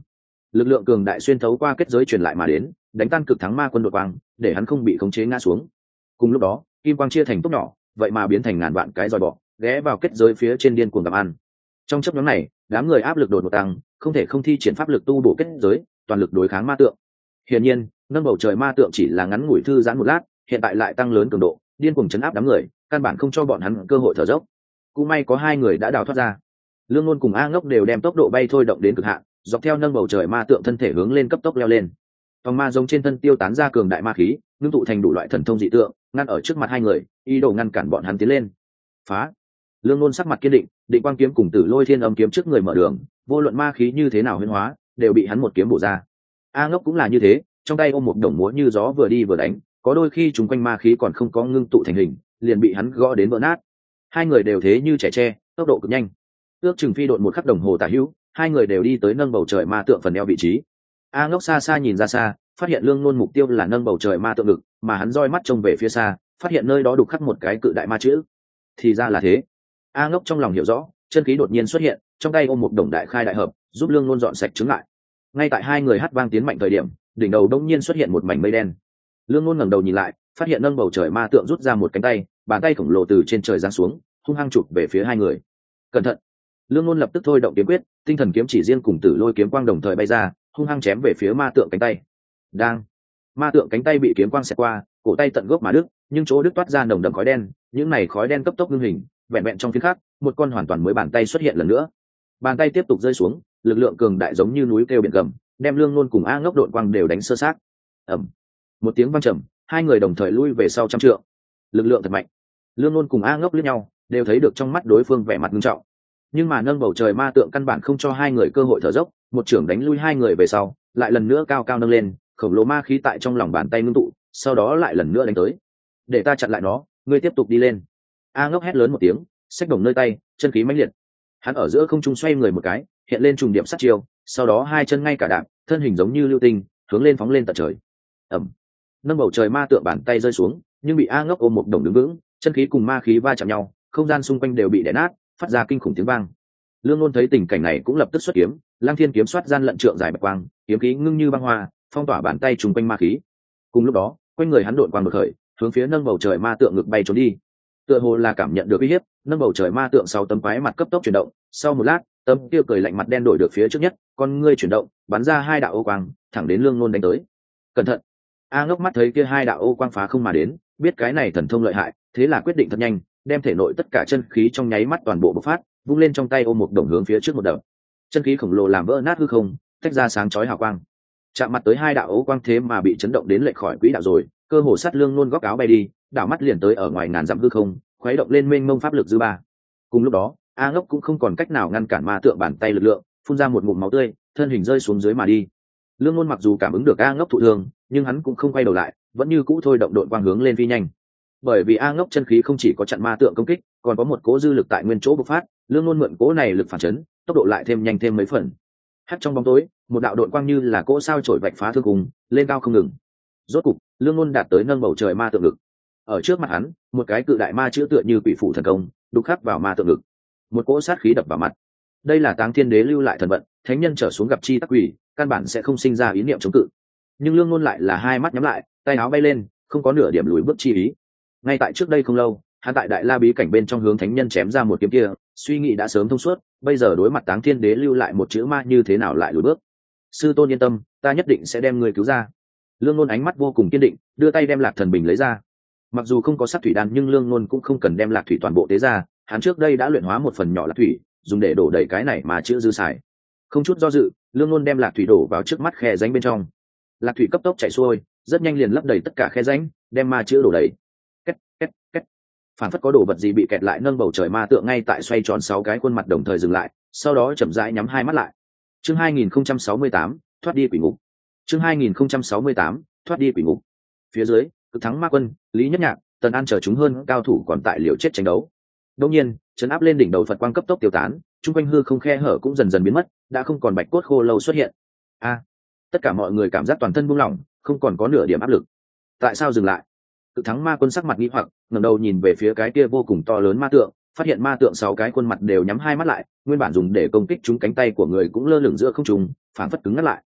lực lượng cường đại xuyên thấu qua kết giới truyền lại mà đến, đánh tan cực thắng ma quân đột quang, để hắn không bị khống chế ngã xuống. Cùng lúc đó kim quang chia thành tốc nhỏ, vậy mà biến thành ngàn vạn cái roi bọ ghé vào kết giới phía trên điên cuồng gặm ăn. Trong chấp nhóm này đám người áp lực đột ngột tăng, không thể không thi triển pháp lực tu bổ kết giới, toàn lực đối kháng ma tượng. Hiển nhiên nâng bầu trời ma tượng chỉ là ngắn ngủi thư giãn một lát, hiện tại lại tăng lớn cường độ, điên cuồng chấn áp đám người, căn bản không cho bọn hắn cơ hội thở dốc. Cũng may có hai người đã đào thoát ra. Lương Ngôn cùng A Ngốc đều đem tốc độ bay thôi động đến cực hạn, dọc theo nâng bầu trời ma tượng thân thể hướng lên cấp tốc leo lên. Vòng ma giống trên thân tiêu tán ra cường đại ma khí, ngưng tụ thành đủ loại thần thông dị tượng, ngăn ở trước mặt hai người, ý đồ ngăn cản bọn hắn tiến lên. Phá! Lương Ngôn sắc mặt kiên định, Định Quang kiếm cùng Tử Lôi Thiên Âm kiếm trước người mở đường, vô luận ma khí như thế nào huyễn hóa, đều bị hắn một kiếm bổ ra. A Ngốc cũng là như thế, trong tay ôm một đồng múa như gió vừa đi vừa đánh, có đôi khi chúng quanh ma khí còn không có ngưng tụ thành hình, liền bị hắn gõ đến vỡ nát. Hai người đều thế như trẻ tre, tốc độ cực nhanh. Ước chừng phi độn một khắc đồng hồ tả hữu, hai người đều đi tới nâng bầu trời ma tượng phần eo vị trí. A Ngốc xa xa nhìn ra xa, phát hiện Lương Ngôn mục tiêu là nâng bầu trời ma tượng ngực, mà hắn roi mắt trông về phía xa, phát hiện nơi đó đục khắc một cái cự đại ma chữ. Thì ra là thế. A Ngốc trong lòng hiểu rõ, chân khí đột nhiên xuất hiện, trong tay ôm một đồng đại khai đại hợp, giúp Lương Ngôn dọn sạch chứng lại. Ngay tại hai người hất vang tiến mạnh thời điểm, đỉnh đầu đông nhiên xuất hiện một mảnh mây đen. Lương Ngôn ngẩng đầu nhìn lại, phát hiện nâng bầu trời ma tượng rút ra một cánh tay, bàn tay khổng lồ từ trên trời giáng xuống, hung hăng chụp về phía hai người. Cẩn thận! Lương Ngôn lập tức thôi động kiếm quyết, tinh thần kiếm chỉ riêng cùng Tử Lôi kiếm quang đồng thời bay ra, hung hăng chém về phía ma tượng cánh tay. Đang! Ma tượng cánh tay bị kiếm quang xẹt qua, cổ tay tận gốc mà đứt, nhưng chỗ đứt toát ra nồng đậm khói đen, những này khói đen cấp tốc ngưng hình, vẹn vẹn trong phiến khắc, một con hoàn toàn mới bàn tay xuất hiện lần nữa. Bàn tay tiếp tục rơi xuống, lực lượng cường đại giống như núi kêu biển gầm, đem Lương Ngôn cùng A Ngốc độn quang đều đánh sơ xác. Ầm! Một tiếng vang trầm, hai người đồng thời lui về sau trăm trượng. Lực lượng thật mạnh. Lương Ngôn cùng A Ngốc liếc nhau, đều thấy được trong mắt đối phương vẻ mặt nghiêm trọng. Nhưng mà nâng bầu trời ma tượng căn bản không cho hai người cơ hội thở dốc, một trưởng đánh lui hai người về sau, lại lần nữa cao cao nâng lên, khổng lồ ma khí tại trong lòng bàn tay ngưng tụ, sau đó lại lần nữa đánh tới. Để ta chặn lại nó, ngươi tiếp tục đi lên. A Ngốc hét lớn một tiếng, xách đồng nơi tay, chân khí mãnh liệt. Hắn ở giữa không trung xoay người một cái, hiện lên trùng điểm sát chiêu, sau đó hai chân ngay cả đạp, thân hình giống như lưu tinh, hướng lên phóng lên tận trời. Ầm! Nâng bầu trời ma tượng bàn tay rơi xuống, nhưng bị A Ngốc ôm một đồng đứng vững, chân khí cùng ma khí va chạm nhau, không gian xung quanh đều bị đè nát, phát ra kinh khủng tiếng vang. Lương Ngôn thấy tình cảnh này cũng lập tức xuất kiếm, Lăng Thiên kiếm xoát gian lận trượng dài bạch quang, kiếm khí ngưng như băng hoa, phong tỏa bàn tay trùng quanh ma khí. Cùng lúc đó, quanh người hắn độn quang bật khởi, hướng phía nâng bầu trời ma tượng ngực bay trốn đi. Tựa hồ là cảm nhận được uy hiếp, nâng bầu trời ma tượng sau tấm quái mặt cấp tốc chuyển động, sau một lát, tấm kia cười lạnh mặt đen đổi được phía trước nhất, con ngươi chuyển động, bắn ra hai đạo ô quang, thẳng đến Lương Ngôn đánh tới. Cẩn thận! A Ngốc mắt thấy kia hai đạo ô quang phá không mà đến, biết cái này thần thông lợi hại, thế là quyết định thật nhanh, đem thể nội tất cả chân khí trong nháy mắt toàn bộ bộc phát, vung lên trong tay ôm một đồng hướng phía trước một đập. Chân khí khổng lồ làm vỡ nát hư không, tách ra sáng chói hào quang. Chạm mặt tới hai đạo ô quang thế mà bị chấn động đến lệch khỏi quỹ đạo rồi, cơ hồ sát Lương Ngôn góc áo bay đi, đảo mắt liền tới ở ngoài ngàn dặm hư không, khuấy động lên mênh mông pháp lực dư ba. Cùng lúc đó, A Ngốc cũng không còn cách nào ngăn cản ma tượng bàn tay lực lượng, phun ra một ngụm máu tươi, thân hình rơi xuống dưới mà đi. Lương Ngôn mặc dù cảm ứng được A Ngốc thụ thương, nhưng hắn cũng không quay đầu lại, vẫn như cũ thôi động độn quang hướng lên phi nhanh. Bởi vì A Ngốc chân khí không chỉ có chặn ma tượng công kích, còn có một cỗ dư lực tại nguyên chỗ bộc phát, Lương Ngôn mượn cỗ này lực phản chấn, tốc độ lại thêm nhanh thêm mấy phần. Hắt trong bóng tối, một đạo độn quang như là cỗ sao chổi vạch phá thương cùng, lên cao không ngừng. Rốt cục, Lương Ngôn đạt tới nâng bầu trời ma tượng lực. Ở trước mặt hắn, một cái cự đại ma chữ tựa như quỷ phủ thần công, đục khắc vào ma tượng lực. Một cỗ sát khí đập vào mặt. Đây là Táng Thiên Đế lưu lại thần vận, thánh nhân trở xuống gặp chi tắc quỷ, căn bản sẽ không sinh ra ý niệm chống cự. Nhưng Lương Ngôn lại là hai mắt nhắm lại, tay áo bay lên, không có nửa điểm lùi bước chi ý. Ngay tại trước đây không lâu, hắn tại Đại La bí cảnh bên trong hướng thánh nhân chém ra một kiếm kia, suy nghĩ đã sớm thông suốt, bây giờ đối mặt Táng Thiên Đế lưu lại một chữ ma như thế nào lại lùi bước. Sư tôn yên tâm, ta nhất định sẽ đem ngươi cứu ra. Lương Ngôn ánh mắt vô cùng kiên định, đưa tay đem Lạc Thần Bình lấy ra. Mặc dù không có sát thủy đan, nhưng Lương Ngôn cũng không cần đem lạc thủy toàn bộ tế ra, hắn trước đây đã luyện hóa một phần nhỏ lạc thủy, dùng để đổ đầy cái này mà chữa dư xài. Không chút do dự, Lương Ngôn đem lạc thủy đổ vào trước mắt khe rãnh bên trong. Lạc thủy cấp tốc chảy xuôi, rất nhanh liền lấp đầy tất cả khe rãnh, đem ma chữa đổ đầy. Két két két. Phản phất có đồ vật gì bị kẹt lại, nâng bầu trời ma tượng ngay tại xoay tròn sáu cái khuôn mặt đồng thời dừng lại, sau đó chậm rãi nhắm hai mắt lại. Chương hai nghìn không trăm sáu mươi tám, thoát đi quỷ ngục. Chương hai nghìn không trăm sáu mươi tám, thoát đi quỷ ngục. Phía dưới, Cực Thắng Ma Quân, Lý Nhất Nhạc, Tần An chờ chúng hơn cao thủ còn tại liều chết tranh đấu. Đương nhiên, chấn áp lên đỉnh đầu Phật quang cấp tốc tiêu tán, trung quanh hư không khe hở cũng dần dần biến mất, đã không còn bạch cốt khô lâu xuất hiện. A, tất cả mọi người cảm giác toàn thân buông lỏng, không còn có nửa điểm áp lực. Tại sao dừng lại? Cực Thắng Ma Quân sắc mặt nghi hoặc, ngẩng đầu nhìn về phía cái kia vô cùng to lớn ma tượng, phát hiện ma tượng sáu cái khuôn mặt đều nhắm hai mắt lại, nguyên bản dùng để công kích chúng cánh tay của người cũng lơ lửng giữa không trung, phản phất cứng ngắt lại.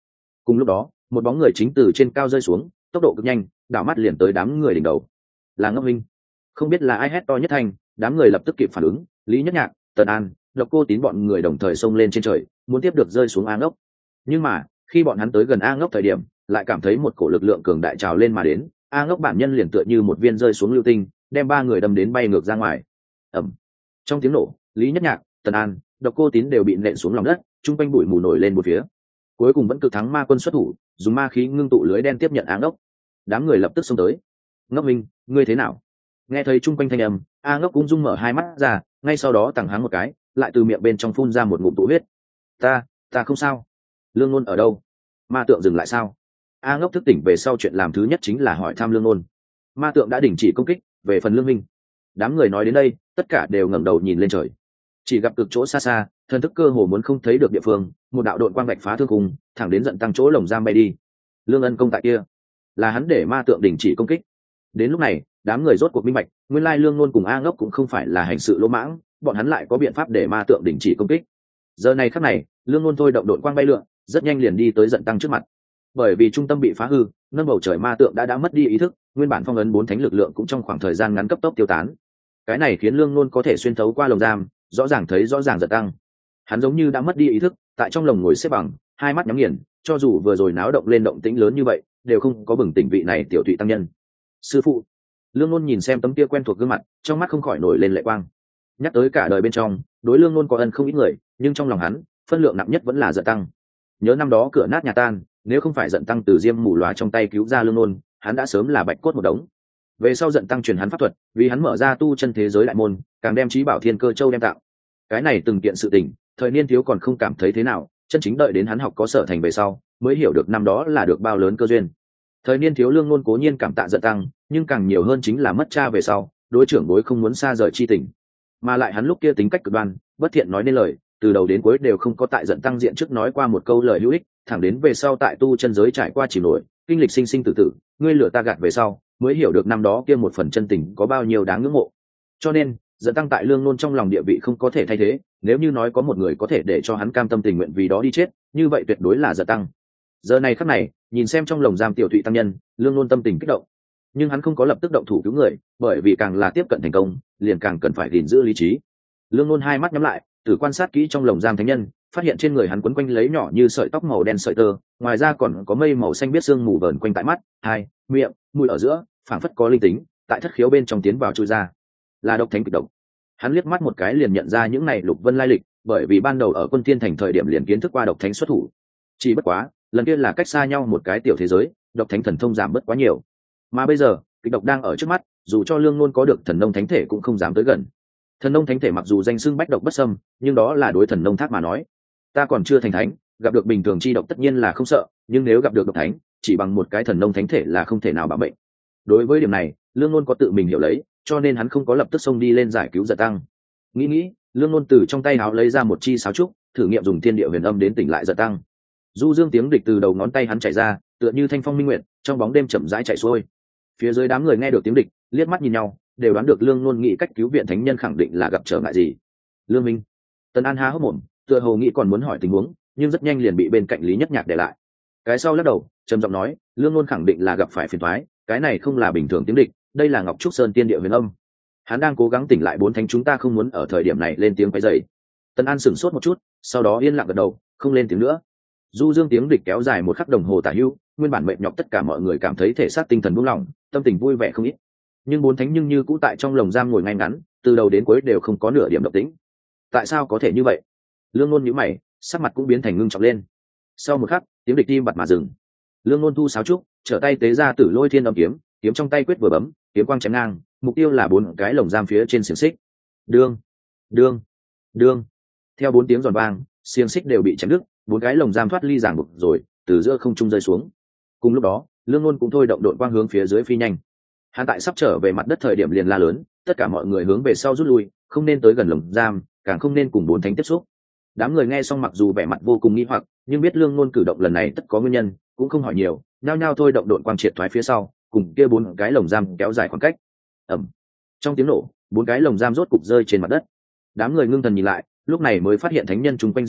Cùng lúc đó một bóng người chính từ trên cao rơi xuống, tốc độ cực nhanh, đảo mắt liền tới đám người đỉnh đầu. Là Ngốc Minh. Không biết là ai hét to nhất thanh, đám người lập tức kịp phản ứng, Lý Nhất Nhạc, Tần An, Độc Cô Tín bọn người đồng thời xông lên trên trời, muốn tiếp được rơi xuống A Ngốc. Nhưng mà khi bọn hắn tới gần A Ngốc thời điểm, lại cảm thấy một cổ lực lượng cường đại trào lên mà đến. A Ngốc bản nhân liền tựa như một viên rơi xuống lưu tinh, đem ba người đâm đến bay ngược ra ngoài. Ầm. Trong tiếng nổ, Lý Nhất Nhạc, Tần An, Độc Cô Tín đều bị nện xuống lòng đất, trung quanh bụi mù nổi lên một phía. Cuối cùng vẫn cực thắng ma quân xuất thủ, dùng ma khí ngưng tụ lưới đen tiếp nhận A Ngốc. Đám người lập tức xông tới. Ngốc Minh, ngươi thế nào? Nghe thấy trung quanh thanh âm, A Ngốc cũng rung mở hai mắt ra, ngay sau đó tằng hắng một cái, lại từ miệng bên trong phun ra một ngụm tụ huyết. Ta, ta không sao. Lương Nôn ở đâu? Ma tượng dừng lại sao? A Ngốc thức tỉnh về sau chuyện làm thứ nhất chính là hỏi thăm Lương Nôn. Ma tượng đã đình chỉ công kích. Về phần Lương Minh, đám người nói đến đây, tất cả đều ngẩng đầu nhìn lên trời. Chỉ gặp cực chỗ xa xa, thần thức cơ hồ muốn không thấy được địa phương, một đạo đội quang bạch phá thương cùng, thẳng đến giận tăng chỗ lồng giam bay đi. Lương Ân công tại kia, là hắn để ma tượng đình chỉ công kích. Đến lúc này, đám người rốt cuộc minh bạch, nguyên lai Lương Nôn cùng A Ngốc cũng không phải là hành sự lỗ mãng, bọn hắn lại có biện pháp để ma tượng đình chỉ công kích. Giờ này khắc này, Lương Nôn thôi động đội quang bay lượn, rất nhanh liền đi tới giận tăng trước mặt. Bởi vì trung tâm bị phá hư, nâng bầu trời ma tượng đã đã mất đi ý thức, nguyên bản phong ấn bốn thánh lực lượng cũng trong khoảng thời gian ngắn cấp tốc tiêu tán. Cái này khiến Lương Nôn có thể xuyên thấu qua lồng giam, rõ ràng thấy rõ ràng giận tăng. Hắn giống như đã mất đi ý thức, tại trong lồng ngồi xếp bằng, hai mắt nhắm nghiền, cho dù vừa rồi náo động lên động tĩnh lớn như vậy, đều không có bừng tỉnh vị này tiểu thụy tăng nhân. Sư phụ. Lương Nôn nhìn xem tấm kia quen thuộc gương mặt, trong mắt không khỏi nổi lên lệ quang. Nhắc tới cả đời bên trong, đối Lương Nôn có ân không ít người, nhưng trong lòng hắn, phân lượng nặng nhất vẫn là giận tăng. Nhớ năm đó cửa nát nhà tan, nếu không phải giận tăng từ diêm mù lóa trong tay cứu ra Lương Nôn, hắn đã sớm là bạch cốt một đống. Về sau giận tăng truyền hắn pháp thuật, vì hắn mở ra tu chân thế giới đại môn, càng đem trí bảo thiên cơ châu đem tặng. Cái này từng kiện sự tình, thời niên thiếu còn không cảm thấy thế nào, chân chính đợi đến hắn học có sở thành về sau, mới hiểu được năm đó là được bao lớn cơ duyên. Thời niên thiếu Lương Nôn cố nhiên cảm tạ giận tăng, nhưng càng nhiều hơn chính là mất cha về sau, đối trưởng bối không muốn xa rời chi tình, mà lại hắn lúc kia tính cách cực đoan, bất thiện nói nên lời, từ đầu đến cuối đều không có tại giận tăng diện trước nói qua một câu lời hữu ích, thẳng đến về sau tại tu chân giới trải qua chìm nổi, kinh lịch sinh sinh tử tử, ngươi lửa ta gạt về sau, mới hiểu được năm đó kia một phần chân tình có bao nhiêu đáng ngưỡng mộ. Cho nên giận tăng tại Lương Nôn trong lòng địa vị không có thể thay thế, nếu như nói có một người có thể để cho hắn cam tâm tình nguyện vì đó đi chết, như vậy tuyệt đối là giận tăng. Giờ này khắc này, nhìn xem trong lồng giam tiểu thụy tăng nhân, Lương Nôn tâm tình kích động, nhưng hắn không có lập tức động thủ cứu người, bởi vì càng là tiếp cận thành công, liền càng cần phải gìn giữ lý trí. Lương Nôn hai mắt nhắm lại, từ quan sát kỹ trong lồng giam thánh nhân, phát hiện trên người hắn quấn quanh lấy nhỏ như sợi tóc màu đen sợi tơ, ngoài ra còn có mây màu xanh biết sương mù vờn quanh tại mắt, hai, miệng, mũi ở giữa, phảng phất có linh tính, tại thất khiếu bên trong tiến vào chui ra, là độc thánh kịch độc. Hắn liếc mắt một cái liền nhận ra những này Lục Vân lai lịch, bởi vì ban đầu ở Quân Thiên Thành thời điểm liền kiến thức qua độc thánh xuất thủ. Chỉ bất quá, lần kia là cách xa nhau một cái tiểu thế giới, độc thánh thần thông giảm bớt quá nhiều. Mà bây giờ, kịch độc đang ở trước mắt, dù cho Lương Nôn có được thần nông thánh thể cũng không dám tới gần. Thần nông thánh thể mặc dù danh xưng bách độc bất xâm, nhưng đó là đối thần nông thác mà nói. Ta còn chưa thành thánh, gặp được bình thường chi độc tất nhiên là không sợ, nhưng nếu gặp được độc thánh, chỉ bằng một cái thần nông thánh thể là không thể nào bảo bệnh. Đối với điểm này, Lương Nôn có tự mình hiểu lấy, cho nên hắn không có lập tức xông đi lên giải cứu giận tăng. Nghĩ nghĩ, Lương Nôn từ trong tay áo lấy ra một chi sáo trúc, thử nghiệm dùng thiên địa huyền âm đến tỉnh lại giận tăng. Du dương tiếng địch từ đầu ngón tay hắn chạy ra, tựa như thanh phong minh nguyện, trong bóng đêm chậm rãi chạy xuôi. Phía dưới đám người nghe được tiếng địch, liếc mắt nhìn nhau, đều đoán được Lương Nôn nghĩ cách cứu viện thánh nhân khẳng định là gặp trở ngại gì. Lương Minh, Tần An há hốc mồm, tựa hồ nghĩ còn muốn hỏi tình huống, nhưng rất nhanh liền bị bên cạnh Lý Nhất Nhạc để lại. Cái sau lắc đầu, trầm giọng nói, Lương Nôn khẳng định là gặp phải phiền toái, cái này không là bình thường tiếng địch, đây là Ngọc Trúc Sơn tiên địa huyền âm. Hắn đang cố gắng tỉnh lại bốn thánh, chúng ta không muốn ở thời điểm này lên tiếng quấy rầy. Tần An sửng sốt một chút, sau đó yên lặng gật đầu, không lên tiếng nữa. Du dương tiếng địch kéo dài một khắc đồng hồ tả hữu, nguyên bản mệt nhọc tất cả mọi người cảm thấy thể xác tinh thần buông lỏng, tâm tình vui vẻ không ít. Nhưng bốn thánh nhưng như cũ tại trong lồng giam ngồi ngay ngắn, từ đầu đến cuối đều không có nửa điểm động tĩnh. Tại sao có thể như vậy? Lương Nôn nhíu mày, sắc mặt cũng biến thành ngưng trọng lên. Sau một khắc, tiếng địch tim bặt mà dừng. Lương Nôn thu sáo trúc, trở tay tế ra Tử Lôi Thiên Âm kiếm, kiếm trong tay quyết vừa bấm, kiếm quang chém ngang, mục tiêu là bốn cái lồng giam phía trên xiềng xích. Đương, đương, đương. Theo bốn tiếng giòn vang, xiềng xích đều bị chém đứt, bốn cái lồng giam thoát ly ràng buộc rồi, từ giữa không trung rơi xuống. Cùng lúc đó, Lương Nôn cũng thôi động đội quang hướng phía dưới phi nhanh. Hắn tại sắp trở về mặt đất thời điểm liền la lớn, tất cả mọi người hướng về sau rút lui, không nên tới gần lồng giam, càng không nên cùng bốn thánh tiếp xúc. Đám người nghe xong mặc dù vẻ mặt vô cùng nghi hoặc, nhưng biết Lương Nôn cử động lần này tất có nguyên nhân, cũng không hỏi nhiều, nhao nhao thôi động đội quang triệt thoái phía sau, cùng kia bốn cái lồng giam kéo dài khoảng cách. Ầm. Trong tiếng nổ, bốn cái lồng giam rốt cục rơi trên mặt đất. Đám người ngưng thần nhìn lại, lúc này mới phát hiện thánh nhân chung quanh dị dạng,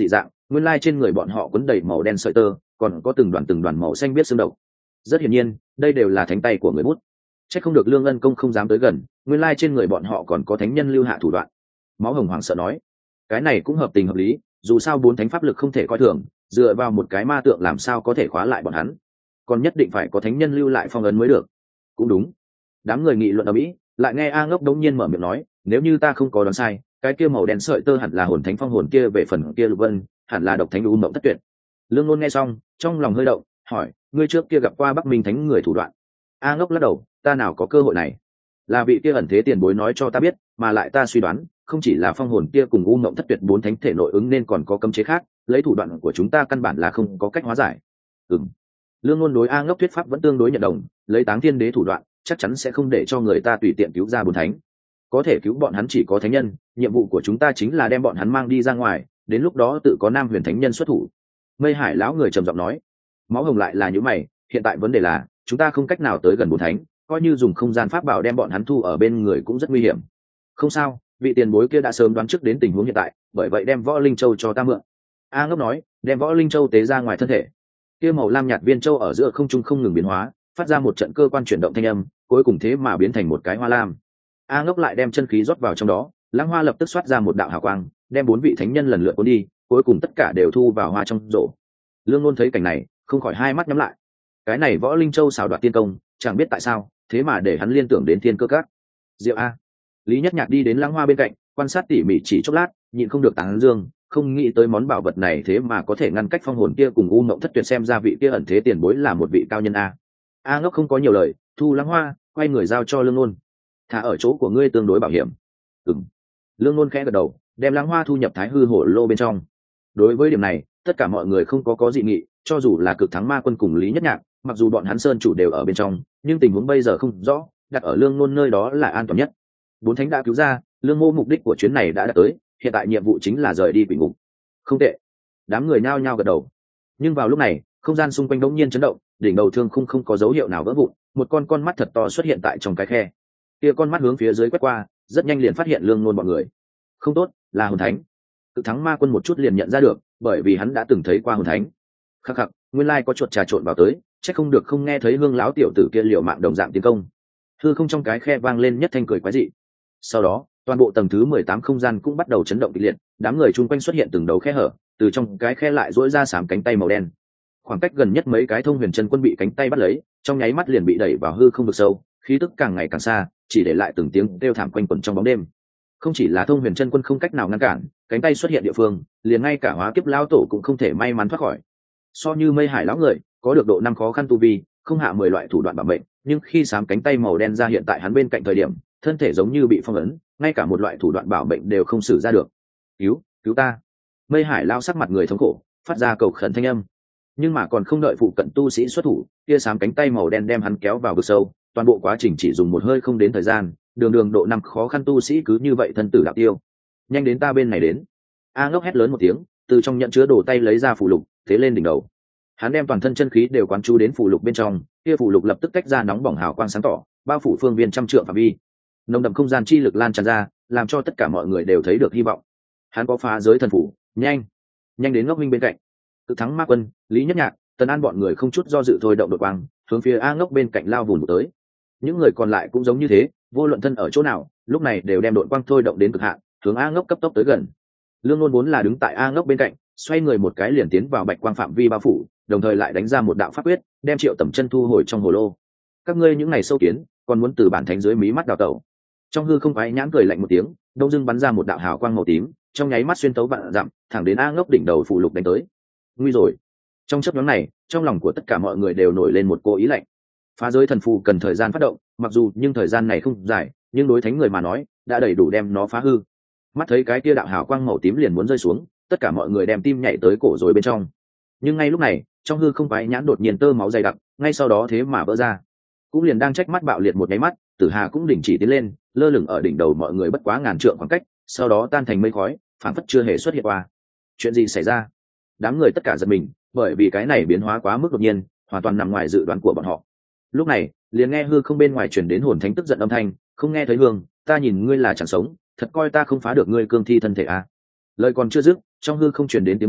nguyên lai trên người bọn họ quấn đầy màu đen sợi tơ, còn có từng đoàn từng đoàn màu xanh biết xương độc. Rất hiển nhiên đây đều là thánh tay của người bút. Chắc không được Lương Ân Công không dám tới gần, nguyên lai trên người bọn họ còn có thánh nhân lưu hạ thủ đoạn. Máu Hồng hoảng sợ nói, cái này cũng hợp tình hợp lý, dù sao bốn thánh pháp lực không thể coi thường, dựa vào một cái ma tượng làm sao có thể khóa lại bọn hắn, còn nhất định phải có thánh nhân lưu lại phong ấn mới được. Cũng đúng. Đám người nghị luận ở mỹ, lại nghe A Ngốc đống nhiên mở miệng nói, nếu như ta không có đoán sai, cái kia màu đen sợi tơ hẳn là hồn thánh phong hồn kia, về phần kia lục vân hẳn là độc thánh u mộng thất tuyệt. Lương Nôn nghe xong trong lòng hơi động, hỏi, ngươi trước kia gặp qua Bắc Minh thánh người thủ đoạn? A Ngốc lắc đầu, ta nào có cơ hội này, là vị kia ẩn thế tiền bối nói cho ta biết, mà lại ta suy đoán không chỉ là phong hồn kia cùng u mộng thất tuyệt bốn thánh thể nội ứng, nên còn có cấm chế khác, lấy thủ đoạn của chúng ta căn bản là không có cách hóa giải. Ừm. Lương Nôn đối A Ngốc thuyết pháp vẫn tương đối nhận đồng, lấy Táng Thiên Đế thủ đoạn chắc chắn sẽ không để cho người ta tùy tiện cứu ra bốn thánh, có thể cứu bọn hắn chỉ có thánh nhân, nhiệm vụ của chúng ta chính là đem bọn hắn mang đi ra ngoài, đến lúc đó tự có Nam Huyền thánh nhân xuất thủ. Mây Hải lão người trầm giọng nói. Máu Hồng lại là những mày, hiện tại vấn đề là chúng ta không cách nào tới gần bốn thánh, coi như dùng không gian pháp bảo đem bọn hắn thu ở bên người cũng rất nguy hiểm. Không sao, vị tiền bối kia đã sớm đoán trước đến tình huống hiện tại, bởi vậy đem Võ Linh Châu cho ta mượn. A Ngốc nói, đem Võ Linh Châu tế ra ngoài thân thể. Kia màu lam nhạt viên châu ở giữa không trung không ngừng biến hóa, phát ra một trận cơ quan chuyển động thanh âm, cuối cùng thế mà biến thành một cái hoa lam. A Ngốc lại đem chân khí rót vào trong đó, lãng hoa lập tức xoát ra một đạo hào quang, đem bốn vị thánh nhân lần lượt cuốn đi, cuối cùng tất cả đều thu vào hoa trong rổ. Lương Nôn thấy cảnh này không khỏi hai mắt nhắm lại. Cái này Võ Linh Châu xào đoạt tiên công, chẳng biết tại sao thế mà để hắn liên tưởng đến Thiên Cơ Các. Diệu a. Lý Nhất Nhạc đi đến lãng hoa bên cạnh, quan sát tỉ mỉ chỉ chốc lát, nhịn không được tán dương, không nghĩ tới món bảo vật này thế mà có thể ngăn cách phong hồn kia cùng u mộng thất tuyệt, xem ra vị kia ẩn thế tiền bối là một vị cao nhân a. A Ngốc không có nhiều lời, thu lãng hoa, quay người giao cho Lương Nôn. Thả ở chỗ của ngươi tương đối bảo hiểm. Ừm. Lương Nôn khẽ gật đầu, đem lãng hoa thu nhập Thái Hư Hổ Lô bên trong. Đối với điểm này tất cả mọi người không có có dị nghị, cho dù là Cực Thắng Ma Quân cùng Lý Nhất Nhạc, mặc dù bọn hắn sơn chủ đều ở bên trong, nhưng tình huống bây giờ không rõ, đặt ở Lương Nôn nơi đó là an toàn nhất. Bốn thánh đã cứu ra, Lương Mô mục đích của chuyến này đã đạt tới, hiện tại nhiệm vụ chính là rời đi quỷ ngục. Không tệ. Đám người nhao nhao gật đầu. Nhưng vào lúc này không gian xung quanh đống nhiên chấn động, đỉnh đầu thương khung không có dấu hiệu nào vỡ vụn, một con con mắt thật to xuất hiện tại trong cái khe. Kia con mắt hướng phía dưới quét qua, rất nhanh liền phát hiện Lương Nôn bọn người. Không tốt, là hồn thánh. Cực Thắng Ma Quân một chút liền nhận ra được, bởi vì hắn đã từng thấy qua hồn thánh. Khắc khắc, nguyên lai có chuột trà trộn vào tới, chắc không được không nghe thấy Hương lão tiểu tử kia liều mạng đồng dạng tiến công. Hư không trong cái khe vang lên nhất thanh cười quái dị. Sau đó toàn bộ tầng thứ mười tám không gian cũng bắt đầu chấn động kịch liệt, đám người chung quanh xuất hiện từng đầu khe hở, từ trong cái khe lại duỗi ra sám cánh tay màu đen. Khoảng cách gần nhất mấy cái Thông Huyền Chân Quân bị cánh tay bắt lấy, trong nháy mắt liền bị đẩy vào hư không vực sâu, khí tức càng ngày càng xa, chỉ để lại từng tiếng kêu thảm quanh quẩn trong bóng đêm. Không chỉ là Thông Huyền Chân Quân không cách nào ngăn cản, cánh tay xuất hiện địa phương, liền ngay cả Hóa Kiếp lão tổ cũng không thể may mắn thoát khỏi. So như Mây Hải lão người, có được độ năm khó khăn tu vi, không hạ mười loại thủ đoạn bảo mệnh, nhưng khi sám cánh tay màu đen ra hiện tại hắn bên cạnh thời điểm, thân thể giống như bị phong ấn, ngay cả một loại thủ đoạn bảo mệnh đều không sử ra được. Cứu, cứu ta! Mây Hải lao sắc mặt người thống khổ, phát ra cầu khẩn thanh âm. Nhưng mà còn không đợi phụ cận tu sĩ xuất thủ, kia sám cánh tay màu đen đem hắn kéo vào vực sâu, toàn bộ quá trình chỉ dùng một hơi không đến thời gian, đường đường độ năm khó khăn tu sĩ cứ như vậy thân tử đạo tiêu. Nhanh đến ta bên này đến! A Ngốc hét lớn một tiếng, từ trong nhận chứa đồ tay lấy ra phù lục, thế lên đỉnh đầu. Hắn đem toàn thân chân khí đều quán chú đến phù lục bên trong, kia phù lục lập tức tách ra nóng bỏng hào quang sáng tỏ, bao phủ phương viên trăm trượng phạm vi. Nồng đậm không gian chi lực lan tràn ra, làm cho tất cả mọi người đều thấy được hy vọng. Hắn có phá giới thần phủ, nhanh, nhanh đến Ngốc Minh bên cạnh. Cực Thắng Ma Quân, Lý Nhất Nhạc, Tần An bọn người không chút do dự thôi động đột quang, hướng phía A Ngốc bên cạnh lao vùn vụt tới. Những người còn lại cũng giống như thế, vô luận thân ở chỗ nào, lúc này đều đem đột quang thôi động đến cực hạn, hướng A Ngốc cấp tốc tới gần. Lương Nôn vốn là đứng tại A Ngốc bên cạnh, xoay người một cái liền tiến vào bạch quang phạm vi bao phủ, đồng thời lại đánh ra một đạo pháp quyết, đem Triệu Tầm Chân thu hồi trong hồ lô. Các ngươi những ngày sâu kiến, còn muốn từ bản thánh dưới mí mắt đào tẩu. Trong hư không quái nhãn cười lạnh một tiếng, đông dưng bắn ra một đạo hào quang màu tím, trong nháy mắt xuyên tấu vạn dặm, thẳng đến A Ngốc đỉnh đầu phù lục đánh tới. Nguy rồi! Trong chớp nhoáng này, trong lòng của tất cả mọi người đều nổi lên một cô ý lạnh. Phá giới thần phù cần thời gian phát động, mặc dù nhưng thời gian này không dài, nhưng đối thánh người mà nói, đã đầy đủ đem nó phá hư. Mắt thấy cái kia đạo hào quang màu tím liền muốn rơi xuống, tất cả mọi người đem tim nhảy tới cổ rồi bên trong. Nhưng ngay lúc này, trong hư không quái nhãn đột nhiên tơ máu dày đặc, ngay sau đó thế mà vỡ ra. Cũng liền đang trách mắt bạo liệt một nháy mắt, Tử Hà cũng đình chỉ tiến lên, lơ lửng ở đỉnh đầu mọi người bất quá ngàn trượng khoảng cách, sau đó tan thành mây khói, phản phất chưa hề xuất hiện qua. Chuyện gì xảy ra? Đám người tất cả giật mình, bởi vì cái này biến hóa quá mức đột nhiên, hoàn toàn nằm ngoài dự đoán của bọn họ. Lúc này, liền nghe hư không bên ngoài truyền đến hồn thánh tức giận âm thanh, không nghe thấy hương, ta nhìn ngươi là chẳng sống, thật coi ta không phá được ngươi cương thi thân thể à? Lời còn chưa dứt, trong hư không truyền đến tiếng vang,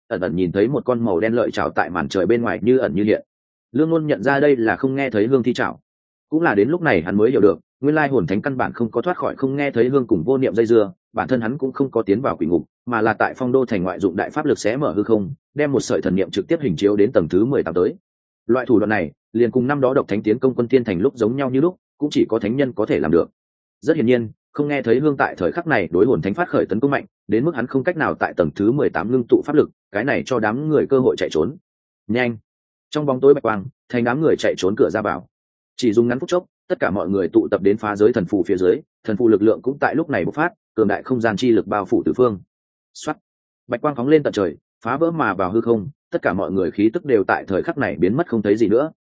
ẩn ẩn nhìn thấy một con màu đen lợi chảo tại màn trời bên ngoài như ẩn như hiện. Lương Ngôn nhận ra đây là không nghe thấy hương thi chảo. Cũng là đến lúc này hắn mới hiểu được, nguyên lai hồn thánh căn bản không có thoát khỏi không nghe thấy hương cùng vô niệm dây dưa, bản thân hắn cũng không có tiến vào quỷ ngục, mà là tại phong đô thành ngoại dụng đại pháp lực xé mở hư không, đem một sợi thần niệm trực tiếp hình chiếu đến tầng thứ mười tám tới. Loại thủ đoạn này, liền cùng năm đó độc thánh tiến công quân tiên thành lúc giống nhau như lúc, cũng chỉ có thánh nhân có thể làm được. Rất hiển nhiên, không nghe thấy hương tại thời khắc này đối hồn thánh phát khởi tấn công mạnh, đến mức hắn không cách nào tại tầng thứ mười tám ngưng tụ pháp lực, cái này cho đám người cơ hội chạy trốn. Nhanh! Trong bóng tối bạch quang, thành đám người chạy trốn cửa ra vào. Chỉ dùng ngắn phút chốc, tất cả mọi người tụ tập đến phá giới thần phù phía dưới, thần phù lực lượng cũng tại lúc này bộc phát, cường đại không gian chi lực bao phủ tứ phương. Soát! Bạch quang phóng lên tận trời, phá vỡ mà vào hư không, tất cả mọi người khí tức đều tại thời khắc này biến mất không thấy gì nữa.